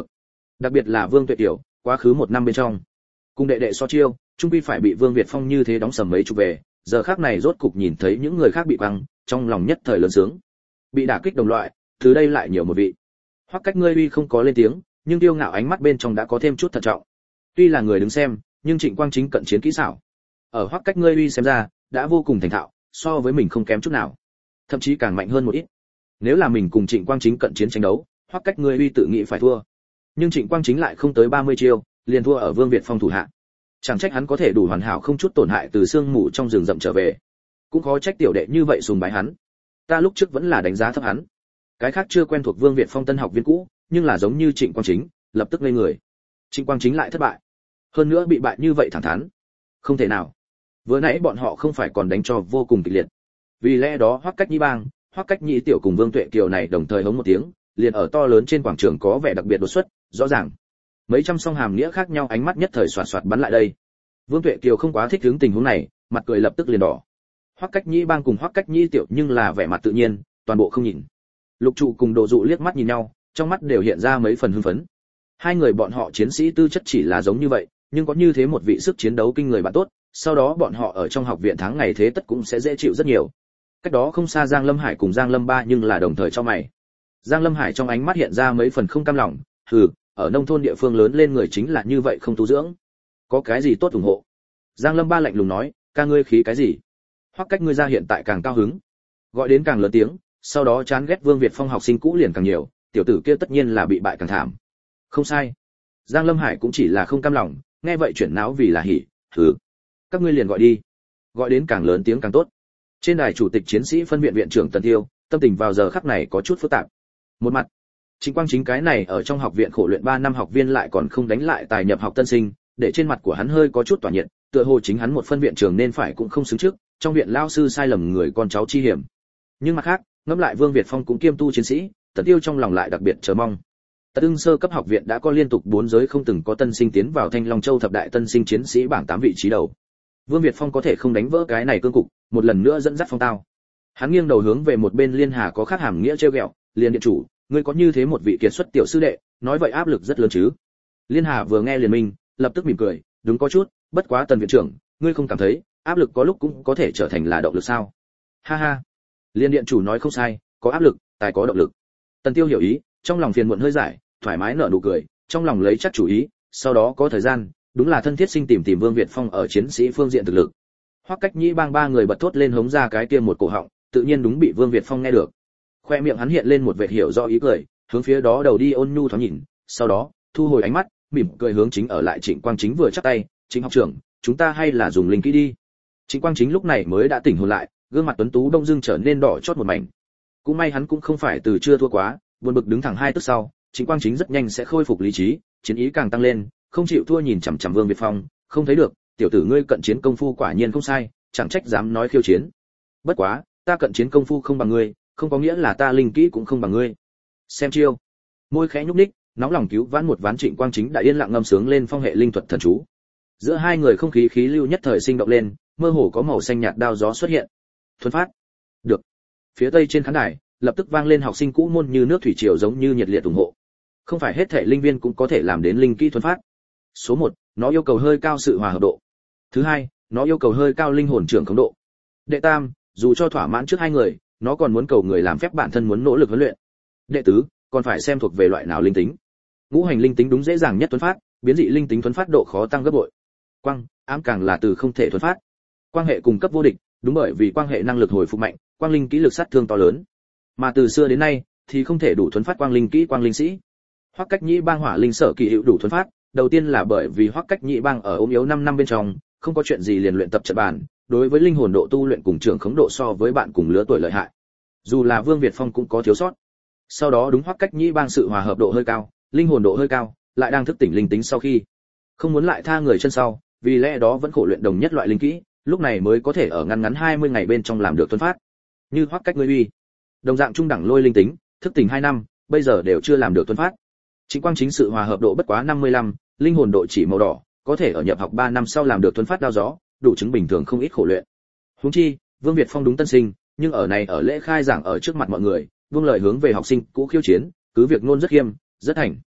Đặc biệt là Vương Tuệ Tiểu, quá khứ một năm bên trong, cùng đệ đệ so chiêu, trung quy phải bị Vương Việt Phong như thế đóng sầm mấy chục về, giờ khắc này rốt cục nhìn thấy những người khác bị quăng, trong lòng nhất thời lớn sướng. Bị đả kích đồng loại, từ đây lại nhiều một vị. Hoắc Cách ngươi uy không có lên tiếng, nhưng tiêu ngạo ánh mắt bên trong đã có thêm chút thận trọng. Tuy là người đứng xem, nhưng Trịnh Quang Chính cận chiến kỹ xảo, ở Hoắc Cách ngươi uy xem ra, đã vô cùng thành thạo, so với mình không kém chút nào, thậm chí càng mạnh hơn một ít. Nếu là mình cùng Trịnh Quang Chính cận chiến tranh đấu, Hoắc Cách ngươi uy tự nghĩ phải thua. Nhưng Trịnh Quang Chính lại không tới ba mươi chiêu, liền thua ở Vương Việt Phong thủ hạ. Chẳng trách hắn có thể đủ hoàn hảo không chút tổn hại từ sương mù trong rừng rậm trở về. Cũng khó trách tiểu đệ như vậy sùng bái hắn. Ta lúc trước vẫn là đánh giá thấp hắn. Cái khác chưa quen thuộc Vương Việt Phong tân học viên cũ, nhưng là giống như Trịnh Quang Chính, lập tức ngây người. Trịnh Quang Chính lại thất bại. Hơn nữa bị bại như vậy thẳng thắn. Không thể nào. Vừa nãy bọn họ không phải còn đánh cho vô cùng kịch liệt. Vì lẽ đó Hoắc Cách Nhĩ Bang, Hoắc Cách Nhĩ tiểu cùng Vương Tuệ Kiều này đồng thời hống một tiếng, liền ở to lớn trên quảng trường có vẻ đặc biệt đột xuất, rõ ràng. Mấy trăm song hàm nghĩa khác nhau ánh mắt nhất thời xoạt xoạt bắn lại đây. Vương Tuệ Kiều không quá thích hướng tình huống này, mặt cười lập tức liền đỏ. Hoắc Cách Nhĩ Bang cùng Hoắc Cách Nhĩ tiểu nhưng là vẻ mặt tự nhiên, toàn bộ không nhìn. Lục Trụ cùng Đồ Dụ liếc mắt nhìn nhau, trong mắt đều hiện ra mấy phần hưng phấn. Hai người bọn họ chiến sĩ tư chất chỉ là giống như vậy, nhưng có như thế một vị sức chiến đấu kinh người bạn tốt, sau đó bọn họ ở trong học viện tháng ngày thế tất cũng sẽ dễ chịu rất nhiều. Cách đó không xa Giang Lâm Hải cùng Giang Lâm Ba nhưng là đồng thời cho mày. Giang Lâm Hải trong ánh mắt hiện ra mấy phần không cam lòng, hừ, ở nông thôn địa phương lớn lên người chính là như vậy không tu dưỡng. Có cái gì tốt ủng hộ? Giang Lâm Ba lạnh lùng nói, ca ngươi khí cái gì? Hoắc Cách ngươi ra hiện tại càng cao hứng, gọi đến càng lớn tiếng, sau đó chán ghét Vương Việt Phong học sinh cũ liền càng nhiều, tiểu tử kia tất nhiên là bị bại càng thảm. Không sai. Giang Lâm Hải cũng chỉ là không cam lòng, nghe vậy chuyển náo vì là hỉ, hừ, các ngươi liền gọi đi, gọi đến càng lớn tiếng càng tốt. Trên đài chủ tịch chiến sĩ phân viện viện trưởng Tần Tiêu, tâm tình vào giờ khắc này có chút phức tạp. Một mặt, Trịnh Quang Chính cái này ở trong học viện khổ luyện ba năm học viên lại còn không đánh lại tài nhập học tân sinh, để trên mặt của hắn hơi có chút tỏa nhiệt, tựa hồ chính hắn một phân viện trưởng nên phải cũng không xứng trước, trong viện lao sư sai lầm người con cháu chi hiểm. Nhưng mặt khác, ngẫm lại Vương Việt Phong cũng kiêm tu chiến sĩ, Tần Tiêu trong lòng lại đặc biệt chờ mong. Tật Ưng sơ cấp học viện đã có liên tục bốn giới không từng có tân sinh tiến vào Thanh Long Châu thập đại tân sinh chiến sĩ bảng tám vị trí đầu. Vương Việt Phong có thể không đánh vỡ cái này cương cục, một lần nữa dẫn dắt phong tao. Hắn nghiêng đầu hướng về một bên Liên Hà có khác hàm nghĩa trêu ghẹo, "Liên điện chủ, ngươi có như thế một vị kiệt xuất tiểu sư đệ, nói vậy áp lực rất lớn chứ?" Liên Hà vừa nghe liền minh, lập tức mỉm cười, "Đúng có chút, bất quá Tần viện trưởng, ngươi không cảm thấy áp lực có lúc cũng có thể trở thành là động lực sao?" "Ha ha, Liên điện chủ nói không sai, có áp lực, tài có động lực." Tần Tiêu hiểu ý, trong lòng phiền muộn hơi giải, thoải mái nở nụ cười, trong lòng lấy chắc chủ ý, sau đó có thời gian, đúng là thân thiết sinh tìm tìm Vương Việt Phong ở chiến sĩ phương diện thực lực. Hoắc Cách Nhĩ Bang ba người bật thốt lên hống ra cái kia một cổ họng, tự nhiên đúng bị Vương Việt Phong nghe được. Khoe miệng hắn hiện lên một vệt hiểu rõ ý cười, hướng phía đó đầu đi ôn nhu thoáng nhìn, sau đó thu hồi ánh mắt, mỉm cười hướng chính ở lại Trịnh Quang Chính vừa chắp tay, "Trịnh học trưởng, chúng ta hay là dùng linh kỹ đi." Trịnh Quang Chính lúc này mới đã tỉnh hồn lại, gương mặt tuấn tú đông dưng trở nên đỏ chót một mảnh. Cũng may hắn cũng không phải từ chưa thua quá, buồn bực đứng thẳng hai tức sau, Trịnh Quang Chính rất nhanh sẽ khôi phục lý trí, chiến ý càng tăng lên, không chịu thua nhìn chằm chằm Vương Việt Phong, "Không thấy được, tiểu tử ngươi cận chiến công phu quả nhiên không sai, chẳng trách dám nói khiêu chiến. Bất quá, ta cận chiến công phu không bằng ngươi, không có nghĩa là ta linh kỹ cũng không bằng ngươi. Xem chiêu." Môi khẽ nhúc nhích, nóng lòng cứu vãn một ván Trịnh Quang Chính đã yên lặng ngâm sướng lên phong hệ linh thuật thần chú. Giữa hai người không khí khí lưu nhất thời sinh động lên, mơ hồ có màu xanh nhạt đao gió xuất hiện. Thuần phát. Được. Phía tây trên khán đài, lập tức vang lên học sinh cũ môn như nước thủy triều giống như nhiệt liệt ủng hộ. Không phải hết thể linh viên cũng có thể làm đến linh kỹ thuần phát. Số một, nó yêu cầu hơi cao sự hòa hợp độ. Thứ hai, nó yêu cầu hơi cao linh hồn trưởng khống độ. Đệ tam, dù cho thỏa mãn trước hai người, nó còn muốn cầu người làm phép bản thân muốn nỗ lực huấn luyện. Đệ tứ, còn phải xem thuộc về loại nào linh tính. Ngũ hành linh tính đúng dễ dàng nhất thuần phát, biến dị linh tính thuần phát độ khó tăng gấp bội. Quang, ám càng là từ không thể thuần phát. Quang hệ cùng cấp vô địch, đúng bởi vì quang hệ năng lực hồi phục mạnh, quang linh kỹ lực sát thương to lớn. Mà từ xưa đến nay thì không thể đủ thuần phát quang linh kỹ quang linh sĩ. Hoắc Cách Nhĩ Bang hỏa linh sở kỳ hữu đủ thuần phát, đầu tiên là bởi vì Hoắc Cách Nhĩ Bang ở ốm yếu năm năm bên trong, không có chuyện gì liền luyện tập trận bàn, đối với linh hồn độ tu luyện cùng trưởng khống độ so với bạn cùng lứa tuổi lợi hại. Dù là Vương Việt Phong cũng có thiếu sót. Sau đó đúng Hoắc Cách Nhĩ Bang sự hòa hợp độ hơi cao, linh hồn độ hơi cao, lại đang thức tỉnh linh tính sau khi, không muốn lại tha người chân sau, vì lẽ đó vẫn khổ luyện đồng nhất loại linh kỹ, lúc này mới có thể ở ngắn ngắn hai mươi ngày bên trong làm được thuần phát. Như Hoắc Cách ngươi uy, đồng dạng trung đẳng lôi linh tính, thức tỉnh hai năm, bây giờ đều chưa làm được thuần phát. Trịnh Quang Chính sự hòa hợp độ bất quá năm mươi lăm, linh hồn độ chỉ màu đỏ, có thể ở nhập học ba năm sau làm được thuần phát đao gió, đủ chứng bình thường không ít khổ luyện. Huống chi, Vương Việt Phong đúng tân sinh, nhưng ở này ở lễ khai giảng ở trước mặt mọi người, vương lời hướng về học sinh cũ khiêu chiến, cứ việc nôn rất khiêm, rất thành.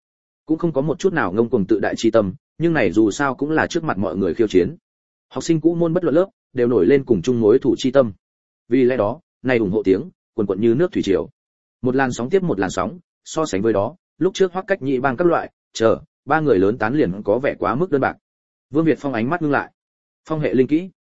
cũng không có một chút nào ngông cuồng tự đại chi tâm, nhưng này dù sao cũng là trước mặt mọi người khiêu chiến. Học sinh cũ môn bất luận lớp đều nổi lên cùng chung mối thủ chi tâm. Vì lẽ đó, này ủng hộ tiếng quần quần như nước thủy triều. Một làn sóng tiếp một làn sóng, so sánh với đó, lúc trước Hoắc Cách Nhĩ bang các loại, chờ, ba người lớn tán liền có vẻ quá mức đơn bạc. Vương Việt Phong ánh mắt ngưng lại. Phong hệ linh kỹ.